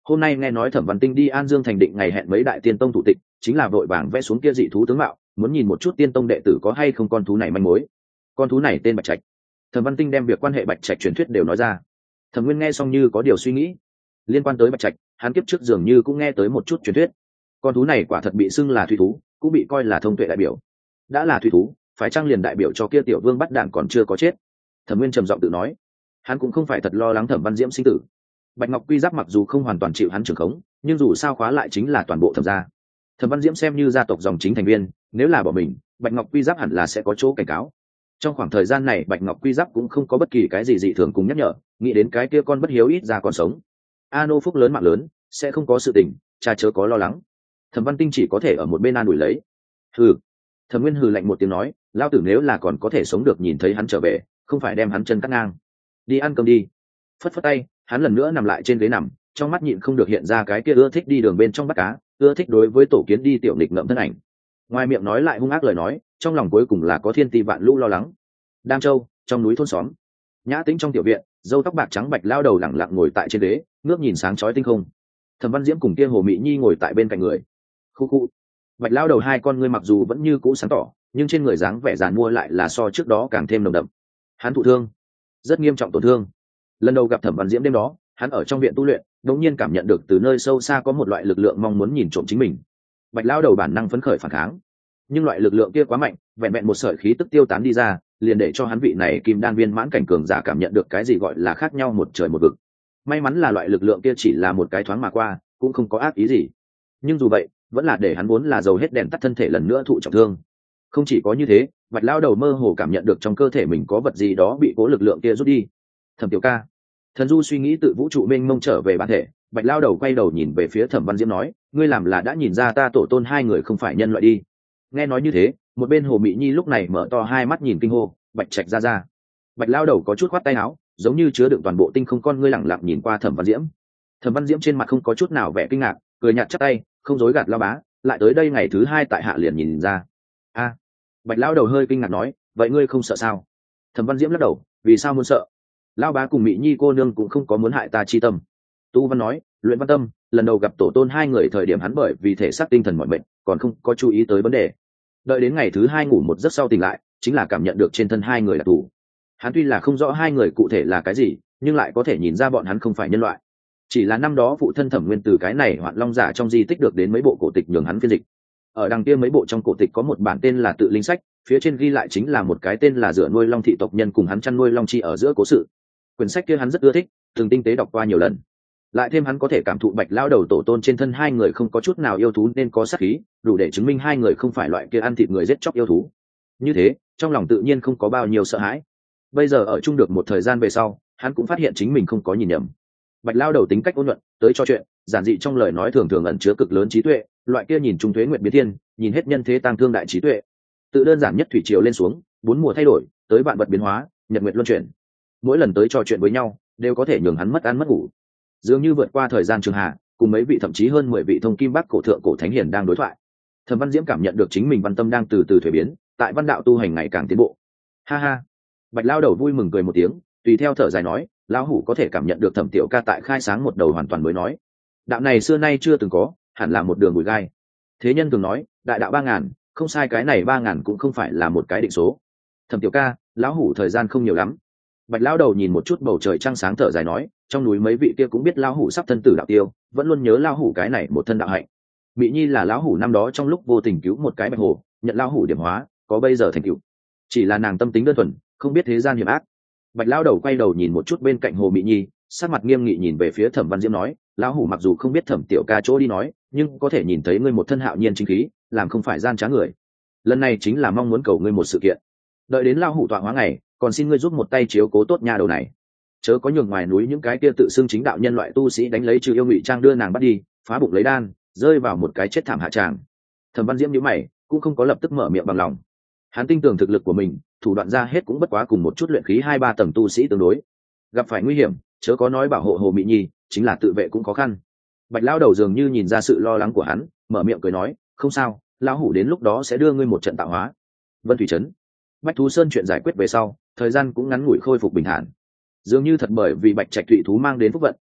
hôm nay nghe nói Thẩm Văn Tinh đi An Dương thành định ngày hẹn mấy đại tiên tông thủ tịch, chính là vội vàng vẽ xuống kia dị thú tướng mạo, muốn nhìn một chút tiên tông đệ tử có hay không con thú này manh mối. Con thú này tên Bạch Trạch. Thẩm Văn Tinh đem việc quan hệ Bạch Trạch truyền thuyết đều nói ra. Thẩm Nguyên nghe xong như có điều suy nghĩ. Liên quan tới Bạch Trạch, hắn kiếp trước dường như cũng nghe tới một chút truyền thuyết. Con thú này quả thật bị xưng là thủy thú, cũng bị coi là thông tuệ đại biểu. Đã là thủy thú, phải chăng liền đại biểu cho kia tiểu vương bắt đạn còn chưa có chết? Thẩm Nguyên trầm giọng tự nói. Hắn cũng không phải thật lo lắng Thẩm Văn Diễm sinh tử. Bạch Ngọc Quy Giáp mặc dù không hoàn toàn chịu hắn trưởng khống, nhưng dù sao khóa lại chính là toàn bộ Thẩm gia. Thẩm Văn Diễm xem như gia tộc dòng chính thành viên, nếu là bỏ mình, Bạch Ngọc Quy Giáp hẳn là sẽ có chỗ cảnh cáo. Trong khoảng thời gian này Bạch Ngọc Quy Giáp cũng không có bất kỳ cái gì dị thường cùng nhắc nhở, nghĩ đến cái kia con bất hiếu ít ra còn sống. Ano phúc lớn mạng lớn, sẽ không có sự tình, cha chớ có lo lắng. Thẩm Văn Tinh chỉ có thể ở một bên an ủi lấy. Hừ. Thẩm Nguyên hừ lạnh một tiếng nói, lao tử nếu là còn có thể sống được nhìn thấy hắn trở về, không phải đem hắn chân cắt ngang. Đi ăn cơm đi. Phất phất tay, hắn lần nữa nằm lại trên ghế nằm, trong mắt nhịn không được hiện ra cái kia ưa thích đi đường bên trong bắt cá, ưa thích đối với tổ kiến đi tiểu nghịch ngợm thân ảnh. Ngoài miệng nói lại hung ác lời nói, trong lòng cuối cùng là có thiên ti vạn lũ lo lắng. Đam Châu, trong núi thôn xóm, nhã tĩnh trong tiểu viện, râu tóc bạc trắng Bạch lao đầu lẳng lặng ngồi tại trên ghế, ngước nhìn sáng chói tinh không. Thẩm Văn Diễm cùng kia Hồ Mị Nhi ngồi tại bên cạnh người. Khu khu. Bạch lao đầu hai con ngươi mặc dù vẫn như cũ sáng tỏ, nhưng trên người dáng vẻ giàn mua lại là so trước đó càng thêm nồng đậm. Hắn thụ thương, rất nghiêm trọng tổn thương. Lần đầu gặp Thẩm Văn Diễm đêm đó, hắn ở trong viện tu luyện, đột nhiên cảm nhận được từ nơi sâu xa có một loại lực lượng mong muốn nhìn trộm chính mình. Bạch lao đầu bản năng phấn khởi phản kháng, nhưng loại lực lượng kia quá mạnh, vẹn vẹn một sợi khí tức tiêu tán đi ra, liền để cho hắn vị này kim đan viên mãn cảnh cường giả cảm nhận được cái gì gọi là khác nhau một trời một vực. May mắn là loại lực lượng kia chỉ là một cái thoáng mà qua, cũng không có ác ý gì. Nhưng dù vậy, vẫn là để hắn vốn là dầu hết đèn tắt thân thể lần nữa thụ trọng thương. Không chỉ có như thế, Bạch lao đầu mơ hồ cảm nhận được trong cơ thể mình có vật gì đó bị cố lực lượng kia rút đi. Thẩm Tiểu ca. Thần Du suy nghĩ tự vũ trụ mênh mông trở về bản thể, Bạch lao đầu quay đầu nhìn về phía Thẩm Văn Diễm nói, ngươi làm là đã nhìn ra ta tổ tôn hai người không phải nhân loại đi. Nghe nói như thế, một bên Hồ Mị Nhi lúc này mở to hai mắt nhìn kinh hô, Bạch Trạch ra ra. Bạch lao đầu có chút khoát tay áo, giống như chứa đựng toàn bộ tinh không con ngươi lẳng lặng nhìn qua Thẩm Văn Diễm. Thẩm Văn Diễm trên mặt không có chút nào vẻ kinh ngạc, cười nhạt chắp tay, không dối gạt lao bá, lại tới đây ngày thứ hai tại hạ liền nhìn ra. A. Bạch lao đầu hơi kinh ngạc nói, vậy ngươi không sợ sao? Thẩm Văn Diễm lắc đầu, vì sao muốn sợ? Lao bá cùng Mị Nhi cô nương cũng không có muốn hại ta chi tâm. Tu Văn nói, luyện văn tâm, lần đầu gặp tổ tôn hai người thời điểm hắn bởi vì thể xác tinh thần mọi bệnh, còn không có chú ý tới vấn đề. Đợi đến ngày thứ hai ngủ một giấc sau tỉnh lại, chính là cảm nhận được trên thân hai người là thủ. Hắn tuy là không rõ hai người cụ thể là cái gì, nhưng lại có thể nhìn ra bọn hắn không phải nhân loại. Chỉ là năm đó phụ thân Thẩm Nguyên từ cái này Hoạn Long giả trong di tích được đến mấy bộ cổ tịch nhường hắn phiên dịch. Ở đằng kia mấy bộ trong cổ tịch có một bản tên là Tự Linh Sách, phía trên ghi lại chính là một cái tên là Dựa nuôi long thị tộc nhân cùng hắn chăn nuôi long chi ở giữa cố sự. Quyển sách kia hắn rất ưa thích, từng tinh tế đọc qua nhiều lần. Lại thêm hắn có thể cảm thụ Bạch lao đầu tổ tôn trên thân hai người không có chút nào yêu thú nên có sát khí, đủ để chứng minh hai người không phải loại kia ăn thịt người giết chóc yêu thú. Như thế, trong lòng tự nhiên không có bao nhiêu sợ hãi. Bây giờ ở chung được một thời gian về sau, hắn cũng phát hiện chính mình không có nhìn nhầm. Bạch lao đầu tính cách ôn nhuận, tới cho chuyện, giản dị trong lời nói thường thường ẩn chứa cực lớn trí tuệ, loại kia nhìn trung thuế nguyện biến thiên, nhìn hết nhân thế tang thương đại trí tuệ. Tự đơn giản nhất thủy triều lên xuống, bốn mùa thay đổi, tới vạn vật biến hóa, nhật nguyệt luân chuyển. Mỗi lần tới trò chuyện với nhau, đều có thể nhường hắn mất ăn mất ngủ. Dường như vượt qua thời gian trường hạ, cùng mấy vị thậm chí hơn 10 vị thông kim bắc cổ thượng cổ thánh hiền đang đối thoại. Thẩm Văn Diễm cảm nhận được chính mình văn tâm đang từ từ thuế biến, tại văn đạo tu hành ngày càng tiến bộ. Ha ha. Bạch lao đầu vui mừng cười một tiếng, tùy theo thở dài nói, lão hủ có thể cảm nhận được Thẩm tiểu ca tại khai sáng một đầu hoàn toàn mới nói. Đạo này xưa nay chưa từng có, hẳn là một đường bụi gai. Thế nhân thường nói, đại đạo 3000, không sai, cái này 3000 cũng không phải là một cái định số. Thẩm tiểu ca, lão hủ thời gian không nhiều lắm. Bạch lao đầu nhìn một chút bầu trời trăng sáng thở dài nói, trong núi mấy vị kia cũng biết lão hủ sắp thân tử đạo tiêu, vẫn luôn nhớ lão hủ cái này một thân đạo hạnh. Mỹ Nhi là lão hủ năm đó trong lúc vô tình cứu một cái bạch hồ, nhận lão hủ điểm hóa, có bây giờ thành tựu. Chỉ là nàng tâm tính đơn thuần, không biết thế gian hiểm ác. Bạch lao đầu quay đầu nhìn một chút bên cạnh Hồ Mỹ Nhi, sắc mặt nghiêm nghị nhìn về phía Thẩm Văn Diễm nói, lão hủ mặc dù không biết Thẩm tiểu ca chỗ đi nói, nhưng có thể nhìn thấy ngươi một thân hạo nhiên chính khí, làm không phải gian trá người. Lần này chính là mong muốn cầu ngươi một sự kiện. Đợi đến lão hủ tọa hóa ngày, còn xin ngươi giúp một tay chiếu cố tốt nha đầu này. Chớ có nhường ngoài núi những cái kia tự xưng chính đạo nhân loại tu sĩ đánh lấy trừ yêu ngụy trang đưa nàng bắt đi, phá bụng lấy đan, rơi vào một cái chết thảm hạ tràng. Thẩm Văn Diễm nhíu mày, cũng không có lập tức mở miệng bằng lòng. Hắn tin tưởng thực lực của mình, thủ đoạn ra hết cũng bất quá cùng một chút luyện khí 2-3 tầng tu sĩ tương đối. Gặp phải nguy hiểm, chớ có nói bảo hộ Hồ Mị Nhi, chính là tự vệ cũng khó khăn. Bạch lão đầu dường như nhìn ra sự lo lắng của hắn, mở miệng cười nói, không sao, lão hủ đến lúc đó sẽ đưa ngươi một trận tạo hóa. Vân Thủy Trấn, Bách Thú Sơn chuyện giải quyết về sau, thời gian cũng ngắn ngủi khôi phục bình thản. Dường như thật bởi vì Bạch Trạch Thụy thú mang đến phúc vận,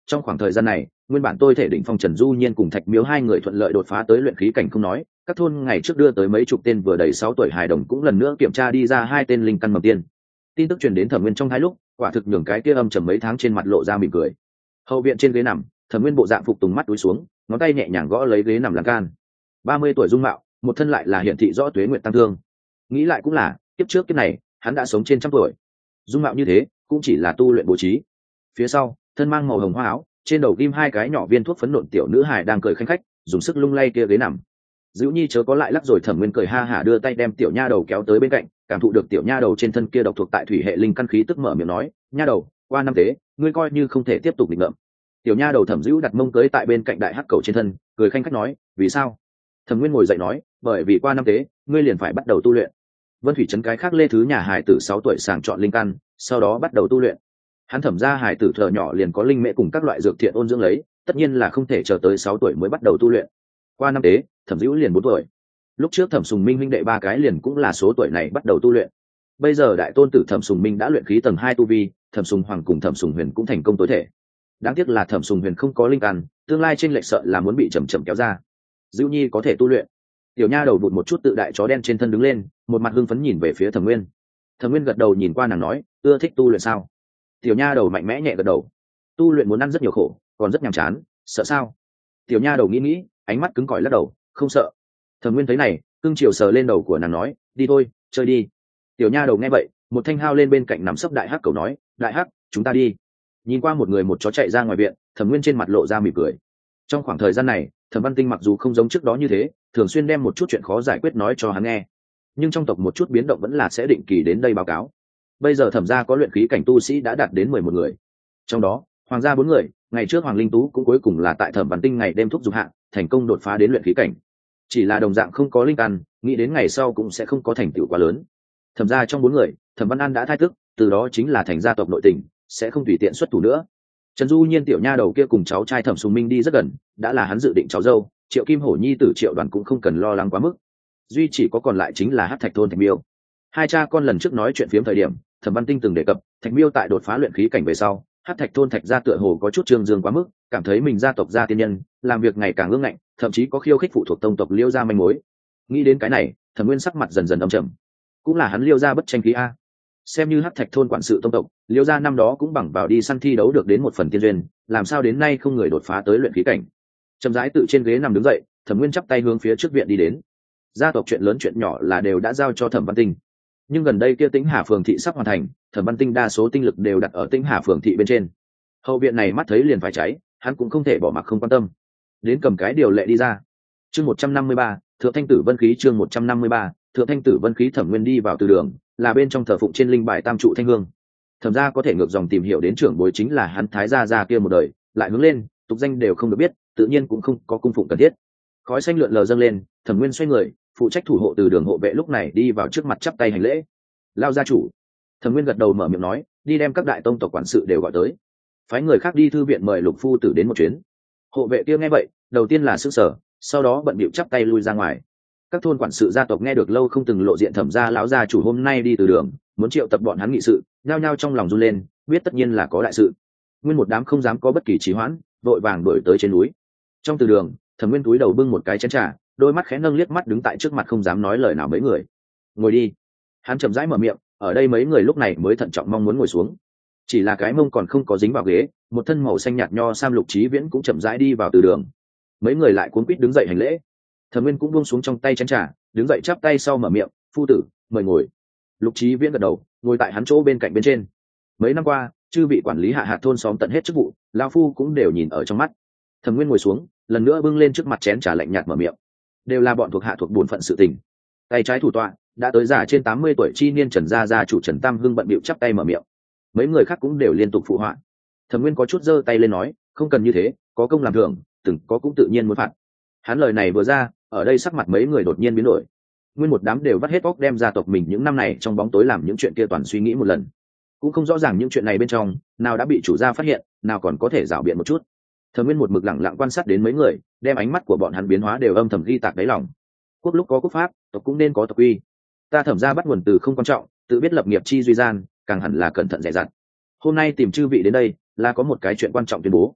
trong khoảng thời gian này nguyên bản tôi thể đỉnh phong Trần Du Nhiên cùng Thạch Miếu hai người thuận lợi đột phá tới luyện khí cảnh không nói, các thôn ngày trước đưa tới mấy chục tên vừa đầy 6 tuổi hài đồng cũng lần nữa kiểm tra đi ra 2 tên linh căn mầm tiên. Tin tức truyền đến Thẩm Nguyên trong hai lúc, quả thực nhường cái kia âm trầm mấy tháng trên mặt lộ ra mỉm cười. Hậu viện trên ghế nằm, Thẩm Nguyên bộ dạng phục tùng mắt túi xuống, ngón tay nhẹ nhàng gõ lấy ghế nằm lan can. 30 tuổi dung mạo, một thân lại là hiển thị rõ tuế nguyện tăng thương. Nghĩ lại cũng là, kiếp trước kiếp này, hắn đã sống trên trăm tuổi. Dung mạo như thế, cũng chỉ là tu luyện bố trí. Phía sau, thân mang màu hồng hoa áo, trên đầu ghim 2 cái nhỏ viên thuốc phấn nộn tiểu nữ hài đang cười khanh khách, dùng sức lung lay kia ghế nằm. Dữu Nhi chớ có lại lắc rồi. Thẩm Nguyên cười ha hả đưa tay đem tiểu nha đầu kéo tới bên cạnh, cảm thụ được tiểu nha đầu trên thân kia độc thuộc tại thủy hệ linh căn khí tức mở miệng nói, nha đầu, qua năm tế ngươi coi như không thể tiếp tục định ngậm. Tiểu nha đầu Thẩm Dữu đặt mông cưới tại bên cạnh đại hắc cầu trên thân, cười khanh khách nói, vì sao? Thẩm Nguyên ngồi dậy nói, bởi vì qua năm tế ngươi liền phải bắt đầu tu luyện. Vân Thủy trấn cái khác lê thứ nhà hài tử 6 tuổi sàng chọn linh căn, sau đó bắt đầu tu luyện. Hắn Thẩm gia hài tử thờ nhỏ liền có linh mễ cùng các loại dược thiện ôn dưỡng lấy, tất nhiên là không thể chờ tới 6 tuổi mới bắt đầu tu luyện. Qua năm tế Thẩm Dữu liền 4 tuổi. Lúc trước Thẩm Sùng Minh huynh đệ 3 cái liền cũng là số tuổi này bắt đầu tu luyện. Bây giờ đại tôn tử Thẩm Sùng Minh đã luyện khí tầng 2 tu vi, Thẩm Sùng Hoàng cùng Thẩm Sùng Huyền cũng thành công tối thể. Đáng tiếc là Thẩm Sùng Huyền không có linh căn, tương lai trên lệch sợ là muốn bị chậm kéo ra. Dữu Nhi có thể tu luyện. Tiểu nha đầu vụt một chút tự đại chó đen trên thân đứng lên, một mặt hưng phấn nhìn về phía Thẩm Nguyên. Thẩm Nguyên gật đầu nhìn qua nàng nói, ưa thích tu luyện sao? Tiểu nha đầu mạnh mẽ nhẹ gật đầu. Tu luyện muốn ăn rất nhiều khổ, còn rất nhàm chán, sợ sao? Tiểu nha đầu nghĩ, ánh mắt cứng cỏi lắc đầu, không sợ. Thẩm Nguyên thấy này, cưng chiều sờ lên đầu của nàng nói, đi thôi, chơi đi. Tiểu nha đầu nghe vậy, một thanh hao lên bên cạnh nằm sấp đại hắc cầu nói, đại hắc, chúng ta đi. Nhìn qua một người một chó chạy ra ngoài viện, Thẩm Nguyên trên mặt lộ ra mỉm cười. Trong khoảng thời gian này, Thẩm Văn Tinh mặc dù không giống trước đó như thế, thường xuyên đem một chút chuyện khó giải quyết nói cho hắn nghe, nhưng trong tộc một chút biến động vẫn là sẽ định kỳ đến đây báo cáo. Bây giờ Thẩm gia có luyện khí cảnh tu sĩ đã đạt đến 11 người, trong đó Hoàng gia 4 người. Ngày trước Hoàng Linh Tú cũng cuối cùng là tại Thẩm Văn Tinh ngày đêm thúc giục hạ, thành công đột phá đến luyện khí cảnh. Chỉ là đồng dạng không có linh căn, nghĩ đến ngày sau cũng sẽ không có thành tựu quá lớn. Thẩm gia trong 4 người, Thẩm Văn An đã thai tức, từ đó chính là thành gia tộc nội tình, sẽ không tùy tiện xuất thủ nữa. Trần Du Nhiên tiểu nha đầu kia cùng cháu trai Thẩm Sùng Minh đi rất gần, đã là hắn dự định cháu dâu, Triệu Kim Hổ nhi tử Triệu Đoàn cũng không cần lo lắng quá mức. Duy chỉ có còn lại chính là Hắc Thạch thôn Thạch Miêu. Hai cha con lần trước nói chuyện phiếm thời điểm, Thẩm Văn Tinh từng đề cập, Thạch Miêu tại đột phá luyện khí cảnh về sau, Hắc Thạch thôn Thạch gia tựa hồ có chút trương dương quá mức, cảm thấy mình gia tộc gia tiên nhân, làm việc ngày càng ương ngạnh, thậm chí có khiêu khích phụ thuộc tông tộc Liêu gia manh mối. Nghĩ đến cái này, Thẩm Nguyên sắc mặt dần dần âm trầm. Cũng là hắn Liêu gia bất tranh khí a. Xem như Hắc Thạch thôn quản sự tông tộc, Liêu gia năm đó cũng bằng vào đi săn thi đấu được đến một phần tiên duyên, làm sao đến nay không người đột phá tới luyện khí cảnh. Chậm rãi tự trên ghế nằm đứng dậy, Thẩm Nguyên chắp tay hướng phía trước viện đi đến. Gia tộc chuyện lớn chuyện nhỏ là đều đã giao cho Thẩm Văn Tinh, nhưng gần đây kia Tĩnh Hà phường thị sắp hoàn thành, Thẩm Văn Tinh đa số tinh lực đều đặt ở Tĩnh Hà phường thị bên trên. Hậu viện này mắt thấy liền phải cháy, hắn cũng không thể bỏ mặc không quan tâm, đến cầm cái điều lệ đi ra. Chương 153, Thượng Thanh Tử Vân Khí. Chương 153, Thượng Thanh Tử Vân Khí. Thẩm Nguyên đi vào từ đường, là bên trong thờ phụng trên linh bài tam trụ thanh hương. Thẩm gia có thể ngược dòng tìm hiểu đến trưởng bối chính là hắn Thái gia kia một đời, lại hướng lên tục danh đều không được biết, tự nhiên cũng không có cung phụng cần thiết. Khói xanh lượn lờ dâng lên, Thẩm Nguyên xoay người, phụ trách thủ hộ từ đường hộ vệ lúc này đi vào trước mặt chắp tay hành lễ. Lao gia chủ. Thẩm Nguyên gật đầu mở miệng nói, đi đem các đại tông tộc quản sự đều gọi tới, phái người khác đi thư viện mời Lục phu tử đến một chuyến. Hộ vệ kia nghe vậy, đầu tiên là sửng sở, sau đó bận bịu chắp tay lui ra ngoài. Các thôn quản sự gia tộc nghe được lâu không từng lộ diện Thẩm gia lão gia chủ hôm nay đi từ đường, muốn triệu tập bọn hắn nghị sự, nhao nhao trong lòng run lên, biết tất nhiên là có đại sự. Nguyên một đám không dám có bất kỳ trì hoãn, vội vàng đuổi tới trên núi. Trong từ đường, Thẩm Nguyên túi đầu bưng một cái chén trà, đôi mắt khẽ nâng liếc mắt đứng tại trước mặt không dám nói lời nào mấy người. Ngồi đi. Hắn chậm rãi mở miệng, ở đây mấy người lúc này mới thận trọng mong muốn ngồi xuống. Chỉ là cái mông còn không có dính vào ghế, một thân màu xanh nhạt nho sam Lục Chí Viễn cũng chậm rãi đi vào từ đường. Mấy người lại cuống quýt đứng dậy hành lễ. Thẩm Nguyên cũng buông xuống trong tay chén trà, đứng dậy chắp tay sau mở miệng, "Phu tử, mời ngồi." Lục Chí Viễn gật đầu, ngồi tại hắn chỗ bên cạnh bên trên. Mấy năm qua, chư vị quản lý hạ hạt thôn xóm tận hết chức vụ, lão phu cũng đều nhìn ở trong mắt. Thẩm Nguyên ngồi xuống, lần nữa bưng lên trước mặt chén trà lạnh nhạt mở miệng, đều là bọn thuộc hạ thuộc bổn phận sự tình. Tay trái thủ tọa, đã tới già trên 80 tuổi chi niên Trần gia chủ Trần Tam Hưng bận bịu chắp tay mở miệng. Mấy người khác cũng đều liên tục phụ họa. Thẩm Nguyên có chút giơ tay lên nói, không cần như thế, có công làm thưởng, từng có cũng tự nhiên muốn phạt. Hắn lời này vừa ra, ở đây sắc mặt mấy người đột nhiên biến đổi. Nguyên một đám đều vắt hết óc đem gia tộc mình những năm này trong bóng tối làm những chuyện kia toàn suy nghĩ một lần, cũng không rõ ràng những chuyện này bên trong nào đã bị chủ gia phát hiện, nào còn có thể rảo biện một chút. Thẩm Nguyên một mực lặng lặng quan sát đến mấy người, đem ánh mắt của bọn hắn biến hóa đều âm thầm ghi tạc đáy lòng. Quốc lúc có quốc pháp, tộc cũng nên có tộc quy. Ta Thẩm gia bắt nguồn từ không quan trọng, tự biết lập nghiệp chi duy gian, càng hẳn là cẩn thận dè dặt. Hôm nay tìm chư vị đến đây, là có một cái chuyện quan trọng tuyên bố.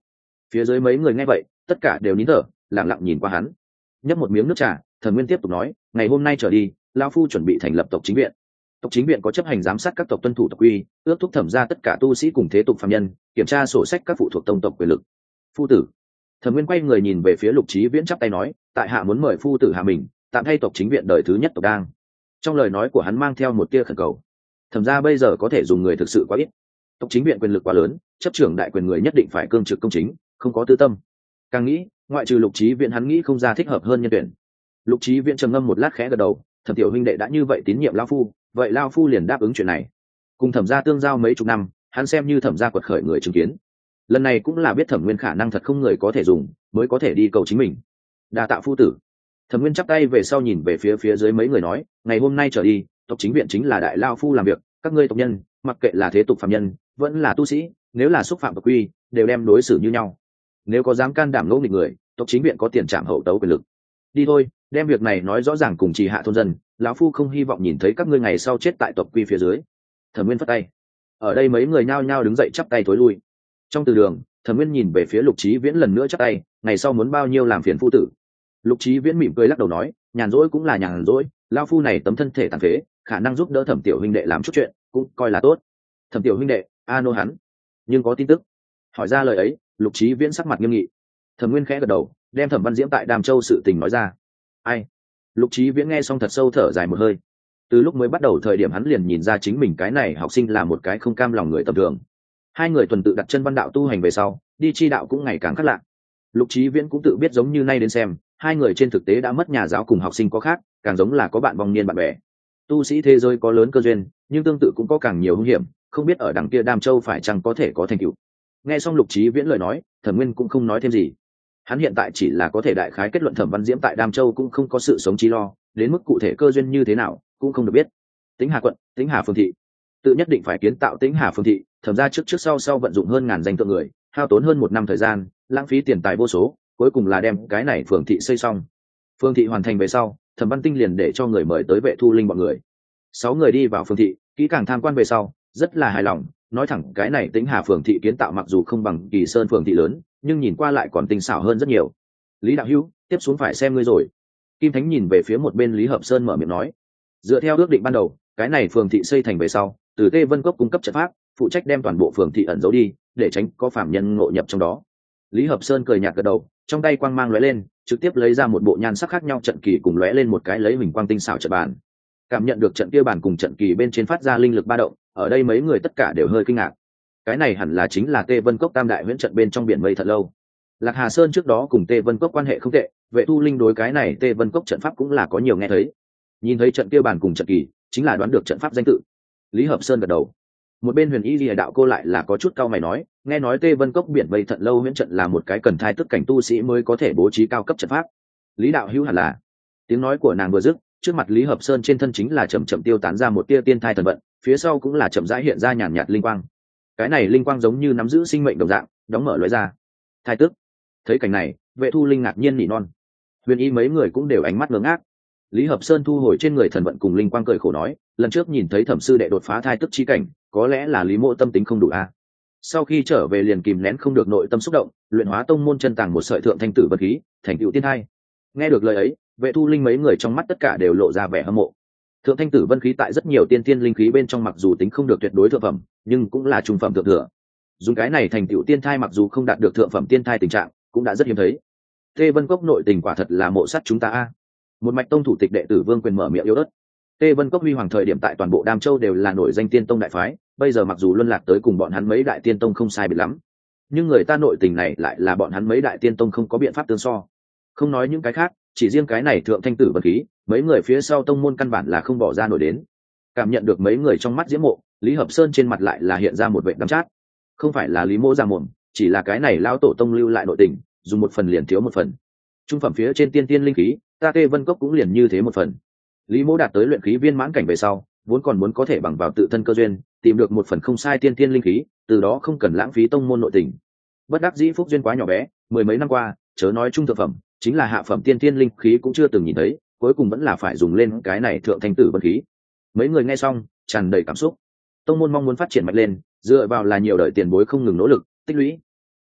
Phía dưới mấy người nghe vậy tất cả đều nín thở, lặng lặng nhìn qua hắn. Nhấp một miếng nước trà, Thẩm Nguyên tiếp tục nói, ngày hôm nay trở đi, lão phu chuẩn bị thành lập tộc chính viện. Tộc chính viện có chấp hành giám sát các tộc tuân thủ tộc quy, ước thúc thẩm ra tất cả tu sĩ cùng thế tục phàm nhân, kiểm tra sổ sách các phụ thuộc tông tộc quyền lực. Phu tử. Thẩm Nguyên quay người nhìn về phía Lục Chí Viễn chắp tay nói, tại hạ muốn mời phu tử hạ mình tạm thay tộc chính viện đời thứ nhất tộc đang. Trong lời nói của hắn mang theo một tia khẩn cầu. Thẩm ra bây giờ có thể dùng người thực sự quá ít, tộc chính viện quyền lực quá lớn, chấp trưởng đại quyền người nhất định phải cương trực công chính, không có tư tâm. Càng nghĩ, ngoại trừ Lục Chí Viễn hắn nghĩ không ra thích hợp hơn nhân tuyển. Lục Chí Viễn trầm ngâm một lát khẽ gật đầu, Thẩm tiểu huynh đệ đã như vậy tín nhiệm lão phu, vậy lão phu liền đáp ứng chuyện này. Cùng Thẩm gia tương giao mấy chục năm, hắn xem như Thẩm gia quật khởi người chứng kiến. Lần này cũng là biết Thẩm Nguyên khả năng thật không người có thể dùng, mới có thể đi cầu chính mình. Đa tạ phu tử. Thẩm Nguyên chắp tay về sau nhìn về phía dưới mấy người nói, ngày hôm nay trở đi, tộc chính viện chính là đại lão phu làm việc, các ngươi tộc nhân, mặc kệ là thế tục phàm nhân, vẫn là tu sĩ, nếu là xúc phạm tộc quy, đều đem đối xử như nhau. Nếu có dám can đảm ngỗ nghịch người, tộc chính viện có tiền trảm hậu tấu quyền lực. Đi thôi, đem việc này nói rõ ràng cùng trì hạ thôn dân, lão phu không hy vọng nhìn thấy các ngươi ngày sau chết tại tộc quy phía dưới. Thẩm Nguyên phất tay. Ở đây mấy người nhao nhao đứng dậy chắp tay thối lui. Trong từ đường, Thẩm Nguyên nhìn về phía Lục Chí Viễn lần nữa chắp tay, ngày sau muốn bao nhiêu làm phiền phu tử. Lục Chí Viễn mỉm cười lắc đầu nói, nhàn rỗi cũng là nhàn rỗi, lão phu này tấm thân thể tàn phế, khả năng giúp đỡ Thẩm tiểu huynh đệ làm chút chuyện, cũng coi là tốt. Thẩm tiểu huynh đệ, a nô hắn, nhưng có tin tức. Hỏi ra lời ấy, Lục Chí Viễn sắc mặt nghiêm nghị. Thẩm Nguyên khẽ gật đầu, đem Thẩm Văn Diễm tại Đàm Châu sự tình nói ra. Ai? Lục Chí Viễn nghe xong thật sâu thở dài một hơi. Từ lúc mới bắt đầu thời điểm hắn liền nhìn ra chính mình cái này học sinh là một cái không cam lòng người tầm thường. Hai người tuần tự đặt chân văn đạo tu hành về sau, đi chi đạo cũng ngày càng khác lạ. Lục Chí Viễn cũng tự biết giống như nay đến xem, hai người trên thực tế đã mất nhà giáo cùng học sinh có khác, càng giống là có bạn vong niên bạn bè. Tu sĩ thế giới có lớn cơ duyên, nhưng tương tự cũng có càng nhiều hung hiểm, không biết ở đằng kia Đàm Châu phải chăng có thể có thành tựu. Nghe xong Lục Chí Viễn lời nói, Thẩm Nguyên cũng không nói thêm gì. Hắn hiện tại chỉ là có thể đại khái kết luận Thẩm Văn Diễm tại Đàm Châu cũng không có sự sống chi lo, đến mức cụ thể cơ duyên như thế nào cũng không được biết. Tĩnh Hà quận, Tĩnh Hà phường thị, tự nhất định phải kiến tạo Tĩnh Hà phường thị, Thẩm ra trước sau vận dụng hơn ngàn danh tượng người, hao tốn hơn một năm thời gian, lãng phí tiền tài vô số, cuối cùng là đem cái này phường thị xây xong. Phường thị hoàn thành về sau, Thẩm Văn Tinh liền để cho người mời tới Vệ Thu Linh bọn người. 6 người đi vào phường thị, kỹ càng tham quan về sau, rất là hài lòng, nói thẳng cái này Tĩnh Hà phường thị kiến tạo mặc dù không bằng Kỳ Sơn phường thị lớn, nhưng nhìn qua lại còn tinh xảo hơn rất nhiều. Lý đạo hữu, tiếp xuống phải xem ngươi rồi. Kim Thánh nhìn về phía một bên Lý Hợp Sơn mở miệng nói, dựa theo ước định ban đầu, cái này phường thị xây thành về sau, từ Tê Vân Cốc cung cấp trận pháp, phụ trách đem toàn bộ phường thị ẩn giấu đi, để tránh có phạm nhân ngộ nhập trong đó. Lý Hợp Sơn cười nhạt gật đầu, trong tay quang mang lóe lên, trực tiếp lấy ra một bộ nhan sắc khác nhau trận kỳ cùng lóe lên một cái lấy hình quang tinh xảo trận bàn. Cảm nhận được trận kia bàn cùng trận kỳ bên trên phát ra linh lực ba động, ở đây mấy người tất cả đều hơi kinh ngạc. Cái này hẳn là chính là Tê Vân Cốc Tam đại huyễn trận bên trong biển mây thật lâu. Lạc Hà Sơn trước đó cùng Tê Vân Cốc quan hệ không tệ, Vệ Thu Linh đối cái này Tê Vân Cốc trận pháp cũng là có nhiều nghe thấy. Nhìn thấy trận kia bàn cùng trận kỳ, chính là đoán được trận pháp danh tự. Lý Hợp Sơn gật đầu. Một bên Huyền Y Lìa đạo cô lại là có chút cau mày nói, nghe nói Tê Vân Cốc biển mây thật lâu huyễn trận là một cái cần thai tức cảnh tu sĩ mới có thể bố trí cao cấp trận pháp. Lý đạo hữu hẳn là. Tiếng nói của nàng vừa dứt, trước mặt Lý Hợp Sơn trên thân chính là chậm chậm tiêu tán ra một tia tiên thai thần vận, phía sau cũng là chậm rãi hiện ra nhàn nhạt linh quang. Cái này linh quang giống như nắm giữ sinh mệnh đồng dạng, đóng mở lóe ra. Thai tức. Thấy cảnh này, Vệ Thu Linh ngạc nhiên nỉ non. Huyền Y mấy người cũng đều ánh mắt ngơ ngác. Lý Hợp Sơn thu hồi trên người thần vận cùng linh quang cười khổ nói, lần trước nhìn thấy Thẩm sư đệ đột phá thai tức chi cảnh, có lẽ là Lý Mộ tâm tính không đủ a. Sau khi trở về liền kìm nén không được nội tâm xúc động, luyện hóa tông môn chân tàng một sợi thượng thanh tử vật khí, thành tựu tiên thai. Nghe được lời ấy, Vệ Thu Linh mấy người trong mắt tất cả đều lộ ra vẻ hâm mộ. Thượng thanh tử vân khí tại rất nhiều tiên tiên linh khí bên trong mặc dù tính không được tuyệt đối thượng phẩm, nhưng cũng là trung phẩm thượng thừa. Dùng cái này thành tựu tiên thai mặc dù không đạt được thượng phẩm tiên thai tình trạng, cũng đã rất hiếm thấy. Tê Vân Cốc nội tình quả thật là mộ sắt chúng ta a. Một mạch tông thủ tịch đệ tử Vương Quyền mở miệng yếu ớt. Tê Vân Cốc huy hoàng thời điểm tại toàn bộ Đam Châu đều là nổi danh tiên tông đại phái, bây giờ mặc dù luân lạc tới cùng bọn hắn mấy đại tiên tông không sai biệt lắm, nhưng người ta nội tình này lại là bọn hắn mấy đại tiên tông không có biện pháp tương so. Không nói những cái khác, chỉ riêng cái này thượng thanh tử vật khí, mấy người phía sau tông môn căn bản là không bỏ ra nổi đến. Cảm nhận được mấy người trong mắt diễm mộ, Lý Hợp Sơn trên mặt lại là hiện ra một vẻ đăm chát. Không phải là Lý Mỗ ra mồm, chỉ là cái này lão tổ tông lưu lại nội tình, dùng một phần liền thiếu một phần. Trung phẩm phía trên tiên tiên linh khí, ta Tê Vân Cốc cũng liền như thế một phần. Lý Mỗ đạt tới luyện khí viên mãn cảnh về sau, vốn còn muốn có thể bằng vào tự thân cơ duyên, tìm được một phần không sai tiên tiên linh khí, từ đó không cần lãng phí tông môn nội tình. Bất đắc dĩ phúc duyên quá nhỏ bé, mười mấy năm qua, chớ nói trung thượng phẩm, chính là hạ phẩm tiên tiên linh khí cũng chưa từng nhìn thấy, cuối cùng vẫn là phải dùng lên cái này thượng thanh tử vân khí. Mấy người nghe xong, tràn đầy cảm xúc. Tông môn mong muốn phát triển mạnh lên, dựa vào là nhiều đời tiền bối không ngừng nỗ lực, tích lũy.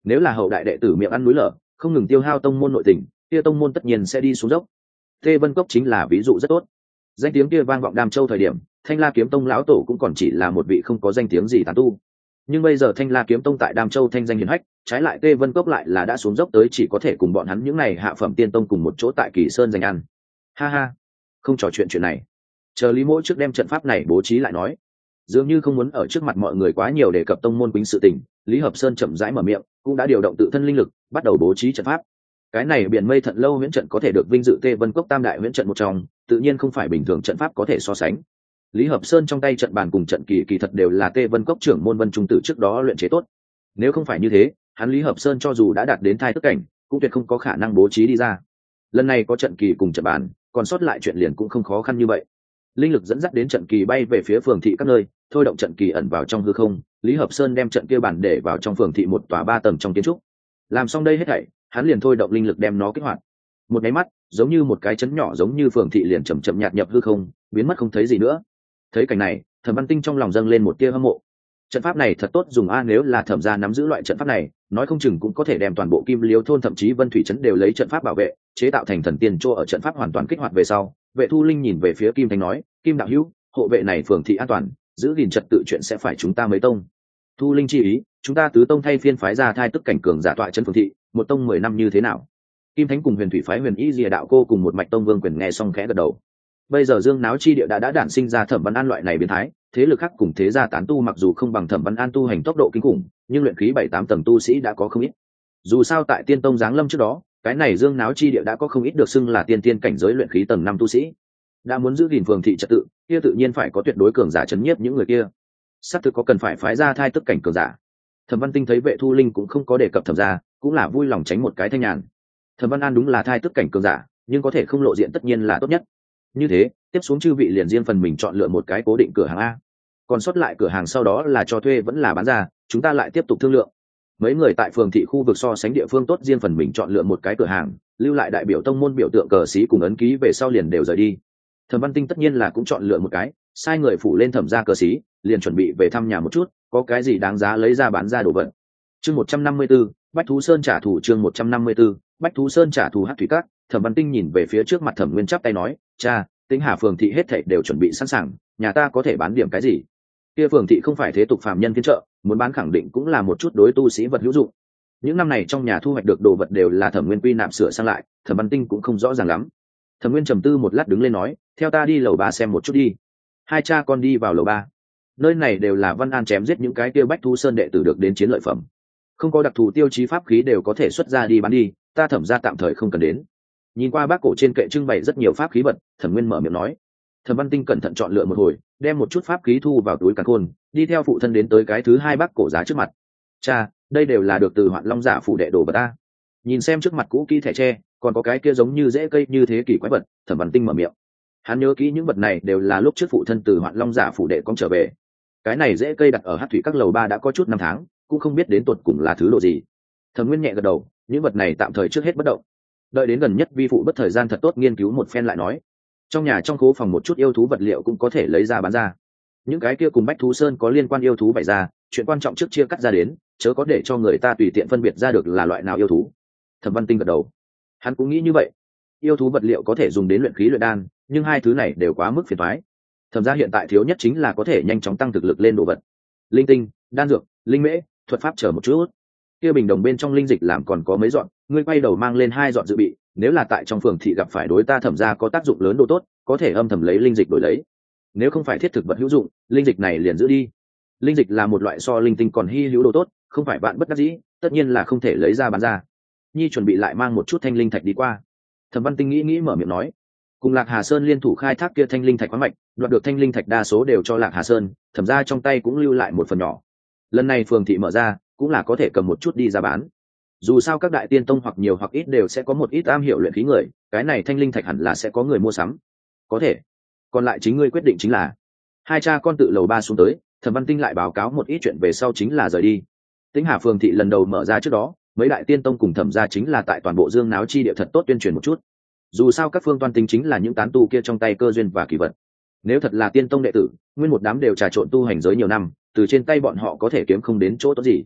Nếu là hậu đại đệ tử miệng ăn núi lở, không ngừng tiêu hao tông môn nội tình, kia tông môn tất nhiên sẽ đi xuống dốc. Tê Vân Cốc chính là ví dụ rất tốt. Danh tiếng kia vang vọng Đam Châu thời điểm, Thanh La Kiếm Tông lão tổ cũng còn chỉ là một vị không có danh tiếng gì tán tu. Nhưng bây giờ Thanh La Kiếm Tông tại Đam Châu thanh danh hiển hách, trái lại Tê Vân Cốc lại là đã xuống dốc tới chỉ có thể cùng bọn hắn những này hạ phẩm tiên tông cùng một chỗ tại Kỳ Sơn giành ăn. Ha ha, không trò chuyện này. Chờ Lý Mỗ trước đem trận pháp này bố trí lại nói. Dường như không muốn ở trước mặt mọi người quá nhiều đề cập tông môn quýnh sự tình, Lý Hợp Sơn chậm rãi mở miệng, cũng đã điều động tự thân linh lực, bắt đầu bố trí trận pháp. Cái này biển mây thận lâu huyễn trận có thể được vinh dự Tê Vân Cốc tam đại huyễn trận một trong, tự nhiên không phải bình thường trận pháp có thể so sánh. Lý Hợp Sơn trong tay trận bàn cùng trận kỳ kỳ thật đều là Tê Vân Cốc trưởng môn Vân Trung Tử trước đó luyện chế tốt. Nếu không phải như thế, hắn Lý Hợp Sơn cho dù đã đạt đến thai tức cảnh, cũng tuyệt không có khả năng bố trí đi ra. Lần này có trận kỳ cùng trận bàn, còn sót lại chuyện liền cũng không khó khăn như vậy. Linh lực dẫn dắt đến trận kỳ bay về phía phường thị các nơi, thôi động trận kỳ ẩn vào trong hư không. Lý Hợp Sơn đem trận kia bản để vào trong phường thị một tòa 3 tầng trong kiến trúc. Làm xong đây hết thảy, hắn liền thôi động linh lực đem nó kích hoạt. Một cái mắt, giống như một cái chấn nhỏ giống như phường thị liền chậm chậm nhạt nhập hư không, biến mất không thấy gì nữa. Thấy cảnh này, Thẩm Văn Tinh trong lòng dâng lên một tia hâm mộ. Trận pháp này thật tốt dùng a, nếu là Thẩm gia nắm giữ loại trận pháp này, nói không chừng cũng có thể đem toàn bộ Kim Liêu thôn thậm chí Vân Thủy trấn đều lấy trận pháp bảo vệ, chế tạo thành thần tiên chỗ ở trận pháp hoàn toàn kích hoạt về sau. Vệ Thu Linh nhìn về phía Kim Thanh nói, Kim đạo hữu, hộ vệ này phường thị an toàn, giữ gìn trật tự chuyện sẽ phải chúng ta mấy tông. Thu Linh chi ý, chúng ta tứ tông thay phiên phái ra thai tức cảnh cường giả tọa chân phường thị, một tông 10 năm như thế nào? Kim Thánh cùng Huyền Thủy phái Huyền Y Lìa đạo cô cùng một mạch tông vương quyền nghe xong khẽ gật đầu. Bây giờ Dương Náo chi địa đã đản sinh ra Thẩm Văn An loại này biến thái, thế lực khác cùng thế gia tán tu mặc dù không bằng Thẩm Văn An tu hành tốc độ kinh khủng, nhưng luyện khí 7-8 tầng tu sĩ đã có không ít. Dù sao tại Tiên Tông giáng lâm trước đó, cái này Dương Náo chi địa đã có không ít được xưng là tiên cảnh giới luyện khí tầng 5 tu sĩ. Đã muốn giữ gìn phường thị trật tự, kia tự nhiên phải có tuyệt đối cường giả chấn nhiếp những người kia. Sắp thực có cần phải phái ra thai tức cảnh cường giả. Thẩm Văn Tinh thấy Vệ Thu Linh cũng không có đề cập Thẩm gia, cũng là vui lòng tránh một cái thanh nhàn. Thẩm Văn An đúng là thai tức cảnh cường giả, nhưng có thể không lộ diện tất nhiên là tốt nhất. Như thế, tiếp xuống chư vị liền riêng phần mình chọn lựa một cái cố định cửa hàng a. Còn sót lại cửa hàng sau đó là cho thuê vẫn là bán ra, chúng ta lại tiếp tục thương lượng. Mấy người tại phường thị khu vực so sánh địa phương tốt riêng phần mình chọn lựa một cái cửa hàng, lưu lại đại biểu tông môn biểu tượng cờ xí cùng ấn ký về sau liền đều rời đi. Thẩm Văn Tinh tất nhiên là cũng chọn lựa một cái, sai người phủ lên Thẩm gia cờ xí, liền chuẩn bị về thăm nhà một chút, có cái gì đáng giá lấy ra bán ra đồ vật. Chương 154, Bách Thú Sơn trả thù. Chương 154, Bách Thú Sơn trả thù. Hắc Thủy Các. Thẩm Văn Tinh nhìn về phía trước mặt Thẩm Nguyên chắp tay nói, cha, Tĩnh Hà phường thị hết thảy đều chuẩn bị sẵn sàng, nhà ta có thể bán điểm cái gì? Kia phường thị không phải thế tục phàm nhân phiên chợ, muốn bán khẳng định cũng là một chút đối tu sĩ vật hữu dụng. Những năm này trong nhà thu hoạch được đồ vật đều là Thẩm Nguyên quy nạp sửa sang lại, Thẩm Văn Tinh cũng không rõ ràng lắm. Thẩm Nguyên trầm tư một lát đứng lên nói, theo ta đi lầu 3 xem một chút đi. Hai cha con đi vào lầu 3. Nơi này đều là Văn An chém giết những cái kia Bách Thú Sơn đệ tử được đến chiến lợi phẩm. Không có đặc thù tiêu chí pháp khí đều có thể xuất ra đi bán đi, ta Thẩm gia tạm thời không cần đến. Nhìn qua bác cổ trên kệ trưng bày rất nhiều pháp khí vật, Thẩm Nguyên mở miệng nói. Thẩm Văn Tinh cẩn thận chọn lựa một hồi, đem một chút pháp khí thu vào túi càn khôn, đi theo phụ thân đến tới cái thứ hai bác cổ giá trước mặt. Cha, đây đều là được từ Hoạn Long giả phủ đệ đồ vật ta. Nhìn xem trước mặt cũ kỹ thẻ tre, còn có cái kia giống như rễ cây như thế kỳ quái vật, Thẩm Văn Tinh mở miệng. Hắn nhớ kỹ những vật này đều là lúc trước phụ thân từ Hoạn Long giả phủ đệ con trở về. Cái này rễ cây đặt ở Hắc Thủy Các lầu 3 đã có chút năm tháng, cũng không biết đến tuột cùng là thứ độ gì. Thẩm Nguyên nhẹ gật đầu, những vật này tạm thời trước hết bất động, đợi đến gần nhất vi phụ bất thời gian thật tốt nghiên cứu một phen lại nói. Trong nhà trong khố phòng một chút yêu thú vật liệu cũng có thể lấy ra bán ra. Những cái kia cùng Bách Thú Sơn có liên quan yêu thú bày ra, chuyện quan trọng trước chia cắt ra đến, chớ có để cho người ta tùy tiện phân biệt ra được là loại nào yêu thú. Thẩm Văn Tinh gật đầu, hắn cũng nghĩ như vậy. Yêu thú vật liệu có thể dùng đến luyện khí luyện đan, nhưng hai thứ này đều quá mức phiền toái. Thẩm gia hiện tại thiếu nhất chính là có thể nhanh chóng tăng thực lực lên đồ vật. Linh tinh, đan dược, linh mễ, thuật pháp chờ một chút. Kia bình đồng bên trong linh dịch làm còn có mấy dọn, ngươi quay đầu mang lên 2 dọn dự bị, nếu là tại trong phường thị gặp phải đối ta Thẩm gia có tác dụng lớn đồ tốt, có thể âm thầm lấy linh dịch đổi lấy. Nếu không phải thiết thực vật hữu dụng, linh dịch này liền giữ đi. Linh dịch là một loại so linh tinh còn hi hữu đồ tốt, không phải bạn bất đắc dĩ, tất nhiên là không thể lấy ra bán ra. Nhi chuẩn bị lại mang một chút thanh linh thạch đi qua. Thẩm Văn Tinh nghĩ mở miệng nói, cùng Lạc Hà Sơn liên thủ khai thác kia thanh linh thạch khoáng mạch, đoạt được thanh linh thạch đa số đều cho Lạc Hà Sơn, Thẩm gia trong tay cũng lưu lại một phần nhỏ. Lần này phường thị mở ra, cũng là có thể cầm một chút đi ra bán. Dù sao các đại tiên tông hoặc nhiều hoặc ít đều sẽ có một ít am hiểu luyện khí người, cái này thanh linh thạch hẳn là sẽ có người mua sắm. Có thể. Còn lại chính ngươi quyết định chính là. Hai cha con tự lầu 3 xuống tới, Thẩm Văn Tinh lại báo cáo một ít chuyện về sau chính là rời đi. Tĩnh Hà phường thị lần đầu mở ra trước đó, mấy đại tiên tông cùng Thẩm gia chính là tại toàn bộ Dương Náo chi địa thật tốt tuyên truyền một chút. Dù sao các phương toan tính chính là những tán tu kia trong tay cơ duyên và kỳ vật. Nếu thật là tiên tông đệ tử, nguyên một đám đều trà trộn tu hành giới nhiều năm, từ trên tay bọn họ có thể kiếm không đến chỗ tốt gì.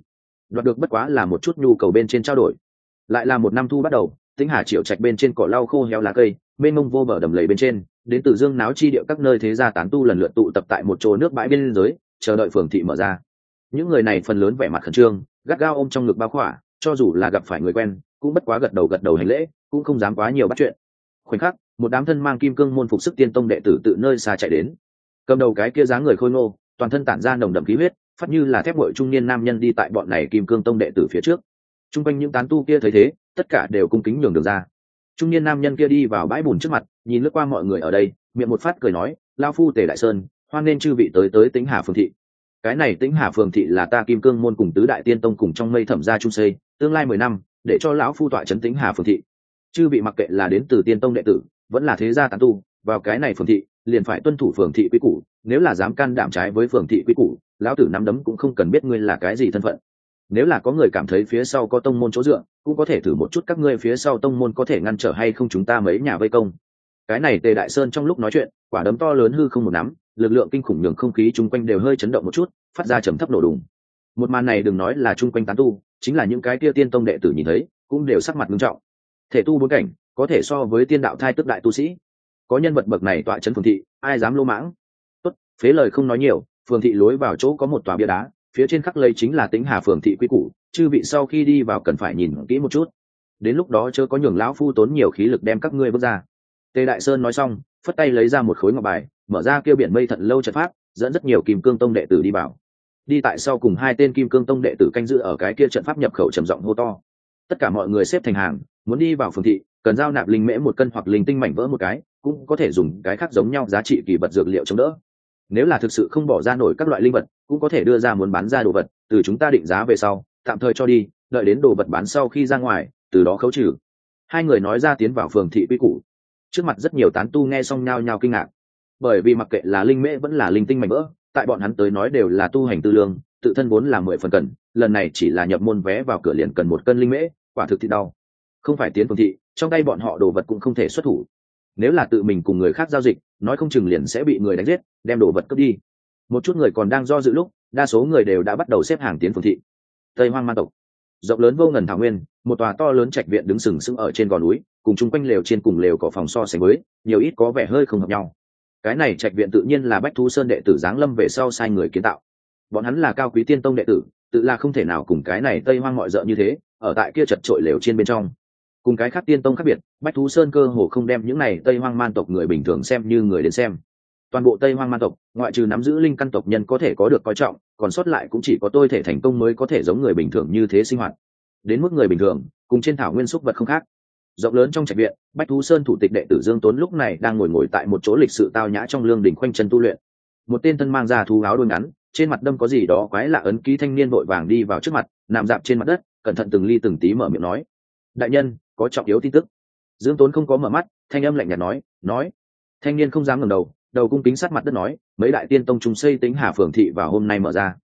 đoạt được bất quá là một chút nhu cầu bên trên trao đổi. Lại là một năm thu bắt đầu, Tĩnh Hà Triệu Trạch bên trên cỏ lau khô héo lá cây, mênh mông vô bờ đầm lầy bên trên, đến từ Dương Náo chi địa các nơi thế gia tán tu lần lượt tụ tập tại một chỗ nước bãi biên giới, chờ đợi phường thị mở ra. Những người này phần lớn vẻ mặt khẩn trương, gắt gao ôm trong ngực bao khỏa, cho dù là gặp phải người quen, cũng bất quá gật đầu hành lễ, cũng không dám quá nhiều bắt chuyện. Khoảnh khắc, một đám thân mang kim cương môn phục sức tiên tông đệ tử tự nơi xa chạy đến. Cầm đầu cái kia dáng người khôi ngô, toàn thân tản ra nồng đậm khí huyết, phát như là thép nguội trung niên nam nhân đi tại bọn này kim cương tông đệ tử phía trước. Trung quanh những tán tu kia thấy thế, tất cả đều cung kính nhường đường ra. Trung niên nam nhân kia đi vào bãi bùn trước mặt, nhìn lướt qua mọi người ở đây, miệng một phát cười nói, lao phu Tề Đại Sơn, hoan nên chư vị tới Tĩnh Hà phường thị. Cái này Tĩnh Hà phường thị là ta kim cương môn cùng tứ đại tiên tông cùng trong mây thẩm gia chung xây, tương lai 10 năm, để cho lão phu tọa trấn Tĩnh Hà phường thị. Chư vị mặc kệ là đến từ tiên tông đệ tử, vẫn là thế gia tán tu, vào cái này phường thị, liền phải tuân thủ phường thị quy củ, nếu là dám can đảm trái với phường thị quy củ, lão tử nắm đấm cũng không cần biết ngươi là cái gì thân phận. Nếu là có người cảm thấy phía sau có tông môn chỗ dựa, cũng có thể thử một chút các ngươi phía sau tông môn có thể ngăn trở hay không chúng ta mấy nhà vây công. Cái này Tề Đại Sơn trong lúc nói chuyện, quả đấm to lớn hư không một nắm, lực lượng kinh khủng nhường không khí chung quanh đều hơi chấn động một chút, phát ra trầm thấp nổ đùng. Một màn này đừng nói là chung quanh tán tu, chính là những cái kia tiên tông đệ tử nhìn thấy, cũng đều sắc mặt nghiêm trọng. Thể tu bốn cảnh, có thể so với tiên đạo thai tức đại tu sĩ. Có nhân vật bậc này tọa trấn phường thị, ai dám lô mãng? Tốt, phế lời không nói nhiều, phường thị lối vào chỗ có một tòa bia đá, phía trên khắc lấy chính là Tĩnh Hà phường thị quy củ, chư vị sau khi đi vào cần phải nhìn kỹ một chút. Đến lúc đó chớ có nhường lão phu tốn nhiều khí lực đem các ngươi bước ra. Tề Đại Sơn nói xong, phất tay lấy ra một khối ngọc bài, mở ra kêu biển mây thận lâu trận pháp, dẫn rất nhiều kim cương tông đệ tử đi vào. Đi tại sau cùng hai tên kim cương tông đệ tử canh giữ ở cái kia trận pháp nhập khẩu trầm giọng hô to. Tất cả mọi người xếp thành hàng, muốn đi vào phường thị, cần giao nạp linh mễ một cân hoặc linh tinh mảnh vỡ một cái, cũng có thể dùng cái khác giống nhau giá trị kỳ vật dược liệu chống đỡ. Nếu là thực sự không bỏ ra nổi các loại linh vật, cũng có thể đưa ra muốn bán ra đồ vật, từ chúng ta định giá về sau, tạm thời cho đi, đợi đến đồ vật bán sau khi ra ngoài, từ đó khấu trừ. Hai người nói ra tiến vào phường thị quy củ. Trước mặt rất nhiều tán tu nghe xong nhao nhao kinh ngạc, bởi vì mặc kệ là linh mễ vẫn là linh tinh mảnh vỡ, tại bọn hắn tới nói đều là tu hành tư lương, tự thân vốn là 10 phần cần, lần này chỉ là nhập môn vé vào cửa liền cần 1 cân linh mễ, quả thực thì đau. Không phải tiến phường thị, trong tay bọn họ đồ vật cũng không thể xuất thủ. Nếu là tự mình cùng người khác giao dịch, nói không chừng liền sẽ bị người đánh giết, đem đồ vật cướp đi. Một chút người còn đang do dự lúc, đa số người đều đã bắt đầu xếp hàng tiến phường thị. Tây Hoang Man tộc, rộng lớn vô ngần thảo nguyên, một tòa to lớn trạch viện đứng sừng sững ở trên gò núi, cùng chung quanh lều trên cùng lều cỏ phòng so sánh với, nhiều ít có vẻ hơi không hợp nhau. Cái này trạch viện tự nhiên là Bách Thú Sơn đệ tử giáng lâm về sau sai người kiến tạo. Bọn hắn là cao quý tiên tông đệ tử, tự là không thể nào cùng cái này Tây Hoang mọi dợ như thế, ở tại kia chật trội lều trên bên trong. Cùng cái khác tiên tông khác biệt, Bách Thú Sơn cơ hồ không đem những này Tây Hoang Man tộc người bình thường xem như người đến xem. Toàn bộ Tây Hoang Man tộc, ngoại trừ nắm giữ linh căn tộc nhân có thể có được coi trọng, còn sót lại cũng chỉ có tôi thể thành công mới có thể giống người bình thường như thế sinh hoạt. Đến mức người bình thường, cùng trên thảo nguyên súc vật không khác. Rộng lớn trong trạch viện, Bách Thú Sơn thủ tịch đệ tử Dương Tốn lúc này đang ngồi tại một chỗ lịch sự tao nhã trong lương đình khoanh chân tu luyện. Một tên thân mang ra thú áo đôi ngắn, trên mặt đâm có gì đó quái lạ ấn ký thanh niên vội vàng đi vào trước mặt, nằm dạp trên mặt đất, cẩn thận từng ly từng tí mở miệng nói: "Đại nhân, có trọng yếu tin tức." Dương Tốn không có mở mắt, thanh âm lạnh nhạt nói. Thanh niên không dám ngẩng đầu, đầu cung kính sát mặt đất nói: "Mấy đại tiên tông trùng xây Tĩnh Hà phường thị vào hôm nay mở ra."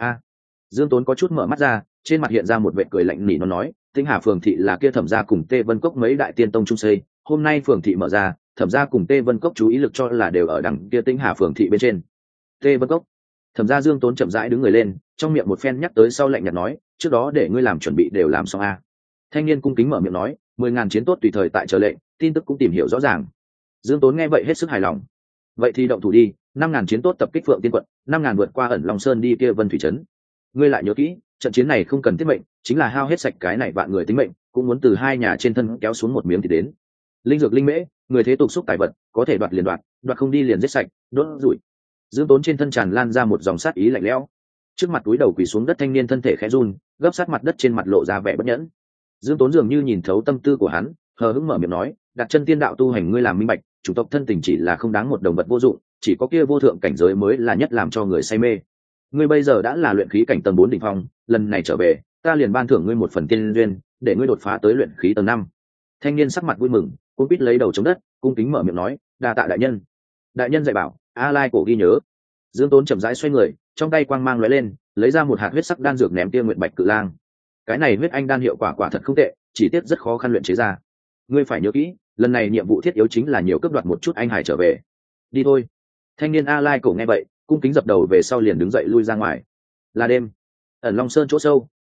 Dương Tốn có chút mở mắt ra, trên mặt hiện ra một vệt cười lạnh nỉ nó nói: Tĩnh Hà phường thị là kia Thẩm gia cùng Tê Vân Cốc mấy đại tiên tông trung xây, hôm nay phường thị mở ra, Thẩm gia cùng Tê Vân Cốc chú ý lực cho là đều ở đằng kia Tĩnh Hà phường thị bên trên. Tê Vân Cốc. Thẩm gia Dương Tốn chậm rãi đứng người lên, trong miệng một phen nhắc tới sau lạnh nhạt nói: "Trước đó để ngươi làm chuẩn bị đều làm xong a." Thanh niên cung kính mở miệng nói: 10.000 chiến tốt tùy thời tại chờ lệnh, tin tức cũng tìm hiểu rõ ràng. Dương Tốn nghe vậy hết sức hài lòng. Vậy thì động thủ đi, 5.000 chiến tốt tập kích Phượng Tiên quận, 5.000 vượt qua Ẩn Long Sơn đi kia Vân Thủy trấn. Ngươi lại nhớ kỹ, trận chiến này không cần tiết mệnh, chính là hao hết sạch cái này vạn người tính mệnh, cũng muốn từ hai nhà trên thân kéo xuống một miếng thì đến. Linh dược linh mễ, người thế tục xúc tài vật, có thể đoạt liền đoạt, đoạt không đi liền giết sạch, đốt rủi. Dương Tốn trên thân tràn lan ra một dòng sát ý lạnh lẽo. Trước mặt túi đầu quỳ xuống đất thanh niên thân thể khẽ run, gấp sát mặt đất trên mặt lộ ra vẻ bất nhẫn. Dương Tốn dường như nhìn thấu tâm tư của hắn, hờ hững mở miệng nói: đặt chân tiên đạo tu hành ngươi làm minh bạch, chủng tộc thân tình chỉ là không đáng một đồng vật vô dụng, chỉ có kia vô thượng cảnh giới mới là nhất làm cho người say mê. Ngươi bây giờ đã là luyện khí cảnh tầng 4 đỉnh phong, lần này trở về, ta liền ban thưởng ngươi một phần tiên duyên, để ngươi đột phá tới luyện khí tầng 5. Thanh niên sắc mặt vui mừng, cuống quýt lấy đầu chống đất, cung kính mở miệng nói: đa tạ đại nhân. Đại nhân dạy bảo, A Lai cổ ghi nhớ. Dương Tốn chậm rãi xoay người, trong tay quang mang lóe lên, lấy ra một hạt huyết sắc đan dược ném Tia Nguyệt Bạch Cự Lang. Cái này huyết anh đan hiệu quả thật không tệ, chỉ tiếc rất khó khăn luyện chế ra. Ngươi phải nhớ kỹ, lần này nhiệm vụ thiết yếu chính là nhiều cướp đoạt một chút anh hải trở về. Đi thôi. Thanh niên A Lai cổ nghe vậy, cung kính dập đầu về sau liền đứng dậy lui ra ngoài. Là đêm, Ẩn Long Sơn chỗ sâu,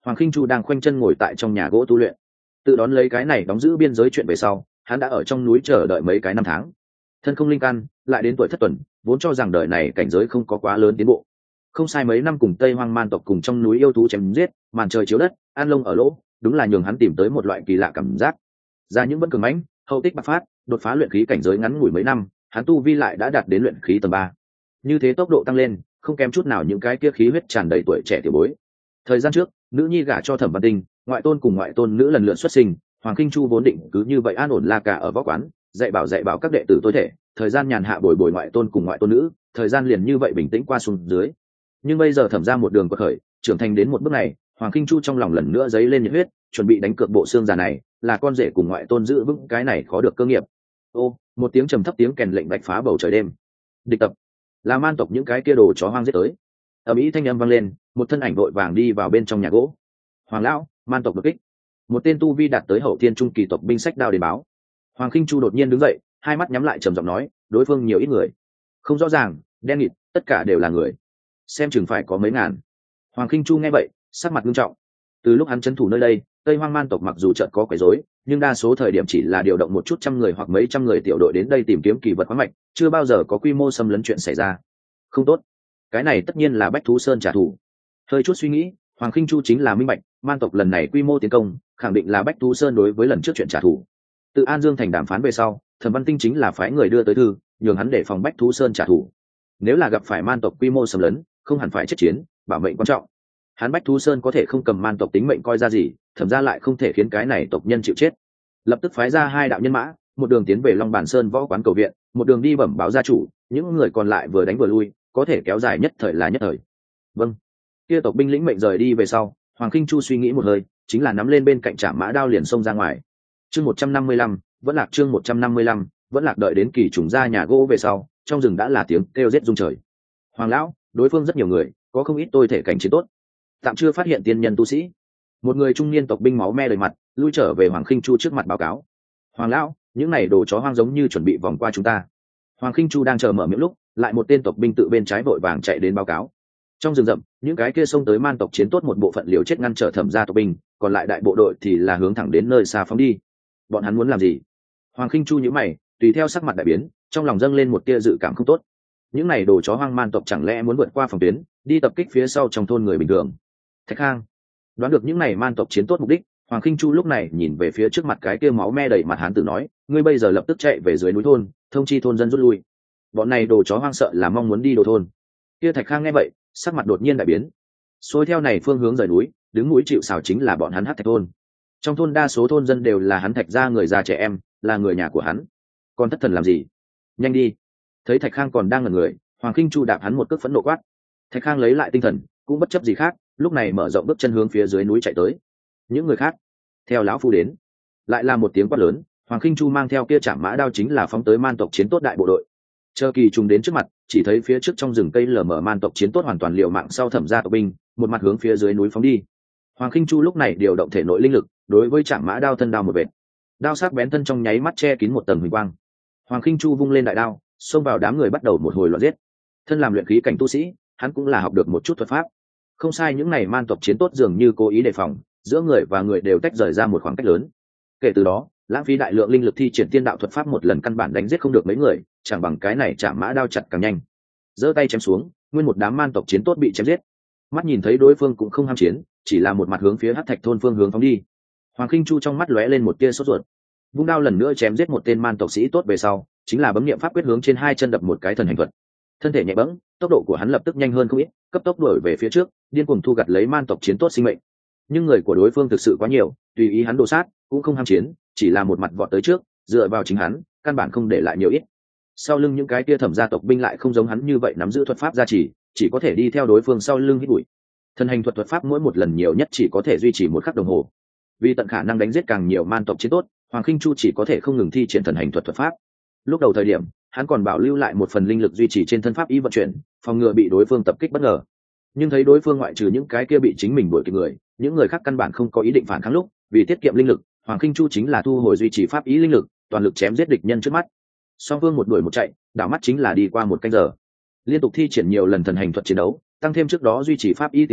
Hoàng Khinh Chu đang khoanh chân ngồi tại trong nhà gỗ tu luyện, tự đón lấy cái này đóng giữ biên giới chuyện về sau, hắn đã ở trong núi chờ đợi mấy cái năm tháng, thân không linh căn, lại đến tuổi thất tuần, vốn cho rằng đời này cảnh giới không có quá lớn tiến bộ. Không sai mấy năm cùng Tây Hoang man tộc cùng trong núi yêu thú chém giết, màn trời chiếu đất, an lông ở lỗ, đúng là nhường hắn tìm tới một loại kỳ lạ cảm giác. Ra những vẫn cường mãnh, hậu tích bạc phát, đột phá luyện khí cảnh giới ngắn ngủi mấy năm, hắn tu vi lại đã đạt đến luyện khí tầng 3. Như thế tốc độ tăng lên, không kém chút nào những cái kia khí huyết tràn đầy tuổi trẻ tiểu bối. Thời gian trước, nữ nhi gả cho Thẩm Văn Tinh, ngoại tôn cùng ngoại tôn nữ lần lượt xuất sinh, Hoàng Khinh Chu vốn định cứ như vậy an ổn la cả ở võ quán, dạy bảo các đệ tử tối thể, thời gian nhàn hạ bồi bồi ngoại tôn cùng ngoại tôn nữ, thời gian liền như vậy bình tĩnh qua xuống dưới. Nhưng bây giờ Thẩm ra một đường quật khởi, trưởng thành đến một bước này, Hoàng Khinh Chu trong lòng lần nữa dấy lên nhiệt huyết, chuẩn bị đánh cược bộ xương già này, là con rể cùng ngoại tôn giữ vững cái này khó được cơ nghiệp. Ô, một tiếng trầm thấp tiếng kèn lệnh bạch phá bầu trời đêm. Địch tập, là man tộc những cái kia đồ chó hoang giết tới. Ầm ĩ thanh âm vang lên, một thân ảnh vội vàng đi vào bên trong nhà gỗ. Hoàng lão, man tộc đột kích. Một tên tu vi đạt tới hậu thiên trung kỳ tộc binh sách đao đến báo. Hoàng Khinh Chu đột nhiên đứng dậy, hai mắt nhắm lại trầm giọng nói, đối phương nhiều ít người, không rõ ràng, đen nghịt, tất cả đều là người, xem chừng phải có mấy ngàn. Hoàng Khinh Chu nghe vậy, sắc mặt nghiêm trọng. Từ lúc hắn trấn thủ nơi đây, Tây Hoang man tộc mặc dù chợt có quấy rối, nhưng đa số thời điểm chỉ là điều động một chút trăm người hoặc mấy trăm người tiểu đội đến đây tìm kiếm kỳ vật khoáng mạch, chưa bao giờ có quy mô xâm lấn chuyện xảy ra. Không tốt, cái này tất nhiên là Bách Thú Sơn trả thù. Hơi chút suy nghĩ, Hoàng Khinh Chu chính là minh bạch, man tộc lần này quy mô tiến công, khẳng định là Bách Thú Sơn đối với lần trước chuyện trả thù. Từ An Dương thành đàm phán về sau, Thẩm Văn Tinh chính là phái người đưa tới thư, nhường hắn để phòng Bách Thú Sơn trả thù. Nếu là gặp phải man tộc quy mô xâm lấn, không hẳn phải chết chiến, bảo mệnh quan trọng. Hắn Bách Thú Sơn có thể không cầm man tộc tính mệnh coi ra gì, Thẩm ra lại không thể khiến cái này tộc nhân chịu chết. Lập tức phái ra 2 đạo nhân mã, một đường tiến về Long Bản Sơn võ quán cầu viện, một đường đi bẩm báo gia chủ, những người còn lại vừa đánh vừa lui, có thể kéo dài nhất thời là nhất thời. Vâng. Kia tộc binh lĩnh mệnh rời đi về sau, Hoàng Khinh Chu suy nghĩ một hơi, chính là nắm lên bên cạnh Trảm Mã đao liền xông ra ngoài. Chương 155, vẫn lạc chương 155, vẫn lạc đợi đến kỳ trùng ra nhà gỗ về sau, trong rừng đã là tiếng kêu giết rung trời. Hoàng lão, đối phương rất nhiều người, có không ít tôi thể cảnh chiến tốt. Tạm chưa phát hiện tiên nhân tu sĩ. Một người trung niên tộc binh máu me đầy mặt, lui trở về Hoàng Khinh Chu trước mặt báo cáo. Hoàng lão, những này đồ chó hoang giống như chuẩn bị vòng qua chúng ta. Hoàng Khinh Chu đang chờ mở miệng lúc, lại một tên tộc binh tự bên trái vội vàng chạy đến báo cáo. Trong rừng rậm, những cái kia xông tới man tộc chiến tốt một bộ phận liều chết ngăn trở Thẩm gia tộc binh, còn lại đại bộ đội thì là hướng thẳng đến nơi xa phóng đi. Bọn hắn muốn làm gì? Hoàng Khinh Chu nhíu mày, tùy theo sắc mặt đại biến, trong lòng dâng lên một tia dự cảm không tốt. Những này đồ chó hoang man tộc chẳng lẽ muốn vượt qua phòng tuyến, đi tập kích phía sau trong thôn người bình thường? Thạch Khang đoán được những này man tộc chiến tốt mục đích, Hoàng Khinh Chu lúc này nhìn về phía trước mặt cái kia máu me đầy mặt hán tử nói, ngươi bây giờ lập tức chạy về dưới núi thôn, thông chi thôn dân rút lui. Bọn này đồ chó hoang sợ là mong muốn đi đồ thôn. Kia Thạch Khang nghe vậy, sắc mặt đột nhiên đại biến. Xuôi theo này phương hướng rời núi, đứng núi chịu sào chính là bọn hắn Hắc Thạch thôn. Trong thôn đa số thôn dân đều là hắn Thạch gia người già trẻ em, là người nhà của hắn. Còn thất thần làm gì? Nhanh đi! Thấy Thạch Khang còn đang ngẩn người, Hoàng Khinh Chu đạp hắn một cước phẫn nộ quát. Thạch Khang lấy lại tinh thần, cũng bất chấp gì khác, lúc này mở rộng bước chân hướng phía dưới núi chạy tới. Những người khác theo lão phu đến. Lại là một tiếng quát lớn, Hoàng Khinh Chu mang theo kia Trảm Mã đao chính là phóng tới man tộc chiến tốt đại bộ đội. Chờ kỳ trùng đến trước mặt, chỉ thấy phía trước trong rừng cây lở mở man tộc chiến tốt hoàn toàn liều mạng sau Thẩm gia tộc binh, một mặt hướng phía dưới núi phóng đi. Hoàng Khinh Chu lúc này điều động thể nội linh lực, đối với Trảm Mã đao thân đao một vệt. Đao sắc bén thân trong nháy mắt che kín một tầng huỳnh quang. Hoàng Khinh Chu vung lên đại đao, xông vào đám người bắt đầu một hồi loạn giết. Thân làm luyện khí cảnh tu sĩ, hắn cũng là học được một chút thuật pháp. Không sai, những này man tộc chiến tốt dường như cố ý đề phòng, giữa người và người đều tách rời ra một khoảng cách lớn. Kể từ đó, lãng phí đại lượng linh lực thi triển tiên đạo thuật pháp một lần căn bản đánh giết không được mấy người, chẳng bằng cái này Trảm Mã đao chặt càng nhanh. Giơ tay chém xuống, nguyên một đám man tộc chiến tốt bị chém giết. Mắt nhìn thấy đối phương cũng không ham chiến, chỉ là một mặt hướng phía Hắc Thạch thôn phương hướng phóng đi. Hoàng Khinh Chu trong mắt lóe lên một tia sốt ruột, vung đao lần nữa chém giết một tên man tộc sĩ tốt về sau, chính là bấm niệm pháp quyết hướng trên 2 chân đập một cái thần hành thuật. Thân thể nhẹ bẫng, tốc độ của hắn lập tức nhanh hơn không ít, cấp tốc đuổi về phía trước, điên cuồng thu gặt lấy man tộc chiến tốt sinh mệnh. Nhưng người của đối phương thực sự quá nhiều, tùy ý hắn đồ sát, cũng không ham chiến, chỉ là một mặt vọt tới trước, dựa vào chính hắn, căn bản không để lại nhiều ít. Sau lưng những cái kia Thẩm gia tộc binh lại không giống hắn như vậy nắm giữ thuật pháp gia trì, chỉ có thể đi theo đối phương sau lưng hít bụi. Thần hành thuật pháp mỗi một lần nhiều nhất chỉ có thể duy trì 1 khắc đồng hồ. Vì tận khả năng đánh giết càng nhiều man tộc chiến tốt, Hoàng Khinh Chu chỉ có thể không ngừng thi triển thần hành thuật pháp. Lúc đầu thời điểm, hắn còn bảo lưu lại một phần linh lực duy trì trên thân pháp ý vận chuyển, phòng ngừa bị đối phương tập kích bất ngờ. Nhưng thấy đối phương ngoại trừ những cái kia bị chính mình đuổi kịp người, những người khác căn bản không có ý định phản kháng lúc, vì tiết kiệm linh lực, Hoàng Khinh Chu chính là thu hồi duy trì pháp ý linh lực, toàn lực chém giết địch nhân trước mắt. Song phương một đuổi một chạy, đảo mắt chính là đi qua 1 canh giờ. Liên tục thi triển nhiều lần thần hành thuật chiến đấu, tăng thêm trước đó duy trì pháp ý tiêu hao,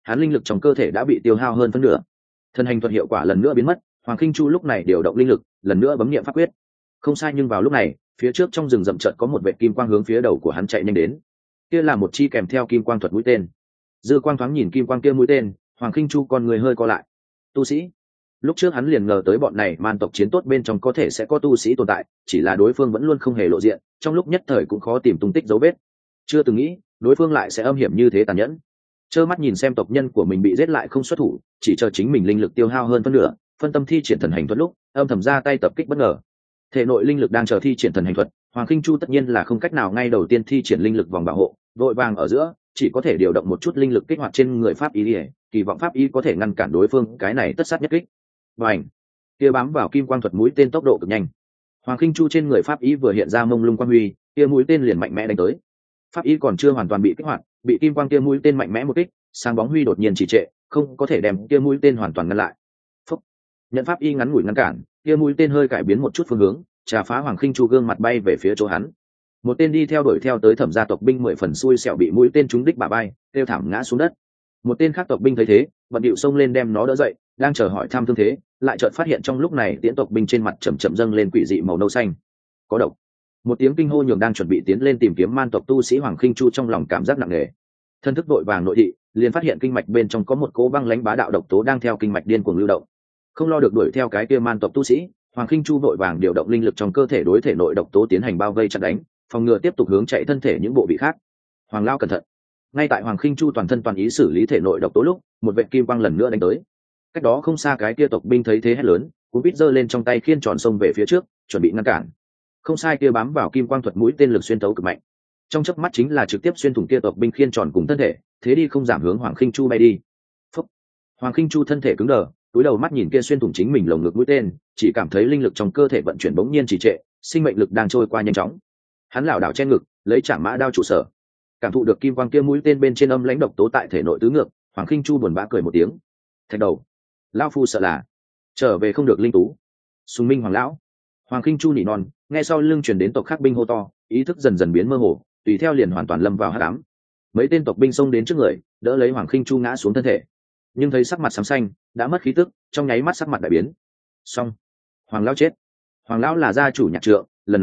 hắn linh lực trong cơ thể đã bị tiêu hao hơn phân nửa. Thần hành thuật hiệu quả lần nữa biến mất, Hoàng Khinh Chu lúc này điều động linh lực, lần nữa bấm niệm pháp quyết. Không sai, nhưng vào lúc này, phía trước trong rừng rậm chợt có một vệt kim quang hướng phía đầu của hắn chạy nhanh đến. Kia là một chi kèm theo kim quang thuật mũi tên. Dư quang thoáng nhìn kim quang kia mũi tên, Hoàng Khinh Chu con người hơi co lại. Tu sĩ. Lúc trước hắn liền ngờ tới bọn này man tộc chiến tốt bên trong có thể sẽ có tu sĩ tồn tại, chỉ là đối phương vẫn luôn không hề lộ diện, trong lúc nhất thời cũng khó tìm tung tích dấu vết. Chưa từng nghĩ, đối phương lại sẽ âm hiểm như thế tàn nhẫn. Trơ mắt nhìn xem tộc nhân của mình bị giết lại không xuất thủ, chỉ chờ chính mình linh lực tiêu hao hơn phân nửa, phân tâm thi triển thần hành thuật lúc, âm thầm ra tay tập kích bất ngờ. Thể nội linh lực đang chờ thi triển thần hành thuật, Hoàng Khinh Chu tất nhiên là không cách nào ngay đầu tiên thi triển linh lực vòng bảo hộ, vội vàng ở giữa, chỉ có thể điều động một chút linh lực kích hoạt trên người pháp y, kỳ vọng pháp y có thể ngăn cản đối phương cái này tất sát nhất kích. Bành! Kia bám vào kim quang thuật mũi tên tốc độ cực nhanh. Hoàng Khinh Chu trên người pháp y vừa hiện ra mông lung quang huy, kia mũi tên liền mạnh mẽ đánh tới. Pháp y còn chưa hoàn toàn bị kích hoạt, bị kim quang kia mũi tên mạnh mẽ một kích, sáng bóng huy đột nhiên trì trệ, không có thể đem kia mũi tên hoàn toàn ngăn lại. Phúc! Nhận pháp y ngắn ngủi ngăn cản, kia mũi tên hơi cải biến một chút phương hướng, trà phá Hoàng Khinh Chu gương mặt bay về phía chỗ hắn. Một tên đi theo đuổi theo tới Thẩm gia tộc binh 10 phần xui xẻo bị mũi tên trúng đích bả vai, kêu thảm ngã xuống đất. Một tên khác tộc binh thấy thế, bận điệu xông lên đem nó đỡ dậy, đang chờ hỏi thăm thương thế, lại chợt phát hiện trong lúc này tiễn tộc binh trên mặt chậm chậm dâng lên quỷ dị màu nâu xanh. Có độc. Một tiếng kinh hô nhường đang chuẩn bị tiến lên tìm kiếm man tộc tu sĩ Hoàng Khinh Chu trong lòng cảm giác nặng nề. Thân thức vội vàng nội thị, liền phát hiện kinh mạch bên trong có một cỗ băng lãnh bá đạo độc tố đang theo kinh mạch điên cuồng lưu động. Không lo được đuổi theo cái kia man tộc tu sĩ, Hoàng Khinh Chu vội vàng điều động linh lực trong cơ thể đối thể nội độc tố tiến hành bao vây chặn đánh, phòng ngừa tiếp tục hướng chạy thân thể những bộ vị khác. Hoàng lão cẩn thận. Ngay tại Hoàng Khinh Chu toàn thân toàn ý xử lý thể nội độc tố lúc, một vệt kim quang lần nữa đánh tới. Cách đó không xa cái kia tộc binh thấy thế hét lớn, cuốn quýt giơ lên trong tay khiên tròn xông về phía trước, chuẩn bị ngăn cản. Không sai, kia bám vào kim quang thuật mũi tên lực xuyên thấu cực mạnh, trong chớp mắt chính là trực tiếp xuyên thủng kia tộc binh khiên tròn cùng thân thể, thế đi không giảm hướng Hoàng Khinh Chu bay đi. Phúc! Hoàng Khinh Chu thân thể cứng đờ, cúi đầu mắt nhìn kia xuyên thủng chính mình lồng ngực mũi tên, chỉ cảm thấy linh lực trong cơ thể vận chuyển bỗng nhiên trì trệ, sinh mệnh lực đang trôi qua nhanh chóng. Hắn lảo đảo che ngực, lấy Trảm Mã đao trụ sở. Cảm thụ được kim quang kia mũi tên bên trên âm lãnh độc tố tại thể nội tứ ngược, Hoàng Khinh Chu buồn bã cười một tiếng. Thạch đầu, lão phu sợ là trở về không được linh tú. Sùng Minh Hoàng lão. Hoàng Khinh Chu nỉ non, nghe sau lưng truyền đến tộc khác binh hô to, ý thức dần dần biến mơ hồ, tùy theo liền hoàn toàn lâm vào hắc ám. Mấy tên tộc binh xông đến trước người, đỡ lấy Hoàng Khinh Chu ngã xuống thân thể, nhưng thấy sắc mặt xám xanh, đã mất khí tức, trong nháy mắt sắc mặt đại biến. Xong, Hoàng lão chết. Hoàng lão là gia chủ nhạc trượng, lần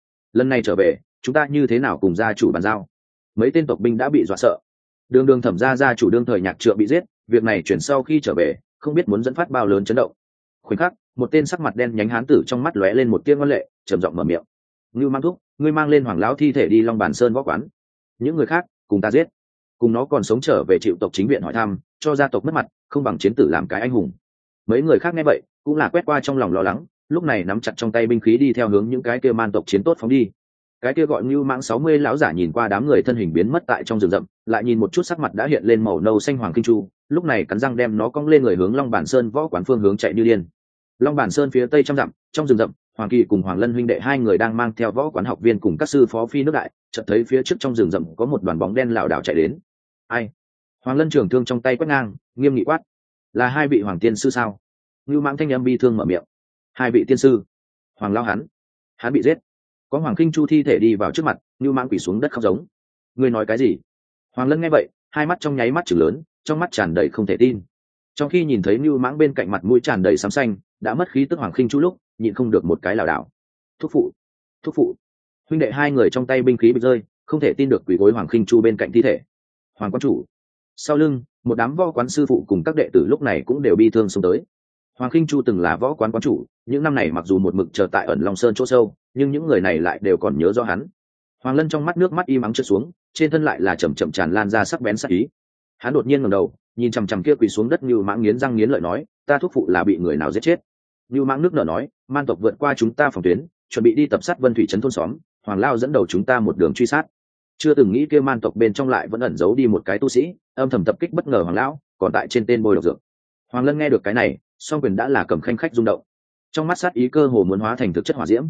này trở về, chúng ta như thế nào cùng gia chủ bàn giao? Mấy tên tộc binh đã bị dọa sợ. Đường Thẩm gia chủ đương thời nhạc trượng bị giết, việc này chuyển sau khi trở về, không biết muốn dẫn phát bao lớn chấn động. Khoảnh khắc, một tên sắc mặt đen nhánh hán tử trong mắt lóe lên một tia ngoan lệ, trầm giọng mở miệng: "Ngưu Mang Thúc, ngươi mang lên Hoàng lão thi thể đi Long Bản Sơn võ quán. Những người khác, cùng ta giết. Cùng nó còn sống trở về chịu tộc chính viện hỏi thăm, cho gia tộc mất mặt, không bằng chiến tử làm cái anh hùng." Mấy người khác nghe vậy, cũng là quét qua trong lòng lo lắng, lúc này nắm chặt trong tay binh khí đi theo hướng những cái kia man tộc chiến tốt phóng đi. Cái kia gọi Ngưu Mãng 60 lão giả nhìn qua đám người thân hình biến mất tại trong rừng rậm, lại nhìn một chút sắc mặt đã hiện lên màu nâu xanh Hoàng Khinh Chu, lúc này cắn răng đem nó cong lên người hướng Long Bản Sơn võ quán phương hướng chạy như điên. Long Bản Sơn phía tây trăm dặm, trong rừng rậm, Hoàng Kỳ cùng Hoàng Lân huynh đệ hai người đang mang theo võ quán học viên cùng các sư phó phi nước đại, chợt thấy phía trước trong rừng rậm có một đoàn bóng đen lảo đảo chạy đến. Ai? Hoàng Lân trường thương trong tay quét ngang, nghiêm nghị quát: "Là hai vị Hoàng tiên sư sao?" Ngưu Mãng thanh âm bi thương mở miệng: "Hai vị tiên sư." Hoàng lão hắn bị giết. Có Hoàng Khinh Chu thi thể đi vào trước mặt, Ngưu Mãng quỳ xuống đất khóc giống. "Ngươi nói cái gì?" Hoàng Lân nghe vậy, hai mắt trong nháy mắt trừng lớn, trong mắt tràn đầy không thể tin. Trong khi nhìn thấy Ngưu Mãng bên cạnh mặt mũi tràn đầy xám xanh, đã mất khí tức Hoàng Khinh Chu lúc, nhịn không được một cái lảo đảo. Thúc phụ!" Huynh đệ hai người trong tay binh khí bị rơi, không thể tin được quỳ gối Hoàng Khinh Chu bên cạnh thi thể. Hoàng quán chủ. Sau lưng, một đám võ quán sư phụ cùng các đệ tử lúc này cũng đều bi thương xông tới. Hoàng Khinh Chu từng là võ quán quán chủ, những năm này mặc dù một mực chờ tại ẩn Long Sơn chỗ sâu, nhưng những người này lại đều còn nhớ rõ hắn. Hoàng Lân trong mắt nước mắt im ắng trượt xuống, trên thân lại là chậm chậm tràn lan ra sắc bén sắc ý. Hắn đột nhiên ngẩng đầu, nhìn chằm chằm kia quỳ xuống đất Nưu Mãng nghiến răng nghiến lợi nói: "Ta thúc phụ là bị người nào giết chết?" Nưu Mãng nước nở nói: "Man tộc vượt qua chúng ta phòng tuyến, chuẩn bị đi tập sát Vân Thủy trấn thôn xóm, Hoàng Lao dẫn đầu chúng ta một đường truy sát. Chưa từng nghĩ kia man tộc bên trong lại vẫn ẩn giấu đi một cái tu sĩ, âm thầm tập kích bất ngờ Hoàng lão, còn tại trên tên bôi độc dược." Hoàng Lân nghe được cái này, song quyền đã là cầm khanh khách rung động, trong mắt sát ý cơ hồ muốn hóa thành thực chất hỏa diễm.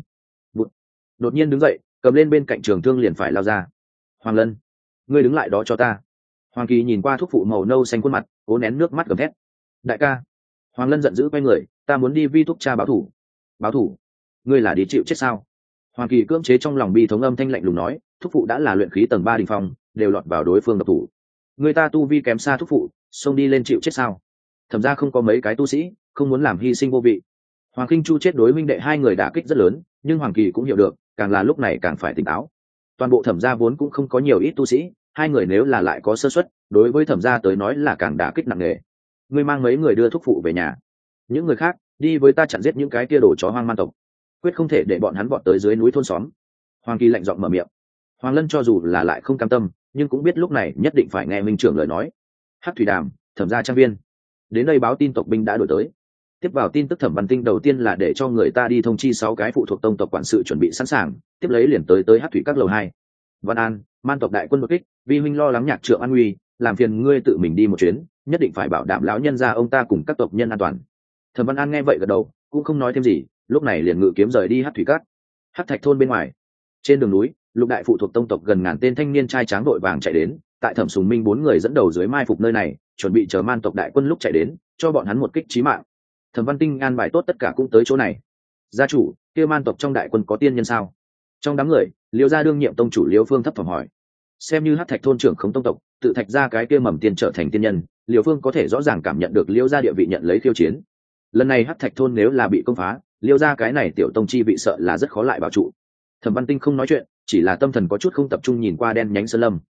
Đột nhiên đứng dậy, cầm lên bên cạnh trường thương liền phải lao ra. "Hoàng Lân, ngươi đứng lại đó cho ta." Hoàng Kỳ nhìn qua thúc phụ màu nâu xanh khuôn mặt, cố nén nước mắt gầm thét: "Đại ca!" Hoàng Lân giận dữ quay người: "Ta muốn đi vi thúc cha báo thủ." "Báo thủ? Ngươi là đi chịu chết sao?" Hoàng Kỳ cưỡng chế trong lòng bi thống âm thanh lạnh lùng nói: "Thúc phụ đã là luyện khí tầng 3 đỉnh phong, đều lọt vào đối phương độc thủ. Người ta tu vi kém xa thúc phụ, xông đi lên chịu chết sao? Thẩm ra không có mấy cái tu sĩ, không muốn làm hy sinh vô vị. Hoàng Kinh Chu chết đối minh đệ hai người đả kích rất lớn, nhưng Hoàng Kỳ cũng hiểu được, càng là lúc này càng phải tỉnh táo. Toàn bộ Thẩm gia vốn cũng không có nhiều ít tu sĩ, hai người nếu là lại có sơ suất, đối với Thẩm gia tới nói là càng đả kích nặng nề. Ngươi mang mấy người đưa thúc phụ về nhà, những người khác đi với ta chặn giết những cái kia đồ chó hoang man tộc, quyết không thể để bọn hắn vọt tới dưới núi thôn xóm. Hoàng Kỳ lạnh giọng mở miệng. Hoàng Lân cho dù là lại không cam tâm, nhưng cũng biết lúc này nhất định phải nghe minh trưởng lời nói. Hắc Thủy Đàm, Thẩm gia trang viên. Đến đây báo tin tộc binh đã đổi tới. Tiếp vào tin tức Thẩm Văn Tinh đầu tiên là để cho người ta đi thông chi 6 cái phụ thuộc tông tộc quản sự chuẩn bị sẵn sàng, tiếp lấy liền tới Hắc Thủy các lầu 2. Văn An, man tộc đại quân đột kích, vi huynh lo lắng nhạc trượng an nguy, làm phiền ngươi tự mình đi một chuyến, nhất định phải bảo đảm lão nhân gia ông ta cùng các tộc nhân an toàn. Thẩm Văn An nghe vậy gật đầu, cũng không nói thêm gì, lúc này liền ngự kiếm rời đi Hắc Thủy các. Hắc Thạch thôn bên ngoài, trên đường núi, lục đại phụ thuộc tông tộc gần ngàn tên thanh niên trai tráng đội vàng chạy đến, tại Thẩm Sùng Minh 4 người dẫn đầu dưới mai phục nơi này, chuẩn bị chờ man tộc đại quân lúc chạy đến, cho bọn hắn một kích chí mạng. Thẩm Văn Tinh an bài tốt tất cả cũng tới chỗ này. Gia chủ, kia man tộc trong đại quân có tiên nhân sao? Trong đám người, Liêu gia đương nhiệm tông chủ Liêu Phương thấp thỏm hỏi. Xem như Hắc Thạch thôn trưởng không tông tộc, tự thạch ra cái kia mầm tiên trở thành tiên nhân, Liêu Phương có thể rõ ràng cảm nhận được Liêu gia địa vị nhận lấy khiêu chiến. Lần này Hắc Thạch thôn nếu là bị công phá, Liêu gia cái này tiểu tông chi vị sợ là rất khó lại bảo trụ. Thẩm Văn Tinh không nói chuyện, chỉ là tâm thần có chút không tập trung nhìn qua đen nhánh sơn lâm.